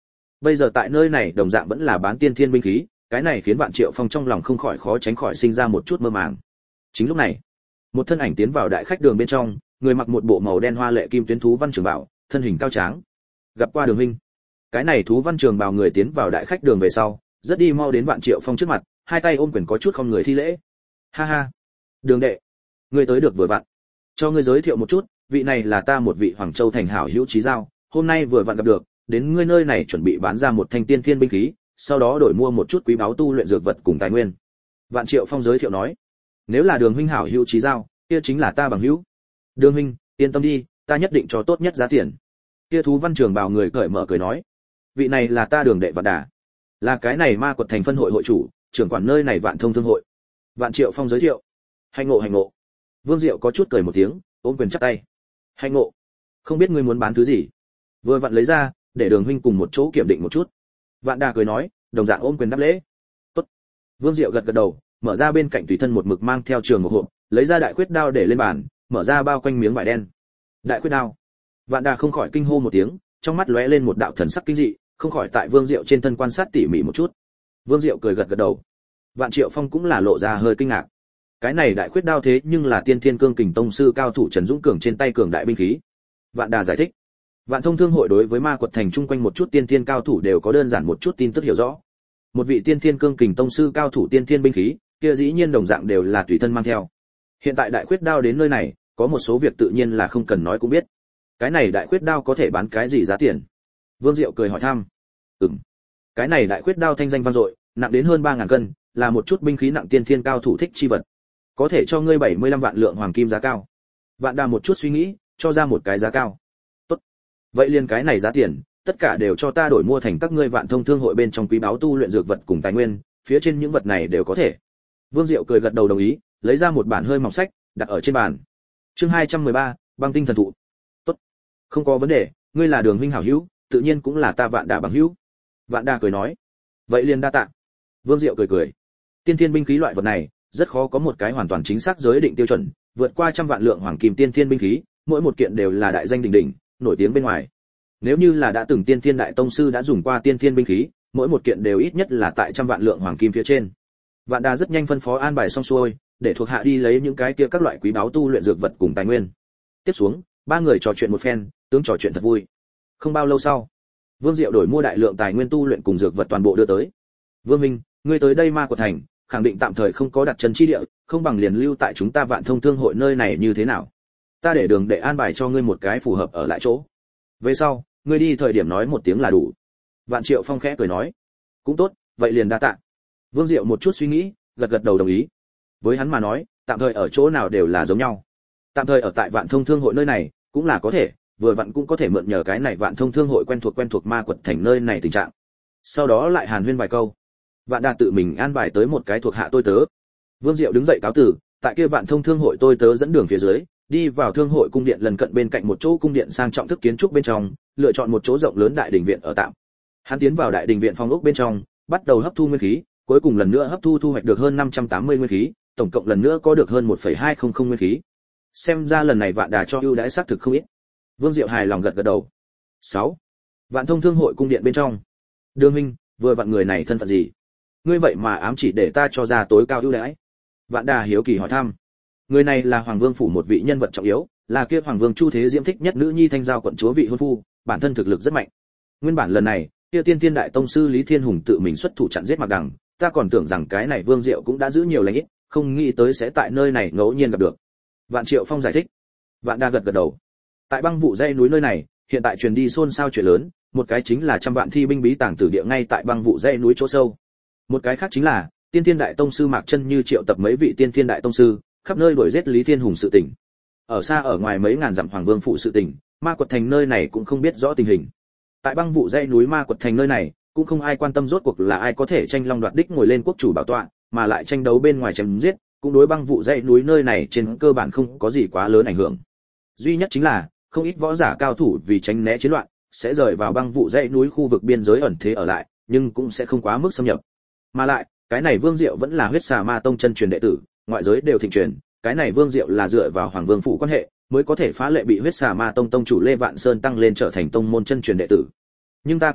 Speaker 1: bây giờ tại nơi này đồng dạng vẫn là bán tiên thiên binh khí, cái này khiến Vạn Triệu Phong trong lòng không khỏi khó tránh khỏi sinh ra một chút mơ màng. Chính lúc này, một thân ảnh tiến vào đại khách đường bên trong, người mặc một bộ màu đen hoa lệ kim tuyến thú văn trường bào, thân hình cao tráng. Gặp qua Đường huynh. Cái này thú văn trường bào người tiến vào đại khách đường về sau, rất đi mau đến Vạn Triệu Phong trước mặt, hai tay ôm quyền có chút không người thi lễ. Ha ha, Đường đệ, ngươi tới được vừa vặn. Cho ngươi giới thiệu một chút, vị này là ta một vị Hoàng Châu thành hảo hữu chí giao, hôm nay vừa vặn gặp được, đến ngươi nơi này chuẩn bị bán ra một thanh tiên thiên binh khí, sau đó đổi mua một chút quý báu tu luyện dược vật cùng tài nguyên. Vạn Triệu Phong giới thiệu nói, nếu là Đường huynh hảo hữu chí giao, kia chính là ta bằng hữu. Đường huynh, yên tâm đi, ta nhất định cho tốt nhất giá tiền. Kia thú văn trường bào người cởi mở cười nói, vị này là ta Đường đệ Vạn Đà, là cái này ma quật thành phân hội hội chủ, trưởng quản nơi này Vạn Thông thương hội. Vạn Triệu Phong giới thiệu, hành ngộ hành ngộ. Vương Diệu có chút cười một tiếng, ôm quyền chắp tay. Hành ngộ, không biết ngươi muốn bán thứ gì? Vừa vặn lấy ra, để Đường huynh cùng một chỗ kiểm định một chút. Vạn Đà cười nói, đồng dạng ôm quyền đáp lễ. Tốt. Vương Diệu gật gật đầu, mở ra bên cạnh tùy thân một mực mang theo trường một hộp, lấy ra đại khuyết đao để lên bàn, mở ra bao quanh miếng vải đen. Đại khuyết đao. Vạn Đà không khỏi kinh hô một tiếng, trong mắt lóe lên một đạo thần sắc kinh dị, không khỏi tại Vương Diệu trên thân quan sát tỉ mỉ một chút. Vương Diệu cười gật gật đầu. Vạn Triệu Phong cũng là lộ ra hơi kinh ngạc. Cái này đại khuyết đao thế nhưng là tiên thiên cương kình tông sư cao thủ Trần Dũng Cường trên tay cường đại binh khí. Vạn Đà giải thích. Vạn Thông thương hội đối với ma quật thành chung quanh một chút tiên thiên cao thủ đều có đơn giản một chút tin tức hiểu rõ. Một vị tiên thiên cương kình tông sư cao thủ tiên thiên binh khí, kia dĩ nhiên đồng dạng đều là tùy thân mang theo. Hiện tại đại khuyết đao đến nơi này, có một số việc tự nhiên là không cần nói cũng biết. Cái này đại khuyết đao có thể bán cái gì giá tiền? Vương Diệu cười hỏi thăm. Ừm. Cái này đại khuyết đao thanh danh vang dội, nặng đến hơn ba ngàn cân, là một chút binh khí nặng tiên thiên cao thủ thích chi vật. Có thể cho ngươi bảy mươi lăm vạn lượng hoàng kim giá cao. Vạn Đà một chút suy nghĩ, cho ra một cái giá cao. Tốt. Vậy liền cái này giá tiền, tất cả đều cho ta đổi mua thành các ngươi Vạn Thông thương hội bên trong quý báu tu luyện dược vật cùng tài nguyên, phía trên những vật này đều có thể. Vương Diệu cười gật đầu đồng ý, lấy ra một bản hơi mỏng sách, đặt ở trên bàn. Chương hai trăm mười ba, băng tinh thần thụ. Tốt. Không có vấn đề, ngươi là Đường huynh hảo hữu, tự nhiên cũng là ta Vạn Đà bằng hữu. Vạn Đà cười nói. Vậy liền đa tạ. Vương Diệu cười cười. Tiên thiên binh khí loại vật này, rất khó có một cái hoàn toàn chính xác giới định tiêu chuẩn, vượt qua trăm vạn lượng hoàng kim tiên thiên binh khí, mỗi một kiện đều là đại danh đỉnh đỉnh, nổi tiếng bên ngoài. Nếu như là đã từng tiên thiên đại tông sư đã dùng qua tiên thiên binh khí, mỗi một kiện đều ít nhất là tại trăm vạn lượng hoàng kim phía trên. Vạn Đà rất nhanh phân phó an bài xong xuôi, để thuộc hạ đi lấy những cái kia các loại quý báu tu luyện dược vật cùng tài nguyên. Tiếp xuống, ba người trò chuyện một phen, tướng trò chuyện thật vui. Không bao lâu sau, Vương Diệu đổi mua đại lượng tài nguyên tu luyện cùng dược vật toàn bộ đưa tới. Vương minh, ngươi tới đây ma của thành, khẳng định tạm thời không có đặt chân chi địa, không bằng liền lưu tại chúng ta Vạn Thông thương hội nơi này như thế nào? Ta để Đường để an bài cho ngươi một cái phù hợp ở lại chỗ. Về sau, ngươi đi thời điểm nói một tiếng là đủ. Vạn Triệu Phong khẽ cười nói, cũng tốt, vậy liền đa tạ. Vương Diệu một chút suy nghĩ, gật gật đầu đồng ý. Với hắn mà nói, tạm thời ở chỗ nào đều là giống nhau. Tạm thời ở tại Vạn Thông thương hội nơi này, cũng là có thể, vừa vặn cũng có thể mượn nhờ cái này Vạn Thông thương hội quen thuộc quen thuộc ma quật thành nơi này tình trạng. Sau đó lại hàn huyên vài câu. Vạn Đà tự mình an bài tới một cái thuộc hạ tôi tớ. Vương Diệu đứng dậy cáo từ, tại kia Vạn Thông thương hội tôi tớ dẫn đường phía dưới, đi vào thương hội cung điện lần cận bên cạnh một chỗ cung điện sang trọng thức kiến trúc bên trong, lựa chọn một chỗ rộng lớn đại đình viện ở tạm. Hắn tiến vào đại đình viện phong ốc bên trong, bắt đầu hấp thu nguyên khí, cuối cùng lần nữa hấp thu thu hoạch được hơn năm trăm tám mươi nguyên khí, tổng cộng lần nữa có được hơn một phẩy hai không không nguyên khí. Xem ra lần này Vạn Đà cho ưu đãi xác thực không ít. Vương Diệu hài lòng gật gật đầu. sáu. Vạn Thông thương hội cung điện bên trong. Đường huynh, vừa vặn người này thân phận gì? Ngươi vậy mà ám chỉ để ta cho ra tối cao ưu đãi? Vạn Đà hiếu kỳ hỏi thăm. Người này là Hoàng Vương phủ một vị nhân vật trọng yếu, là kia Hoàng Vương Chu Thế Diễm thích nhất nữ nhi Thanh Giao quận chúa vị hôn phu, bản thân thực lực rất mạnh. Nguyên bản lần này, kia Tiên Thiên đại tông sư Lý Thiên Hùng tự mình xuất thủ chặn giết Mạc Đằng, ta còn tưởng rằng cái này Vương Diệu cũng đã giữ nhiều lãnh ít, không nghĩ tới sẽ tại nơi này ngẫu nhiên gặp được. Vạn Triệu Phong giải thích. Vạn Đà gật gật đầu. Tại băng vụ dãy núi nơi này, hiện tại truyền đi xôn xao chuyện lớn, một cái chính là trăm vạn thi binh bí tàng tử địa ngay tại băng vụ dãy núi chỗ sâu. Một cái khác chính là Tiên Thiên đại tông sư Mạc Chân Như triệu tập mấy vị Tiên Thiên đại tông sư, khắp nơi đuổi giết Lý Thiên Hùng sự tình. Ở xa ở ngoài mấy ngàn dặm Hoàng Vương phủ sự tình, ma quật thành nơi này cũng không biết rõ tình hình. Tại băng vụ dãy núi ma quật thành nơi này, cũng không ai quan tâm rốt cuộc là ai có thể tranh long đoạt đích ngồi lên quốc chủ bảo tọa, mà lại tranh đấu bên ngoài chém giết, cũng đối băng vụ dãy núi nơi này trên cơ bản không có gì quá lớn ảnh hưởng. Duy nhất chính là, không ít võ giả cao thủ vì tránh né chiến loạn, sẽ rời vào băng vụ dãy núi khu vực biên giới ẩn thế ở lại, nhưng cũng sẽ không quá mức xâm nhập. Mà lại, cái này Vương Diệu vẫn là huyết xà ma tông chân truyền đệ tử, ngoại giới đều thịnh truyền, cái này Vương Diệu là dựa vào Hoàng Vương phủ quan hệ, mới có thể phá lệ bị huyết xà ma tông tông chủ Lê Vạn Sơn tăng lên trở thành tông môn chân truyền đệ tử. Nhưng ta cảm giác,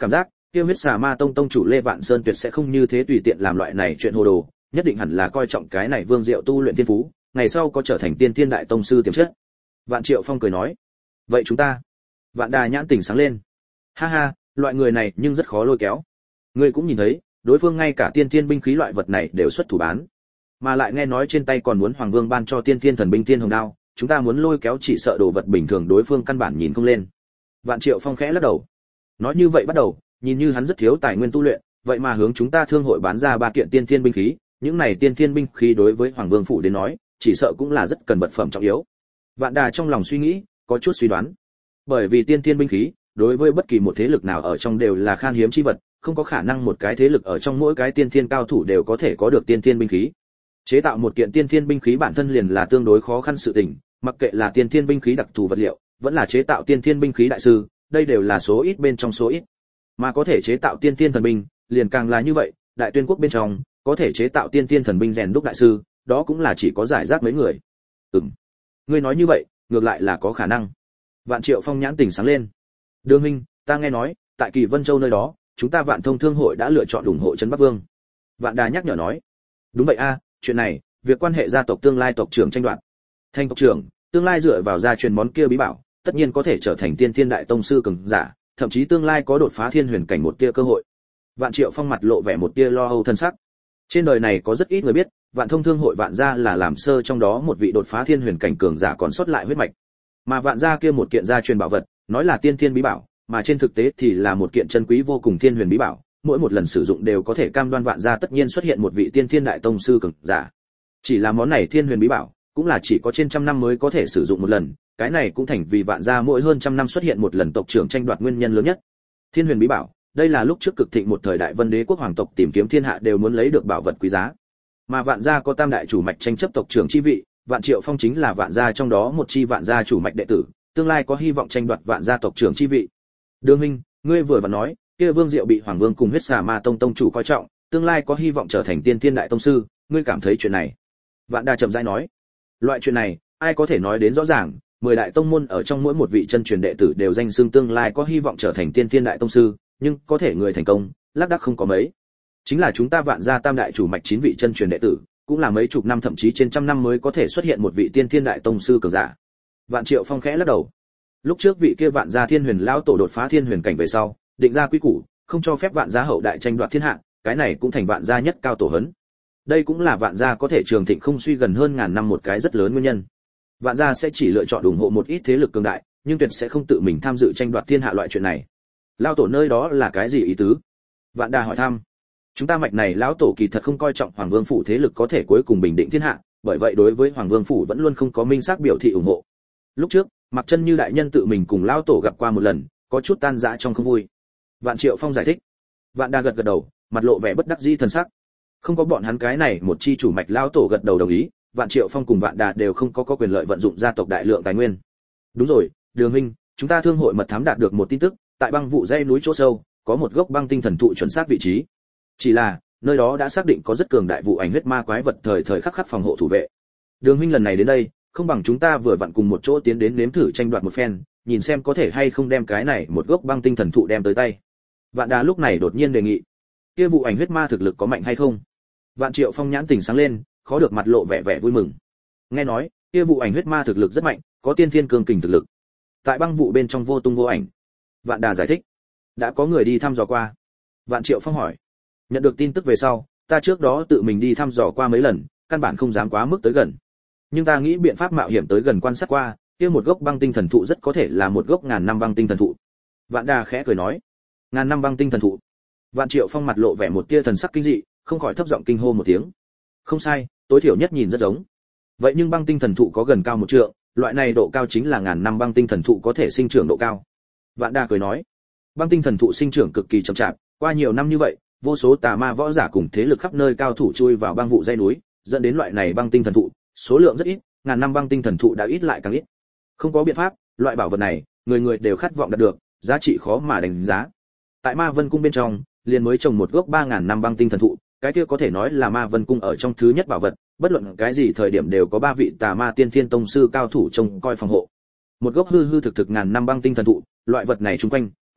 Speaker 1: Kia huyết xà ma tông tông chủ Lê Vạn Sơn tuyệt sẽ không như thế tùy tiện làm loại này chuyện hồ đồ, nhất định hẳn là coi trọng cái này Vương Diệu tu luyện thiên phú, ngày sau có trở thành tiên thiên đại tông sư tiềm chất. Vạn Triệu Phong cười nói, vậy chúng ta? Vạn Đà nhãn tỉnh sáng lên, ha ha, loại người này nhưng rất khó lôi kéo. Ngươi cũng nhìn thấy, đối phương ngay cả tiên thiên binh khí loại vật này đều xuất thủ bán, mà lại nghe nói trên tay còn muốn Hoàng Vương ban cho tiên thiên thần binh tiên hồng đao, chúng ta muốn lôi kéo chỉ sợ đồ vật bình thường đối phương căn bản nhìn không lên. Vạn Triệu Phong khẽ lắc đầu, nói như vậy bắt đầu, nhìn như hắn rất thiếu tài nguyên tu luyện, vậy mà hướng chúng ta thương hội bán ra ba kiện tiên thiên binh khí, những này tiên thiên binh khí đối với Hoàng Vương phủ đến nói, chỉ sợ cũng là rất cần vật phẩm trọng yếu. Vạn Đà trong lòng suy nghĩ, có chút suy đoán. Bởi vì tiên thiên binh khí, đối với bất kỳ một thế lực nào ở trong đều là khan hiếm chi vật, không có khả năng một cái thế lực ở trong mỗi cái tiên thiên cao thủ đều có thể có được tiên thiên binh khí. Chế tạo một kiện tiên thiên binh khí bản thân liền là tương đối khó khăn sự tình, mặc kệ là tiên thiên binh khí đặc thù vật liệu, vẫn là chế tạo tiên thiên binh khí đại sư, đây đều là số ít bên trong số ít. Mà có thể chế tạo tiên thiên thần binh, liền càng là như vậy, Đại Tuyên quốc bên trong, có thể chế tạo tiên thiên thần binh rèn đúc đại sư, đó cũng là chỉ có giải rác mấy người. Ừm. Ngươi nói như vậy, ngược lại là có khả năng. Vạn Triệu Phong nhãn tỉnh sáng lên. Đường huynh, ta nghe nói, tại Kỳ Vân Châu nơi đó, chúng ta Vạn Thông Thương hội đã lựa chọn ủng hộ trấn Bắc Vương. Vạn Đà nhắc nhở nói. Đúng vậy a, chuyện này, việc quan hệ gia tộc tương lai tộc trưởng tranh đoạt. Thanh tộc trưởng, tương lai dựa vào gia truyền món kia bí bảo, tất nhiên có thể trở thành tiên thiên đại tông sư cường giả, thậm chí tương lai có đột phá thiên huyền cảnh một tia cơ hội. Vạn Triệu Phong mặt lộ vẻ một tia lo âu thân sắc. Trên đời này có rất ít người biết, Vạn Thông Thương hội Vạn gia là làm sơ trong đó một vị đột phá thiên huyền cảnh cường giả còn sót lại huyết mạch. Mà Vạn gia kia một kiện gia truyền bảo vật, nói là tiên thiên bí bảo, mà trên thực tế thì là một kiện chân quý vô cùng thiên huyền bí bảo, mỗi một lần sử dụng đều có thể cam đoan Vạn gia tất nhiên xuất hiện một vị tiên thiên đại tông sư cường giả. Chỉ là món này thiên huyền bí bảo, cũng là chỉ có trên trăm năm mới có thể sử dụng một lần, cái này cũng thành vì Vạn gia mỗi hơn trăm năm xuất hiện một lần tộc trưởng tranh đoạt nguyên nhân lớn nhất. Thiên huyền bí bảo, đây là lúc trước cực thịnh một thời đại Vân Đế quốc hoàng tộc tìm kiếm thiên hạ đều muốn lấy được bảo vật quý giá. Mà Vạn gia có tam đại chủ mạch tranh chấp tộc trưởng chi vị, Vạn Triệu Phong chính là Vạn gia trong đó một chi Vạn gia chủ mạch đệ tử, tương lai có hy vọng tranh đoạt Vạn gia tộc trưởng chi vị. Đường huynh, ngươi vừa và nói, kia Vương Diệu bị Hoàng Vương cùng huyết xà ma tông tông chủ coi trọng, tương lai có hy vọng trở thành tiên thiên đại tông sư, ngươi cảm thấy chuyện này? Vạn Đà chậm rãi nói, loại chuyện này, ai có thể nói đến rõ ràng, mười đại tông môn ở trong mỗi một vị chân truyền đệ tử đều danh xưng tương lai có hy vọng trở thành tiên thiên đại tông sư, nhưng có thể người thành công, lác đác không có mấy. Chính là chúng ta Vạn gia tam đại chủ mạch chín vị chân truyền đệ tử, cũng là mấy chục năm thậm chí trên trăm năm mới có thể xuất hiện một vị tiên thiên đại tông sư cường giả. Vạn Triệu Phong khẽ lắc đầu. Lúc trước vị kia Vạn gia Thiên Huyền lão tổ đột phá thiên huyền cảnh về sau, định ra quy củ, không cho phép Vạn gia hậu đại tranh đoạt thiên hạ, cái này cũng thành Vạn gia nhất cao tổ hấn. Đây cũng là Vạn gia có thể trường thịnh không suy gần hơn ngàn năm một cái rất lớn nguyên nhân. Vạn gia sẽ chỉ lựa chọn ủng hộ một ít thế lực cường đại, nhưng tuyệt sẽ không tự mình tham dự tranh đoạt thiên hạ loại chuyện này. Lão tổ nơi đó là cái gì ý tứ? Vạn Đà hỏi thăm. Chúng ta mạch này lão tổ kỳ thật không coi trọng Hoàng Vương phủ thế lực có thể cuối cùng bình định thiên hạ, bởi vậy đối với Hoàng Vương phủ vẫn luôn không có minh xác biểu thị ủng hộ. Lúc trước, Mặc Chân Như đại nhân tự mình cùng lão tổ gặp qua một lần, có chút tan rã trong không vui. Vạn Triệu Phong giải thích. Vạn Đà gật gật đầu, mặt lộ vẻ bất đắc dĩ thần sắc. Không có bọn hắn cái này một chi chủ mạch lão tổ gật đầu đồng ý, Vạn Triệu Phong cùng Vạn Đà đều không có có quyền lợi vận dụng gia tộc đại lượng tài nguyên. Đúng rồi, Đường huynh, chúng ta thương hội mật thám đạt được một tin tức, tại băng vụ dãy núi chỗ sâu, có một gốc băng tinh thần thụ chuẩn xác vị trí. Chỉ là, nơi đó đã xác định có rất cường đại vụ ảnh huyết ma quái vật thời thời khắc khắc phòng hộ thủ vệ. Đường huynh lần này đến đây, không bằng chúng ta vừa vặn cùng một chỗ tiến đến nếm thử tranh đoạt một phen, nhìn xem có thể hay không đem cái này một gốc băng tinh thần thụ đem tới tay. Vạn Đà lúc này đột nhiên đề nghị, kia vụ ảnh huyết ma thực lực có mạnh hay không? Vạn Triệu Phong nhãn tỉnh sáng lên, khó được mặt lộ vẻ vẻ vui mừng. Nghe nói, kia vụ ảnh huyết ma thực lực rất mạnh, có tiên thiên cường kình thực lực. Tại băng vụ bên trong vô tung vô ảnh. Vạn Đà giải thích, đã có người đi thăm dò qua. Vạn Triệu Phong hỏi, nhận được tin tức về sau, ta trước đó tự mình đi thăm dò qua mấy lần, căn bản không dám quá mức tới gần. Nhưng ta nghĩ biện pháp mạo hiểm tới gần quan sát qua, kia một gốc băng tinh thần thụ rất có thể là một gốc ngàn năm băng tinh thần thụ. Vạn Đà khẽ cười nói, ngàn năm băng tinh thần thụ. Vạn Triệu Phong mặt lộ vẻ một tia thần sắc kinh dị, không khỏi thấp giọng kinh hô một tiếng. Không sai, tối thiểu nhất nhìn rất giống. Vậy nhưng băng tinh thần thụ có gần cao một trượng, loại này độ cao chính là ngàn năm băng tinh thần thụ có thể sinh trưởng độ cao. Vạn Đà cười nói, băng tinh thần thụ sinh trưởng cực kỳ chậm chạp, qua nhiều năm như vậy, vô số tà ma võ giả cùng thế lực khắp nơi cao thủ chui vào băng vụ dãy núi, dẫn đến loại này băng tinh thần thụ, số lượng rất ít, ngàn năm băng tinh thần thụ đã ít lại càng ít. Không có biện pháp, loại bảo vật này, người người đều khát vọng đạt được, giá trị khó mà đánh giá. Tại Ma Vân cung bên trong, liền mới trồng một gốc ba ngàn năm băng tinh thần thụ, cái kia có thể nói là Ma Vân cung ở trong thứ nhất bảo vật, bất luận cái gì thời điểm đều có ba vị tà ma tiên thiên tông sư cao thủ trông coi phòng hộ. Một gốc hư hư thực thực ngàn năm băng tinh thần thụ, loại vật này chung quanh,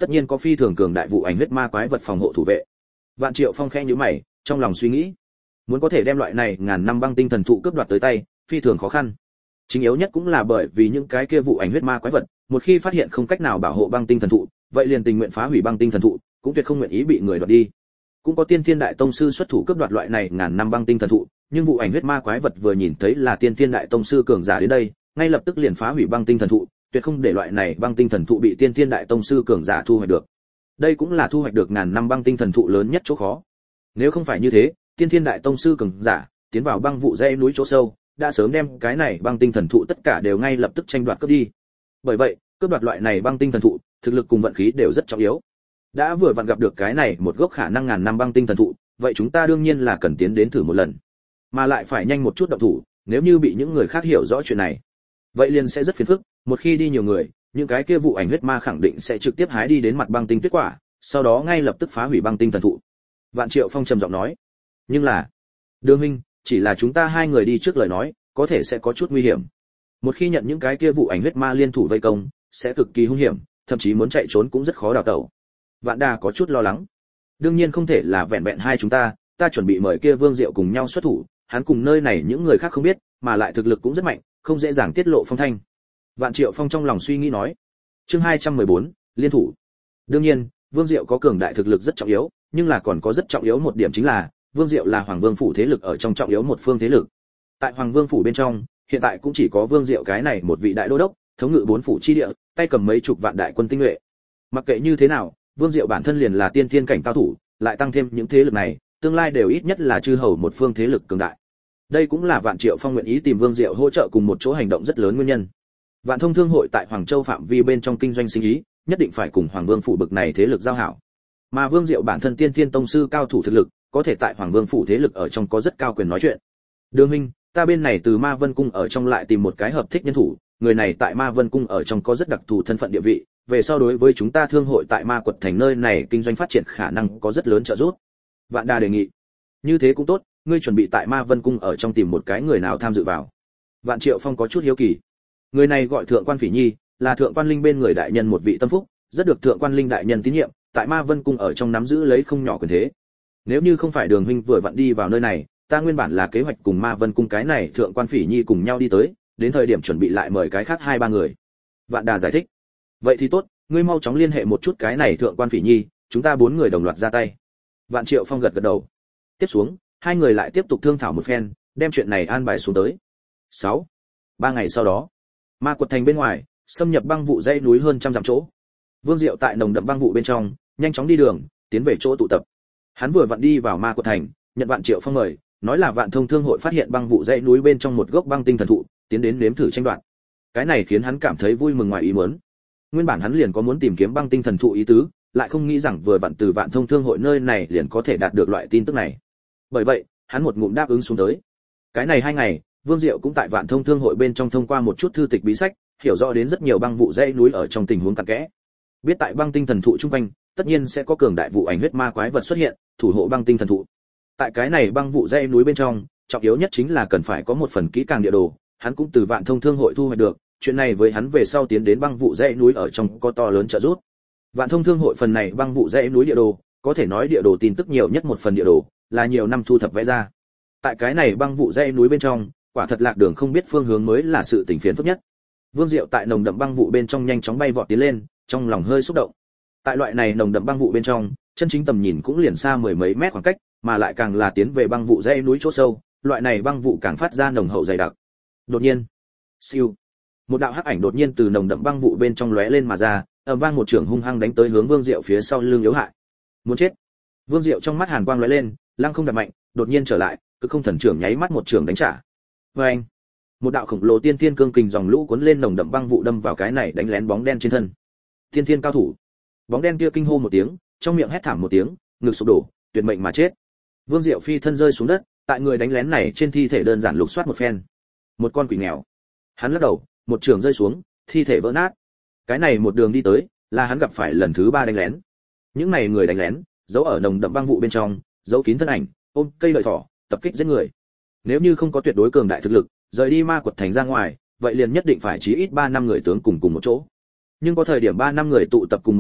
Speaker 1: tất nhiên có phi thường cường đại vụ ảnh huyết ma quái vật phòng hộ thủ vệ. Vạn Triệu Phong khẽ nhíu mày, trong lòng suy nghĩ, muốn có thể đem loại này ngàn năm băng tinh thần thụ cướp đoạt tới tay, phi thường khó khăn. Chính yếu nhất cũng là bởi vì những cái kia vụ ảnh huyết ma quái vật, một khi phát hiện không cách nào bảo hộ băng tinh thần thụ, vậy liền tình nguyện phá hủy băng tinh thần thụ, cũng tuyệt không nguyện ý bị người đoạt đi. Cũng có Tiên Thiên Đại Tông sư xuất thủ cướp đoạt loại này ngàn năm băng tinh thần thụ, nhưng vụ ảnh huyết ma quái vật vừa nhìn thấy là Tiên Thiên Đại Tông sư cường giả đến đây, ngay lập tức liền phá hủy băng tinh thần thụ, tuyệt không để loại này băng tinh thần thụ bị Tiên Thiên Đại Tông sư cường giả thu hoạch được. Đây cũng là thu hoạch được ngàn năm băng tinh thần thụ lớn nhất chỗ khó. Nếu không phải như thế, Tiên Thiên Đại Tông sư cường giả tiến vào băng vụ dãy núi chỗ sâu, đã sớm đem cái này băng tinh thần thụ tất cả đều ngay lập tức tranh đoạt cướp đi. Bởi vậy, cướp đoạt loại này băng tinh thần thụ, thực lực cùng vận khí đều rất trọng yếu. Đã vừa vặn gặp được cái này một gốc khả năng ngàn năm băng tinh thần thụ, vậy chúng ta đương nhiên là cần tiến đến thử một lần, mà lại phải nhanh một chút động thủ, nếu như bị những người khác hiểu rõ chuyện này, vậy liền sẽ rất phiền phức. Một khi đi nhiều người, những cái kia vụ ảnh huyết ma khẳng định sẽ trực tiếp hái đi đến mặt băng tinh tuyết quả, sau đó ngay lập tức phá hủy băng tinh thần thụ. Vạn Triệu Phong trầm giọng nói, nhưng là Đường huynh, chỉ là chúng ta hai người đi trước lời nói, có thể sẽ có chút nguy hiểm. Một khi nhận những cái kia vụ ảnh huyết ma liên thủ vây công, sẽ cực kỳ hung hiểm, thậm chí muốn chạy trốn cũng rất khó đào tẩu. Vạn Đà có chút lo lắng. Đương nhiên không thể là vẹn vẹn hai chúng ta, ta chuẩn bị mời kia Vương Diệu cùng nhau xuất thủ, hắn cùng nơi này những người khác không biết, mà lại thực lực cũng rất mạnh, không dễ dàng tiết lộ phong thanh. Vạn Triệu Phong trong lòng suy nghĩ nói. Chương hai trăm mười bốn, liên thủ. Đương nhiên, Vương Diệu có cường đại thực lực rất trọng yếu, nhưng là còn có rất trọng yếu một điểm chính là, Vương Diệu là Hoàng Vương phủ thế lực ở trong trọng yếu một phương thế lực. Tại Hoàng Vương phủ bên trong, hiện tại cũng chỉ có Vương Diệu cái này một vị đại đô đốc, thống ngự bốn phủ chi địa, tay cầm mấy chục vạn đại quân tinh nhuệ. Mặc kệ như thế nào, Vương Diệu bản thân liền là tiên thiên cảnh cao thủ, lại tăng thêm những thế lực này, tương lai đều ít nhất là chư hầu một phương thế lực cường đại. Đây cũng là Vạn Triệu Phong nguyện ý tìm Vương Diệu hỗ trợ cùng một chỗ hành động rất lớn nguyên nhân. Vạn Thông Thương hội tại Hoàng Châu phạm vi bên trong kinh doanh sinh ý, nhất định phải cùng Hoàng Vương phủ bực này thế lực giao hảo. Mà Vương Diệu bản thân tiên thiên tông sư cao thủ thực lực, có thể tại Hoàng Vương phủ thế lực ở trong có rất cao quyền nói chuyện. Đường huynh, ta bên này từ Ma Vân cung ở trong lại tìm một cái hợp thích nhân thủ, người này tại Ma Vân cung ở trong có rất đặc thù thân phận địa vị, về sau đối với chúng ta thương hội tại Ma Quật thành nơi này kinh doanh phát triển khả năng có rất lớn trợ giúp. Vạn Đà đề nghị. Như thế cũng tốt, ngươi chuẩn bị tại Ma Vân cung ở trong tìm một cái người nào tham dự vào. Vạn Triệu Phong có chút hiếu kỳ. Người này gọi Thượng quan Phỉ Nhi, là Thượng quan Linh bên người đại nhân một vị tâm phúc, rất được Thượng quan Linh đại nhân tín nhiệm, tại Ma Vân cung ở trong nắm giữ lấy không nhỏ quyền thế. Nếu như không phải Đường huynh vừa vặn đi vào nơi này, ta nguyên bản là kế hoạch cùng Ma Vân cung cái này Thượng quan Phỉ Nhi cùng nhau đi tới, đến thời điểm chuẩn bị lại mời cái khác hai ba người. Vạn Đà giải thích. Vậy thì tốt, ngươi mau chóng liên hệ một chút cái này Thượng quan Phỉ Nhi, chúng ta bốn người đồng loạt ra tay. Vạn Triệu Phong gật gật đầu. Tiếp xuống, hai người lại tiếp tục thương thảo một phen, đem chuyện này an bài xuống tới. sáu. Ba ngày sau đó, Ma Quật thành bên ngoài, xâm nhập băng vụ dãy núi hơn trăm dặm chỗ. Vương Diệu tại nồng đậm băng vụ bên trong, nhanh chóng đi đường, tiến về chỗ tụ tập. Hắn vừa vặn đi vào Ma Quật thành, nhận Vạn Triệu Phong mời, nói là Vạn Thông Thương hội phát hiện băng vụ dãy núi bên trong một gốc băng tinh thần thụ, tiến đến nếm thử tranh đoạt. Cái này khiến hắn cảm thấy vui mừng ngoài ý muốn. Nguyên bản hắn liền có muốn tìm kiếm băng tinh thần thụ ý tứ, lại không nghĩ rằng vừa vặn từ Vạn Thông Thương hội nơi này liền có thể đạt được loại tin tức này. Bởi vậy, hắn một ngụm đáp ứng xuống tới. Cái này hai ngày, Vương Diệu cũng tại Vạn Thông Thương hội bên trong thông qua một chút thư tịch bí sách, hiểu rõ đến rất nhiều băng vụ dãy núi ở trong tình huống cặn kẽ. Biết tại băng tinh thần thụ trung quanh, tất nhiên sẽ có cường đại vụ ảnh huyết ma quái vật xuất hiện, thủ hộ băng tinh thần thụ. Tại cái này băng vụ dãy núi bên trong, trọng yếu nhất chính là cần phải có một phần kỹ càng địa đồ, hắn cũng từ Vạn Thông Thương hội thu hoạch được, chuyện này với hắn về sau tiến đến băng vụ dãy núi ở trong có to lớn trợ giúp. Vạn Thông Thương hội phần này băng vụ dãy núi địa đồ, có thể nói địa đồ tin tức nhiều nhất một phần địa đồ, là nhiều năm thu thập vẽ ra. Tại cái này băng vụ dãy núi bên trong, quả thật lạc đường không biết phương hướng mới là sự tình phiền phức nhất. Vương Diệu tại nồng đậm băng vụ bên trong nhanh chóng bay vọt tiến lên, trong lòng hơi xúc động. Tại loại này nồng đậm băng vụ bên trong, chân chính tầm nhìn cũng liền xa mười mấy mét khoảng cách, mà lại càng là tiến về băng vụ dãy núi chỗ sâu, loại này băng vụ càng phát ra nồng hậu dày đặc. Đột nhiên, siêu, một đạo hắc ảnh đột nhiên từ nồng đậm băng vụ bên trong lóe lên mà ra, ầm vang một trường hung hăng đánh tới hướng Vương Diệu phía sau lưng yếu hại. Muốn chết. Vương Diệu trong mắt hàn quang lóe lên, lăng không đập mạnh, đột nhiên trở lại, cực không thần trưởng nháy mắt một trường đánh trả. Oeng! Một đạo khổng lồ tiên thiên cương kình dòng lũ cuốn lên nồng đậm băng vụ đâm vào cái này đánh lén bóng đen trên thân. Tiên thiên cao thủ. Bóng đen kia kinh hô một tiếng, trong miệng hét thảm một tiếng, ngực sụp đổ, tuyệt mệnh mà chết. Vương Diệu phi thân rơi xuống đất, tại người đánh lén này trên thi thể đơn giản lục soát một phen. Một con quỷ nghèo. Hắn lắc đầu, một trường rơi xuống, thi thể vỡ nát. Cái này một đường đi tới, là hắn gặp phải lần thứ ba đánh lén. Những này người đánh lén, giấu ở nồng đậm băng vụ bên trong, giấu kín thân ảnh, ôm cây lợi thỏ, tập kích giết người. Nếu như không có tuyệt đối cường đại thực lực, rời đi Ma Quật thành ra ngoài, vậy liền nhất định phải chí ít ba năm người tướng cùng cùng một chỗ. Nhưng có thời điểm ba năm người tụ tập cùng một chỗ,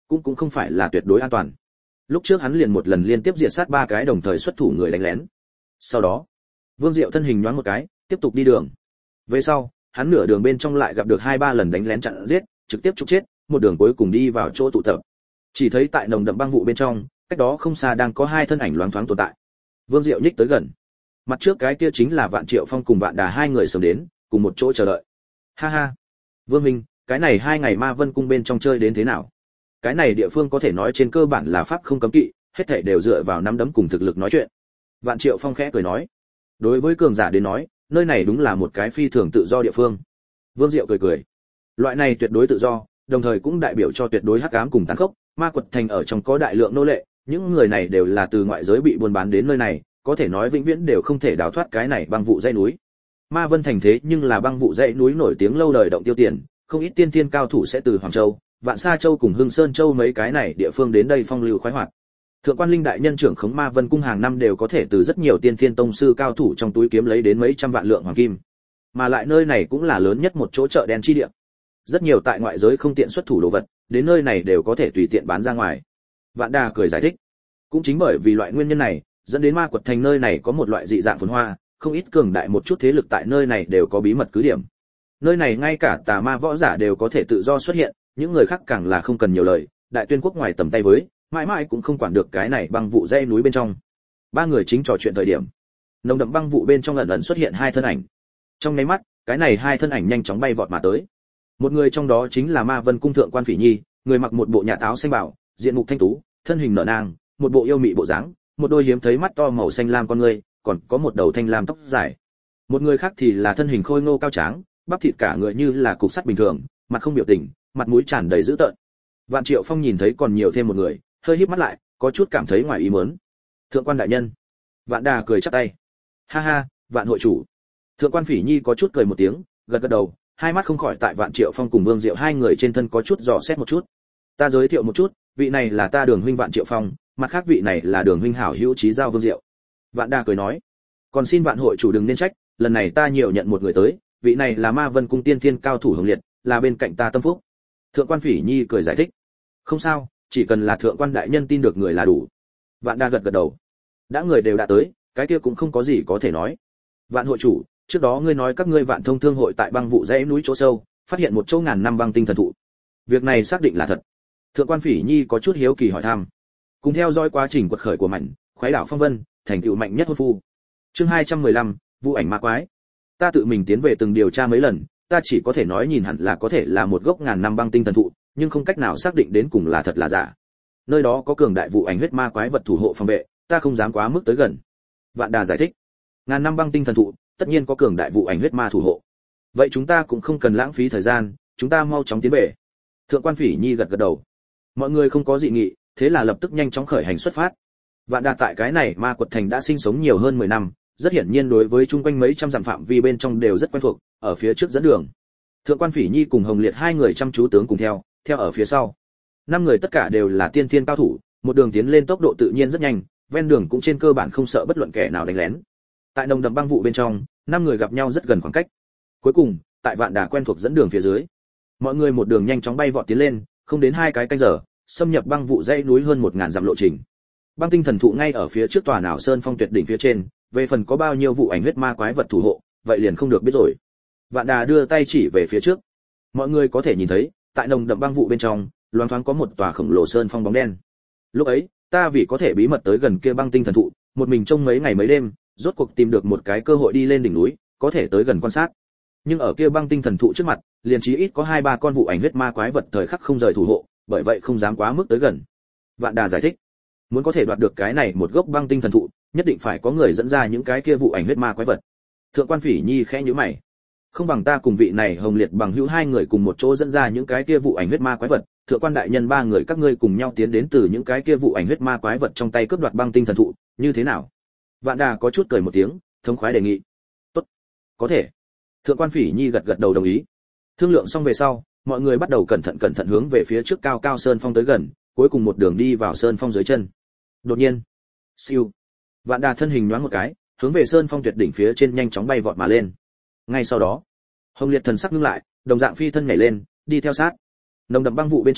Speaker 1: cũng cũng không phải là tuyệt đối an toàn. Lúc trước hắn liền một lần liên tiếp diệt sát ba cái đồng thời xuất thủ người đánh lén. Sau đó, Vương Diệu thân hình nhoáng một cái, tiếp tục đi đường. Về sau, hắn nửa đường bên trong lại gặp được hai ba lần đánh lén chặn giết, trực tiếp trục chết, một đường cuối cùng đi vào chỗ tụ tập. Chỉ thấy tại nồng đậm băng vụ bên trong, cách đó không xa đang có hai thân ảnh loáng thoáng tồn tại. Vương Diệu nhích tới gần. Mặt trước cái kia chính là Vạn Triệu Phong cùng Vạn Đà hai người sớm đến, cùng một chỗ chờ đợi. Ha ha. Vương Minh, cái này hai ngày Ma Vân cung bên trong chơi đến thế nào? Cái này địa phương có thể nói trên cơ bản là pháp không cấm kỵ, hết thảy đều dựa vào nắm đấm cùng thực lực nói chuyện. Vạn Triệu Phong khẽ cười nói, đối với cường giả đến nói, nơi này đúng là một cái phi thường tự do địa phương. Vương Diệu cười cười, loại này tuyệt đối tự do, đồng thời cũng đại biểu cho tuyệt đối hắc ám cùng tàn khốc. Ma Quật Thành ở trong có đại lượng nô lệ, những người này đều là từ ngoại giới bị buôn bán đến nơi này, có thể nói vĩnh viễn đều không thể đào thoát cái này băng vụ dãy núi. Ma Vân Thành thế nhưng là băng vụ dãy núi nổi tiếng lâu đời động tiêu tiền, không ít tiên thiên cao thủ sẽ từ Hoàng Châu, Vạn Sa Châu cùng Hưng Sơn Châu mấy cái này địa phương đến đây phong lưu khoái hoạt. Thượng quan Linh đại nhân trưởng khống Ma Vân cung hàng năm đều có thể từ rất nhiều tiên thiên tông sư cao thủ trong túi kiếm lấy đến mấy trăm vạn lượng hoàng kim. Mà lại nơi này cũng là lớn nhất một chỗ chợ đen chi địa. Rất nhiều tại ngoại giới không tiện xuất thủ đồ vật, đến nơi này đều có thể tùy tiện bán ra ngoài. Vạn Đà cười giải thích, cũng chính bởi vì loại nguyên nhân này, dẫn đến Ma Quật Thành nơi này có một loại dị dạng phồn hoa, không ít cường đại một chút thế lực tại nơi này đều có bí mật cứ điểm. Nơi này ngay cả tà ma võ giả đều có thể tự do xuất hiện, những người khác càng là không cần nhiều lời, đại tuyên quốc ngoài tầm tay với, mãi mãi cũng không quản được cái này băng vụ dãy núi bên trong. Ba người chính trò chuyện thời điểm, nồng đậm băng vụ bên trong ẩn ẩn xuất hiện hai thân ảnh. Trong nháy mắt, cái này hai thân ảnh nhanh chóng bay vọt mà tới. Một người trong đó chính là Ma Vân cung thượng quan Phỉ Nhi, người mặc một bộ nhà áo xanh bảo, diện mục thanh tú, thân hình nở nang, một bộ yêu mị bộ dáng, một đôi hiếm thấy mắt to màu xanh lam con người, còn có một đầu thanh lam tóc dài. Một người khác thì là thân hình khôi ngô cao tráng, bắp thịt cả người như là cục sắt bình thường, mặt không biểu tình, mặt mũi tràn đầy dữ tợn. Vạn Triệu Phong nhìn thấy còn nhiều thêm một người, hơi híp mắt lại, có chút cảm thấy ngoài ý muốn. Thượng quan đại nhân. Vạn Đà cười chắp tay. Ha ha, Vạn hội chủ. Thượng quan Phỉ Nhi có chút cười một tiếng, gật gật đầu, hai mắt không khỏi tại Vạn Triệu Phong cùng Vương Diệu hai người trên thân có chút dò xét một chút. Ta giới thiệu một chút, vị này là ta Đường huynh Vạn Triệu Phong, mặt khác vị này là Đường huynh hảo hữu Chí Giao Vương Diệu. Vạn Đà cười nói, còn xin Vạn hội chủ đừng nên trách, lần này ta nhiều nhận một người tới, vị này là Ma Vân cung tiên thiên cao thủ Hồng Liệt, là bên cạnh ta tâm phúc. Thượng quan Phỉ Nhi cười giải thích, không sao, chỉ cần là thượng quan đại nhân tin được người là đủ. Vạn Đà gật gật đầu, đã người đều đã tới, cái kia cũng không có gì có thể nói. Vạn hội chủ, trước đó ngươi nói các ngươi Vạn Thông thương hội tại băng vụ dãy núi chỗ sâu, phát hiện một chỗ ngàn năm băng tinh thần thụ. Việc này xác định là thật. Thượng quan Phỉ Nhi có chút hiếu kỳ hỏi thăm. Cùng theo dõi quá trình quật khởi của Mạnh, khoái đảo phong vân, thành tựu mạnh nhất hôn phu. Chương hai trăm mười lăm, vụ ảnh ma quái. Ta tự mình tiến về từng điều tra mấy lần, ta chỉ có thể nói nhìn hẳn là có thể là một gốc ngàn năm băng tinh thần thụ, nhưng không cách nào xác định đến cùng là thật là giả. Nơi đó có cường đại vụ ảnh huyết ma quái vật thủ hộ phòng vệ, ta không dám quá mức tới gần. Vạn Đà giải thích, ngàn năm băng tinh thần thụ, tất nhiên có cường đại vụ ảnh huyết ma thủ hộ. Vậy chúng ta cũng không cần lãng phí thời gian, chúng ta mau chóng tiến về. Thượng quan Phỉ Nhi gật gật đầu. Mọi người không có dị nghị, thế là lập tức nhanh chóng khởi hành xuất phát. Vạn Đà tại cái này Ma Quật Thành đã sinh sống nhiều hơn mười năm, rất hiển nhiên đối với chung quanh mấy trăm dặm phạm vi bên trong đều rất quen thuộc, ở phía trước dẫn đường. Thượng quan Phỉ Nhi cùng Hồng Liệt hai người chăm chú tướng cùng theo, theo ở phía sau. Năm người tất cả đều là tiên thiên cao thủ, một đường tiến lên tốc độ tự nhiên rất nhanh, ven đường cũng trên cơ bản không sợ bất luận kẻ nào đánh lén. Tại nồng đậm băng vụ bên trong, năm người gặp nhau rất gần khoảng cách. Cuối cùng, tại Vạn Đà quen thuộc dẫn đường phía dưới, mọi người một đường nhanh chóng bay vọt tiến lên, không đến hai cái canh giờ, xâm nhập băng vụ dãy núi hơn một ngàn dặm lộ trình. Băng tinh thần thụ ngay ở phía trước tòa nào sơn phong tuyệt đỉnh phía trên, về phần có bao nhiêu vụ ảnh huyết ma quái vật thủ hộ, vậy liền không được biết rồi. Vạn Đà đưa tay chỉ về phía trước. Mọi người có thể nhìn thấy, tại nồng đậm băng vụ bên trong, loáng thoáng có một tòa khổng lồ sơn phong bóng đen. Lúc ấy, ta vì có thể bí mật tới gần kia băng tinh thần thụ, một mình trông mấy ngày mấy đêm, rốt cuộc tìm được một cái cơ hội đi lên đỉnh núi, có thể tới gần quan sát. Nhưng ở kia băng tinh thần thụ trước mặt, liền chí ít có hai ba con vụ ảnh huyết ma quái vật thời khắc không rời thủ hộ, bởi vậy không dám quá mức tới gần. Vạn Đà giải thích, muốn có thể đoạt được cái này một gốc băng tinh thần thụ, nhất định phải có người dẫn ra những cái kia vụ ảnh huyết ma quái vật. Thượng quan Phỉ Nhi khẽ nhíu mày, không bằng ta cùng vị này Hồng Liệt bằng hữu hai người cùng một chỗ dẫn ra những cái kia vụ ảnh huyết ma quái vật, thượng quan đại nhân ba người các ngươi cùng nhau tiến đến từ những cái kia vụ ảnh huyết ma quái vật trong tay cướp đoạt băng tinh thần thụ, như thế nào? Vạn Đà có chút cười một tiếng, thống khoái đề nghị. Tốt, có thể. Thượng quan Phỉ Nhi gật gật đầu đồng ý. Thương lượng xong về sau, mọi người bắt đầu cẩn thận cẩn thận hướng về phía trước cao cao sơn phong tới gần, cuối cùng một đường đi vào sơn phong dưới chân. Đột nhiên, siêu, Vạn Đà thân hình nhoáng một cái, hướng về sơn phong tuyệt đỉnh phía trên nhanh chóng bay vọt mà lên. Ngay sau đó, Hồng Liệt thần sắc ngưng lại, đồng dạng phi thân nhảy lên, đi theo sát. Nồng đậm băng vụ bên trong,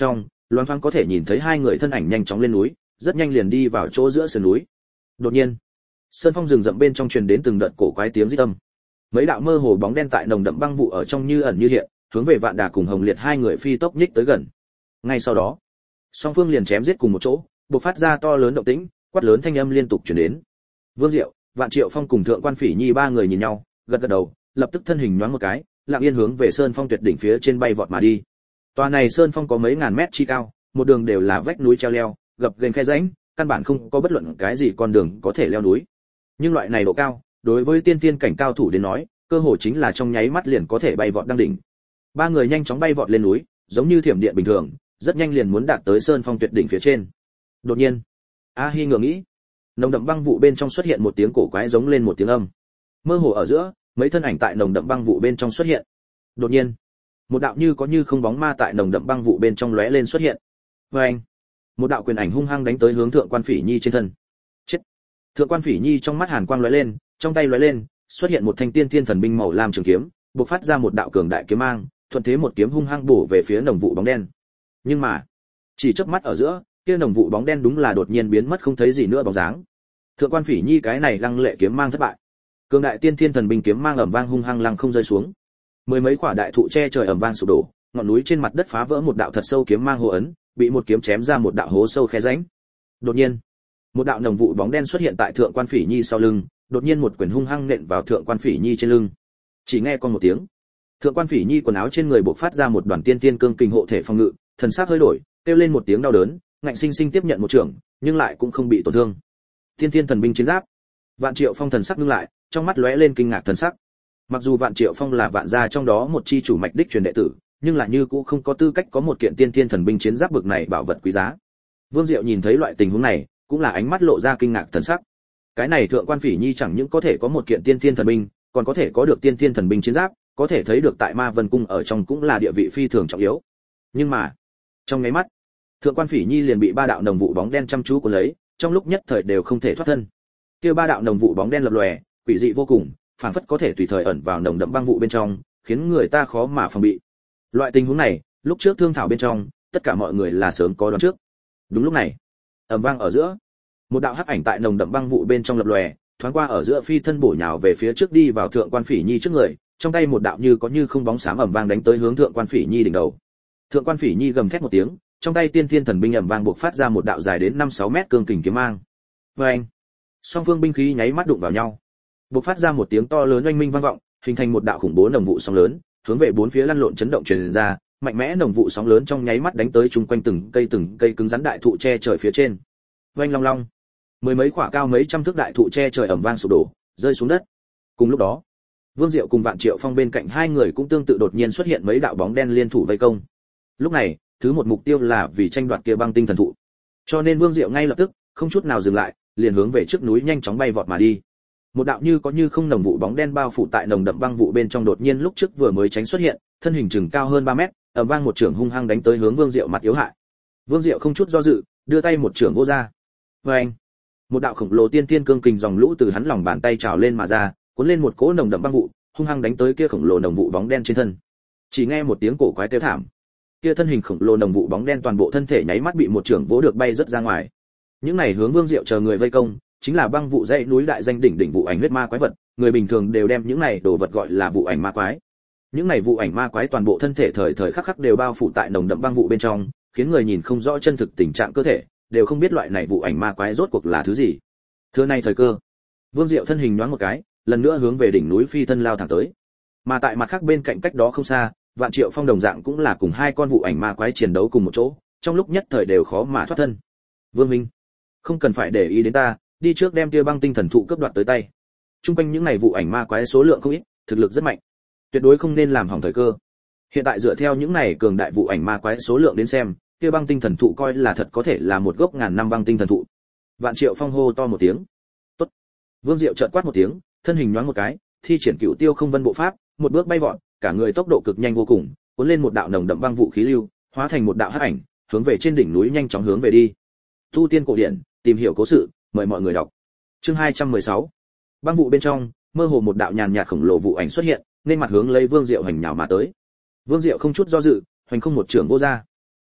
Speaker 1: loáng thoáng có thể nhìn thấy hai người thân ảnh nhanh chóng lên núi, rất nhanh liền đi vào chỗ giữa sườn núi. Đột nhiên, sơn phong rừng rậm bên trong truyền đến từng đợt cổ quái tiếng rít âm. Mấy đạo mơ hồ bóng đen tại nồng đậm băng vụ ở trong như ẩn như hiện, hướng về Vạn Đà cùng Hồng Liệt hai người phi tốc nhích tới gần. Ngay sau đó, song phương liền chém giết cùng một chỗ, bộc phát ra to lớn động tĩnh, quát lớn thanh âm liên tục truyền đến. Vương Diệu, Vạn Triệu Phong cùng Thượng Quan Phỉ Nhi ba người nhìn nhau, gật gật đầu, lập tức thân hình nhoáng một cái, lặng yên hướng về sơn phong tuyệt đỉnh phía trên bay vọt mà đi. Tòa này sơn phong có mấy ngàn mét chi cao, một đường đều là vách núi treo leo, gập ghềnh khe rãnh, căn bản không có bất luận cái gì con đường có thể leo núi. Nhưng loại này độ cao, đối với tiên tiên cảnh cao thủ đến nói, cơ hồ chính là trong nháy mắt liền có thể bay vọt đăng đỉnh. Ba người nhanh chóng bay vọt lên núi, giống như thiểm điện bình thường, rất nhanh liền muốn đạt tới sơn phong tuyệt đỉnh phía trên. Đột nhiên, A Hi ngờ nghĩ, nồng đậm băng vụ bên trong xuất hiện một tiếng cổ quái giống lên một tiếng âm. Mơ hồ ở giữa, mấy thân ảnh tại nồng đậm băng vụ bên trong xuất hiện. Đột nhiên, một đạo như có như không bóng ma tại nồng đậm băng vụ bên trong lóe lên xuất hiện. Và anh, một đạo quyền ảnh hung hăng đánh tới hướng Thượng Quan Phỉ Nhi trên thân. Chết! Thượng Quan Phỉ Nhi trong mắt hàn quang lóe lên, trong tay lóe lên, xuất hiện một thanh tiên thiên thần binh màu lam trường kiếm, bộc phát ra một đạo cường đại kiếm mang, thuận thế một kiếm hung hăng bổ về phía nồng vụ bóng đen. Nhưng mà, chỉ chớp mắt ở giữa, kia nồng vụ bóng đen đúng là đột nhiên biến mất không thấy gì nữa bóng dáng. Thượng Quan Phỉ Nhi cái này lăng lệ kiếm mang thất bại. Cường đại tiên thiên thần binh kiếm mang ầm vang hung hăng lăng không rơi xuống. Mười mấy quả đại thụ che trời ầm vang sụp đổ, ngọn núi trên mặt đất phá vỡ một đạo thật sâu kiếm mang hồ ấn, bị một kiếm chém ra một đạo hố sâu khe rãnh. Đột nhiên, một đạo nồng vụ bóng đen xuất hiện tại Thượng Quan Phỉ Nhi sau lưng, đột nhiên một quyền hung hăng nện vào Thượng Quan Phỉ Nhi trên lưng. Chỉ nghe con một tiếng, Thượng Quan Phỉ Nhi quần áo trên người bộc phát ra một đoàn tiên tiên cương kình hộ thể phòng ngự, thần sắc hơi đổi, kêu lên một tiếng đau đớn, ngạnh sinh sinh tiếp nhận một trường, nhưng lại cũng không bị tổn thương. Tiên tiên thần binh chiến giáp. Vạn Triệu Phong thần sắc ngưng lại, trong mắt lóe lên kinh ngạc thần sắc. Mặc dù Vạn Triệu Phong là Vạn gia trong đó một chi chủ mạch đích truyền đệ tử, nhưng lại như cũng không có tư cách có một kiện tiên tiên thần binh chiến giáp bực này bảo vật quý giá. Vương Diệu nhìn thấy loại tình huống này, cũng là ánh mắt lộ ra kinh ngạc thần sắc. Cái này Thượng Quan Phỉ Nhi chẳng những có thể có một kiện tiên tiên thần binh, còn có thể có được tiên tiên thần binh chiến giáp, có thể thấy được tại Ma Vân cung ở trong cũng là địa vị phi thường trọng yếu. Nhưng mà, trong ngay mắt, Thượng Quan Phỉ Nhi liền bị ba đạo nồng vụ bóng đen chăm chú cuốn lấy, trong lúc nhất thời đều không thể thoát thân. Kia ba đạo nồng vụ bóng đen lập lòe, quỷ dị vô cùng, phảng phất có thể tùy thời ẩn vào nồng đậm băng vụ bên trong, khiến người ta khó mà phòng bị. Loại tình huống này, lúc trước thương thảo bên trong, tất cả mọi người là sớm có đoán trước. Đúng lúc này, ầm vang ở giữa, một đạo hắc ảnh tại nồng đậm băng vụ bên trong lập lòe, thoáng qua ở giữa phi thân bổ nhào về phía trước đi vào Thượng Quan Phỉ Nhi trước người, trong tay một đạo như có như không bóng xám ầm vang đánh tới hướng Thượng Quan Phỉ Nhi đỉnh đầu. Thượng Quan Phỉ Nhi gầm thét một tiếng, trong tay tiên thiên thần binh ầm vang bộc phát ra một đạo dài đến năm sáu mét cương kình kiếm mang. Oeng! Song phương binh khí nháy mắt đụng vào nhau, bộc phát ra một tiếng to lớn oanh minh vang vọng, hình thành một đạo khủng bố nồng vụ sóng lớn, hướng về bốn phía lăn lộn chấn động truyền ra, mạnh mẽ nồng vụ sóng lớn trong nháy mắt đánh tới chung quanh từng cây từng cây cứng rắn đại thụ che trời phía trên. Oanh long long, mười mấy quả cao mấy trăm thước đại thụ che trời ầm vang sụp đổ, rơi xuống đất. Cùng lúc đó, Vương Diệu cùng Vạn Triệu Phong bên cạnh hai người cũng tương tự đột nhiên xuất hiện mấy đạo bóng đen liên thủ vây công. Lúc này, thứ một mục tiêu là vì tranh đoạt kia băng tinh thần thụ. Cho nên Vương Diệu ngay lập tức, không chút nào dừng lại, liền hướng về trước núi nhanh chóng bay vọt mà đi. Một đạo như có như không nồng vụ bóng đen bao phủ tại nồng đậm băng vụ bên trong đột nhiên lúc trước vừa mới tránh xuất hiện, thân hình chừng cao hơn ba mét, ầm vang một trường hung hăng đánh tới hướng Vương Diệu mặt yếu hại. Vương Diệu không chút do dự, đưa tay một trường vô ra. Oeng! Một đạo khổng lồ tiên tiên cương kình dòng lũ từ hắn lòng bàn tay trào lên mà ra, cuốn lên một cỗ nồng đậm băng vụ, hung hăng đánh tới kia khổng lồ nồng vụ bóng đen trên thân. Chỉ nghe một tiếng cổ quái kêu thảm, kia thân hình khổng lồ nồng vụ bóng đen toàn bộ thân thể nháy mắt bị một trường vỗ được bay rất ra ngoài. Những này hướng Vương Diệu chờ người vây công, chính là băng vụ dãy núi đại danh đỉnh đỉnh vụ ảnh huyết ma quái vật, người bình thường đều đem những này đồ vật gọi là vụ ảnh ma quái. Những này vụ ảnh ma quái toàn bộ thân thể thời thời khắc khắc đều bao phủ tại nồng đậm băng vụ bên trong, khiến người nhìn không rõ chân thực tình trạng cơ thể, đều không biết loại này vụ ảnh ma quái rốt cuộc là thứ gì. Thưa này thời cơ, Vương Diệu thân hình nhoáng một cái, lần nữa hướng về đỉnh núi phi thân lao thẳng tới. Mà tại mặt khác bên cạnh cách đó không xa, Vạn Triệu Phong đồng dạng cũng là cùng hai con vụ ảnh ma quái chiến đấu cùng một chỗ, trong lúc nhất thời đều khó mà thoát thân. Vương Minh, không cần phải để ý đến ta, đi trước đem kia băng tinh thần thụ cướp đoạt tới tay. Trung quanh những này vụ ảnh ma quái số lượng không ít, thực lực rất mạnh, tuyệt đối không nên làm hỏng thời cơ. Hiện tại dựa theo những này cường đại vụ ảnh ma quái số lượng đến xem, kia băng tinh thần thụ coi là thật có thể là một gốc ngàn năm băng tinh thần thụ. Vạn Triệu Phong hô to một tiếng. Tốt. Vương Diệu chợt quát một tiếng, thân hình nhoáng một cái, thi triển Cửu Tiêu Không Vân bộ pháp, một bước bay vọt, cả người tốc độ cực nhanh vô cùng, cuốn lên một đạo nồng đậm băng vụ khí lưu, hóa thành một đạo hắc ảnh, hướng về trên đỉnh núi nhanh chóng hướng về đi. Tu tiên cổ điển, tìm hiểu cố sự, mời mọi người đọc. Chương hai trăm mười sáu. Băng vụ bên trong, mơ hồ một đạo nhàn nhạt khổng lồ vụ ảnh xuất hiện, nên mặt hướng lấy Vương Diệu hành nhào mà tới. Vương Diệu không chút do dự, hoành không một trường vô ra.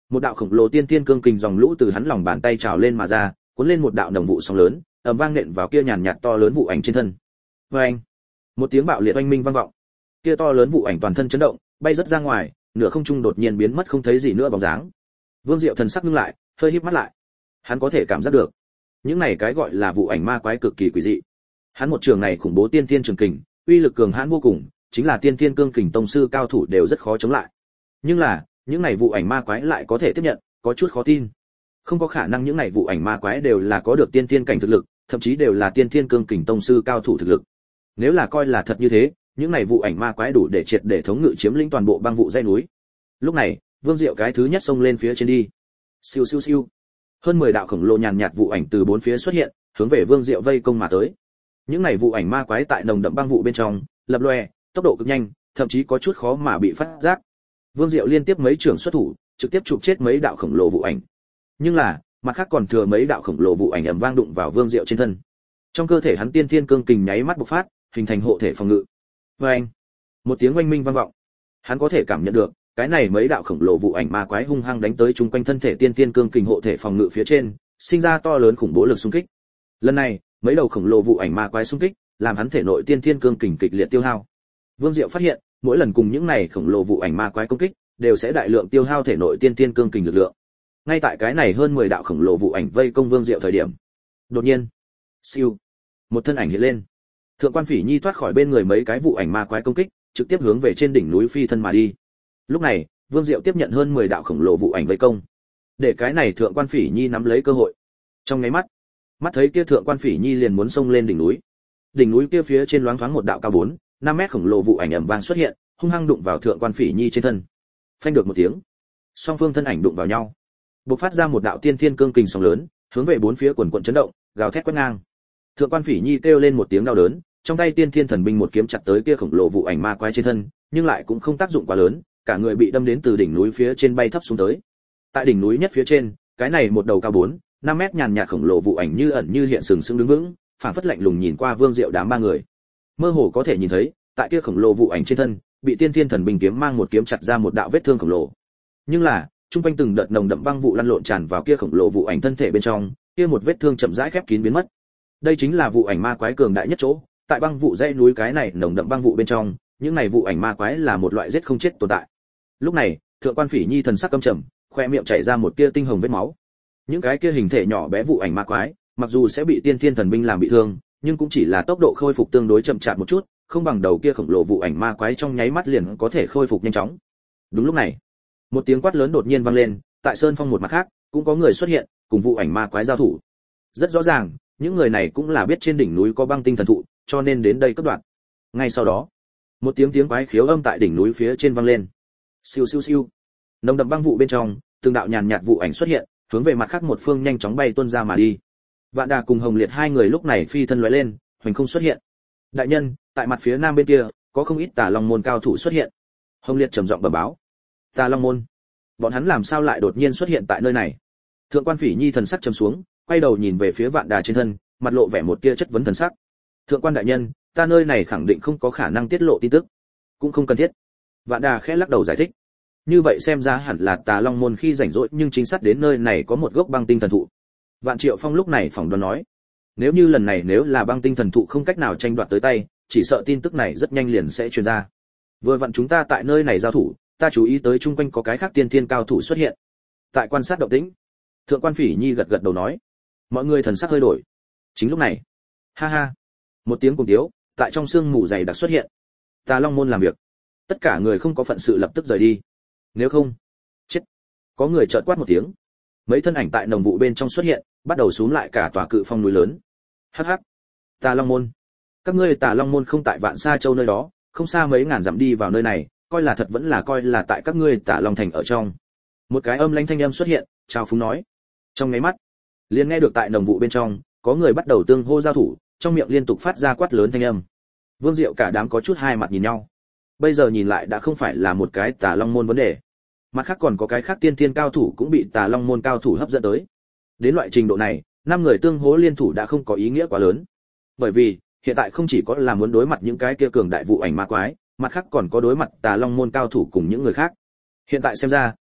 Speaker 1: Một đạo khổng lồ tiên tiên cương kình dòng lũ từ hắn lòng bàn tay trào lên mà ra, cuốn lên một đạo đồng vụ sóng lớn, ầm vang nện vào kia nhàn nhạt to lớn vụ ảnh trên thân. Oeng! Một tiếng bạo liệt oanh minh vang vọng. Kia to lớn vụ ảnh toàn thân chấn động, bay rất ra ngoài, nửa không trung đột nhiên biến mất không thấy gì nữa bóng dáng. Vương Diệu thần sắc ngưng lại, hơi híp mắt lại. Hắn có thể cảm giác được, những này cái gọi là vụ ảnh ma quái cực kỳ quỷ dị. Hắn một trường này khủng bố tiên tiên trường kình, uy lực cường hãn vô cùng, chính là tiên tiên cương kình tông sư cao thủ đều rất khó chống lại. Nhưng là, những này vụ ảnh ma quái lại có thể tiếp nhận, có chút khó tin. Không có khả năng những này vụ ảnh ma quái đều là có được tiên tiên cảnh thực lực, thậm chí đều là tiên tiên cương kình tông sư cao thủ thực lực. Nếu là coi là thật như thế, những này vụ ảnh ma quái đủ để triệt để thống ngự chiếm lĩnh toàn bộ băng vụ dãy núi. Lúc này, Vương Diệu cái thứ nhất xông lên phía trên đi. Siêu siêu siêu. Hơn mười đạo khổng lồ nhàn nhạt vụ ảnh từ bốn phía xuất hiện, hướng về Vương Diệu vây công mà tới. Những này vụ ảnh ma quái tại nồng đậm băng vụ bên trong, lập lòe, tốc độ cực nhanh, thậm chí có chút khó mà bị phát giác. Vương Diệu liên tiếp mấy trường xuất thủ, trực tiếp chụp chết mấy đạo khổng lồ vụ ảnh. Nhưng là, mặt khác còn thừa mấy đạo khổng lồ vụ ảnh ầm vang đụng vào Vương Diệu trên thân. Trong cơ thể hắn tiên thiên cương kình nháy mắt bộc phát, hình thành hộ thể phòng ngự. Oeng! Một tiếng oanh minh vang vọng. Hắn có thể cảm nhận được, cái này mấy đạo khổng lồ vụ ảnh ma quái hung hăng đánh tới chung quanh thân thể tiên thiên cương kình hộ thể phòng ngự phía trên, sinh ra to lớn khủng bố lực xung kích. Lần này, mấy đầu khổng lồ vụ ảnh ma quái xung kích, làm hắn thể nội tiên thiên cương kình kịch liệt tiêu hao. Vương Diệu phát hiện, mỗi lần cùng những này khổng lồ vụ ảnh ma quái công kích, đều sẽ đại lượng tiêu hao thể nội tiên thiên cương kình lực lượng. Ngay tại cái này hơn mười đạo khổng lồ vụ ảnh vây công Vương Diệu thời điểm, đột nhiên, siêu, một thân ảnh hiện lên. Thượng quan Phỉ Nhi thoát khỏi bên người mấy cái vụ ảnh ma quái công kích, trực tiếp hướng về trên đỉnh núi phi thân mà đi. Lúc này, Vương Diệu tiếp nhận hơn mười đạo khổng lồ vụ ảnh vây công. Để cái này Thượng quan Phỉ Nhi nắm lấy cơ hội. Trong ngay mắt, mắt thấy kia Thượng quan Phỉ Nhi liền muốn xông lên đỉnh núi. Đỉnh núi kia phía trên loáng thoáng một đạo cao bốn, năm mét khổng lồ vụ ảnh ầm vang xuất hiện, hung hăng đụng vào Thượng quan Phỉ Nhi trên thân. Phanh được một tiếng, song phương thân ảnh đụng vào nhau, bộc phát ra một đạo tiên thiên cương kình sóng lớn, hướng về bốn phía quần quần chấn động, gào thét quét ngang. Thượng quan Phỉ Nhi kêu lên một tiếng đau đớn, trong tay tiên thiên thần binh một kiếm chặt tới kia khổng lồ vụ ảnh ma quái trên thân, nhưng lại cũng không tác dụng quá lớn, cả người bị đâm đến từ đỉnh núi phía trên bay thấp xuống tới. Tại đỉnh núi nhất phía trên, cái này một đầu cao bốn, năm mét nhàn nhạt khổng lồ vụ ảnh như ẩn như hiện sừng sững đứng vững, phảng phất lạnh lùng nhìn qua Vương Diệu đám ba người. Mơ hồ có thể nhìn thấy, tại kia khổng lồ vụ ảnh trên thân, bị tiên thiên thần binh kiếm mang một kiếm chặt ra một đạo vết thương khổng lồ. Nhưng là, trung quanh từng đợt nồng đậm băng vụ lăn lộn tràn vào kia khổng lồ vụ ảnh thân thể bên trong, kia một vết thương chậm rãi khép kín biến mất. Đây chính là vụ ảnh ma quái cường đại nhất chỗ, tại băng vụ dãy núi cái này nồng đậm băng vụ bên trong, những này vụ ảnh ma quái là một loại giết không chết tồn tại. Lúc này, Thượng quan Phỉ Nhi thần sắc căm trầm, khoe miệng chảy ra một tia tinh hồng vết máu. Những cái kia hình thể nhỏ bé vụ ảnh ma quái, mặc dù sẽ bị tiên thiên thần binh làm bị thương, nhưng cũng chỉ là tốc độ khôi phục tương đối chậm chạp một chút, không bằng đầu kia khổng lồ vụ ảnh ma quái trong nháy mắt liền có thể khôi phục nhanh chóng. Đúng lúc này, một tiếng quát lớn đột nhiên vang lên, tại sơn phong một mặt khác, cũng có người xuất hiện, cùng vụ ảnh ma quái giao thủ. Rất rõ ràng, những người này cũng là biết trên đỉnh núi có băng tinh thần thụ, cho nên đến đây cướp đoạt. Ngay sau đó, một tiếng tiếng quái khiếu âm tại đỉnh núi phía trên vang lên. Siêu siêu siêu. Nồng đậm băng vụ bên trong, từng đạo nhàn nhạt vụ ảnh xuất hiện, hướng về mặt khác một phương nhanh chóng bay tuôn ra mà đi. Vạn Đà cùng Hồng Liệt hai người lúc này phi thân lóe lên, hoành không xuất hiện. Đại nhân, tại mặt phía nam bên kia, có không ít Tà Long môn cao thủ xuất hiện. Hồng Liệt trầm giọng bẩm báo. Tà Long môn? Bọn hắn làm sao lại đột nhiên xuất hiện tại nơi này? Thượng quan Phỉ Nhi thần sắc trầm xuống, quay đầu nhìn về phía Vạn Đà trên thân, mặt lộ vẻ một tia chất vấn thần sắc. Thượng quan đại nhân, ta nơi này khẳng định không có khả năng tiết lộ tin tức, cũng không cần thiết. Vạn Đà khẽ lắc đầu giải thích. Như vậy xem ra hẳn là Tà Long môn khi rảnh rỗi nhưng chính xác đến nơi này có một gốc băng tinh thần thụ. Vạn Triệu Phong lúc này phỏng đoán nói, nếu như lần này nếu là băng tinh thần thụ không cách nào tranh đoạt tới tay, chỉ sợ tin tức này rất nhanh liền sẽ truyền ra. Vừa vặn chúng ta tại nơi này giao thủ, ta chú ý tới chung quanh có cái khác tiên thiên cao thủ xuất hiện. Tại quan sát động tĩnh, Thượng quan Phỉ Nhi gật gật đầu nói. Mọi người thần sắc hơi đổi. Chính lúc này, ha ha, một tiếng cùng tiếu tại trong sương mù dày đặc xuất hiện. Tà Long môn làm việc, tất cả người không có phận sự lập tức rời đi, nếu không chết. Có người chợt quát một tiếng, mấy thân ảnh tại nồng vụ bên trong xuất hiện, bắt đầu xúm lại cả tòa cự phong núi lớn. Hắc hắc, Tà Long môn, các ngươi Tà Long môn không tại Vạn Sa Châu nơi đó, không xa mấy ngàn dặm đi vào nơi này, coi là thật vẫn là coi là tại các ngươi Tà Long thành ở trong. Một cái âm lãnh thanh âm xuất hiện, chào phúng nói. Trong mấy mắt, liền nghe được tại nồng vụ bên trong, có người bắt đầu tương hô giao thủ, trong miệng liên tục phát ra quát lớn thanh âm. Vương Diệu cả đám có chút hai mặt nhìn nhau. Bây giờ nhìn lại đã không phải là một cái Tà Long môn vấn đề, mặt khác còn có cái khác tiên thiên cao thủ cũng bị Tà Long môn cao thủ hấp dẫn tới. Đến loại trình độ này, năm người tương hỗ liên thủ đã không có ý nghĩa quá lớn. Bởi vì, hiện tại không chỉ có là muốn đối mặt những cái kia cường đại vụ ảnh ma quái, mặt khác còn có đối mặt Tà Long môn cao thủ cùng những người khác. Hiện tại xem ra,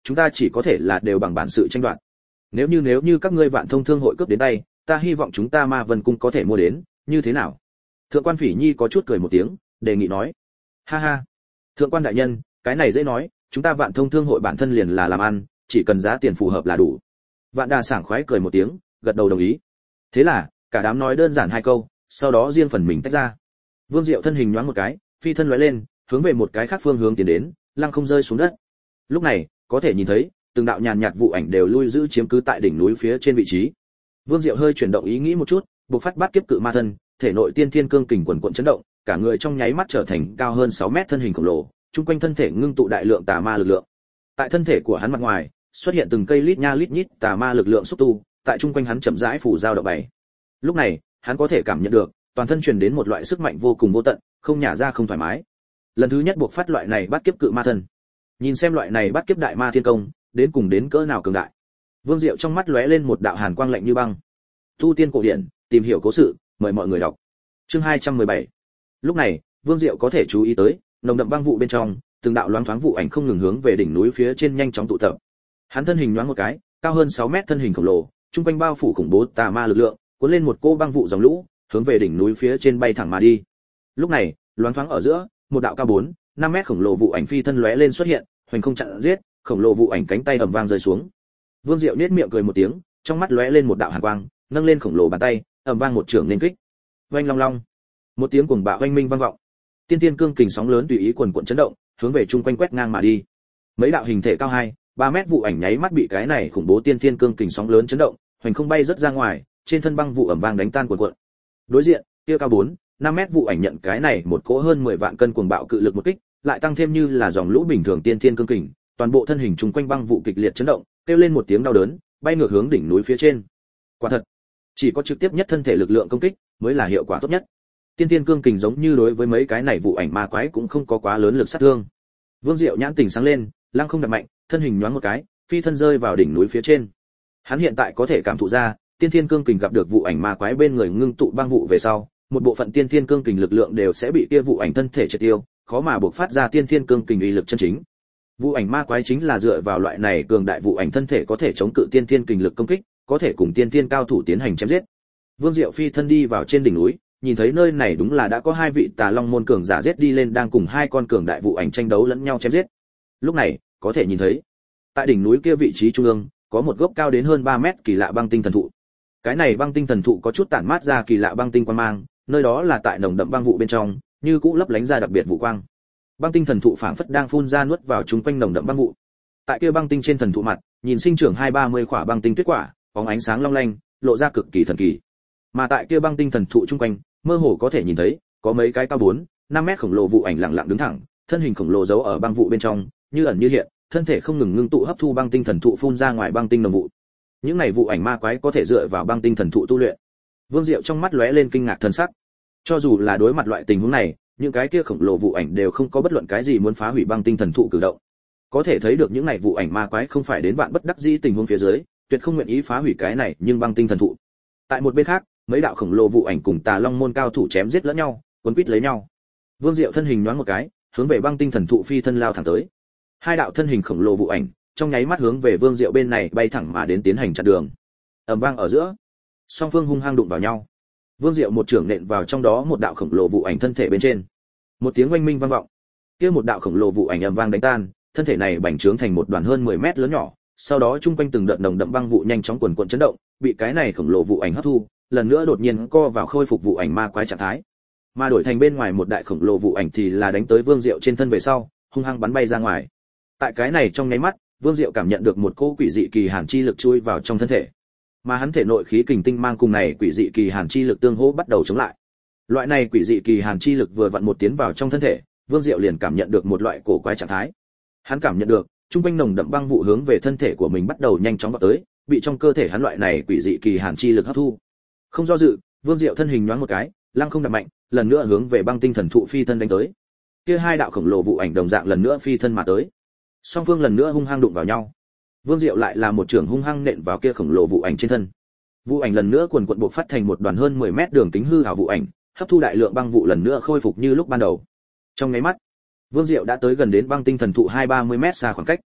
Speaker 1: chúng ta chỉ có thể là đều bằng bản sự tranh đoạt. Nếu như nếu như các ngươi Vạn Thông Thương hội cướp đến tay, ta hy vọng chúng ta Ma Vân cung có thể mua đến, như thế nào? Thượng quan Phỉ Nhi có chút cười một tiếng, đề nghị nói: "Ha ha, thượng quan đại nhân, cái này dễ nói, chúng ta Vạn Thông Thương hội bản thân liền là làm ăn, chỉ cần giá tiền phù hợp là đủ." Vạn Đà sảng khoái cười một tiếng, gật đầu đồng ý. Thế là, cả đám nói đơn giản hai câu, sau đó riêng phần mình tách ra. Vương Diệu thân hình nhoáng một cái, phi thân lóe lên, hướng về một cái khác phương hướng tiến đến, lăng không rơi xuống đất. Lúc này, có thể nhìn thấy, từng đạo nhàn nhạt vụ ảnh đều lui giữ chiếm cứ tại đỉnh núi phía trên vị trí. Vương Diệu hơi chuyển động ý nghĩ một chút, bộc phát bát kiếp cự ma thân, thể nội tiên thiên cương kình quần quần chấn động, cả người trong nháy mắt trở thành cao hơn sáu mét thân hình khổng lồ, chung quanh thân thể ngưng tụ đại lượng tà ma lực lượng. Tại thân thể của hắn mặt ngoài, xuất hiện từng cây lít nha lít nhít tà ma lực lượng xúc tu, tại chung quanh hắn chậm rãi phủ giao động bảy. Lúc này, hắn có thể cảm nhận được, toàn thân truyền đến một loại sức mạnh vô cùng vô tận, không nhả ra không thoải mái. Lần thứ nhất buộc phát loại này bắt kiếp cự ma thân. Nhìn xem loại này bắt kiếp đại ma thiên công, đến cùng đến cỡ nào cường đại. Vương Diệu trong mắt lóe lên một đạo hàn quang lạnh như băng. Tu tiên cổ điển, tìm hiểu cố sự, mời mọi người đọc. Chương hai trăm mười bảy. Lúc này, Vương Diệu có thể chú ý tới, nồng đậm băng vụ bên trong, từng đạo loáng thoáng vụ ảnh không ngừng hướng về đỉnh núi phía trên nhanh chóng tụ tập. Hắn thân hình nhoáng một cái, cao hơn sáu mét thân hình khổng lồ, trung quanh bao phủ khủng bố tà ma lực lượng, cuốn lên một cô băng vụ dòng lũ, hướng về đỉnh núi phía trên bay thẳng mà đi. Lúc này, loáng thoáng ở giữa, một đạo cao bốn, năm mét khổng lồ vụ ảnh phi thân lóe lên xuất hiện, hoành không chặn giết, khổng lồ vụ ảnh cánh tay ầm vang rơi xuống. Vương Diệu nhếch miệng cười một tiếng, trong mắt lóe lên một đạo hàn quang, nâng lên khổng lồ bàn tay, ầm vang một chưởng nên kích. Oanh long long, một tiếng cuồng bạo oanh minh vang vọng. Tiên tiên cương kình sóng lớn tùy ý quần quần chấn động, hướng về chung quanh quét ngang mà đi. Mấy đạo hình thể cao hai, ba mét vụ ảnh nháy mắt bị cái này khủng bố tiên tiên cương kình sóng lớn chấn động, hoành không bay rất ra ngoài, trên thân băng vụ ầm vang đánh tan quần quần. Đối diện, kia cao bốn, năm mét vụ ảnh nhận cái này một cỗ hơn mười vạn cân cuồng bạo cự lực một kích, lại tăng thêm như là dòng lũ bình thường tiên tiên cương kình, toàn bộ thân hình chung quanh băng vụ kịch liệt chấn động, kêu lên một tiếng đau đớn, bay ngược hướng đỉnh núi phía trên. Quả thật, chỉ có trực tiếp nhất thân thể lực lượng công kích mới là hiệu quả tốt nhất. Tiên tiên cương kình giống như đối với mấy cái này vụ ảnh ma quái cũng không có quá lớn lực sát thương. Vương Diệu nhãn tỉnh sáng lên, lăng không đập mạnh, thân hình nhoáng một cái, phi thân rơi vào đỉnh núi phía trên. Hắn hiện tại có thể cảm thụ ra, tiên tiên cương kình gặp được vụ ảnh ma quái bên người ngưng tụ băng vụ về sau, một bộ phận tiên tiên cương kình lực lượng đều sẽ bị kia vụ ảnh thân thể triệt tiêu, khó mà buộc phát ra tiên tiên cương kình uy lực chân chính. Vụ ảnh ma quái chính là dựa vào loại này cường đại vụ ảnh thân thể có thể chống cự tiên tiên kình lực công kích, có thể cùng tiên tiên cao thủ tiến hành chém giết. Vương Diệu phi thân đi vào trên đỉnh núi, nhìn thấy nơi này đúng là đã có hai vị Tà Long môn cường giả giết đi lên đang cùng hai con cường đại vụ ảnh tranh đấu lẫn nhau chém giết. Lúc này, có thể nhìn thấy, tại đỉnh núi kia vị trí trung ương, có một gốc cao đến hơn ba mét kỳ lạ băng tinh thần thụ. Cái này băng tinh thần thụ có chút tản mát ra kỳ lạ băng tinh quang mang, nơi đó là tại nồng đậm băng vụ bên trong, như cũ lấp lánh ra đặc biệt vụ quang. Băng tinh thần thụ phảng phất đang phun ra nuốt vào chúng quanh nồng đậm băng vụ. Tại kia băng tinh trên thần thụ mặt, nhìn sinh trưởng hai ba mươi quả băng tinh tuyết quả, bóng ánh sáng long lanh, lộ ra cực kỳ thần kỳ. Mà tại kia băng tinh thần thụ chung quanh, mơ hồ có thể nhìn thấy, có mấy cái cao bốn, năm mét khổng lồ vụ ảnh lặng lặng đứng thẳng, thân hình khổng lồ giấu ở băng vụ bên trong, như ẩn như hiện, thân thể không ngừng ngưng tụ hấp thu băng tinh thần thụ phun ra ngoài băng tinh nồng vụ. Những này vụ ảnh ma quái có thể dựa vào băng tinh thần thụ tu luyện. Vương Diệu trong mắt lóe lên kinh ngạc thần sắc. Cho dù là đối mặt loại tình huống này, những cái kia khổng lồ vụ ảnh đều không có bất luận cái gì muốn phá hủy băng tinh thần thụ cử động. Có thể thấy được những này vụ ảnh ma quái không phải đến vạn bất đắc dĩ tình huống phía dưới, tuyệt không nguyện ý phá hủy cái này, nhưng băng tinh thần thụ. Tại một bên khác, mấy đạo khổng lồ vụ ảnh cùng Tà Long môn cao thủ chém giết lẫn nhau, quấn quýt lấy nhau. Vương Diệu thân hình nhoáng một cái, hướng về băng tinh thần thụ phi thân lao thẳng tới. Hai đạo thân hình khổng lồ vụ ảnh, trong nháy mắt hướng về Vương Diệu bên này bay thẳng mà đến tiến hành chặn đường. Ầm vang ở giữa, song phương hung hăng đụng vào nhau. Vương Diệu một trưởng nện vào trong đó một đạo khổng lồ vụ ảnh thân thể bên trên. Một tiếng oanh minh vang vọng. Kia một đạo khổng lồ vụ ảnh ầm vang đánh tan, thân thể này bành trướng thành một đoàn hơn mười mét lớn nhỏ, sau đó chung quanh từng đợt nồng đậm băng vụ nhanh chóng quần quần chấn động, bị cái này khổng lồ vụ ảnh hấp thu, lần nữa đột nhiên co vào khôi phục vụ ảnh ma quái trạng thái. Mà đổi thành bên ngoài một đại khổng lồ vụ ảnh thì là đánh tới Vương Diệu trên thân về sau, hung hăng bắn bay ra ngoài. Tại cái này trong nháy mắt, Vương Diệu cảm nhận được một cỗ quỷ dị kỳ hàn chi lực chui vào trong thân thể. Mà hắn thể nội khí kình tinh mang cùng này quỷ dị kỳ hàn chi lực tương hỗ bắt đầu chống lại. Loại này quỷ dị kỳ hàn chi lực vừa vặn một tiến vào trong thân thể, Vương Diệu liền cảm nhận được một loại cổ quái trạng thái. Hắn cảm nhận được, trung quanh nồng đậm băng vụ hướng về thân thể của mình bắt đầu nhanh chóng vọt tới, bị trong cơ thể hắn loại này quỷ dị kỳ hàn chi lực hấp thu. Không do dự, Vương Diệu thân hình nhoáng một cái, lăng không đập mạnh, lần nữa hướng về băng tinh thần thụ phi thân đánh tới. Kia hai đạo khổng lồ vụ ảnh đồng dạng lần nữa phi thân mà tới. Song phương lần nữa hung hăng đụng vào nhau. Vương Diệu lại là một trường hung hăng nện vào kia khổng lồ vụ ảnh trên thân. Vụ ảnh lần nữa cuồn cuộn bộc phát thành một đoàn hơn mười mét đường kính hư ảo vụ ảnh, hấp thu đại lượng băng vụ lần nữa khôi phục như lúc ban đầu. Trong nháy mắt, Vương Diệu đã tới gần đến băng tinh thần thụ hai ba mươi mét xa khoảng cách.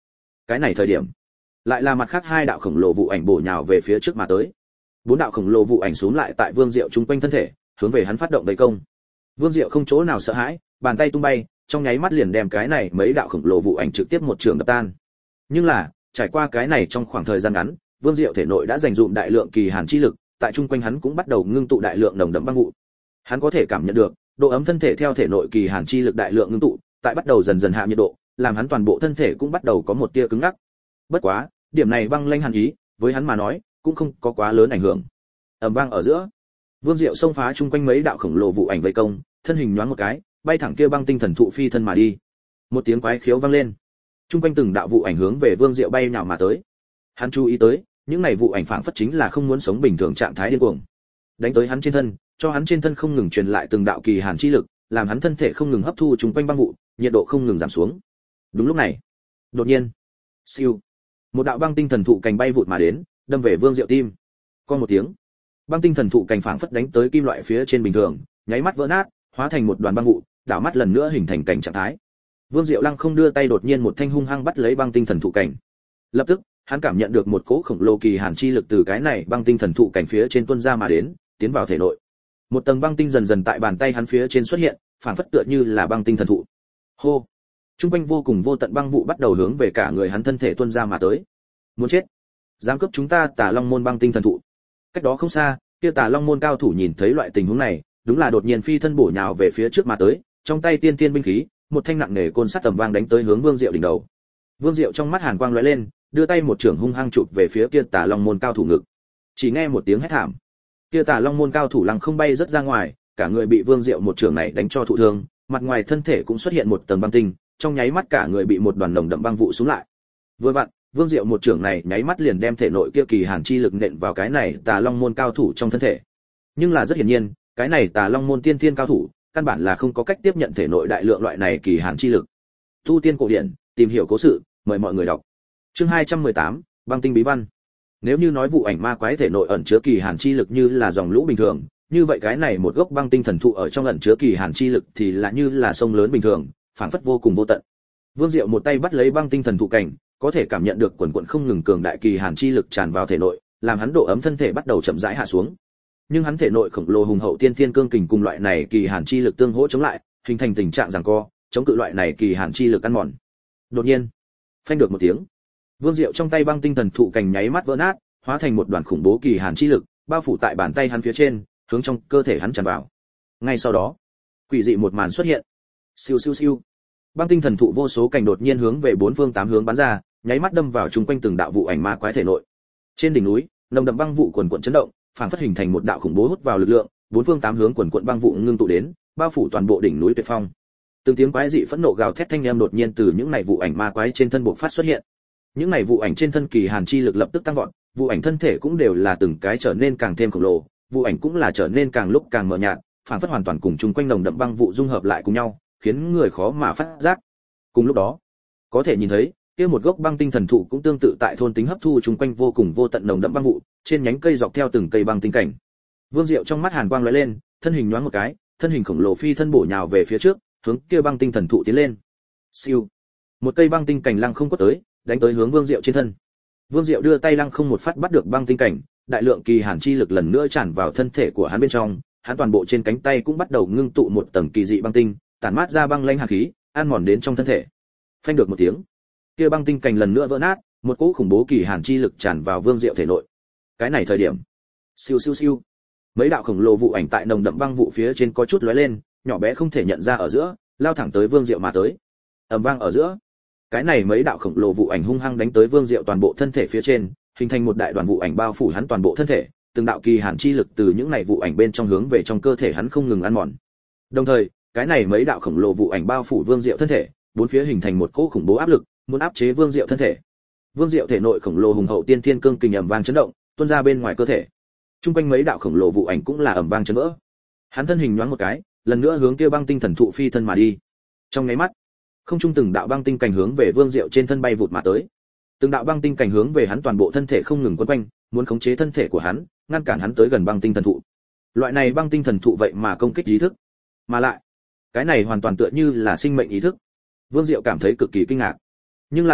Speaker 1: Cái này thời điểm, lại là mặt khác hai đạo khổng lồ vụ ảnh bổ nhào về phía trước mà tới. Bốn đạo khổng lồ vụ ảnh xuống lại tại Vương Diệu trung quanh thân thể, hướng về hắn phát động vây công. Vương Diệu không chỗ nào sợ hãi, bàn tay tung bay, trong nháy mắt liền đem cái này mấy đạo khổng lồ vụ ảnh trực tiếp một trường đập tan. Nhưng là, trải qua cái này trong khoảng thời gian ngắn, Vương Diệu thể nội đã dành dụm đại lượng kỳ hàn chi lực, tại trung quanh hắn cũng bắt đầu ngưng tụ đại lượng nồng đậm băng vụ. Hắn có thể cảm nhận được, độ ấm thân thể theo thể nội kỳ hàn chi lực đại lượng ngưng tụ, tại bắt đầu dần dần hạ nhiệt độ, làm hắn toàn bộ thân thể cũng bắt đầu có một tia cứng ngắc. Bất quá, điểm này băng lãnh hàn ý, với hắn mà nói, cũng không có quá lớn ảnh hưởng. Ầm vang ở giữa, Vương Diệu xông phá trung quanh mấy đạo khổng lồ vụ ảnh vây công, thân hình nhoáng một cái, bay thẳng kia băng tinh thần thụ phi thân mà đi. Một tiếng quái khiếu vang lên, trung quanh từng đạo vụ ảnh hướng về Vương Diệu bay nhào mà tới. Hắn chú ý tới, những này vụ ảnh phảng phất chính là không muốn sống bình thường trạng thái điên cuồng, đánh tới hắn trên thân, cho hắn trên thân không ngừng truyền lại từng đạo kỳ hàn chi lực, làm hắn thân thể không ngừng hấp thu trung quanh băng vụ, nhiệt độ không ngừng giảm xuống. Đúng lúc này, đột nhiên, siêu, một đạo băng tinh thần thụ cành bay vụt mà đến, đâm về Vương Diệu tim. Con một tiếng, băng tinh thần thụ cành phảng phất đánh tới kim loại phía trên bình thường, nháy mắt vỡ nát, hóa thành một đoàn băng vụ, đảo mắt lần nữa hình thành cảnh trạng thái. Vương Diệu Lăng không đưa tay đột nhiên một thanh hung hăng bắt lấy băng tinh thần thụ cành. Lập tức, hắn cảm nhận được một cỗ khổng lồ kỳ hàn chi lực từ cái này băng tinh thần thụ cành phía trên tuôn ra mà đến, tiến vào thể nội. Một tầng băng tinh dần dần tại bàn tay hắn phía trên xuất hiện, phảng phất tựa như là băng tinh thần thụ. Hô! Trung quanh vô cùng vô tận băng vụ bắt đầu hướng về cả người hắn thân thể tuôn ra mà tới. Muốn chết! Dám cướp chúng ta Tà Long môn băng tinh thần thụ. Cách đó không xa, kia Tà Long môn cao thủ nhìn thấy loại tình huống này, đúng là đột nhiên phi thân bổ nhào về phía trước mà tới, trong tay tiên tiên binh khí, một thanh nặng nề côn sắt tầm vang đánh tới hướng Vương Diệu đỉnh đầu. Vương Diệu trong mắt hàn quang lóe lên, đưa tay một chưởng hung hăng chụp về phía kia Tà Long môn cao thủ ngực. Chỉ nghe một tiếng hét thảm, kia Tà Long môn cao thủ lăng không bay rất ra ngoài, cả người bị Vương Diệu một chưởng này đánh cho thụ thương, mặt ngoài thân thể cũng xuất hiện một tầng băng tinh, trong nháy mắt cả người bị một đoàn nồng đậm băng vụ xuống lại. Vừa vặn, Vương Diệu một chưởng này nháy mắt liền đem thể nội kia kỳ hàn chi lực nện vào cái này Tà Long môn cao thủ trong thân thể. Nhưng là rất hiển nhiên, cái này Tà Long môn tiên tiên cao thủ, căn bản là không có cách tiếp nhận thể nội đại lượng loại này kỳ hàn chi lực. Tu tiên cổ điển, tìm hiểu cố sự, mời mọi người đọc. Chương hai trăm mười tám, băng tinh bí văn. Nếu như nói vụ ảnh ma quái thể nội ẩn chứa kỳ hàn chi lực như là dòng lũ bình thường, như vậy cái này một gốc băng tinh thần thụ ở trong ẩn chứa kỳ hàn chi lực thì là như là sông lớn bình thường, phảng phất vô cùng vô tận. Vương Diệu một tay bắt lấy băng tinh thần thụ cảnh, có thể cảm nhận được quần quần không ngừng cường đại kỳ hàn chi lực tràn vào thể nội, làm hắn độ ấm thân thể bắt đầu chậm rãi hạ xuống. Nhưng hắn thể nội khổng lồ hùng hậu tiên thiên cương kình cùng loại này kỳ hàn chi lực tương hỗ chống lại, hình thành tình trạng giằng co, chống cự loại này kỳ hàn chi lực ăn mòn. Đột nhiên, phanh được một tiếng, Vương Diệu trong tay băng tinh thần thụ cành nháy mắt vỡ nát, hóa thành một đoàn khủng bố kỳ hàn chi lực, bao phủ tại bàn tay hắn phía trên, hướng trong cơ thể hắn tràn vào. Ngay sau đó, quỷ dị một màn xuất hiện. Siêu siêu siêu. Băng tinh thần thụ vô số cành đột nhiên hướng về bốn phương tám hướng bắn ra, nháy mắt đâm vào chung quanh từng đạo vụ ảnh ma quái thể nội. Trên đỉnh núi, nồng đậm băng vụ quần quần chấn động, phảng phất hình thành một đạo khủng bố hút vào lực lượng, bốn phương tám hướng quần quần băng vụ ngưng tụ đến, bao phủ toàn bộ đỉnh núi Tuyệt Phong. Từng tiếng quái dị phẫn nộ gào thét thanh âm đột nhiên từ những này vụ ảnh ma quái trên thân bộc phát xuất hiện. Những này vụ ảnh trên thân kỳ hàn chi lực lập tức tăng vọt, vụ ảnh thân thể cũng đều là từng cái trở nên càng thêm khổng lồ, vụ ảnh cũng là trở nên càng lúc càng mờ nhạt, phảng phất hoàn toàn cùng chung quanh nồng đậm băng vụ dung hợp lại cùng nhau, khiến người khó mà phát giác. Cùng lúc đó, có thể nhìn thấy, kia một gốc băng tinh thần thụ cũng tương tự tại thôn tính hấp thu chung quanh vô cùng vô tận nồng đậm băng vụ, trên nhánh cây dọc theo từng cây băng tinh cảnh. Vương Diệu trong mắt hàn quang lóe lên, thân hình nhoáng một cái, thân hình khổng lồ phi thân bổ nhào về phía trước, hướng kia băng tinh thần thụ tiến lên. Siêu, một cây băng tinh cảnh lăng không quất tới, đánh tới hướng Vương Diệu trên thân. Vương Diệu đưa tay lăng không một phát bắt được băng tinh cảnh, đại lượng kỳ hàn chi lực lần nữa tràn vào thân thể của hắn bên trong, hắn toàn bộ trên cánh tay cũng bắt đầu ngưng tụ một tầng kỳ dị băng tinh, tản mát ra băng lãnh hàn khí, ăn mòn đến trong thân thể. Phanh được một tiếng, kia băng tinh cảnh lần nữa vỡ nát, một cỗ khủng bố kỳ hàn chi lực tràn vào Vương Diệu thể nội. Cái này thời điểm, siêu siêu siêu, mấy đạo khổng lồ vụ ảnh tại nồng đậm băng vụ phía trên có chút lóe lên, nhỏ bé không thể nhận ra ở giữa, lao thẳng tới Vương Diệu mà tới. Ầm vang ở giữa, cái này mấy đạo khổng lồ vụ ảnh hung hăng đánh tới Vương Diệu toàn bộ thân thể phía trên, hình thành một đại đoàn vụ ảnh bao phủ hắn toàn bộ thân thể, từng đạo kỳ hàn chi lực từ những này vụ ảnh bên trong hướng về trong cơ thể hắn không ngừng ăn mòn. Đồng thời, cái này mấy đạo khổng lồ vụ ảnh bao phủ Vương Diệu thân thể, bốn phía hình thành một cỗ khủng bố áp lực, muốn áp chế Vương Diệu thân thể. Vương Diệu thể nội khổng lồ hùng hậu tiên thiên cương kình ầm vang chấn động, tuôn ra bên ngoài cơ thể. Trung quanh mấy đạo khổng lồ vụ ảnh cũng là ầm vang chấn vỡ. Hắn thân hình nhoáng một cái, lần nữa hướng kia băng tinh thần thụ phi thân mà đi. Trong nháy mắt, không trung từng đạo băng tinh cảnh hướng về Vương Diệu trên thân bay vụt mà tới. Từng đạo băng tinh cảnh hướng về hắn toàn bộ thân thể không ngừng quấn quanh, muốn khống chế thân thể của hắn, ngăn cản hắn tới gần băng tinh thần thụ. Loại này băng tinh thần thụ vậy mà công kích ý thức, mà lại, cái này hoàn toàn tựa như là sinh mệnh ý thức. Vương Diệu cảm thấy cực kỳ kinh ngạc. Nhưng là,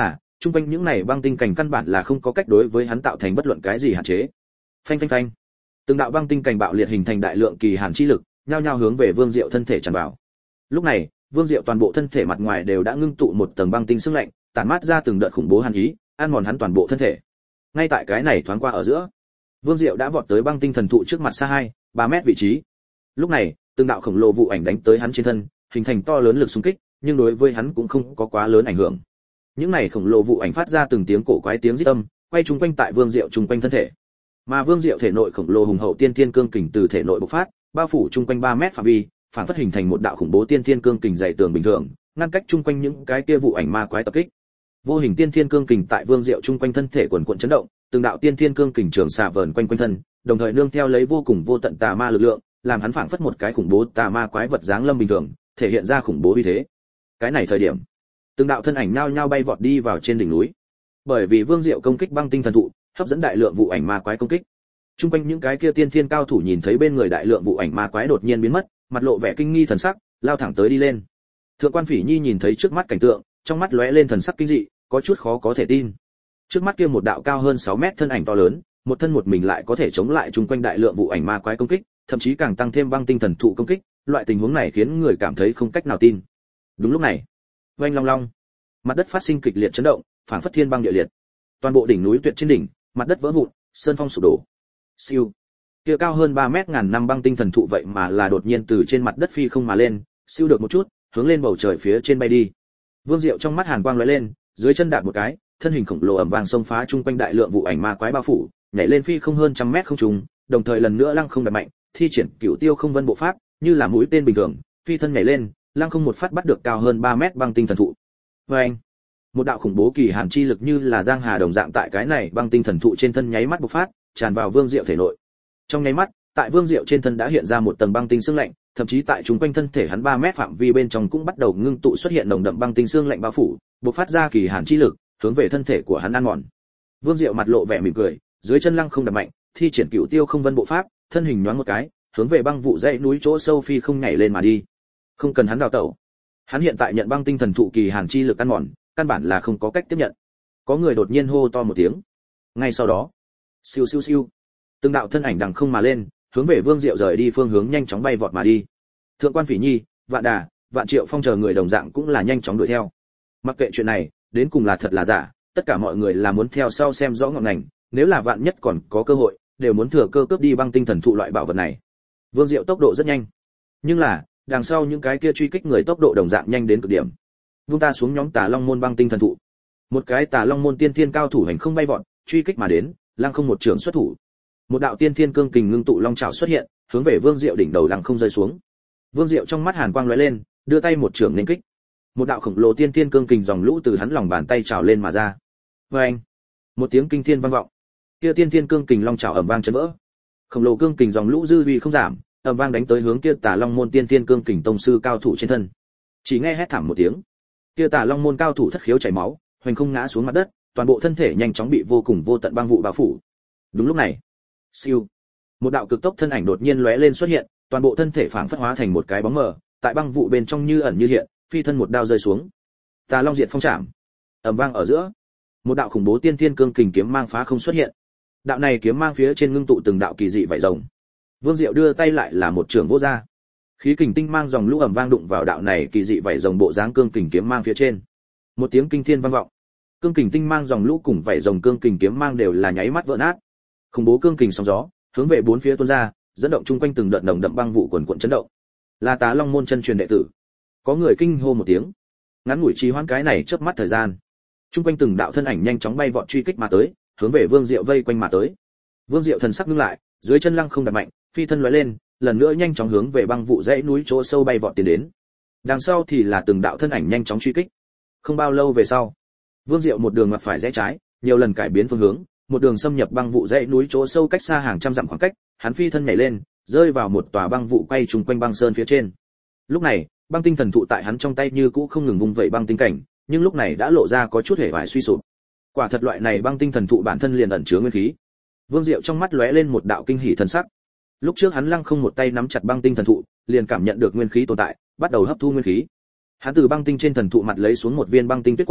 Speaker 1: Trung quanh những này băng tinh cảnh căn bản là không có cách đối với hắn tạo thành bất luận cái gì hạn chế. Phanh phanh phanh. Từng đạo băng tinh cảnh bạo liệt hình thành đại lượng kỳ hàn chi lực, nhao nhao hướng về Vương Diệu thân thể tràn vào. Lúc này, Vương Diệu toàn bộ thân thể mặt ngoài đều đã ngưng tụ một tầng băng tinh sức lạnh, tản mát ra từng đợt khủng bố hàn ý, ăn mòn hắn toàn bộ thân thể. Ngay tại cái này thoáng qua ở giữa, Vương Diệu đã vọt tới băng tinh thần thụ trước mặt xa hai, ba mét vị trí. Lúc này, từng đạo khổng lồ vụ ảnh đánh tới hắn trên thân, hình thành to lớn lực xung kích, nhưng đối với hắn cũng không có quá lớn ảnh hưởng. Những này khổng lồ vụ ảnh phát ra từng tiếng cổ quái tiếng rít âm, quay trung quanh tại Vương Diệu trung quanh thân thể. Mà Vương Diệu thể nội khổng lồ hùng hậu tiên thiên cương kình từ thể nội bộc phát, bao phủ trung quanh ba mét phạm vi, phản phất hình thành một đạo khủng bố tiên thiên cương kình dày tường bình thường, ngăn cách trung quanh những cái kia vụ ảnh ma quái tập kích. Vô hình tiên thiên cương kình tại Vương Diệu trung quanh thân thể quần quần chấn động, từng đạo tiên thiên cương kình trường xạ vờn quanh quanh thân, đồng thời nương theo lấy vô cùng vô tận tà ma lực lượng, làm hắn phảng phất một cái khủng bố tà ma quái vật dáng lâm bình thường, thể hiện ra khủng bố uy thế. Cái này thời điểm, từng đạo thân ảnh nhao nhao bay vọt đi vào trên đỉnh núi. Bởi vì Vương Diệu công kích băng tinh thần thụ, hấp dẫn đại lượng vụ ảnh ma quái công kích. Trung quanh những cái kia tiên thiên cao thủ nhìn thấy bên người đại lượng vụ ảnh ma quái đột nhiên biến mất, mặt lộ vẻ kinh nghi thần sắc, lao thẳng tới đi lên. Thượng quan Phỉ Nhi nhìn thấy trước mắt cảnh tượng, trong mắt lóe lên thần sắc kinh dị, có chút khó có thể tin. Trước mắt kia một đạo cao hơn sáu mét thân ảnh to lớn, một thân một mình lại có thể chống lại chung quanh đại lượng vụ ảnh ma quái công kích, thậm chí càng tăng thêm băng tinh thần thụ công kích, loại tình huống này khiến người cảm thấy không cách nào tin. Đúng lúc này, oanh long long, mặt đất phát sinh kịch liệt chấn động, phảng phất thiên băng địa liệt. Toàn bộ đỉnh núi tuyệt trên đỉnh, mặt đất vỡ vụn, sơn phong sụp đổ. Siêu, kia cao hơn ba mét ngàn năm băng tinh thần thụ vậy mà là đột nhiên từ trên mặt đất phi không mà lên, siêu được một chút, hướng lên bầu trời phía trên bay đi. Vương Diệu trong mắt hàn quang lóe lên, dưới chân đạp một cái, thân hình khổng lồ ầm vang xông phá trung quanh đại lượng vụ ảnh ma quái bao phủ, nhảy lên phi không hơn trăm mét không trung, đồng thời lần nữa lăng không đập mạnh, thi triển cửu tiêu không vân bộ pháp, như là mũi tên bình thường, phi thân nhảy lên, lăng không một phát bắt được cao hơn ba mét băng tinh thần thụ. Và anh, một đạo khủng bố kỳ hàn chi lực như là giang hà đồng dạng tại cái này băng tinh thần thụ trên thân nháy mắt bộc phát, tràn vào Vương Diệu thể nội. Trong nháy mắt, tại Vương Diệu trên thân đã hiện ra một tầng băng tinh xương lạnh, thậm chí tại chúng quanh thân thể hắn ba mét phạm vi bên trong cũng bắt đầu ngưng tụ xuất hiện nồng đậm băng tinh xương lạnh bao phủ, bộc phát ra kỳ hàn chi lực, hướng về thân thể của hắn ăn mòn. Vương Diệu mặt lộ vẻ mỉm cười, dưới chân lăng không đập mạnh, thi triển cửu tiêu không vân bộ pháp, thân hình nhoáng một cái, hướng về băng vụ dãy núi chỗ sâu phi không nhảy lên mà đi. Không cần hắn đào tẩu, hắn hiện tại nhận băng tinh thần thụ kỳ hàn chi lực ăn mòn, căn bản là không có cách tiếp nhận. Có người đột nhiên hô to một tiếng. Ngay sau đó, siêu siêu siêu, từng đạo thân ảnh đằng không mà lên, hướng về Vương Diệu rời đi phương hướng nhanh chóng bay vọt mà đi. Thượng quan Phỉ Nhi, Vạn Đà, Vạn Triệu Phong chờ người đồng dạng cũng là nhanh chóng đuổi theo. Mặc kệ chuyện này đến cùng là thật là giả, tất cả mọi người là muốn theo sau xem rõ ngọn ngành, nếu là vạn nhất còn có cơ hội, đều muốn thừa cơ cướp đi băng tinh thần thụ loại bảo vật này. Vương Diệu tốc độ rất nhanh, nhưng là đằng sau những cái kia truy kích người tốc độ đồng dạng nhanh đến cực điểm. Vung ta xuống nhóm Tà Long môn băng tinh thần thụ. Một cái Tà Long môn tiên thiên cao thủ hành không bay vọt, truy kích mà đến, lăng không một trường xuất thủ. Một đạo tiên thiên cương kình ngưng tụ long chảo xuất hiện, hướng về Vương Diệu đỉnh đầu lăng không rơi xuống. Vương Diệu trong mắt hàn quang lóe lên, đưa tay một trường nên kích. Một đạo khổng lồ tiên thiên cương kình dòng lũ từ hắn lòng bàn tay trào lên mà ra. Oeng! Một tiếng kinh thiên vang vọng. Kia tiên thiên cương kình long chảo ầm vang chấn vỡ. Khổng lồ cương kình dòng lũ dư uy không giảm, ầm vang đánh tới hướng kia Tà Long môn tiên thiên cương kình tông sư cao thủ trên thân. Chỉ nghe hét thảm một tiếng, kia Tà Long môn cao thủ thất khiếu chảy máu, hoành không ngã xuống mặt đất, toàn bộ thân thể nhanh chóng bị vô cùng vô tận băng vụ bao phủ. Đúng lúc này, siêu, một đạo cực tốc thân ảnh đột nhiên lóe lên xuất hiện, toàn bộ thân thể phảng phất hóa thành một cái bóng mờ, tại băng vụ bên trong như ẩn như hiện, phi thân một đao rơi xuống. Tà Long Diệt Phong Trảm. Ầm vang ở giữa, một đạo khủng bố tiên thiên cương kình kiếm mang phá không xuất hiện. Đạo này kiếm mang phía trên ngưng tụ từng đạo kỳ dị vảy rồng. Vương Diệu đưa tay lại là một trường vỗ ra. Khí kình tinh mang dòng lũ ầm vang đụng vào đạo này kỳ dị vảy rồng bộ dáng cương kình kiếm mang phía trên. Một tiếng kinh thiên vang vọng. Cương kình tinh mang dòng lũ cùng vảy rồng cương kình kiếm mang đều là nháy mắt vỡ nát. Khủng bố cương kình sóng gió, hướng về bốn phía tuôn ra, dẫn động chung quanh từng đợt nồng đậm băng vụ quần quần chấn động. Là Tà Long môn chân truyền đệ tử. Có người kinh hô một tiếng. Ngắn ngủi trì hoãn cái này chớp mắt thời gian, chung quanh từng đạo thân ảnh nhanh chóng bay vọt truy kích mà tới, hướng về Vương Diệu vây quanh mà tới. Vương Diệu thần sắc ngưng lại, dưới chân lăng không đạp mạnh, phi thân lóe lên, lần nữa nhanh chóng hướng về băng vụ dãy núi chỗ sâu bay vọt tiến đến. Đằng sau thì là từng đạo thân ảnh nhanh chóng truy kích. Không bao lâu về sau, Vương Diệu một đường ngoặt phải rẽ trái, nhiều lần cải biến phương hướng, một đường xâm nhập băng vụ dãy núi chỗ sâu cách xa hàng trăm dặm khoảng cách, hắn phi thân nhảy lên, rơi vào một tòa băng vụ quay trùng quanh băng sơn phía trên. Lúc này, băng tinh thần thụ tại hắn trong tay như cũ không ngừng vung vẩy băng tinh cảnh, nhưng lúc này đã lộ ra có chút hề vải suy sụp. Quả thật loại này băng tinh thần thụ bản thân liền ẩn chứa nguyên khí. Vương Diệu trong mắt lóe lên một đạo kinh hỉ thần sắc. Lúc trước hắn lăng không một tay nắm chặt băng tinh thần thụ, liền cảm nhận được nguyên khí tồn tại, bắt đầu hấp thu nguyên khí. Hắn từ băng tinh trên thần thụ mặt lấy xuống một viên băng tinh tuyết quả,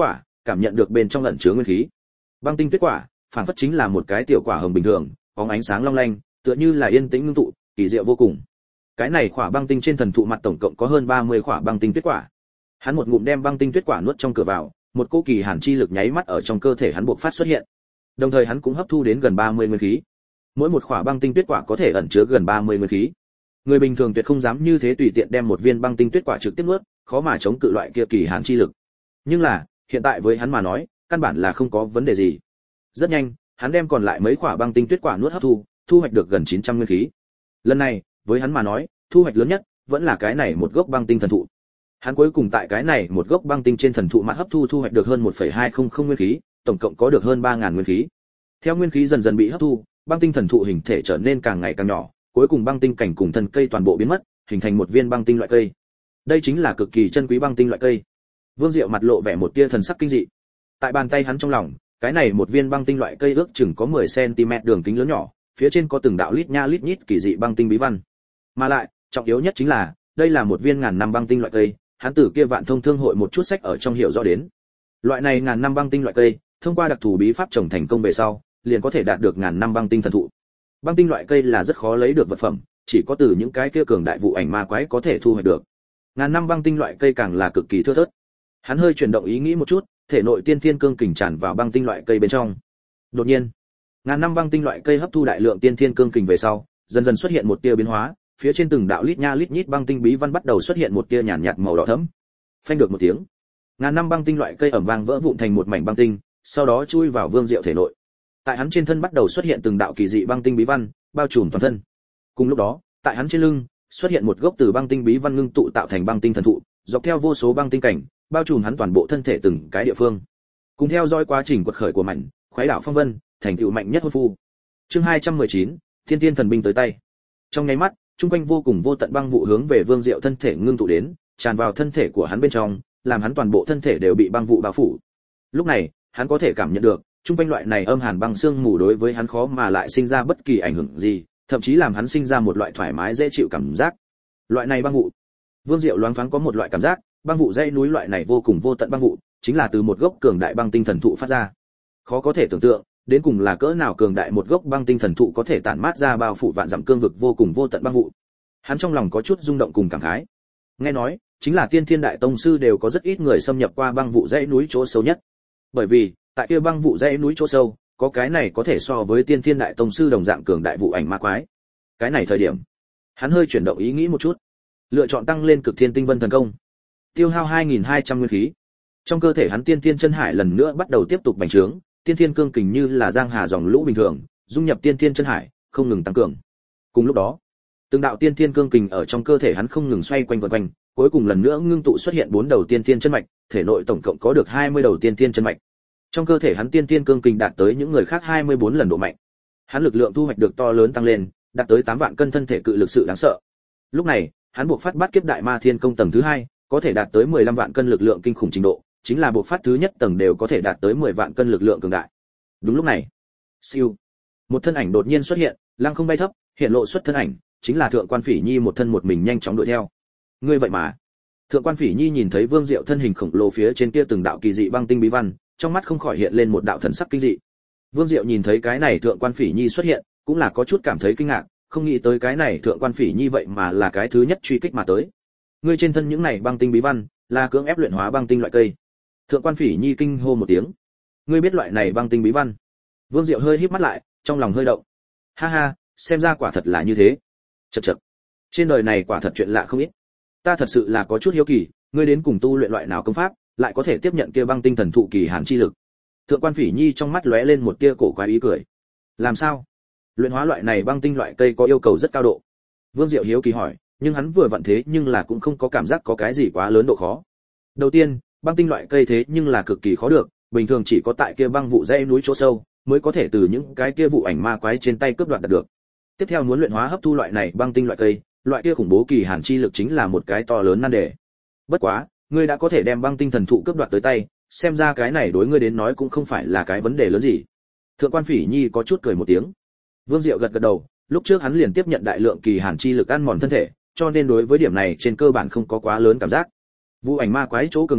Speaker 1: cảm nhận được bên trong ẩn chứa nguyên khí. Băng tinh tuyết quả, phản phất chính là một cái tiểu quả hồng bình thường, bóng ánh sáng long lanh, tựa như là yên tĩnh ngưng tụ, kỳ diệu vô cùng. Cái này quả băng tinh trên thần thụ mặt tổng cộng có hơn ba mươi quả băng tinh tuyết quả. Hắn một ngụm đem băng tinh tuyết quả nuốt trong cửa vào, một cỗ kỳ hàn chi lực nháy mắt ở trong cơ thể hắn bộc phát xuất hiện. Đồng thời hắn cũng hấp thu đến gần ba mươi nguyên khí. Mỗi một quả băng tinh tuyết quả có thể ẩn chứa gần ba mươi nguyên khí. Người bình thường tuyệt không dám như thế tùy tiện đem một viên băng tinh tuyết quả trực tiếp nuốt, khó mà chống cự loại kia kỳ hàn chi lực. Nhưng là, hiện tại với hắn mà nói, căn bản là không có vấn đề gì. Rất nhanh, hắn đem còn lại mấy quả băng tinh tuyết quả nuốt hấp thu, thu hoạch được gần chín trăm nguyên khí. Lần này, với hắn mà nói, thu hoạch lớn nhất vẫn là cái này một gốc băng tinh thần thụ. Hắn cuối cùng tại cái này một gốc băng tinh trên thần thụ mặt hấp thu thu hoạch được hơn một phẩy hai không không nguyên khí, tổng cộng có được hơn ba nghìn nguyên khí. Theo nguyên khí dần dần bị hấp thu, băng tinh thần thụ hình thể trở nên càng ngày càng nhỏ, cuối cùng băng tinh cảnh cùng thân cây toàn bộ biến mất, hình thành một viên băng tinh loại cây. Đây chính là cực kỳ chân quý băng tinh loại cây. Vương Diệu mặt lộ vẻ một tia thần sắc kinh dị. Tại bàn tay hắn trong lòng, cái này một viên băng tinh loại cây ước chừng có mười xăng ti mét đường kính lớn nhỏ, phía trên có từng đạo lít nha lít nhít kỳ dị băng tinh bí văn. Mà lại, trọng yếu nhất chính là, đây là một viên ngàn năm băng tinh loại cây, hắn từ kia Vạn Thông Thương hội một chút sách ở trong hiểu rõ đến. Loại này ngàn năm băng tinh loại cây, thông qua đặc thù bí pháp trồng thành công về sau, liền có thể đạt được ngàn năm băng tinh thần thụ. Băng tinh loại cây là rất khó lấy được vật phẩm, chỉ có từ những cái kia cường đại vụ ảnh ma quái có thể thu hoạch được. Ngàn năm băng tinh loại cây càng là cực kỳ thưa thớt. Hắn hơi chuyển động ý nghĩ một chút, thể nội tiên thiên cương kình tràn vào băng tinh loại cây bên trong. Đột nhiên, ngàn năm băng tinh loại cây hấp thu đại lượng tiên thiên cương kình về sau, dần dần xuất hiện một tia biến hóa, phía trên từng đạo lít nha lít nhít băng tinh bí văn bắt đầu xuất hiện một tia nhàn nhạt màu đỏ thẫm. Phanh được một tiếng, ngàn năm băng tinh loại cây ẩm vang vỡ vụn thành một mảnh băng tinh, sau đó chui vào Vương Diệu thể nội. Tại hắn trên thân bắt đầu xuất hiện từng đạo kỳ dị băng tinh bí văn, bao trùm toàn thân. Cùng lúc đó, tại hắn trên lưng xuất hiện một gốc từ băng tinh bí văn ngưng tụ tạo thành băng tinh thần thụ, dọc theo vô số băng tinh cảnh, bao trùm hắn toàn bộ thân thể từng cái địa phương. Cùng theo dõi quá trình quật khởi của mạnh, khoái đảo phong vân, thành tựu mạnh nhất hôn phu. Chương hai trăm mười chín, Thiên Thiên thần binh tới tay. Trong nháy mắt, trung quanh vô cùng vô tận băng vụ hướng về Vương Diệu thân thể ngưng tụ đến, tràn vào thân thể của hắn bên trong, làm hắn toàn bộ thân thể đều bị băng vụ bao phủ. Lúc này, hắn có thể cảm nhận được, trung quanh loại này âm hàn băng xương mù đối với hắn khó mà lại sinh ra bất kỳ ảnh hưởng gì, thậm chí làm hắn sinh ra một loại thoải mái dễ chịu cảm giác. Loại này băng vụ, Vương Diệu loáng thoáng có một loại cảm giác, băng vụ dãy núi loại này vô cùng vô tận băng vụ, chính là từ một gốc cường đại băng tinh thần thụ phát ra. Khó có thể tưởng tượng, đến cùng là cỡ nào cường đại một gốc băng tinh thần thụ có thể tản mát ra bao phủ vạn dặm cương vực vô cùng vô tận băng vụ. Hắn trong lòng có chút rung động cùng cảm khái. Nghe nói, chính là Tiên Thiên Đại Tông sư đều có rất ít người xâm nhập qua băng vụ dãy núi chỗ sâu nhất. Bởi vì, tại kia băng vụ dãy núi chỗ sâu, có cái này có thể so với Tiên Thiên Đại Tông sư đồng dạng cường đại vụ ảnh ma quái. Cái này thời điểm, hắn hơi chuyển động ý nghĩ một chút, lựa chọn tăng lên Cực Thiên Tinh Vân thần công, tiêu hao hai nghìn hai trăm nguyên khí. Trong cơ thể hắn Tiên Thiên chân hải lần nữa bắt đầu tiếp tục bành trướng, Tiên Thiên cương kình như là giang hà dòng lũ bình thường, dung nhập Tiên Thiên chân hải, không ngừng tăng cường. Cùng lúc đó, từng đạo Tiên Thiên cương kình ở trong cơ thể hắn không ngừng xoay quanh vần quanh, cuối cùng lần nữa ngưng tụ xuất hiện bốn đầu Tiên Thiên chân mạch, thể nội tổng cộng có được hai mươi đầu Tiên Thiên chân mạch. Trong cơ thể hắn Tiên Thiên cương kình đạt tới những người khác hai mươi bốn lần độ mạnh. Hắn lực lượng thu hoạch được to lớn tăng lên, đạt tới tám vạn cân thân thể cự lực sự đáng sợ. Lúc này, hắn buộc phát bát kiếp đại ma thiên công tầng thứ hai, có thể đạt tới mười lăm vạn cân lực lượng kinh khủng trình độ, chính là buộc phát thứ nhất tầng đều có thể đạt tới mười vạn cân lực lượng cường đại. Đúng lúc này, siêu, một thân ảnh đột nhiên xuất hiện, lăng không bay thấp, hiện lộ xuất thân ảnh, chính là Thượng Quan Phỉ Nhi một thân một mình nhanh chóng đuổi theo. Ngươi vậy mà? Thượng Quan Phỉ Nhi nhìn thấy Vương Diệu thân hình khổng lồ phía trên kia từng đạo kỳ dị băng tinh bí văn, trong mắt không khỏi hiện lên một đạo thần sắc kinh dị. Vương Diệu nhìn thấy cái này Thượng Quan Phỉ Nhi xuất hiện, cũng là có chút cảm thấy kinh ngạc, không nghĩ tới cái này Thượng Quan Phỉ Nhi vậy mà là cái thứ nhất truy kích mà tới. Ngươi trên thân những này băng tinh bí văn, là cưỡng ép luyện hóa băng tinh loại cây. Thượng Quan Phỉ Nhi kinh hô một tiếng. Ngươi biết loại này băng tinh bí văn? Vương Diệu hơi híp mắt lại, trong lòng hơi động. Ha ha, xem ra quả thật là như thế. Chậc chậc. Trên đời này quả thật chuyện lạ không ít. Ta thật sự là có chút hiếu kỳ, ngươi đến cùng tu luyện loại nào công pháp, lại có thể tiếp nhận kia băng tinh thần thụ kỳ hàn chi lực. Thượng Quan Phỉ Nhi trong mắt lóe lên một tia cổ quái ý cười. Làm sao? Luyện hóa loại này băng tinh loại cây có yêu cầu rất cao độ. Vương Diệu hiếu kỳ hỏi, nhưng hắn vừa vặn thế nhưng là cũng không có cảm giác có cái gì quá lớn độ khó. Đầu tiên, băng tinh loại cây thế nhưng là cực kỳ khó được, bình thường chỉ có tại kia băng vụ dãy núi chỗ sâu mới có thể từ những cái kia vụ ảnh ma quái trên tay cướp đoạt đạt được. Tiếp theo muốn luyện hóa hấp thu loại này băng tinh loại cây, loại kia khủng bố kỳ hàn chi lực chính là một cái to lớn nan đề. Bất quá, ngươi đã có thể đem băng tinh thần thụ cướp đoạt tới tay, xem ra cái này đối ngươi đến nói cũng không phải là cái vấn đề lớn gì. Thượng Quan Phỉ Nhi có chút cười một tiếng. Vương Diệu gật gật đầu, lúc trước hắn liền tiếp nhận đại lượng kỳ hàn chi lực ăn mòn thân thể, cho nên đối với điểm này trên cơ bản không có quá lớn cảm giác. Vụ ảnh ma quái chỗ cường đại,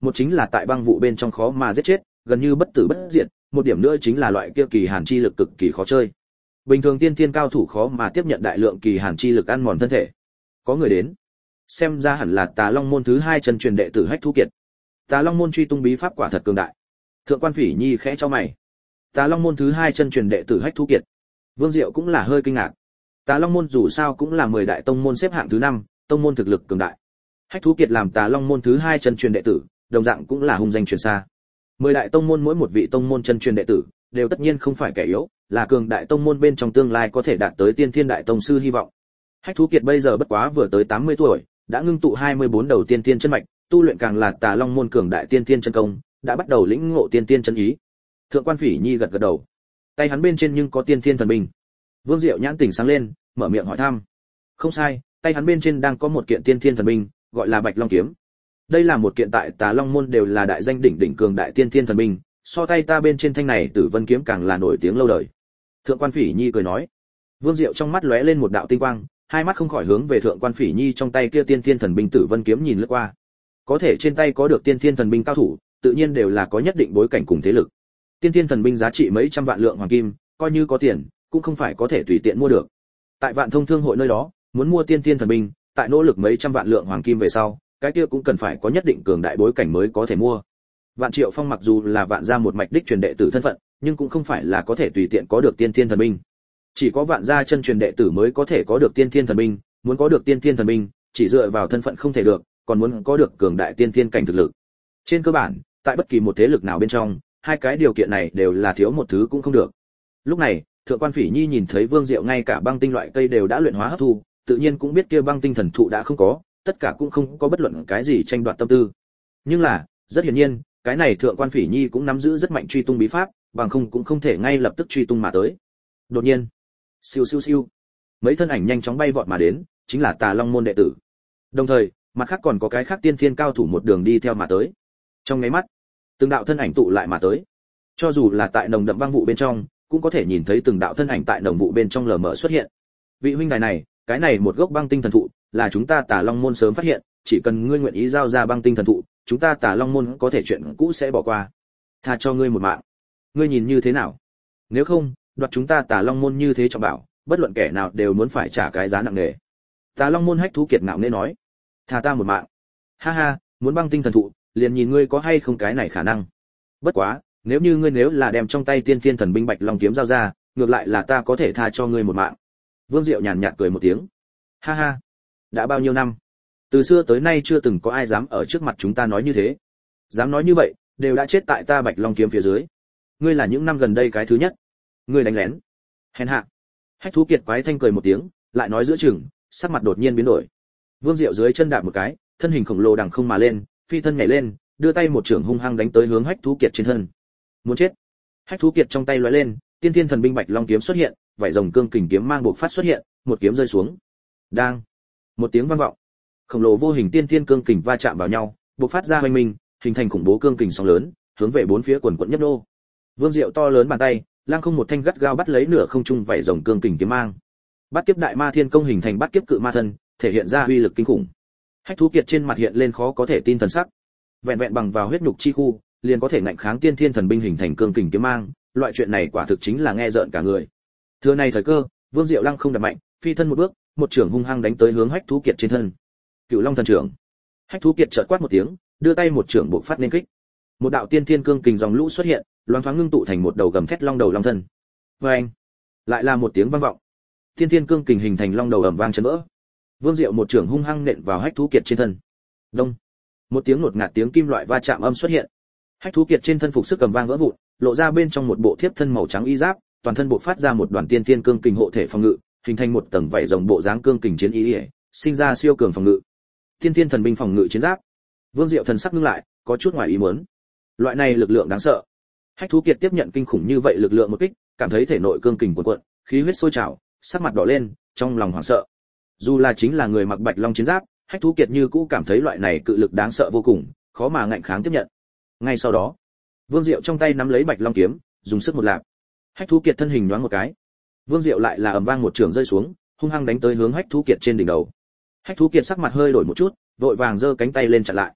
Speaker 1: Một chính là tại băng vụ bên trong khó mà giết chết, gần như bất tử bất diệt, một điểm nữa chính là loại kia kỳ hàn chi lực cực kỳ khó chơi. Bình thường tiên tiên cao thủ khó mà tiếp nhận đại lượng kỳ hàn chi lực ăn mòn thân thể. Có người đến. Xem ra hẳn là Tà Long môn thứ hai chân truyền đệ tử Hách Thú Kiệt. Tà Long môn truy tung bí pháp quả thật cường đại. Thượng quan Phỉ Nhi khẽ cho mày. Tà Long môn thứ hai chân truyền đệ tử Hách Thú Kiệt. Vương Diệu cũng là hơi kinh ngạc. Tà Long môn dù sao cũng là mười đại tông môn xếp hạng thứ năm, tông môn thực lực cường đại. Hách Thú Kiệt làm Tà Long môn thứ hai chân truyền đệ tử, đồng dạng cũng là hung danh truyền xa. Mười đại tông môn mỗi một vị tông môn chân truyền đệ tử đều tất nhiên không phải kẻ yếu, là cường đại tông môn bên trong tương lai có thể đạt tới tiên thiên đại tông sư hy vọng. Hách Thú Kiệt bây giờ bất quá vừa tới tám mươi tuổi, đã ngưng tụ hai mươi bốn đầu tiên tiên chân mạch, tu luyện càng là Tà Long môn cường đại tiên tiên chân công, đã bắt đầu lĩnh ngộ tiên tiên chân ý. Thượng quan Phỉ Nhi gật gật đầu. Tay hắn bên trên nhưng có tiên thiên thần binh. Vương Diệu nhãn tỉnh sáng lên, mở miệng hỏi thăm. Không sai, tay hắn bên trên đang có một kiện tiên thiên thần binh, gọi là Bạch Long kiếm. Đây là một kiện tại Tà Long môn đều là đại danh đỉnh đỉnh cường đại tiên thiên thần binh, so tay ta bên trên thanh này Tử Vân kiếm càng là nổi tiếng lâu đời. Thượng quan Phỉ Nhi cười nói. Vương Diệu trong mắt lóe lên một đạo tinh quang, hai mắt không khỏi hướng về Thượng quan Phỉ Nhi trong tay kia tiên thiên thần binh Tử Vân kiếm nhìn lướt qua. Có thể trên tay có được tiên thiên thần binh cao thủ, tự nhiên đều là có nhất định bối cảnh cùng thế lực. Tiên thiên thần binh giá trị mấy trăm vạn lượng hoàng kim, coi như có tiền, cũng không phải có thể tùy tiện mua được. Tại Vạn Thông Thương hội nơi đó, muốn mua tiên thiên thần binh, tại nỗ lực mấy trăm vạn lượng hoàng kim về sau, cái kia cũng cần phải có nhất định cường đại bối cảnh mới có thể mua. Vạn Triệu Phong mặc dù là Vạn gia một mạch đích truyền đệ tử thân phận, nhưng cũng không phải là có thể tùy tiện có được tiên thiên thần binh. Chỉ có Vạn gia chân truyền đệ tử mới có thể có được tiên thiên thần binh, muốn có được tiên thiên thần binh, chỉ dựa vào thân phận không thể được, còn muốn có được cường đại tiên thiên cảnh thực lực. Trên cơ bản, tại bất kỳ một thế lực nào bên trong, hai cái điều kiện này đều là thiếu một thứ cũng không được. Lúc này, Thượng quan Phỉ Nhi nhìn thấy Vương Diệu ngay cả băng tinh loại cây đều đã luyện hóa hấp thu, tự nhiên cũng biết kia băng tinh thần thụ đã không có, tất cả cũng không có bất luận cái gì tranh đoạt tâm tư. Nhưng là, rất hiển nhiên, cái này Thượng quan Phỉ Nhi cũng nắm giữ rất mạnh truy tung bí pháp, bằng không cũng không thể ngay lập tức truy tung mà tới. Đột nhiên, siêu siêu siêu, mấy thân ảnh nhanh chóng bay vọt mà đến, chính là Tà Long môn đệ tử. Đồng thời, mặt khác còn có cái khác tiên thiên cao thủ một đường đi theo mà tới. Trong nháy mắt, từng đạo thân ảnh tụ lại mà tới. Cho dù là tại nồng đậm băng vụ bên trong, cũng có thể nhìn thấy từng đạo thân ảnh tại nồng vụ bên trong lờ mờ xuất hiện. Vị huynh đài này, cái này một gốc băng tinh thần thụ, là chúng ta Tà Long môn sớm phát hiện, chỉ cần ngươi nguyện ý giao ra băng tinh thần thụ, chúng ta Tà Long môn có thể chuyện cũ sẽ bỏ qua. Tha cho ngươi một mạng. Ngươi nhìn như thế nào? Nếu không, đoạt chúng ta Tà Long môn như thế trọng bảo, bất luận kẻ nào đều muốn phải trả cái giá nặng nề. Tà Long môn Hách Thú Kiệt ngạo nghễ nói. Tha ta một mạng. Ha ha, muốn băng tinh thần thụ, liền nhìn ngươi có hay không cái này khả năng. Bất quá, nếu như ngươi nếu là đem trong tay tiên thiên thần binh Bạch Long kiếm giao ra, ngược lại là ta có thể tha cho ngươi một mạng. Vương Diệu nhàn nhạt cười một tiếng. Ha ha, đã bao nhiêu năm, từ xưa tới nay chưa từng có ai dám ở trước mặt chúng ta nói như thế. Dám nói như vậy, đều đã chết tại ta Bạch Long kiếm phía dưới. Ngươi là những năm gần đây cái thứ nhất. Ngươi đánh lén. Hèn hạ. Hách Thú Kiệt quái thanh cười một tiếng, lại nói giữa chừng, sắc mặt đột nhiên biến đổi. Vương Diệu dưới chân đạp một cái, thân hình khổng lồ đằng không mà lên, phi thân nhảy lên, đưa tay một chưởng hung hăng đánh tới hướng Hách Thú Kiệt trên thân. Muốn chết. Hách Thú Kiệt trong tay lóe lên, tiên thiên thần binh Bạch Long kiếm xuất hiện, vảy rồng cương kình kiếm mang bộc phát xuất hiện, một kiếm rơi xuống. Đang. Một tiếng vang vọng. Khổng lồ vô hình tiên thiên cương kình va chạm vào nhau, bộc phát ra hoành minh, hình thành khủng bố cương kình sóng lớn, hướng về bốn phía quần quần nhất đô. Vương Diệu to lớn bàn tay, lang không một thanh gắt gao bắt lấy nửa không trung vảy rồng cương kình kiếm mang. Bát kiếp đại ma thiên công hình thành bát kiếp cự ma thân, thể hiện ra uy lực kinh khủng. Hách Thú Kiệt trên mặt hiện lên khó có thể tin thần sắc. Vẹn vẹn bằng vào huyết nhục chi khu, liền có thể ngạnh kháng tiên thiên thần binh hình thành cương kình kiếm mang, loại chuyện này quả thực chính là nghe rợn cả người. Thừa này thời cơ, Vương Diệu lăng không đập mạnh, phi thân một bước, một trưởng hung hăng đánh tới hướng Hách Thú Kiệt trên thân. Cửu Long thần trưởng. Hách Thú Kiệt chợt quát một tiếng, đưa tay một trưởng bộc phát nên kích. Một đạo tiên thiên cương kình dòng lũ xuất hiện, loáng thoáng ngưng tụ thành một đầu gầm thét long đầu long thân. Oeng! Lại là một tiếng vang vọng. Tiên thiên cương kình hình thành long đầu ầm vang chấn vỡ. Vương Diệu một trưởng hung hăng nện vào Hách Thú Kiệt trên thân. Đông! Một tiếng ngột ngạt tiếng kim loại va chạm âm xuất hiện. Hách Thú Kiệt trên thân phục sức cầm vang vỡ vụn, lộ ra bên trong một bộ thiếp thân màu trắng y giáp, toàn thân bộc phát ra một đoàn tiên tiên cương kình hộ thể phòng ngự, hình thành một tầng vảy rồng bộ dáng cương kình chiến y, sinh ra siêu cường phòng ngự. Tiên tiên thần binh phòng ngự chiến giáp. Vương Diệu thần sắc ngưng lại, có chút ngoài ý muốn. Loại này lực lượng đáng sợ. Hách Thú Kiệt tiếp nhận kinh khủng như vậy lực lượng một kích, cảm thấy thể nội cương kình cuộn cuộn, khí huyết sôi trào, sắc mặt đỏ lên, trong lòng hoảng sợ. Dù là chính là người mặc Bạch Long chiến giáp, Hách Thú Kiệt như cũ cảm thấy loại này cự lực đáng sợ vô cùng, khó mà ngạnh kháng tiếp nhận. Ngay sau đó, Vương Diệu trong tay nắm lấy Bạch Long kiếm, dùng sức một lạp. Hách Thú Kiệt thân hình nhoáng một cái. Vương Diệu lại là ầm vang một trường rơi xuống, hung hăng đánh tới hướng Hách Thú Kiệt trên đỉnh đầu. Hách Thú Kiệt sắc mặt hơi đổi một chút, vội vàng giơ cánh tay lên chặn lại.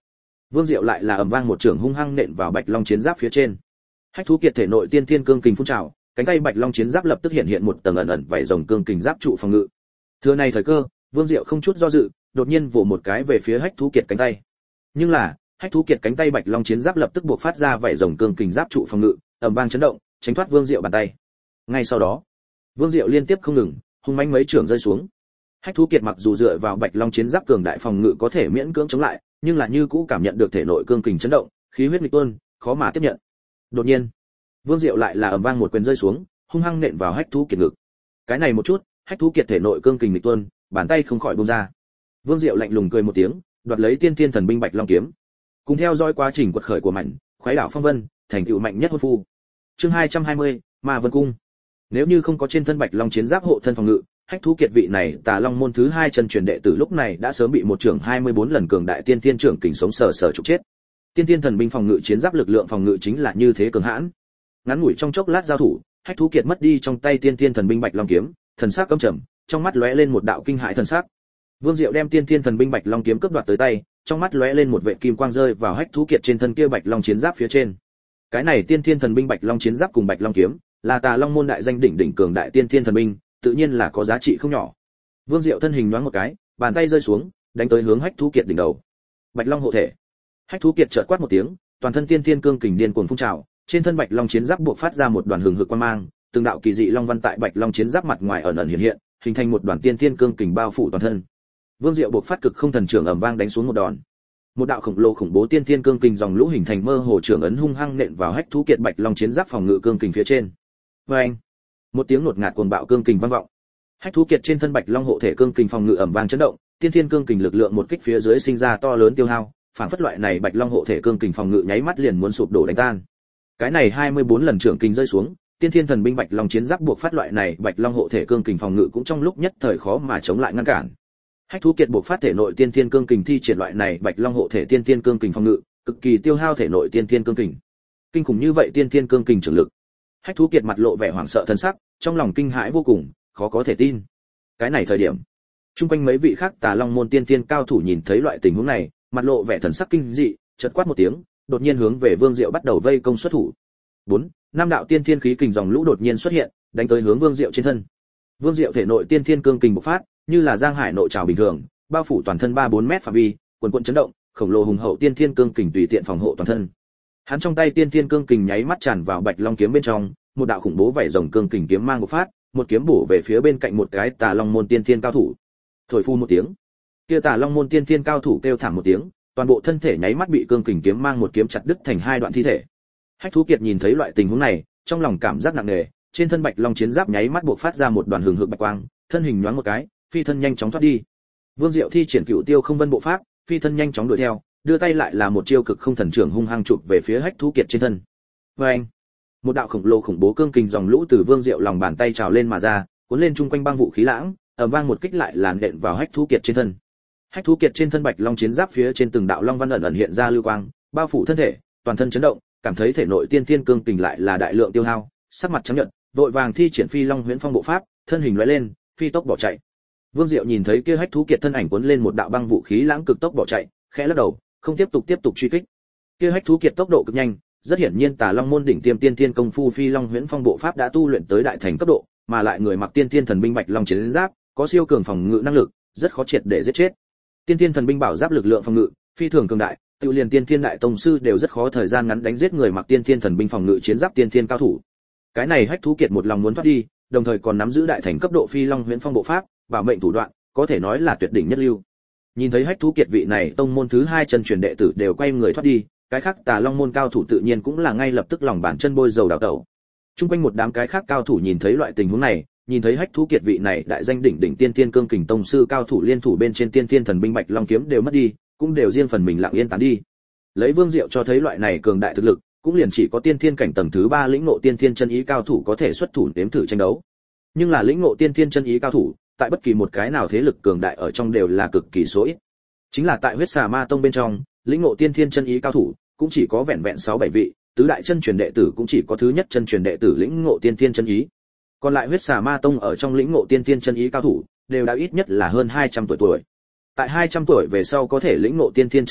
Speaker 1: Vương Diệu lại là ầm vang một trường hung hăng nện vào Bạch Long chiến giáp phía trên. Hách thú kiệt thể nội tiên thiên cương kình phun trào, cánh tay Bạch Long chiến giáp lập tức hiện hiện một tầng ẩn ẩn vảy rồng cương kình giáp trụ phòng ngự. Thừa này thời cơ, Vương Diệu không chút do dự, đột nhiên vỗ một cái về phía Hách thú kiệt cánh tay. Nhưng là, Hách thú kiệt cánh tay Bạch Long chiến giáp lập tức buộc phát ra vảy rồng cương kình giáp trụ phòng ngự, ầm vang chấn động, tránh thoát Vương Diệu bàn tay. Ngay sau đó, Vương Diệu liên tiếp không ngừng, hung mãnh mấy trường rơi xuống. Hách thú kiệt mặc dù dựa vào Bạch Long chiến giáp cường đại phòng ngự có thể miễn cưỡng chống lại, nhưng là như cũ cảm nhận được thể nội cương kình chấn động, khí huyết nghịch tuôn, khó mà tiếp nhận. Đột nhiên, Vương Diệu lại là ầm vang một quyền rơi xuống, hung hăng nện vào Hách thú kiệt ngực. Cái này một chút, Hách thú kiệt thể nội cương kình nghịch tuôn, bàn tay không khỏi buông ra. Vương Diệu lạnh lùng cười một tiếng, đoạt lấy tiên thiên thần binh Bạch Long kiếm. Cùng theo dõi quá trình quật khởi của mạnh, khoái đảo phong vân, thành tựu mạnh nhất hôn phu. Chương hai trăm hai mươi, Ma Vân cung. Nếu như không có trên thân Bạch Long chiến giáp hộ thân phòng ngự, Hách thú kiệt vị này Tà Long môn thứ hai chân truyền đệ tử lúc này đã sớm bị một trưởng hai mươi bốn lần cường đại tiên tiên trưởng kình sống sờ sờ trục chết. Tiên tiên thần binh phòng ngự chiến giáp lực lượng phòng ngự chính là như thế cường hãn. Ngắn ngủi trong chốc lát giao thủ, Hách thú kiệt mất đi trong tay tiên tiên thần binh Bạch Long kiếm, thần sắc căm trầm, trong mắt lóe lên một đạo kinh hãi thần sắc. Vương Diệu đem tiên tiên thần binh Bạch Long kiếm cướp đoạt tới tay, trong mắt lóe lên một vệt kim quang rơi vào Hách thú kiệt trên thân kia Bạch Long chiến giáp phía trên. Cái này tiên tiên thần binh Bạch Long chiến giáp cùng Bạch Long kiếm, là Tà Long môn đại danh đỉnh đỉnh cường đại tiên tiên thần binh, tự nhiên là có giá trị không nhỏ. Vương Diệu thân hình nhoáng một cái, bàn tay rơi xuống, đánh tới hướng Hách thú kiệt đỉnh đầu. Bạch Long hộ thể. Hách thú kiệt chợt quát một tiếng, toàn thân tiên tiên cương kình điên cuồng phun trào, trên thân Bạch Long chiến giáp buộc phát ra một đoàn hừng hực quang mang, từng đạo kỳ dị long văn tại Bạch Long chiến giáp mặt ngoài ẩn ẩn hiện hiện, hình thành một đoàn tiên tiên cương kình bao phủ toàn thân. Vương Diệu buộc phát cực không thần trưởng ầm vang đánh xuống một đòn. Một đạo khổng lồ khủng bố tiên tiên cương kình dòng lũ hình thành mơ hồ trưởng ấn hung hăng nện vào Hách thú kiệt Bạch Long chiến giáp phòng ngự cương kình phía trên. Oeng! Một tiếng nột ngạt cuồng bạo cương kình vang vọng. Hách thú kiệt trên thân Bạch Long hộ thể cương kình phòng ngự ầm vang chấn động, tiên thiên cương kình lực lượng một kích phía dưới sinh ra to lớn tiêu hao, phản phất loại này Bạch Long hộ thể cương kình phòng ngự nháy mắt liền muốn sụp đổ đánh tan. Cái này hai mươi bốn lần trưởng kình rơi xuống, tiên thiên thần binh Bạch Long chiến giáp buộc phát loại này Bạch Long hộ thể cương kình phòng ngự cũng trong lúc nhất thời khó mà chống lại ngăn cản. Hách thú kiệt buộc phát thể nội tiên thiên cương kình thi triển loại này Bạch Long hộ thể tiên thiên cương kình phòng ngự, cực kỳ tiêu hao thể nội tiên thiên cương kình. Kinh khủng như vậy tiên thiên cương kình trưởng lực. Hách thú kiệt mặt lộ vẻ hoảng sợ thân sắc, trong lòng kinh hãi vô cùng, khó có thể tin. Cái này thời điểm, chung quanh mấy vị khác Tà Long môn tiên thiên cao thủ nhìn thấy loại tình huống này, mặt lộ vẻ thần sắc kinh dị, chợt quát một tiếng, đột nhiên hướng về Vương Diệu bắt đầu vây công xuất thủ. Bốn, năm đạo tiên thiên khí kình dòng lũ đột nhiên xuất hiện, đánh tới hướng Vương Diệu trên thân. Vương Diệu thể nội tiên thiên cương kình bộc phát, như là giang hải nội trào bình thường, bao phủ toàn thân ba bốn mét phạm vi, quần quần chấn động, khổng lồ hùng hậu tiên thiên cương kình tùy tiện phòng hộ toàn thân. Hắn trong tay tiên thiên cương kình nháy mắt tràn vào Bạch Long kiếm bên trong, một đạo khủng bố vảy rồng cương kình kiếm mang bộc phát, một kiếm bổ về phía bên cạnh một cái Tà Long môn tiên thiên cao thủ. Thổi phu một tiếng, kia Tà Long môn tiên thiên cao thủ kêu thảm một tiếng, toàn bộ thân thể nháy mắt bị cương kình kiếm mang một kiếm chặt đứt thành hai đoạn thi thể. Hách thú kiệt nhìn thấy loại tình huống này, trong lòng cảm giác nặng nề, trên thân Bạch Long chiến giáp nháy mắt bộc phát ra một đoàn hừng hực bạch quang, thân hình nhoáng một cái, phi thân nhanh chóng thoát đi. Vương Diệu thi triển Cựu Tiêu Không Vân bộ pháp, phi thân nhanh chóng đuổi theo, đưa tay lại là một chiêu cực không thần trưởng hung hăng chụp về phía Hách thú kiệt trên thân. Oeng! Một đạo khổng lồ khủng bố cương kình dòng lũ từ Vương Diệu lòng bàn tay trào lên mà ra, cuốn lên chung quanh băng vũ khí lãng, ầm vang một kích lại làn đện vào Hách thú kiệt trên thân. Hách thú kiệt trên thân Bạch Long chiến giáp phía trên từng đạo long văn ẩn ẩn hiện ra lưu quang, bao phủ thân thể, toàn thân chấn động, cảm thấy thể nội tiên thiên cương kình lại là đại lượng tiêu hao, sắc mặt trắng nhợt, vội vàng thi triển Phi Long Huyễn Phong bộ pháp, thân hình lóe lên, phi tốc bỏ chạy. Vương Diệu nhìn thấy kia Hách thú kiệt thân ảnh cuốn lên một đạo băng vũ khí lãng cực tốc bỏ chạy, khẽ lắc đầu, không tiếp tục tiếp tục truy kích. Kia Hách thú kiệt tốc độ cực nhanh, rất hiển nhiên Tà Long môn đỉnh tiêm tiên thiên công phu Phi Long Huyễn Phong bộ pháp đã tu luyện tới đại thành cấp độ, mà lại người mặc tiên thiên thần binh Bạch Long chiến giáp, có siêu cường phòng ngự năng lực, rất khó triệt để giết chết. Tiên thiên thần binh bảo giáp lực lượng phòng ngự phi thường cường đại, tự liền tiên thiên đại tông sư đều rất khó thời gian ngắn đánh giết người mặc tiên thiên thần binh phòng ngự chiến giáp tiên thiên cao thủ. Cái này Hách thú kiệt một lòng muốn thoát đi, đồng thời còn nắm giữ đại thành cấp độ Phi Long Huyễn Phong bộ pháp, bảo mệnh thủ đoạn, có thể nói là tuyệt đỉnh nhất lưu. Nhìn thấy Hách thú kiệt vị này tông môn thứ hai chân truyền đệ tử đều quay người thoát đi, cái khác Tà Long môn cao thủ tự nhiên cũng là ngay lập tức lòng bàn chân bôi dầu đào tẩu. Trung quanh một đám cái khác cao thủ nhìn thấy loại tình huống này, nhìn thấy Hách thú kiệt vị này đại danh đỉnh đỉnh tiên tiên cương kình tông sư cao thủ liên thủ bên trên tiên tiên thần binh Bạch Long kiếm đều mất đi, cũng đều riêng phần mình lặng yên tán đi. Lấy Vương Diệu cho thấy loại này cường đại thực lực, cũng liền chỉ có tiên thiên cảnh tầng thứ ba lĩnh ngộ tiên thiên chân ý cao thủ có thể xuất thủ nếm thử tranh đấu. Nhưng là lĩnh ngộ tiên thiên chân ý cao thủ, tại bất kỳ một cái nào thế lực cường đại ở trong đều là cực kỳ số ít. Chính là tại Huyết Xà Ma Tông bên trong, lĩnh ngộ tiên thiên chân ý cao thủ cũng chỉ có vẹn vẹn sáu bảy vị, tứ đại chân truyền đệ tử cũng chỉ có thứ nhất chân truyền đệ tử lĩnh ngộ tiên thiên chân ý. Còn lại Huyết Xà Ma Tông ở trong lĩnh ngộ tiên thiên chân ý cao thủ, đều đã ít nhất là hơn hai trăm tuổi tuổi. Tại hai trăm tuổi về sau có thể lĩnh ngộ tiên thiên chân ý,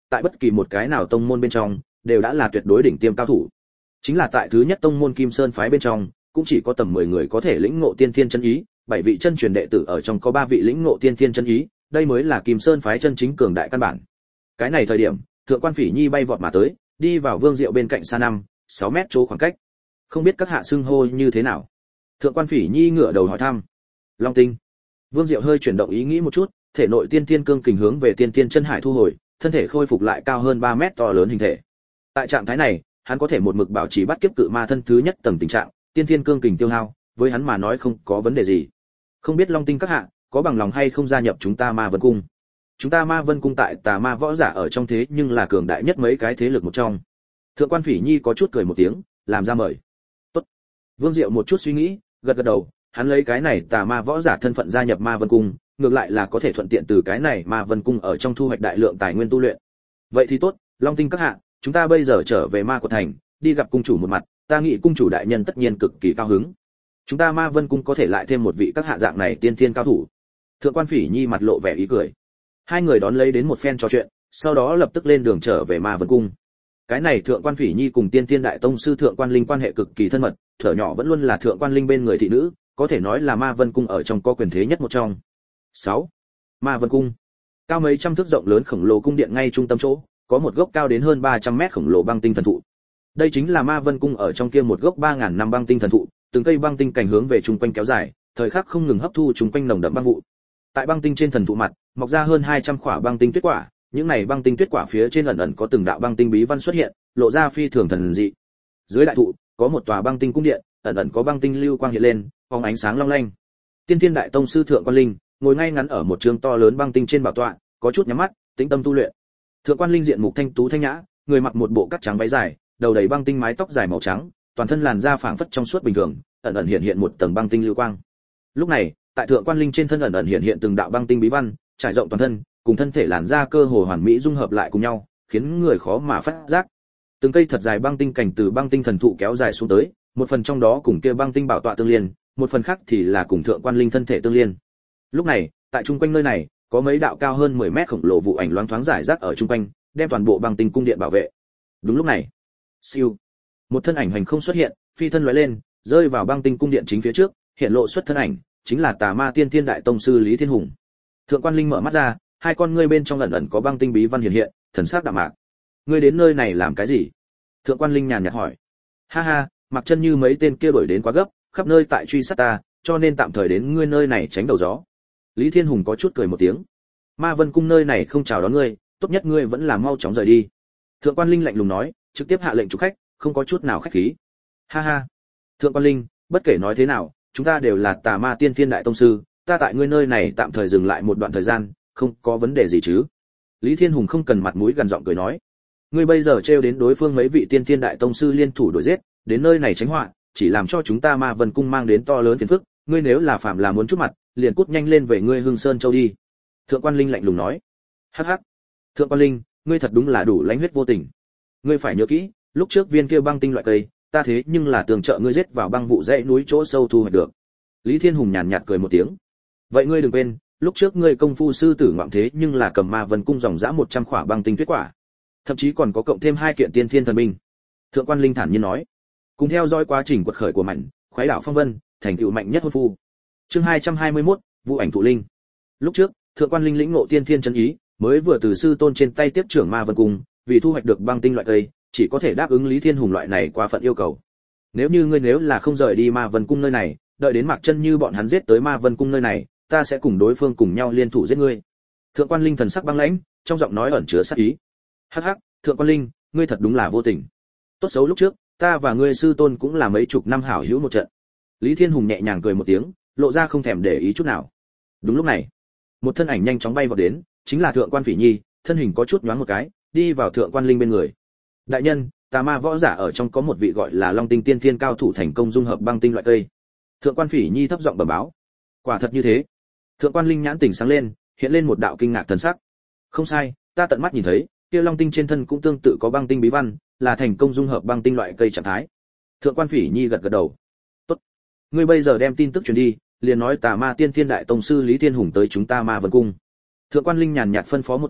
Speaker 1: tại bất kỳ một cái nào tông môn bên trong đều đã là tuyệt đối đỉnh tiêm cao thủ. Chính là tại thứ nhất tông môn Kim Sơn phái bên trong, cũng chỉ có tầm mười người có thể lĩnh ngộ tiên thiên chân ý, bảy vị chân truyền đệ tử ở trong có ba vị lĩnh ngộ tiên thiên chân ý, đây mới là Kim Sơn phái chân chính cường đại căn bản. Cái này thời điểm, Thượng quan Phỉ Nhi bay vọt mà tới, đi vào Vương Diệu bên cạnh xa năm, sáu mét chỗ khoảng cách. Không biết các hạ xưng hô như thế nào? Thượng quan Phỉ Nhi ngửa đầu hỏi thăm. Long Tinh. Vương Diệu hơi chuyển động ý nghĩ một chút, thể nội tiên tiên cương kình hướng về tiên tiên chân hải thu hồi, thân thể khôi phục lại cao hơn ba mét to lớn hình thể. Tại trạng thái này, hắn có thể một mực bảo trì bắt kiếp cự ma thân thứ nhất tầng tình trạng, tiên tiên cương kình tiêu hao, với hắn mà nói không có vấn đề gì. Không biết Long Tinh các hạ có bằng lòng hay không gia nhập chúng ta Ma Vân Cung? Chúng ta Ma Vân Cung tại tà ma võ giả ở trong thế nhưng là cường đại nhất mấy cái thế lực một trong. Thượng quan Phỉ Nhi có chút cười một tiếng, làm ra mời. Tốt. Vương Diệu một chút suy nghĩ, gật gật đầu, hắn lấy cái này tà ma võ giả thân phận gia nhập Ma Vân Cung, ngược lại là có thể thuận tiện từ cái này Ma Vân Cung ở trong thu hoạch đại lượng tài nguyên tu luyện. Vậy thì tốt, Long Tinh các hạ, chúng ta bây giờ trở về Ma Quật Thành, đi gặp cung chủ một mặt, ta nghĩ cung chủ đại nhân tất nhiên cực kỳ cao hứng. Chúng ta Ma Vân Cung có thể lại thêm một vị các hạ dạng này tiên thiên cao thủ. Thượng quan Phỉ Nhi mặt lộ vẻ ý cười. Hai người đón lấy đến một phen trò chuyện, sau đó lập tức lên đường trở về Ma Vân Cung. Cái này Thượng quan Phỉ Nhi cùng Tiên Thiên Đại Tông sư Thượng quan Linh quan hệ cực kỳ thân mật, thở nhỏ vẫn luôn là Thượng quan Linh bên người thị nữ, có thể nói là Ma Vân Cung ở trong có quyền thế nhất một trong. sáu. Ma Vân Cung. Cao mấy trăm thước rộng lớn khổng lồ cung điện ngay trung tâm chỗ, có một gốc cao đến hơn ba trăm mét khổng lồ băng tinh thần thụ. Đây chính là Ma Vân Cung ở trong kia một gốc ba nghìn năm băng tinh thần thụ, từng cây băng tinh cảnh hướng về trung quanh kéo dài, thời khắc không ngừng hấp thu trung quanh nồng đậm băng vụ. Tại băng tinh trên thần thụ mặt, mọc ra hơn hai trăm quả băng tinh tuyết quả, những này băng tinh tuyết quả phía trên ẩn ẩn có từng đạo băng tinh bí văn xuất hiện, lộ ra phi thường thần dị. Dưới đại thụ, có một tòa băng tinh cung điện, ẩn ẩn có băng tinh lưu quang hiện lên, phóng ánh sáng long lanh. Tiên Thiên Đại Tông sư Thượng quan Linh ngồi ngay ngắn ở một trường to lớn băng tinh trên bảo tọa, có chút nhắm mắt, tĩnh tâm tu luyện. Thượng quan Linh diện mục thanh tú thanh nhã, người mặc một bộ cắt trắng váy dài, đầu đầy băng tinh mái tóc dài màu trắng, toàn thân làn da phảng phất trong suốt bình thường, ẩn ẩn hiện hiện một tầng băng tinh lưu quang. Lúc này, tại Thượng quan Linh trên thân ẩn ẩn hiện hiện từng đạo băng tinh bí văn, trải rộng toàn thân, cùng thân thể làn da cơ hồ hoàn mỹ dung hợp lại cùng nhau, khiến người khó mà phát giác. Từng cây thật dài băng tinh cảnh từ băng tinh thần thụ kéo dài xuống tới, một phần trong đó cùng kia băng tinh bảo tọa tương liên, một phần khác thì là cùng Thượng quan Linh thân thể tương liên. Lúc này, tại trung quanh nơi này, có mấy đạo cao hơn mười mét khổng lồ vụ ảnh loáng thoáng rải rác ở trung quanh, đem toàn bộ băng tinh cung điện bảo vệ. Đúng lúc này, siêu, một thân ảnh hành không xuất hiện, phi thân lóe lên, rơi vào băng tinh cung điện chính phía trước, hiện lộ xuất thân ảnh, chính là Tà Ma Tiên Thiên Đại Tông sư Lý Thiên Hùng. Thượng quan Linh mở mắt ra, hai con ngươi bên trong ẩn ẩn có băng tinh bí văn hiện hiện, thần sắc đạm mạc. Ngươi đến nơi này làm cái gì? Thượng quan Linh nhàn nhạt hỏi. Ha ha, mặc chân như mấy tên kia đuổi đến quá gấp, khắp nơi tại truy sát ta, cho nên tạm thời đến ngươi nơi này tránh đầu gió. Lý Thiên Hùng có chút cười một tiếng. Ma Vân Cung nơi này không chào đón ngươi, tốt nhất ngươi vẫn là mau chóng rời đi. Thượng quan Linh lạnh lùng nói, trực tiếp hạ lệnh chủ khách, không có chút nào khách khí. Ha ha. Thượng quan Linh, bất kể nói thế nào, chúng ta đều là Tà Ma Tiên Thiên Đại Tông sư, ta tại ngươi nơi này tạm thời dừng lại một đoạn thời gian, không có vấn đề gì chứ? Lý Thiên Hùng không cần mặt mũi gần giọng cười nói, ngươi bây giờ trêu đến đối phương mấy vị Tiên Thiên Đại Tông sư liên thủ đuổi giết, đến nơi này tránh họa, chỉ làm cho chúng ta Ma Vân Cung mang đến to lớn phiền phức, ngươi nếu là phạm là muốn chút mặt, liền cút nhanh lên về ngươi Hưng Sơn Châu đi. Thượng quan Linh lạnh lùng nói. Hắc hắc. Thượng quan Linh, ngươi thật đúng là đủ lãnh huyết vô tình. Ngươi phải nhớ kỹ, lúc trước viên kia băng tinh loại cây, ta thế nhưng là tường trợ ngươi giết vào băng vụ dãy núi chỗ sâu thu hoạch được. Lý Thiên Hùng nhàn nhạt cười một tiếng. Vậy ngươi đừng quên, lúc trước ngươi công phu sư tử ngoạm thế nhưng là cầm Ma Vân Cung dòng dã một trăm khỏa băng tinh tuyết quả, thậm chí còn có cộng thêm hai kiện tiên thiên thần binh. Thượng quan Linh thản nhiên nói. Cùng theo dõi quá trình quật khởi của mạnh, khoái đảo phong vân, thành tựu mạnh nhất hôn phu. Chương hai trăm hai mươi mốt, Vũ ảnh thụ linh. Lúc trước, Thượng quan Linh lĩnh ngộ tiên thiên chân ý, mới vừa từ sư tôn trên tay tiếp trưởng Ma Vân Cung, vì thu hoạch được băng tinh loại cây, chỉ có thể đáp ứng Lý Thiên Hùng loại này quá phận yêu cầu. Nếu như ngươi nếu là không rời đi Ma Vân Cung nơi này, đợi đến Mạc Chân Như bọn hắn giết tới Ma Vân Cung nơi này, ta sẽ cùng đối phương cùng nhau liên thủ giết ngươi. Thượng quan Linh thần sắc băng lãnh, trong giọng nói ẩn chứa sát ý. Hắc hắc, Thượng quan Linh, ngươi thật đúng là vô tình. Tốt xấu lúc trước, ta và ngươi sư tôn cũng là mấy chục năm hảo hữu một trận. Lý Thiên Hùng nhẹ nhàng cười một tiếng, lộ ra không thèm để ý chút nào. Đúng lúc này, một thân ảnh nhanh chóng bay vào đến, chính là Thượng quan Phỉ Nhi, thân hình có chút nhoáng một cái, đi vào Thượng quan Linh bên người. Đại nhân, Tà Ma võ giả ở trong có một vị gọi là Long Tinh Tiên Thiên cao thủ thành công dung hợp băng tinh loại cây. Thượng quan Phỉ Nhi thấp giọng bẩm báo. Quả thật như thế. Thượng quan Linh nhãn tỉnh sáng lên, hiện lên một đạo kinh ngạc thần sắc. Không sai, ta tận mắt nhìn thấy, kia Long Tinh trên thân cũng tương tự có băng tinh bí văn, là thành công dung hợp băng tinh loại cây trạng thái. Thượng quan Phỉ Nhi gật gật đầu. Tốt, ngươi bây giờ đem tin tức truyền đi, liền nói Tà Ma Tiên Thiên Đại Tông sư Lý Thiên Hùng tới chúng ta Ma Vân Cung. Thượng quan Linh nhàn nhạt phân phó một tiếng,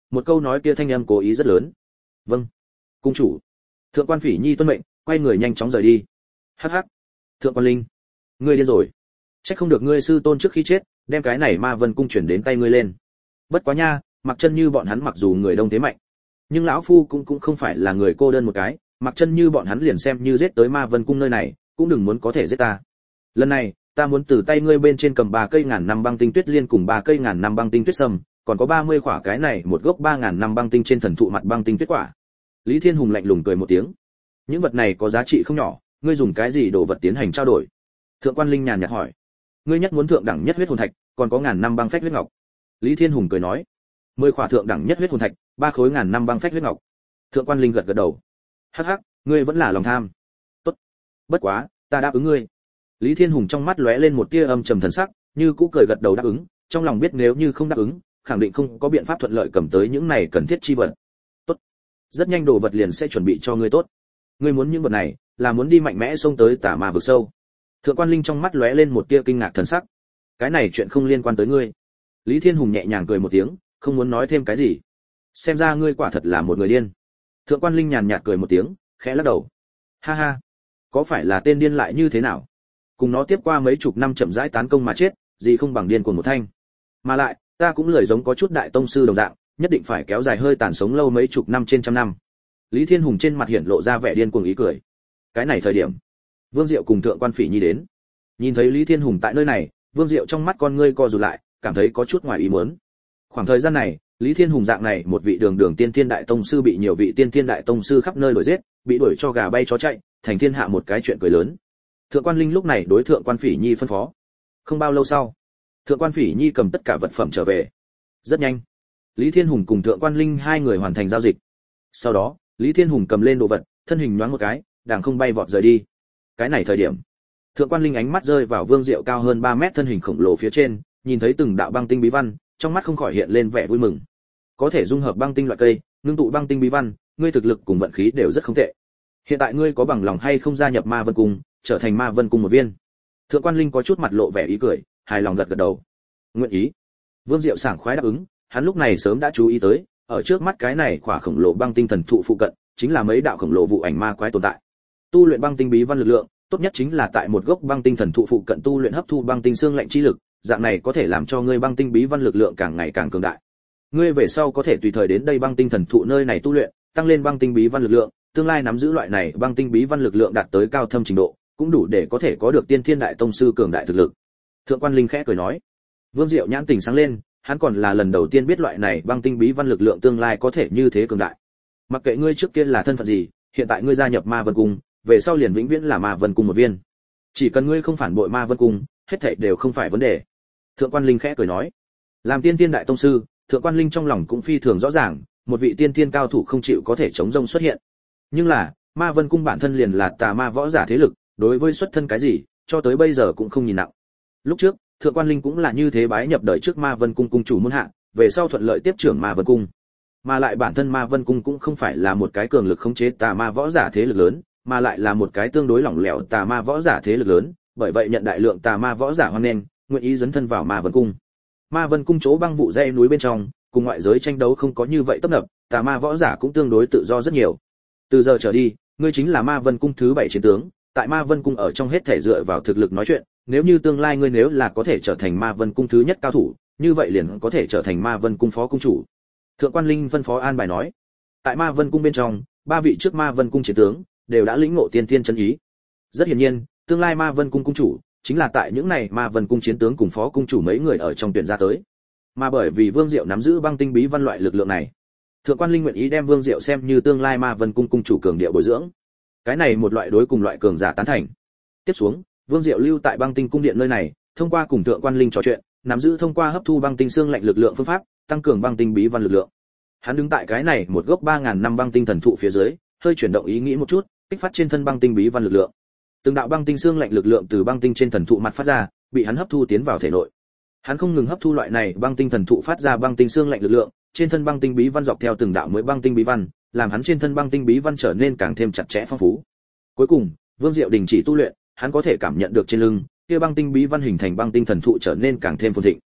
Speaker 1: một câu nói kia thanh âm cố ý rất lớn. Vâng, cung chủ. Thượng quan Phỉ Nhi tuân mệnh, quay người nhanh chóng rời đi. Hắc hắc, Thượng quan Linh, ngươi điên rồi. Chắc không được ngươi sư tôn trước khi chết, đem cái này Ma Vân cung chuyển đến tay ngươi lên. Bất quá nha, Mặc Chân Như bọn hắn mặc dù người đông thế mạnh, nhưng lão phu cũng cũng không phải là người cô đơn một cái, Mặc Chân Như bọn hắn liền xem như giết tới Ma Vân cung nơi này, cũng đừng muốn có thể giết ta. Lần này, ta muốn từ tay ngươi bên trên cầm ba cây ngàn năm băng tinh tuyết liên cùng ba cây ngàn năm băng tinh tuyết sâm, còn có ba mươi quả cái này một gốc ba ngàn năm băng tinh trên thần thụ mặt băng tinh tuyết quả. Lý Thiên Hùng lạnh lùng cười một tiếng. Những vật này có giá trị không nhỏ, ngươi dùng cái gì đồ vật tiến hành trao đổi? Thượng quan Linh nhàn nhạt hỏi. Ngươi nhất muốn thượng đẳng nhất huyết hồn thạch, còn có ngàn năm băng phách huyết ngọc. Lý Thiên Hùng cười nói. Mười khỏa thượng đẳng nhất huyết hồn thạch, ba khối ngàn năm băng phách huyết ngọc. Thượng quan Linh gật gật đầu. Hắc hắc, ngươi vẫn là lòng tham. Tốt. Bất quá, ta đáp ứng ngươi. Lý Thiên Hùng trong mắt lóe lên một tia âm trầm thần sắc, như cũ cười gật đầu đáp ứng, trong lòng biết nếu như không đáp ứng, khẳng định không có biện pháp thuận lợi cầm tới những này cần thiết chi vật. Tốt. Rất nhanh đồ vật liền sẽ chuẩn bị cho ngươi tốt. Ngươi muốn những vật này, là muốn đi mạnh mẽ xông tới tà ma vực sâu. Thượng quan Linh trong mắt lóe lên một tia kinh ngạc thần sắc. Cái này chuyện không liên quan tới ngươi. Lý Thiên Hùng nhẹ nhàng cười một tiếng, không muốn nói thêm cái gì. Xem ra ngươi quả thật là một người điên. Thượng quan Linh nhàn nhạt cười một tiếng, khẽ lắc đầu. Ha ha, có phải là tên điên lại như thế nào? Cùng nó tiếp qua mấy chục năm chậm rãi tán công mà chết, gì không bằng điên cuồng một thanh. Mà lại, ta cũng lười giống có chút đại tông sư đồng dạng, nhất định phải kéo dài hơi tàn sống lâu mấy chục năm trên trăm năm. Lý Thiên Hùng trên mặt hiện lộ ra vẻ điên cuồng ý cười. Cái này thời điểm, Vương Diệu cùng Thượng quan Phỉ Nhi đến. Nhìn thấy Lý Thiên Hùng tại nơi này, Vương Diệu trong mắt con ngươi co rụt lại, cảm thấy có chút ngoài ý muốn. Khoảng thời gian này, Lý Thiên Hùng dạng này một vị đường đường tiên thiên đại tông sư bị nhiều vị tiên thiên đại tông sư khắp nơi đuổi giết, bị đuổi cho gà bay chó chạy, thành thiên hạ một cái chuyện cười lớn. Thượng quan Linh lúc này đối Thượng quan Phỉ Nhi phân phó. Không bao lâu sau, Thượng quan Phỉ Nhi cầm tất cả vật phẩm trở về. Rất nhanh, Lý Thiên Hùng cùng Thượng quan Linh hai người hoàn thành giao dịch. Sau đó, Lý Thiên Hùng cầm lên đồ vật, thân hình nhoáng một cái, đàng không bay vọt rời đi. Cái này thời điểm, Thượng quan Linh ánh mắt rơi vào Vương Diệu cao hơn ba mét thân hình khổng lồ phía trên, nhìn thấy từng đạo băng tinh bí văn, trong mắt không khỏi hiện lên vẻ vui mừng. Có thể dung hợp băng tinh loại cây, ngưng tụ băng tinh bí văn, ngươi thực lực cùng vận khí đều rất không tệ. Hiện tại ngươi có bằng lòng hay không gia nhập Ma Vân cung, trở thành Ma Vân cung một viên? Thượng quan Linh có chút mặt lộ vẻ ý cười, hài lòng gật gật đầu. Nguyện ý. Vương Diệu sảng khoái đáp ứng, hắn lúc này sớm đã chú ý tới, ở trước mắt cái này khỏa khổng lồ băng tinh thần thụ phụ cận, chính là mấy đạo khổng lồ vụ ảnh ma quái tồn tại. Tu luyện băng tinh bí văn lực lượng, tốt nhất chính là tại một gốc băng tinh thần thụ phụ cận tu luyện hấp thu băng tinh xương lạnh chi lực, dạng này có thể làm cho ngươi băng tinh bí văn lực lượng càng ngày càng cường đại. Ngươi về sau có thể tùy thời đến đây băng tinh thần thụ nơi này tu luyện, tăng lên băng tinh bí văn lực lượng, tương lai nắm giữ loại này băng tinh bí văn lực lượng đạt tới cao thâm trình độ, cũng đủ để có thể có được tiên thiên đại tông sư cường đại thực lực. Thượng quan Linh khẽ cười nói. Vương Diệu nhãn tỉnh sáng lên, hắn còn là lần đầu tiên biết loại này băng tinh bí văn lực lượng tương lai có thể như thế cường đại. Mặc kệ ngươi trước kia là thân phận gì, hiện tại ngươi gia nhập Ma Vân cung, về sau liền vĩnh viễn là Ma Vân cung một viên. Chỉ cần ngươi không phản bội Ma Vân cung, hết thảy đều không phải vấn đề. Thượng quan Linh khẽ cười nói. Làm tiên thiên đại tông sư, Thượng quan Linh trong lòng cũng phi thường rõ ràng, một vị tiên thiên cao thủ không chịu có thể chống rông xuất hiện. Nhưng là, Ma Vân cung bản thân liền là tà ma võ giả thế lực, đối với xuất thân cái gì, cho tới bây giờ cũng không nhìn nặng. Lúc trước, Thượng quan Linh cũng là như thế bái nhập đời trước Ma Vân cung cung chủ môn hạ, về sau thuận lợi tiếp trưởng Ma Vân cung. Mà lại bản thân Ma Vân cung cũng không phải là một cái cường lực khống chế tà ma võ giả thế lực lớn, mà lại là một cái tương đối lỏng lẻo tà ma võ giả thế lực lớn, bởi vậy nhận đại lượng tà ma võ giả hoan nghênh, nguyện ý dấn thân vào Ma Vân cung. Ma Vân cung chỗ băng vụ dãy núi bên trong, cùng ngoại giới tranh đấu không có như vậy tấp nập, tà ma võ giả cũng tương đối tự do rất nhiều. Từ giờ trở đi, ngươi chính là Ma Vân cung thứ bảy chiến tướng, tại Ma Vân cung ở trong hết thể dựa vào thực lực nói chuyện, nếu như tương lai ngươi nếu là có thể trở thành Ma Vân cung thứ nhất cao thủ, như vậy liền có thể trở thành Ma Vân cung phó cung chủ. Thượng quan Linh phân phó an bài nói. Tại Ma Vân cung bên trong, ba vị trước Ma Vân cung chiến tướng đều đã lĩnh ngộ tiên tiên chân ý. Rất hiển nhiên, tương lai Ma Vân cung cung chủ chính là tại những này Ma Vân cung chiến tướng cùng phó cung chủ mấy người ở trong tuyển ra tới. Mà bởi vì Vương Diệu nắm giữ băng tinh bí văn loại lực lượng này, Thượng quan Linh nguyện ý đem Vương Diệu xem như tương lai Ma Vân cung cung chủ cường điệu bồi dưỡng. Cái này một loại đối cùng loại cường giả tán thành. Tiếp xuống, Vương Diệu lưu tại băng tinh cung điện nơi này, thông qua cùng Thượng quan Linh trò chuyện, nắm giữ thông qua hấp thu băng tinh xương lạnh lực lượng phương pháp, tăng cường băng tinh bí văn lực lượng. Hắn đứng tại cái này một gốc ba ngàn năm băng tinh thần thụ phía dưới, hơi chuyển động ý nghĩ một chút, kích phát trên thân băng tinh bí văn lực lượng. Từng đạo băng tinh xương lạnh lực lượng từ băng tinh trên thần thụ mặt phát ra, bị hắn hấp thu tiến vào thể nội. Hắn không ngừng hấp thu loại này băng tinh thần thụ phát ra băng tinh xương lạnh lực lượng, trên thân băng tinh bí văn dọc theo từng đạo mới băng tinh bí văn, làm hắn trên thân băng tinh bí văn trở nên càng thêm chặt chẽ phong phú. Cuối cùng, Vương Diệu đình chỉ tu luyện, hắn có thể cảm nhận được trên lưng kia băng tinh bí văn hình thành băng tinh thần thụ trở nên càng thêm phồn thịnh.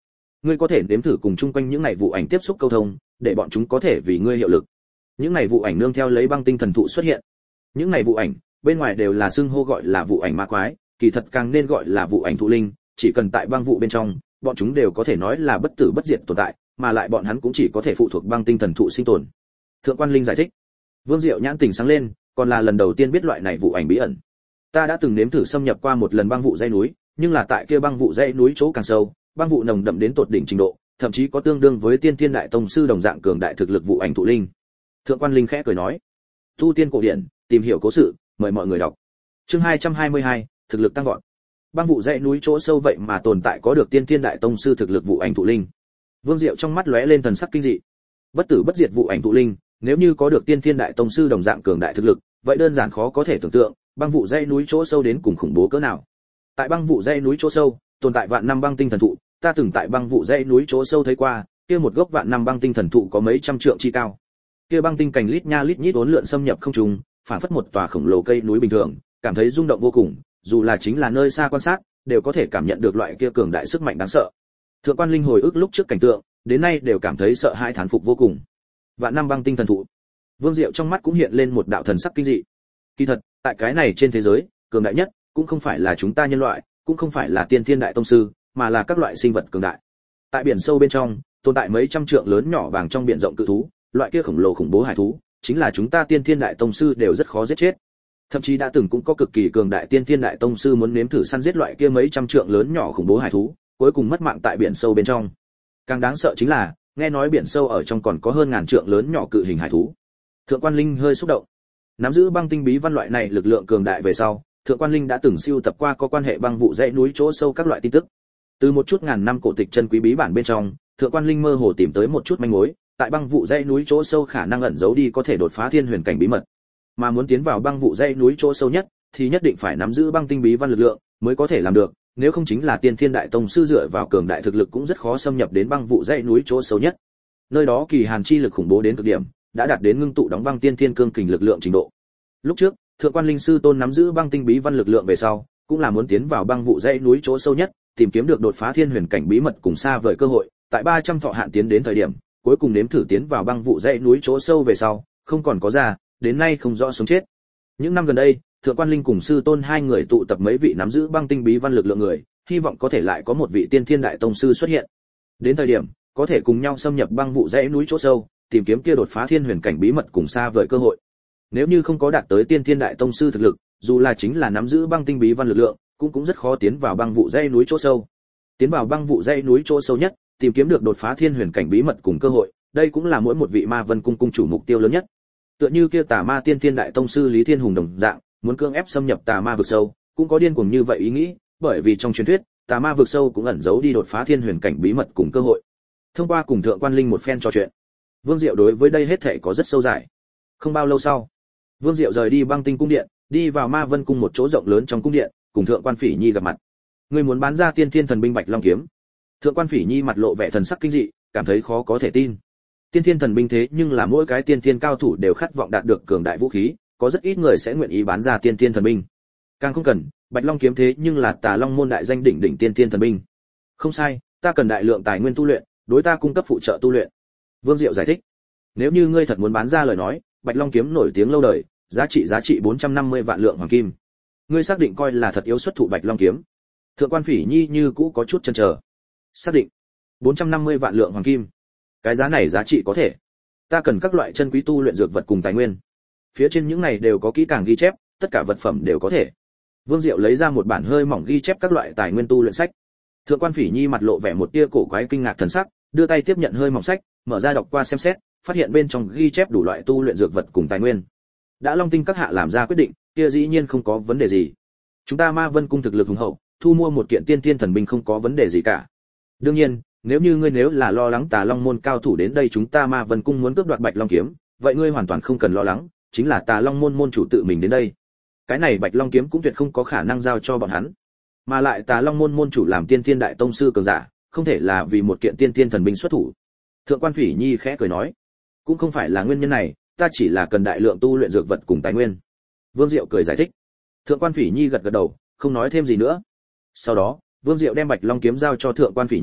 Speaker 1: Ngươi có thể nếm thử cùng chung quanh những này vụ ảnh tiếp xúc câu thông, để bọn chúng có thể vì ngươi hiệu lực. Những này vụ ảnh nương theo lấy băng tinh thần thụ xuất hiện. Những này vụ ảnh, bên ngoài đều là xưng hô gọi là vụ ảnh ma quái, kỳ thật càng nên gọi là vụ ảnh thụ linh, chỉ cần tại băng vụ bên trong, bọn chúng đều có thể nói là bất tử bất diệt tồn tại, mà lại bọn hắn cũng chỉ có thể phụ thuộc băng tinh thần thụ sinh tồn. Thượng quan Linh giải thích. Vương Diệu nhãn tỉnh sáng lên, còn là lần đầu tiên biết loại này vụ ảnh bí ẩn. Ta đã từng nếm thử xâm nhập qua một lần băng vụ dãy núi, nhưng là tại kia băng vụ dãy núi chỗ càng sâu, băng vụ nồng đậm đến tột đỉnh trình độ, thậm chí có tương đương với tiên thiên đại tông sư đồng dạng cường đại thực lực vụ ảnh thụ linh. Thượng quan Linh khẽ cười nói, tu tiên cổ điển, tìm hiểu cố sự, mời mọi người đọc. Chương hai trăm hai mươi hai, thực lực tăng vọt. Băng vụ dãy núi chỗ sâu vậy mà tồn tại có được tiên thiên đại tông sư thực lực vụ ảnh thụ linh. Vương Diệu trong mắt lóe lên thần sắc kinh dị. Bất tử bất diệt vụ ảnh thụ linh, nếu như có được tiên thiên đại tông sư đồng dạng cường đại thực lực, vậy đơn giản khó có thể tưởng tượng, băng vụ dãy núi chỗ sâu đến cùng khủng bố cỡ nào. Tại băng vụ dãy núi chỗ sâu, tồn tại vạn năm băng tinh thần thụ, ta từng tại băng vụ dãy núi chỗ sâu thấy qua, kia một gốc vạn năm băng tinh thần thụ có mấy trăm trượng chi cao. Kia băng tinh cành lít nha lít nhít uốn lượn xâm nhập không trung, phản phất một tòa khổng lồ cây núi bình thường, cảm thấy rung động vô cùng, dù là chính là nơi xa quan sát, đều có thể cảm nhận được loại kia cường đại sức mạnh đáng sợ. Thượng quan Linh hồi ức lúc trước cảnh tượng, đến nay đều cảm thấy sợ hãi thán phục vô cùng. Vạn năm băng tinh thần thụ. Vương Diệu trong mắt cũng hiện lên một đạo thần sắc kinh dị. Kỳ thật, tại cái này trên thế giới, cường đại nhất cũng không phải là chúng ta nhân loại, cũng không phải là tiên thiên đại tông sư, mà là các loại sinh vật cường đại. Tại biển sâu bên trong, tồn tại mấy trăm trượng lớn nhỏ vàng trong biển rộng cự thú, loại kia khổng lồ khủng bố hải thú, chính là chúng ta tiên thiên đại tông sư đều rất khó giết chết. Thậm chí đã từng cũng có cực kỳ cường đại tiên thiên đại tông sư muốn nếm thử săn giết loại kia mấy trăm trượng lớn nhỏ khủng bố hải thú, cuối cùng mất mạng tại biển sâu bên trong. Càng đáng sợ chính là, nghe nói biển sâu ở trong còn có hơn ngàn trượng lớn nhỏ cự hình hải thú. Thượng quan Linh hơi xúc động. Nắm giữ băng tinh bí văn loại này lực lượng cường đại về sau, Thượng quan Linh đã từng siêu tập qua có quan hệ băng vụ dãy núi chỗ sâu các loại tin tức. Từ một chút ngàn năm cổ tịch chân quý bí bản bên trong, Thượng quan Linh mơ hồ tìm tới một chút manh mối, tại băng vụ dãy núi chỗ sâu khả năng ẩn giấu đi có thể đột phá thiên huyền cảnh bí mật. Mà muốn tiến vào băng vụ dãy núi chỗ sâu nhất, thì nhất định phải nắm giữ băng tinh bí văn lực lượng mới có thể làm được, nếu không chính là tiên thiên đại tông sư dựa vào cường đại thực lực cũng rất khó xâm nhập đến băng vụ dãy núi chỗ sâu nhất. Nơi đó kỳ hàn chi lực khủng bố đến cực điểm, đã đạt đến ngưng tụ đóng băng tiên thiên cương kình lực lượng trình độ. Lúc trước, Thượng quan Linh sư tôn nắm giữ băng tinh bí văn lực lượng về sau, cũng là muốn tiến vào băng vụ dãy núi chỗ sâu nhất, tìm kiếm được đột phá thiên huyền cảnh bí mật cùng xa vời cơ hội, tại ba trăm thọ hạn tiến đến thời điểm, cuối cùng nếm thử tiến vào băng vụ dãy núi chỗ sâu về sau, không còn có ra, đến nay không rõ sống chết. Những năm gần đây, Thượng quan Linh cùng sư tôn hai người tụ tập mấy vị nắm giữ băng tinh bí văn lực lượng người, hy vọng có thể lại có một vị tiên thiên đại tông sư xuất hiện. Đến thời điểm, có thể cùng nhau xâm nhập băng vụ dãy núi chỗ sâu, tìm kiếm kia đột phá thiên huyền cảnh bí mật cùng xa vời cơ hội. Nếu như không có đạt tới tiên thiên đại tông sư thực lực, dù là chính là nắm giữ băng tinh bí văn lực lượng, cũng cũng rất khó tiến vào băng vụ dãy núi chỗ sâu. Tiến vào băng vụ dãy núi chỗ sâu nhất, tìm kiếm được đột phá thiên huyền cảnh bí mật cùng cơ hội, đây cũng là mỗi một vị Ma Vân cung cung chủ mục tiêu lớn nhất. Tựa như kia Tà Ma tiên thiên đại tông sư Lý Thiên Hùng đồng dạng, muốn cưỡng ép xâm nhập Tà Ma vực sâu, cũng có điên cuồng như vậy ý nghĩ, bởi vì trong truyền thuyết, Tà Ma vực sâu cũng ẩn giấu đi đột phá thiên huyền cảnh bí mật cùng cơ hội. Thông qua cùng Thượng quan Linh một phen trò chuyện, Vương Diệu đối với đây hết thảy có rất sâu giải. Không bao lâu sau, Vương Diệu rời đi băng tinh cung điện, đi vào Ma Vân cung một chỗ rộng lớn trong cung điện, cùng Thượng quan Phỉ Nhi gặp mặt. Ngươi muốn bán ra tiên thiên thần binh Bạch Long kiếm? Thượng quan Phỉ Nhi mặt lộ vẻ thần sắc kinh dị, cảm thấy khó có thể tin. Tiên thiên thần binh thế nhưng là mỗi cái tiên thiên cao thủ đều khát vọng đạt được cường đại vũ khí, có rất ít người sẽ nguyện ý bán ra tiên thiên thần binh. Càng không cần, Bạch Long kiếm thế nhưng là Tà Long môn đại danh đỉnh đỉnh tiên thiên thần binh. Không sai, ta cần đại lượng tài nguyên tu luyện, đối ta cung cấp phụ trợ tu luyện. Vương Diệu giải thích. Nếu như ngươi thật muốn bán ra lời nói, Bạch Long kiếm nổi tiếng lâu đời, giá trị giá trị bốn trăm năm mươi vạn lượng hoàng kim. Ngươi xác định coi là thật yếu xuất thụ Bạch Long kiếm? Thượng quan Phỉ Nhi như cũ có chút chần chờ. Xác định. bốn trăm năm mươi vạn lượng hoàng kim. Cái giá này giá trị có thể. Ta cần các loại chân quý tu luyện dược vật cùng tài nguyên. Phía trên những này đều có kỹ càng ghi chép, tất cả vật phẩm đều có thể. Vương Diệu lấy ra một bản hơi mỏng ghi chép các loại tài nguyên tu luyện sách. Thượng quan Phỉ Nhi mặt lộ vẻ một tia cổ quái kinh ngạc thần sắc, đưa tay tiếp nhận hơi mỏng sách, mở ra đọc qua xem xét, phát hiện bên trong ghi chép đủ loại tu luyện dược vật cùng tài nguyên. Đã Long Tinh các hạ làm ra quyết định, kia dĩ nhiên không có vấn đề gì. Chúng ta Ma Vân cung thực lực hùng hậu, thu mua một kiện tiên tiên thần binh không có vấn đề gì cả. Đương nhiên, nếu như ngươi nếu là lo lắng Tà Long môn cao thủ đến đây chúng ta Ma Vân cung muốn cướp đoạt Bạch Long kiếm, vậy ngươi hoàn toàn không cần lo lắng, chính là Tà Long môn môn chủ tự mình đến đây. Cái này Bạch Long kiếm cũng tuyệt không có khả năng giao cho bọn hắn. Mà lại Tà Long môn môn chủ làm tiên thiên đại tông sư cường giả, không thể là vì một kiện tiên tiên thần binh xuất thủ. Thượng quan Phỉ Nhi khẽ cười nói, cũng không phải là nguyên nhân này, ta chỉ là cần đại lượng tu luyện dược vật cùng tài nguyên. Vương Diệu cười giải thích. Thượng quan Phỉ Nhi gật gật đầu, không nói thêm gì nữa. Sau đó, Vương Diệu đem Bạch Long kiếm giao cho Thượng quan Phỉ Nhi,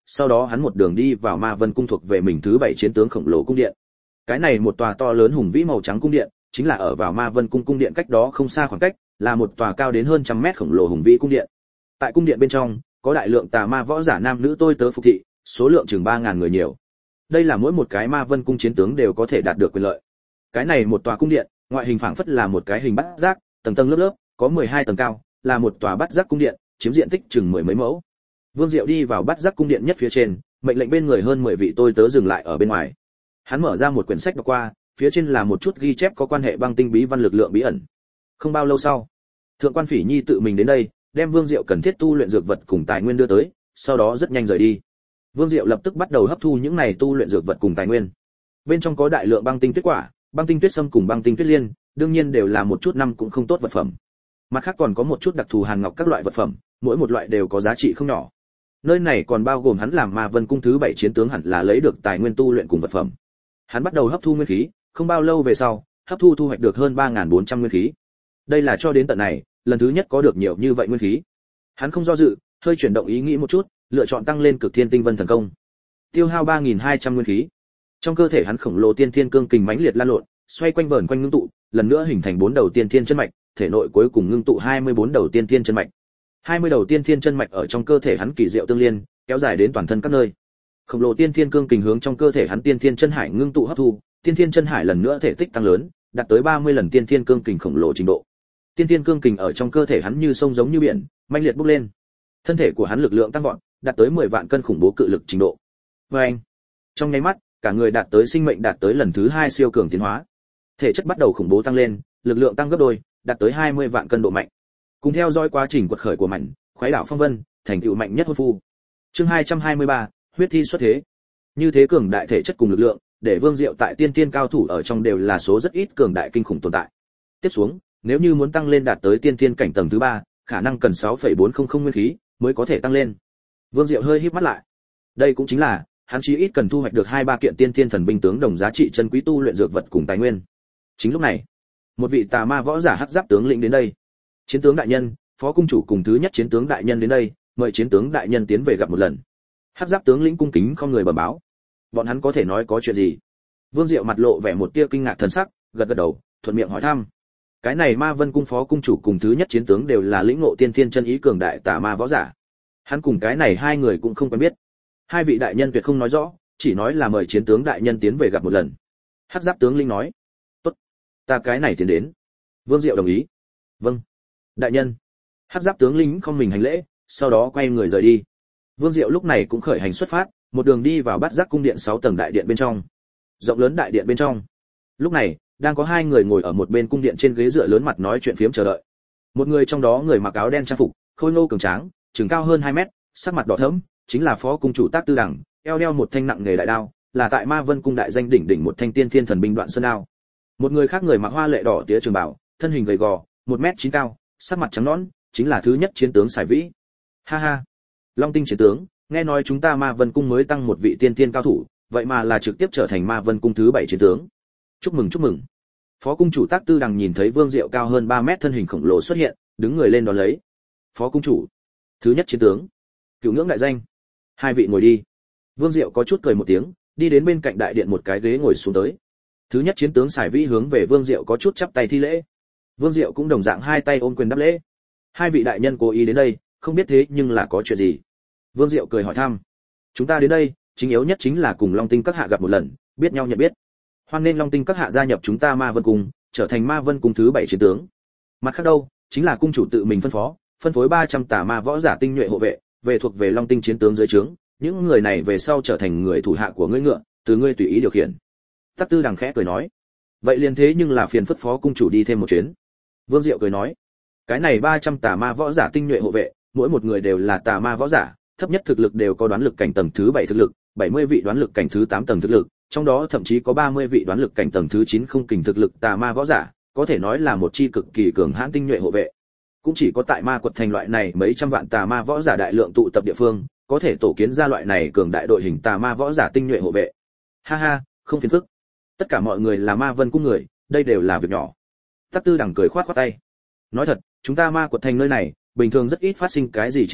Speaker 1: sau đó hắn một đường đi vào Ma Vân cung thuộc về mình thứ bảy chiến tướng khổng lồ cung điện. Cái này một tòa to lớn hùng vĩ màu trắng cung điện, chính là ở vào Ma Vân cung cung điện cách đó không xa khoảng cách, là một tòa cao đến hơn trăm mét khổng lồ hùng vĩ cung điện. Tại cung điện bên trong, có đại lượng tà ma võ giả nam nữ tôi tớ phục thị, số lượng chừng ba ngàn người nhiều. Đây là mỗi một cái Ma Vân cung chiến tướng đều có thể đạt được quyền lợi. Cái này một tòa cung điện, ngoại hình phảng phất là một cái hình bát giác, tầng tầng lớp lớp, có mười hai tầng cao, là một tòa bát giác cung điện, chiếm diện tích chừng mười mấy mẫu. Vương Diệu đi vào bát giác cung điện nhất phía trên, mệnh lệnh bên người hơn mười vị tôi tớ dừng lại ở bên ngoài. Hắn mở ra một quyển sách đọc qua, phía trên là một chút ghi chép có quan hệ băng tinh bí văn lực lượng bí ẩn. Không bao lâu sau, Thượng quan Phỉ Nhi tự mình đến đây, đem Vương Diệu cần thiết tu luyện dược vật cùng tài nguyên đưa tới, sau đó rất nhanh rời đi. Vương Diệu lập tức bắt đầu hấp thu những này tu luyện dược vật cùng tài nguyên. Bên trong có đại lượng băng tinh tuyết quả, băng tinh tuyết sâm cùng băng tinh tuyết liên, đương nhiên đều là một chút năm cũng không tốt vật phẩm. Mặt khác còn có một chút đặc thù hàn ngọc các loại vật phẩm, mỗi một loại đều có giá trị không nhỏ. Nơi này còn bao gồm hắn làm Ma Vân cung thứ bảy chiến tướng hẳn là lấy được tài nguyên tu luyện cùng vật phẩm. Hắn bắt đầu hấp thu nguyên khí, không bao lâu về sau, hấp thu thu hoạch được hơn ba nghìn bốn trăm nguyên khí. Đây là cho đến tận này, lần thứ nhất có được nhiều như vậy nguyên khí. Hắn không do dự, hơi chuyển động ý nghĩ một chút, lựa chọn tăng lên Cực Thiên Tinh Vân thần công. Tiêu hao ba nghìn hai trăm nguyên khí. Trong cơ thể hắn khổng lồ tiên thiên cương kình mãnh liệt lan lộn, xoay quanh vờn quanh ngưng tụ, lần nữa hình thành bốn đầu tiên thiên chân mạch, thể nội cuối cùng ngưng tụ hai mươi bốn đầu tiên thiên chân mạch. hai mươi đầu tiên thiên chân mạch ở trong cơ thể hắn kỳ diệu tương liên, kéo dài đến toàn thân các nơi. Khổng lồ tiên thiên cương kình hướng trong cơ thể hắn tiên thiên chân hải ngưng tụ hấp thu, tiên thiên chân hải lần nữa thể tích tăng lớn, đạt tới ba mươi lần tiên thiên cương kình khổng lồ trình độ. Tiên thiên cương kình ở trong cơ thể hắn như sông giống như biển, mãnh liệt bốc lên. Thân thể của hắn lực lượng tăng vọt, đạt tới mười vạn cân khủng bố cự lực trình độ. Và anh, trong nháy mắt, cả người đạt tới sinh mệnh đạt tới lần thứ hai siêu cường tiến hóa. Thể chất bắt đầu khủng bố tăng lên, lực lượng tăng gấp đôi, đạt tới hai mươi vạn cân độ mạnh. Cùng theo dõi quá trình quật khởi của mạnh, khoái đảo phong vân, thành tựu mạnh nhất hôn phu. Chương hai trăm hai mươi ba, huyết thi xuất thế. Như thế cường đại thể chất cùng lực lượng, để Vương Diệu tại tiên tiên cao thủ ở trong đều là số rất ít cường đại kinh khủng tồn tại. Tiếp xuống, nếu như muốn tăng lên đạt tới tiên tiên cảnh tầng thứ ba, khả năng cần sáu phẩy bốn không không nguyên khí mới có thể tăng lên. Vương Diệu hơi híp mắt lại. Đây cũng chính là, hắn chí ít cần thu hoạch được hai ba kiện tiên tiên thần binh tướng đồng giá trị chân quý tu luyện dược vật cùng tài nguyên. Chính lúc này, một vị tà ma võ giả hắc giáp tướng lĩnh đến đây. Chiến tướng đại nhân, phó cung chủ cùng thứ nhất chiến tướng đại nhân đến đây, mời chiến tướng đại nhân tiến về gặp một lần. Hắc giáp tướng lĩnh cung kính không người bẩm báo. Bọn hắn có thể nói có chuyện gì? Vương Diệu mặt lộ vẻ một tia kinh ngạc thần sắc, gật gật đầu, thuận miệng hỏi thăm. Cái này Ma Vân cung phó cung chủ cùng thứ nhất chiến tướng đều là lĩnh ngộ tiên thiên chân ý cường đại tà ma võ giả. Hắn cùng cái này hai người cũng không quen biết. Hai vị đại nhân tuyệt không nói rõ, chỉ nói là mời chiến tướng đại nhân tiến về gặp một lần. Hắc giáp tướng lĩnh nói, tốt, ta cái này tiến đến. Vương Diệu đồng ý. Vâng, đại nhân. Hắc giáp tướng lĩnh không mình hành lễ, sau đó quay người rời đi. Vương Diệu lúc này cũng khởi hành xuất phát, một đường đi vào bát giác cung điện sáu tầng đại điện bên trong. Rộng lớn đại điện bên trong. Lúc này, đang có hai người ngồi ở một bên cung điện trên ghế dựa lớn mặt nói chuyện phiếm chờ đợi. Một người trong đó người mặc áo đen trang phục, khôi ngô cường tráng, chừng cao hơn hai mét, sắc mặt đỏ thẫm, chính là phó cung chủ Tác Tư Đằng, eo đeo một thanh nặng nghề đại đao, là tại Ma Vân cung đại danh đỉnh đỉnh một thanh tiên thiên thần binh Đoạn Sơn đao. Một người khác người mặc hoa lệ đỏ tía trường bào, thân hình gầy gò, một mét chín cao, sắc mặt trắng nõn, chính là thứ nhất chiến tướng Sải Vĩ. Ha ha, Long Tinh chiến tướng, nghe nói chúng ta Ma Vân cung mới tăng một vị tiên tiên cao thủ, vậy mà là trực tiếp trở thành Ma Vân cung thứ bảy chiến tướng. Chúc mừng chúc mừng. Phó cung chủ Tác Tư Đằng nhìn thấy Vương Diệu cao hơn ba mét thân hình khổng lồ xuất hiện, đứng người lên đón lấy. Phó cung chủ, thứ nhất chiến tướng, cửu ngưỡng đại danh. Hai vị ngồi đi. Vương Diệu có chút cười một tiếng, đi đến bên cạnh đại điện một cái ghế ngồi xuống tới. Thứ nhất chiến tướng Sải Vĩ hướng về Vương Diệu có chút chắp tay thi lễ. Vương Diệu cũng đồng dạng hai tay ôm quyền đáp lễ. Hai vị đại nhân cố ý đến đây, không biết thế nhưng là có chuyện gì? Vương Diệu cười hỏi thăm. Chúng ta đến đây, chính yếu nhất chính là cùng Long Tinh các hạ gặp một lần, biết nhau nhận biết. Hoan nên Long Tinh các hạ gia nhập chúng ta Ma Vân cung, trở thành Ma Vân cung thứ bảy chiến tướng. Mặt khác đâu, chính là cung chủ tự mình phân phó, phân phối ba trăm tà ma võ giả tinh nhuệ hộ vệ, về thuộc về Long Tinh chiến tướng dưới trướng, những người này về sau trở thành người thủ hạ của ngươi ngựa, từ ngươi tùy ý điều khiển. Tác Tư Đằng khẽ cười nói, vậy liền thế nhưng là phiền phức phó cung chủ đi thêm một chuyến. Vương Diệu cười nói, cái này ba trăm tà ma võ giả tinh nhuệ hộ vệ, mỗi một người đều là tà ma võ giả, thấp nhất thực lực đều có đoán lực cảnh tầng thứ bảy thực lực, bảy mươi vị đoán lực cảnh thứ tám tầng thực lực, trong đó thậm chí có ba mươi vị đoán lực cảnh tầng thứ chín không kình thực lực tà ma võ giả, có thể nói là một chi cực kỳ cường hãn tinh nhuệ hộ vệ. Cũng chỉ có tại Ma Quật thành loại này mấy trăm vạn tà ma võ giả đại lượng tụ tập địa phương, có thể tổ kiến ra loại này cường đại đội hình tà ma võ giả tinh nhuệ hộ vệ. Ha ha, không phiền phức. Tất cả mọi người là Ma Vân cung người, đây đều là việc nhỏ. Tác Tư Đằng cười khoát khoát tay. Nói thật, chúng ta Ma Quật thành nơi này, bình thường rất ít phát sinh cái gì chiến sự,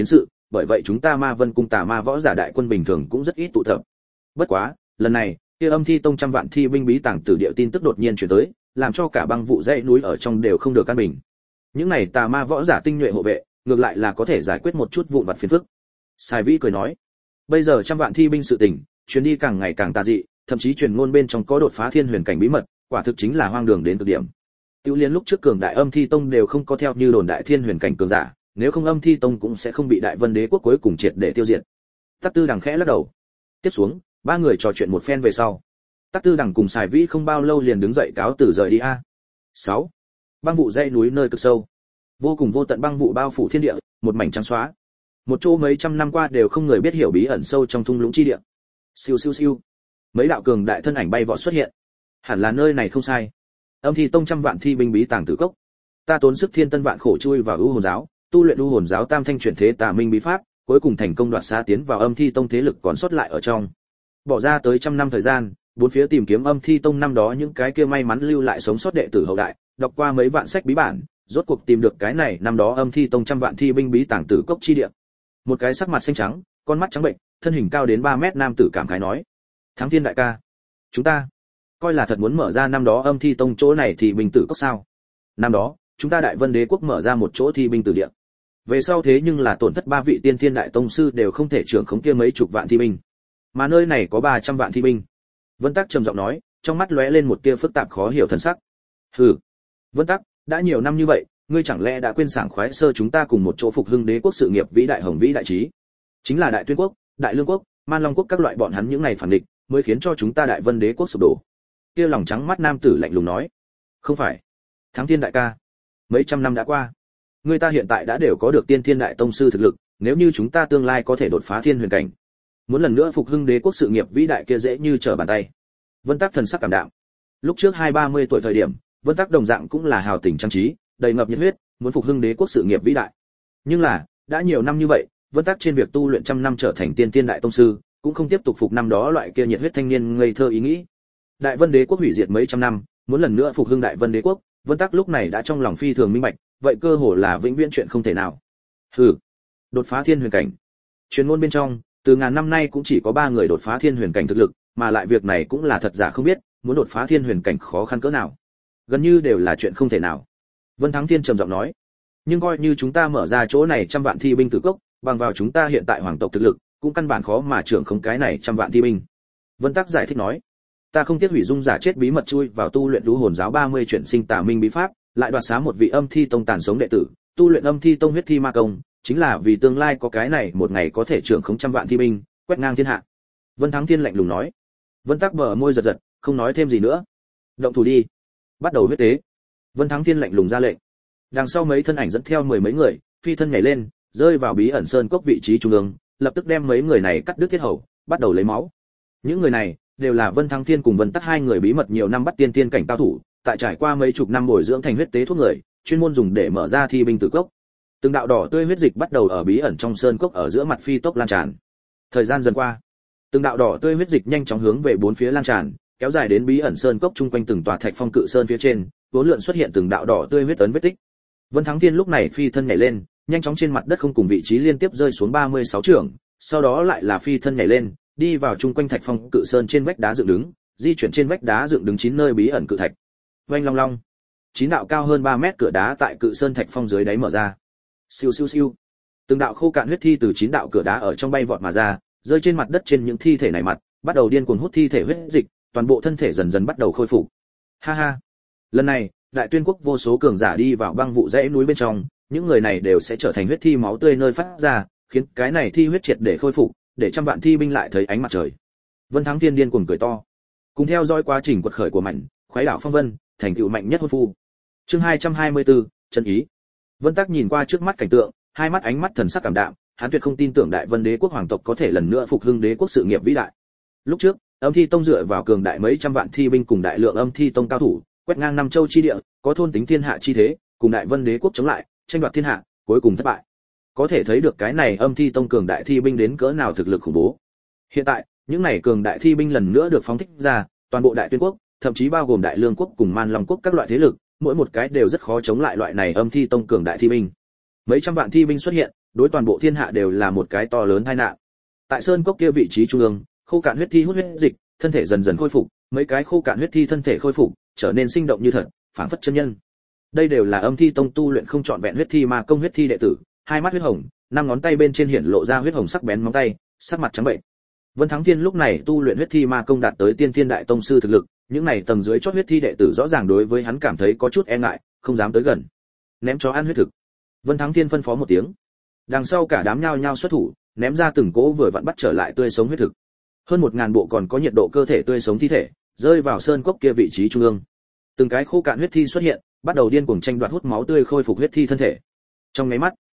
Speaker 1: bởi vậy chúng ta Ma Vân cung tà ma võ giả đại quân bình thường cũng rất ít tụ tập. Bất quá, lần này, kia Âm Thi tông trăm vạn thi binh bí tàng tử địa tin tức đột nhiên truyền tới, làm cho cả băng vụ dãy núi ở trong đều không được an bình. Những này tà ma võ giả tinh nhuệ hộ vệ, ngược lại là có thể giải quyết một chút vụn vặt phiền phức. Sai Vĩ cười nói, bây giờ trăm vạn thi binh sự tình, chuyến đi càng ngày càng tà dị, thậm chí truyền ngôn bên trong có đột phá thiên huyền cảnh bí mật, quả thực chính là hoang đường đến cực điểm. Tiêu Liên lúc trước cường đại Âm Thi tông đều không có theo như đồn đại thiên huyền cảnh cường giả, nếu không Âm Thi tông cũng sẽ không bị Đại Vân Đế quốc cuối cùng triệt để tiêu diệt. Tắc Tư Đằng khẽ lắc đầu. Tiếp xuống, ba người trò chuyện một phen về sau. Tắc Tư Đằng cùng Sài Vĩ không bao lâu liền đứng dậy cáo từ rời đi a. sáu. Băng vụ dãy núi nơi cực sâu. Vô cùng vô tận băng vụ bao phủ thiên địa, một mảnh trắng xóa. Một chỗ mấy trăm năm qua đều không người biết hiểu bí ẩn sâu trong thung lũng chi địa. Siêu siêu siêu. Mấy đạo cường đại thân ảnh bay vọt xuất hiện. Hẳn là nơi này không sai. Âm Thi tông trăm vạn thi binh bí tàng tử cốc. Ta tốn sức thiên tân vạn khổ chui vào U Hồn giáo, tu luyện U Hồn giáo tam thanh chuyển thế tà minh bí pháp, cuối cùng thành công đoạt xá tiến vào Âm Thi tông thế lực còn sót lại ở trong. Bỏ ra tới trăm năm thời gian, bốn phía tìm kiếm Âm Thi tông năm đó những cái kia may mắn lưu lại sống sót đệ tử hậu đại, đọc qua mấy vạn sách bí bản, rốt cuộc tìm được cái này năm đó Âm Thi tông trăm vạn thi binh bí tàng tử cốc chi địa. Một cái sắc mặt xanh trắng, con mắt trắng bệnh, thân hình cao đến ba mét nam tử cảm khái nói: "Thắng Thiên đại ca, chúng ta coi là thật muốn mở ra năm đó Âm Thi tông chỗ này thì binh tử cốc sao? Năm đó, chúng ta Đại Vân Đế quốc mở ra một chỗ thi binh tử địa. Về sau thế nhưng là tổn thất ba vị tiên thiên đại tông sư đều không thể trưởng khống kia mấy chục vạn thi binh. Mà nơi này có ba trăm vạn thi binh." Vân Tắc trầm giọng nói, trong mắt lóe lên một tia phức tạp khó hiểu thần sắc. "Hừ, Vân Tắc, đã nhiều năm như vậy, ngươi chẳng lẽ đã quên sảng khoái sơ chúng ta cùng một chỗ phục hưng đế quốc sự nghiệp vĩ đại hồng vĩ đại trí? Chính là Đại Tuyên quốc, Đại Lương quốc, Man Long quốc các loại bọn hắn những này phản địch, mới khiến cho chúng ta Đại Vân Đế quốc sụp đổ." Kia lòng trắng mắt nam tử lạnh lùng nói: "Không phải, Thắng Thiên đại ca, mấy trăm năm đã qua, người ta hiện tại đã đều có được tiên thiên đại tông sư thực lực, nếu như chúng ta tương lai có thể đột phá thiên huyền cảnh, muốn lần nữa phục hưng đế quốc sự nghiệp vĩ đại kia dễ như trở bàn tay." Vân Tắc thần sắc cảm đạm. Lúc trước hai ba mươi tuổi thời điểm, Vân Tắc đồng dạng cũng là hào tình trang trí, đầy ngập nhiệt huyết, muốn phục hưng đế quốc sự nghiệp vĩ đại. Nhưng là, đã nhiều năm như vậy, Vân Tắc trên việc tu luyện trăm năm trở thành tiên tiên đại tông sư, cũng không tiếp tục phục năm đó loại kia nhiệt huyết thanh niên ngây thơ ý nghĩ. Đại Vân Đế quốc hủy diệt mấy trăm năm, muốn lần nữa phục hưng Đại Vân Đế quốc, Vân Tắc lúc này đã trong lòng phi thường minh bạch, vậy cơ hồ là vĩnh viễn chuyện không thể nào. Hừ, đột phá thiên huyền cảnh. Truyền ngôn bên trong, từ ngàn năm nay cũng chỉ có ba người đột phá thiên huyền cảnh thực lực, mà lại việc này cũng là thật giả không biết, muốn đột phá thiên huyền cảnh khó khăn cỡ nào. Gần như đều là chuyện không thể nào. Vân Thắng Thiên trầm giọng nói, nhưng coi như chúng ta mở ra chỗ này trăm vạn thi binh tử cốc, bằng vào chúng ta hiện tại hoàng tộc thực lực, cũng căn bản khó mà trưởng không cái này trăm vạn thi binh. Vân Tắc giải thích nói, ta không tiếc hủy dung giả chết bí mật chui vào tu luyện Đú Hồn giáo ba mươi chuyển sinh tà minh bí pháp, lại đoạt xá một vị Âm Thi tông tàn sống đệ tử, tu luyện Âm Thi tông huyết thi ma công, chính là vì tương lai có cái này một ngày có thể trưởng khống trăm vạn thi binh, quét ngang thiên hạ. Vân Thắng Thiên lạnh lùng nói. Vân Tắc bờ môi giật giật, không nói thêm gì nữa. Động thủ đi, bắt đầu huyết tế. Vân Thắng Thiên lạnh lùng ra lệnh. Đằng sau mấy thân ảnh dẫn theo mười mấy người, phi thân nhảy lên, rơi vào bí ẩn sơn cốc vị trí trung ương, lập tức đem mấy người này cắt đứt thiết hầu, bắt đầu lấy máu. Những người này đều là Vân Thắng Thiên cùng Vân Tắc hai người bí mật nhiều năm bắt tiên tiên cảnh cao thủ, tại trải qua mấy chục năm bồi dưỡng thành huyết tế thuốc người, chuyên môn dùng để mở ra thi binh tử cốc. Từng đạo đỏ tươi huyết dịch bắt đầu ở bí ẩn trong sơn cốc ở giữa mặt phi tốc lan tràn. Thời gian dần qua, từng đạo đỏ tươi huyết dịch nhanh chóng hướng về bốn phía lan tràn, kéo dài đến bí ẩn sơn cốc chung quanh từng tòa thạch phong cự sơn phía trên, vốn lượn xuất hiện từng đạo đỏ tươi huyết ấn vết tích. Vân Thắng Thiên lúc này phi thân nhảy lên, nhanh chóng trên mặt đất không cùng vị trí liên tiếp rơi xuống ba mươi sáu trượng, sau đó lại là phi thân nhảy lên, đi vào chung quanh thạch phong cự sơn trên vách đá dựng đứng, di chuyển trên vách đá dựng đứng chín nơi bí ẩn cự thạch. Oanh long long, chín đạo cao hơn ba mét cửa đá tại cự sơn thạch phong dưới đáy mở ra. Siêu siêu siêu, từng đạo khô cạn huyết thi từ chín đạo cửa đá ở trong bay vọt mà ra, rơi trên mặt đất trên những thi thể này mặt, bắt đầu điên cuồng hút thi thể huyết dịch, toàn bộ thân thể dần dần bắt đầu khôi phục. Ha ha, lần này Đại Tuyên quốc vô số cường giả đi vào băng vụ dãy núi bên trong, những người này đều sẽ trở thành huyết thi máu tươi nơi phát ra, khiến cái này thi huyết triệt để khôi phục, để trăm vạn thi binh lại thấy ánh mặt trời. Vân Thắng Thiên điên cuồng cười to, cùng theo dõi quá trình quật khởi của mạnh, khoái đảo phong vân, thành tựu mạnh nhất hôn phu. Chương hai trăm hai mươi tư, chân ý. Vân Tắc nhìn qua trước mắt cảnh tượng, hai mắt ánh mắt thần sắc cảm đạm, hắn tuyệt không tin tưởng Đại Vân Đế quốc hoàng tộc có thể lần nữa phục hưng đế quốc sự nghiệp vĩ đại. Lúc trước, Âm Thi tông dựa vào cường đại mấy trăm vạn thi binh cùng đại lượng Âm Thi tông cao thủ, quét ngang năm châu chi địa, có thôn tính thiên hạ chi thế, cùng Đại Vân Đế quốc chống lại, tranh đoạt thiên hạ, cuối cùng thất bại. Có thể thấy được cái này Âm Thi tông cường đại thi binh đến cỡ nào thực lực khủng bố. Hiện tại, những này cường đại thi binh lần nữa được phóng thích ra, toàn bộ Đại Tuyên quốc, thậm chí bao gồm Đại Lương quốc cùng Man Long quốc các loại thế lực, mỗi một cái đều rất khó chống lại loại này Âm Thi tông cường đại thi binh. Mấy trăm vạn thi binh xuất hiện, đối toàn bộ thiên hạ đều là một cái to lớn tai nạn. Tại sơn cốc kia vị trí trung ương, khô cạn huyết thi hút huyết dịch, thân thể dần dần khôi phục, mấy cái khô cạn huyết thi thân thể khôi phục, trở nên sinh động như thật, phảng phất chân nhân. Đây đều là Âm Thi Tông tu luyện không trọn vẹn huyết thi ma công huyết thi đệ tử, hai mắt huyết hồng, năm ngón tay bên trên hiện lộ ra huyết hồng sắc bén móng tay, sắc mặt trắng bệnh. Vân Thắng Thiên lúc này tu luyện huyết thi ma công đạt tới tiên thiên đại tông sư thực lực, những này tầng dưới chót huyết thi đệ tử rõ ràng đối với hắn cảm thấy có chút e ngại, không dám tới gần. Ném cho ăn huyết thực. Vân Thắng Thiên phân phó một tiếng. Đằng sau cả đám nhao nhao xuất thủ, ném ra từng cỗ vừa vặn bắt trở lại tươi sống huyết thực. Hơn một ngàn bộ còn có nhiệt độ cơ thể tươi sống thi thể, rơi vào sơn cốc kia vị trí trung ương. Từng cái khô cạn huyết thi xuất hiện, bắt đầu điên cuồng tranh đoạt hút máu tươi khôi phục huyết thi thân thể. Trong mấy mắt,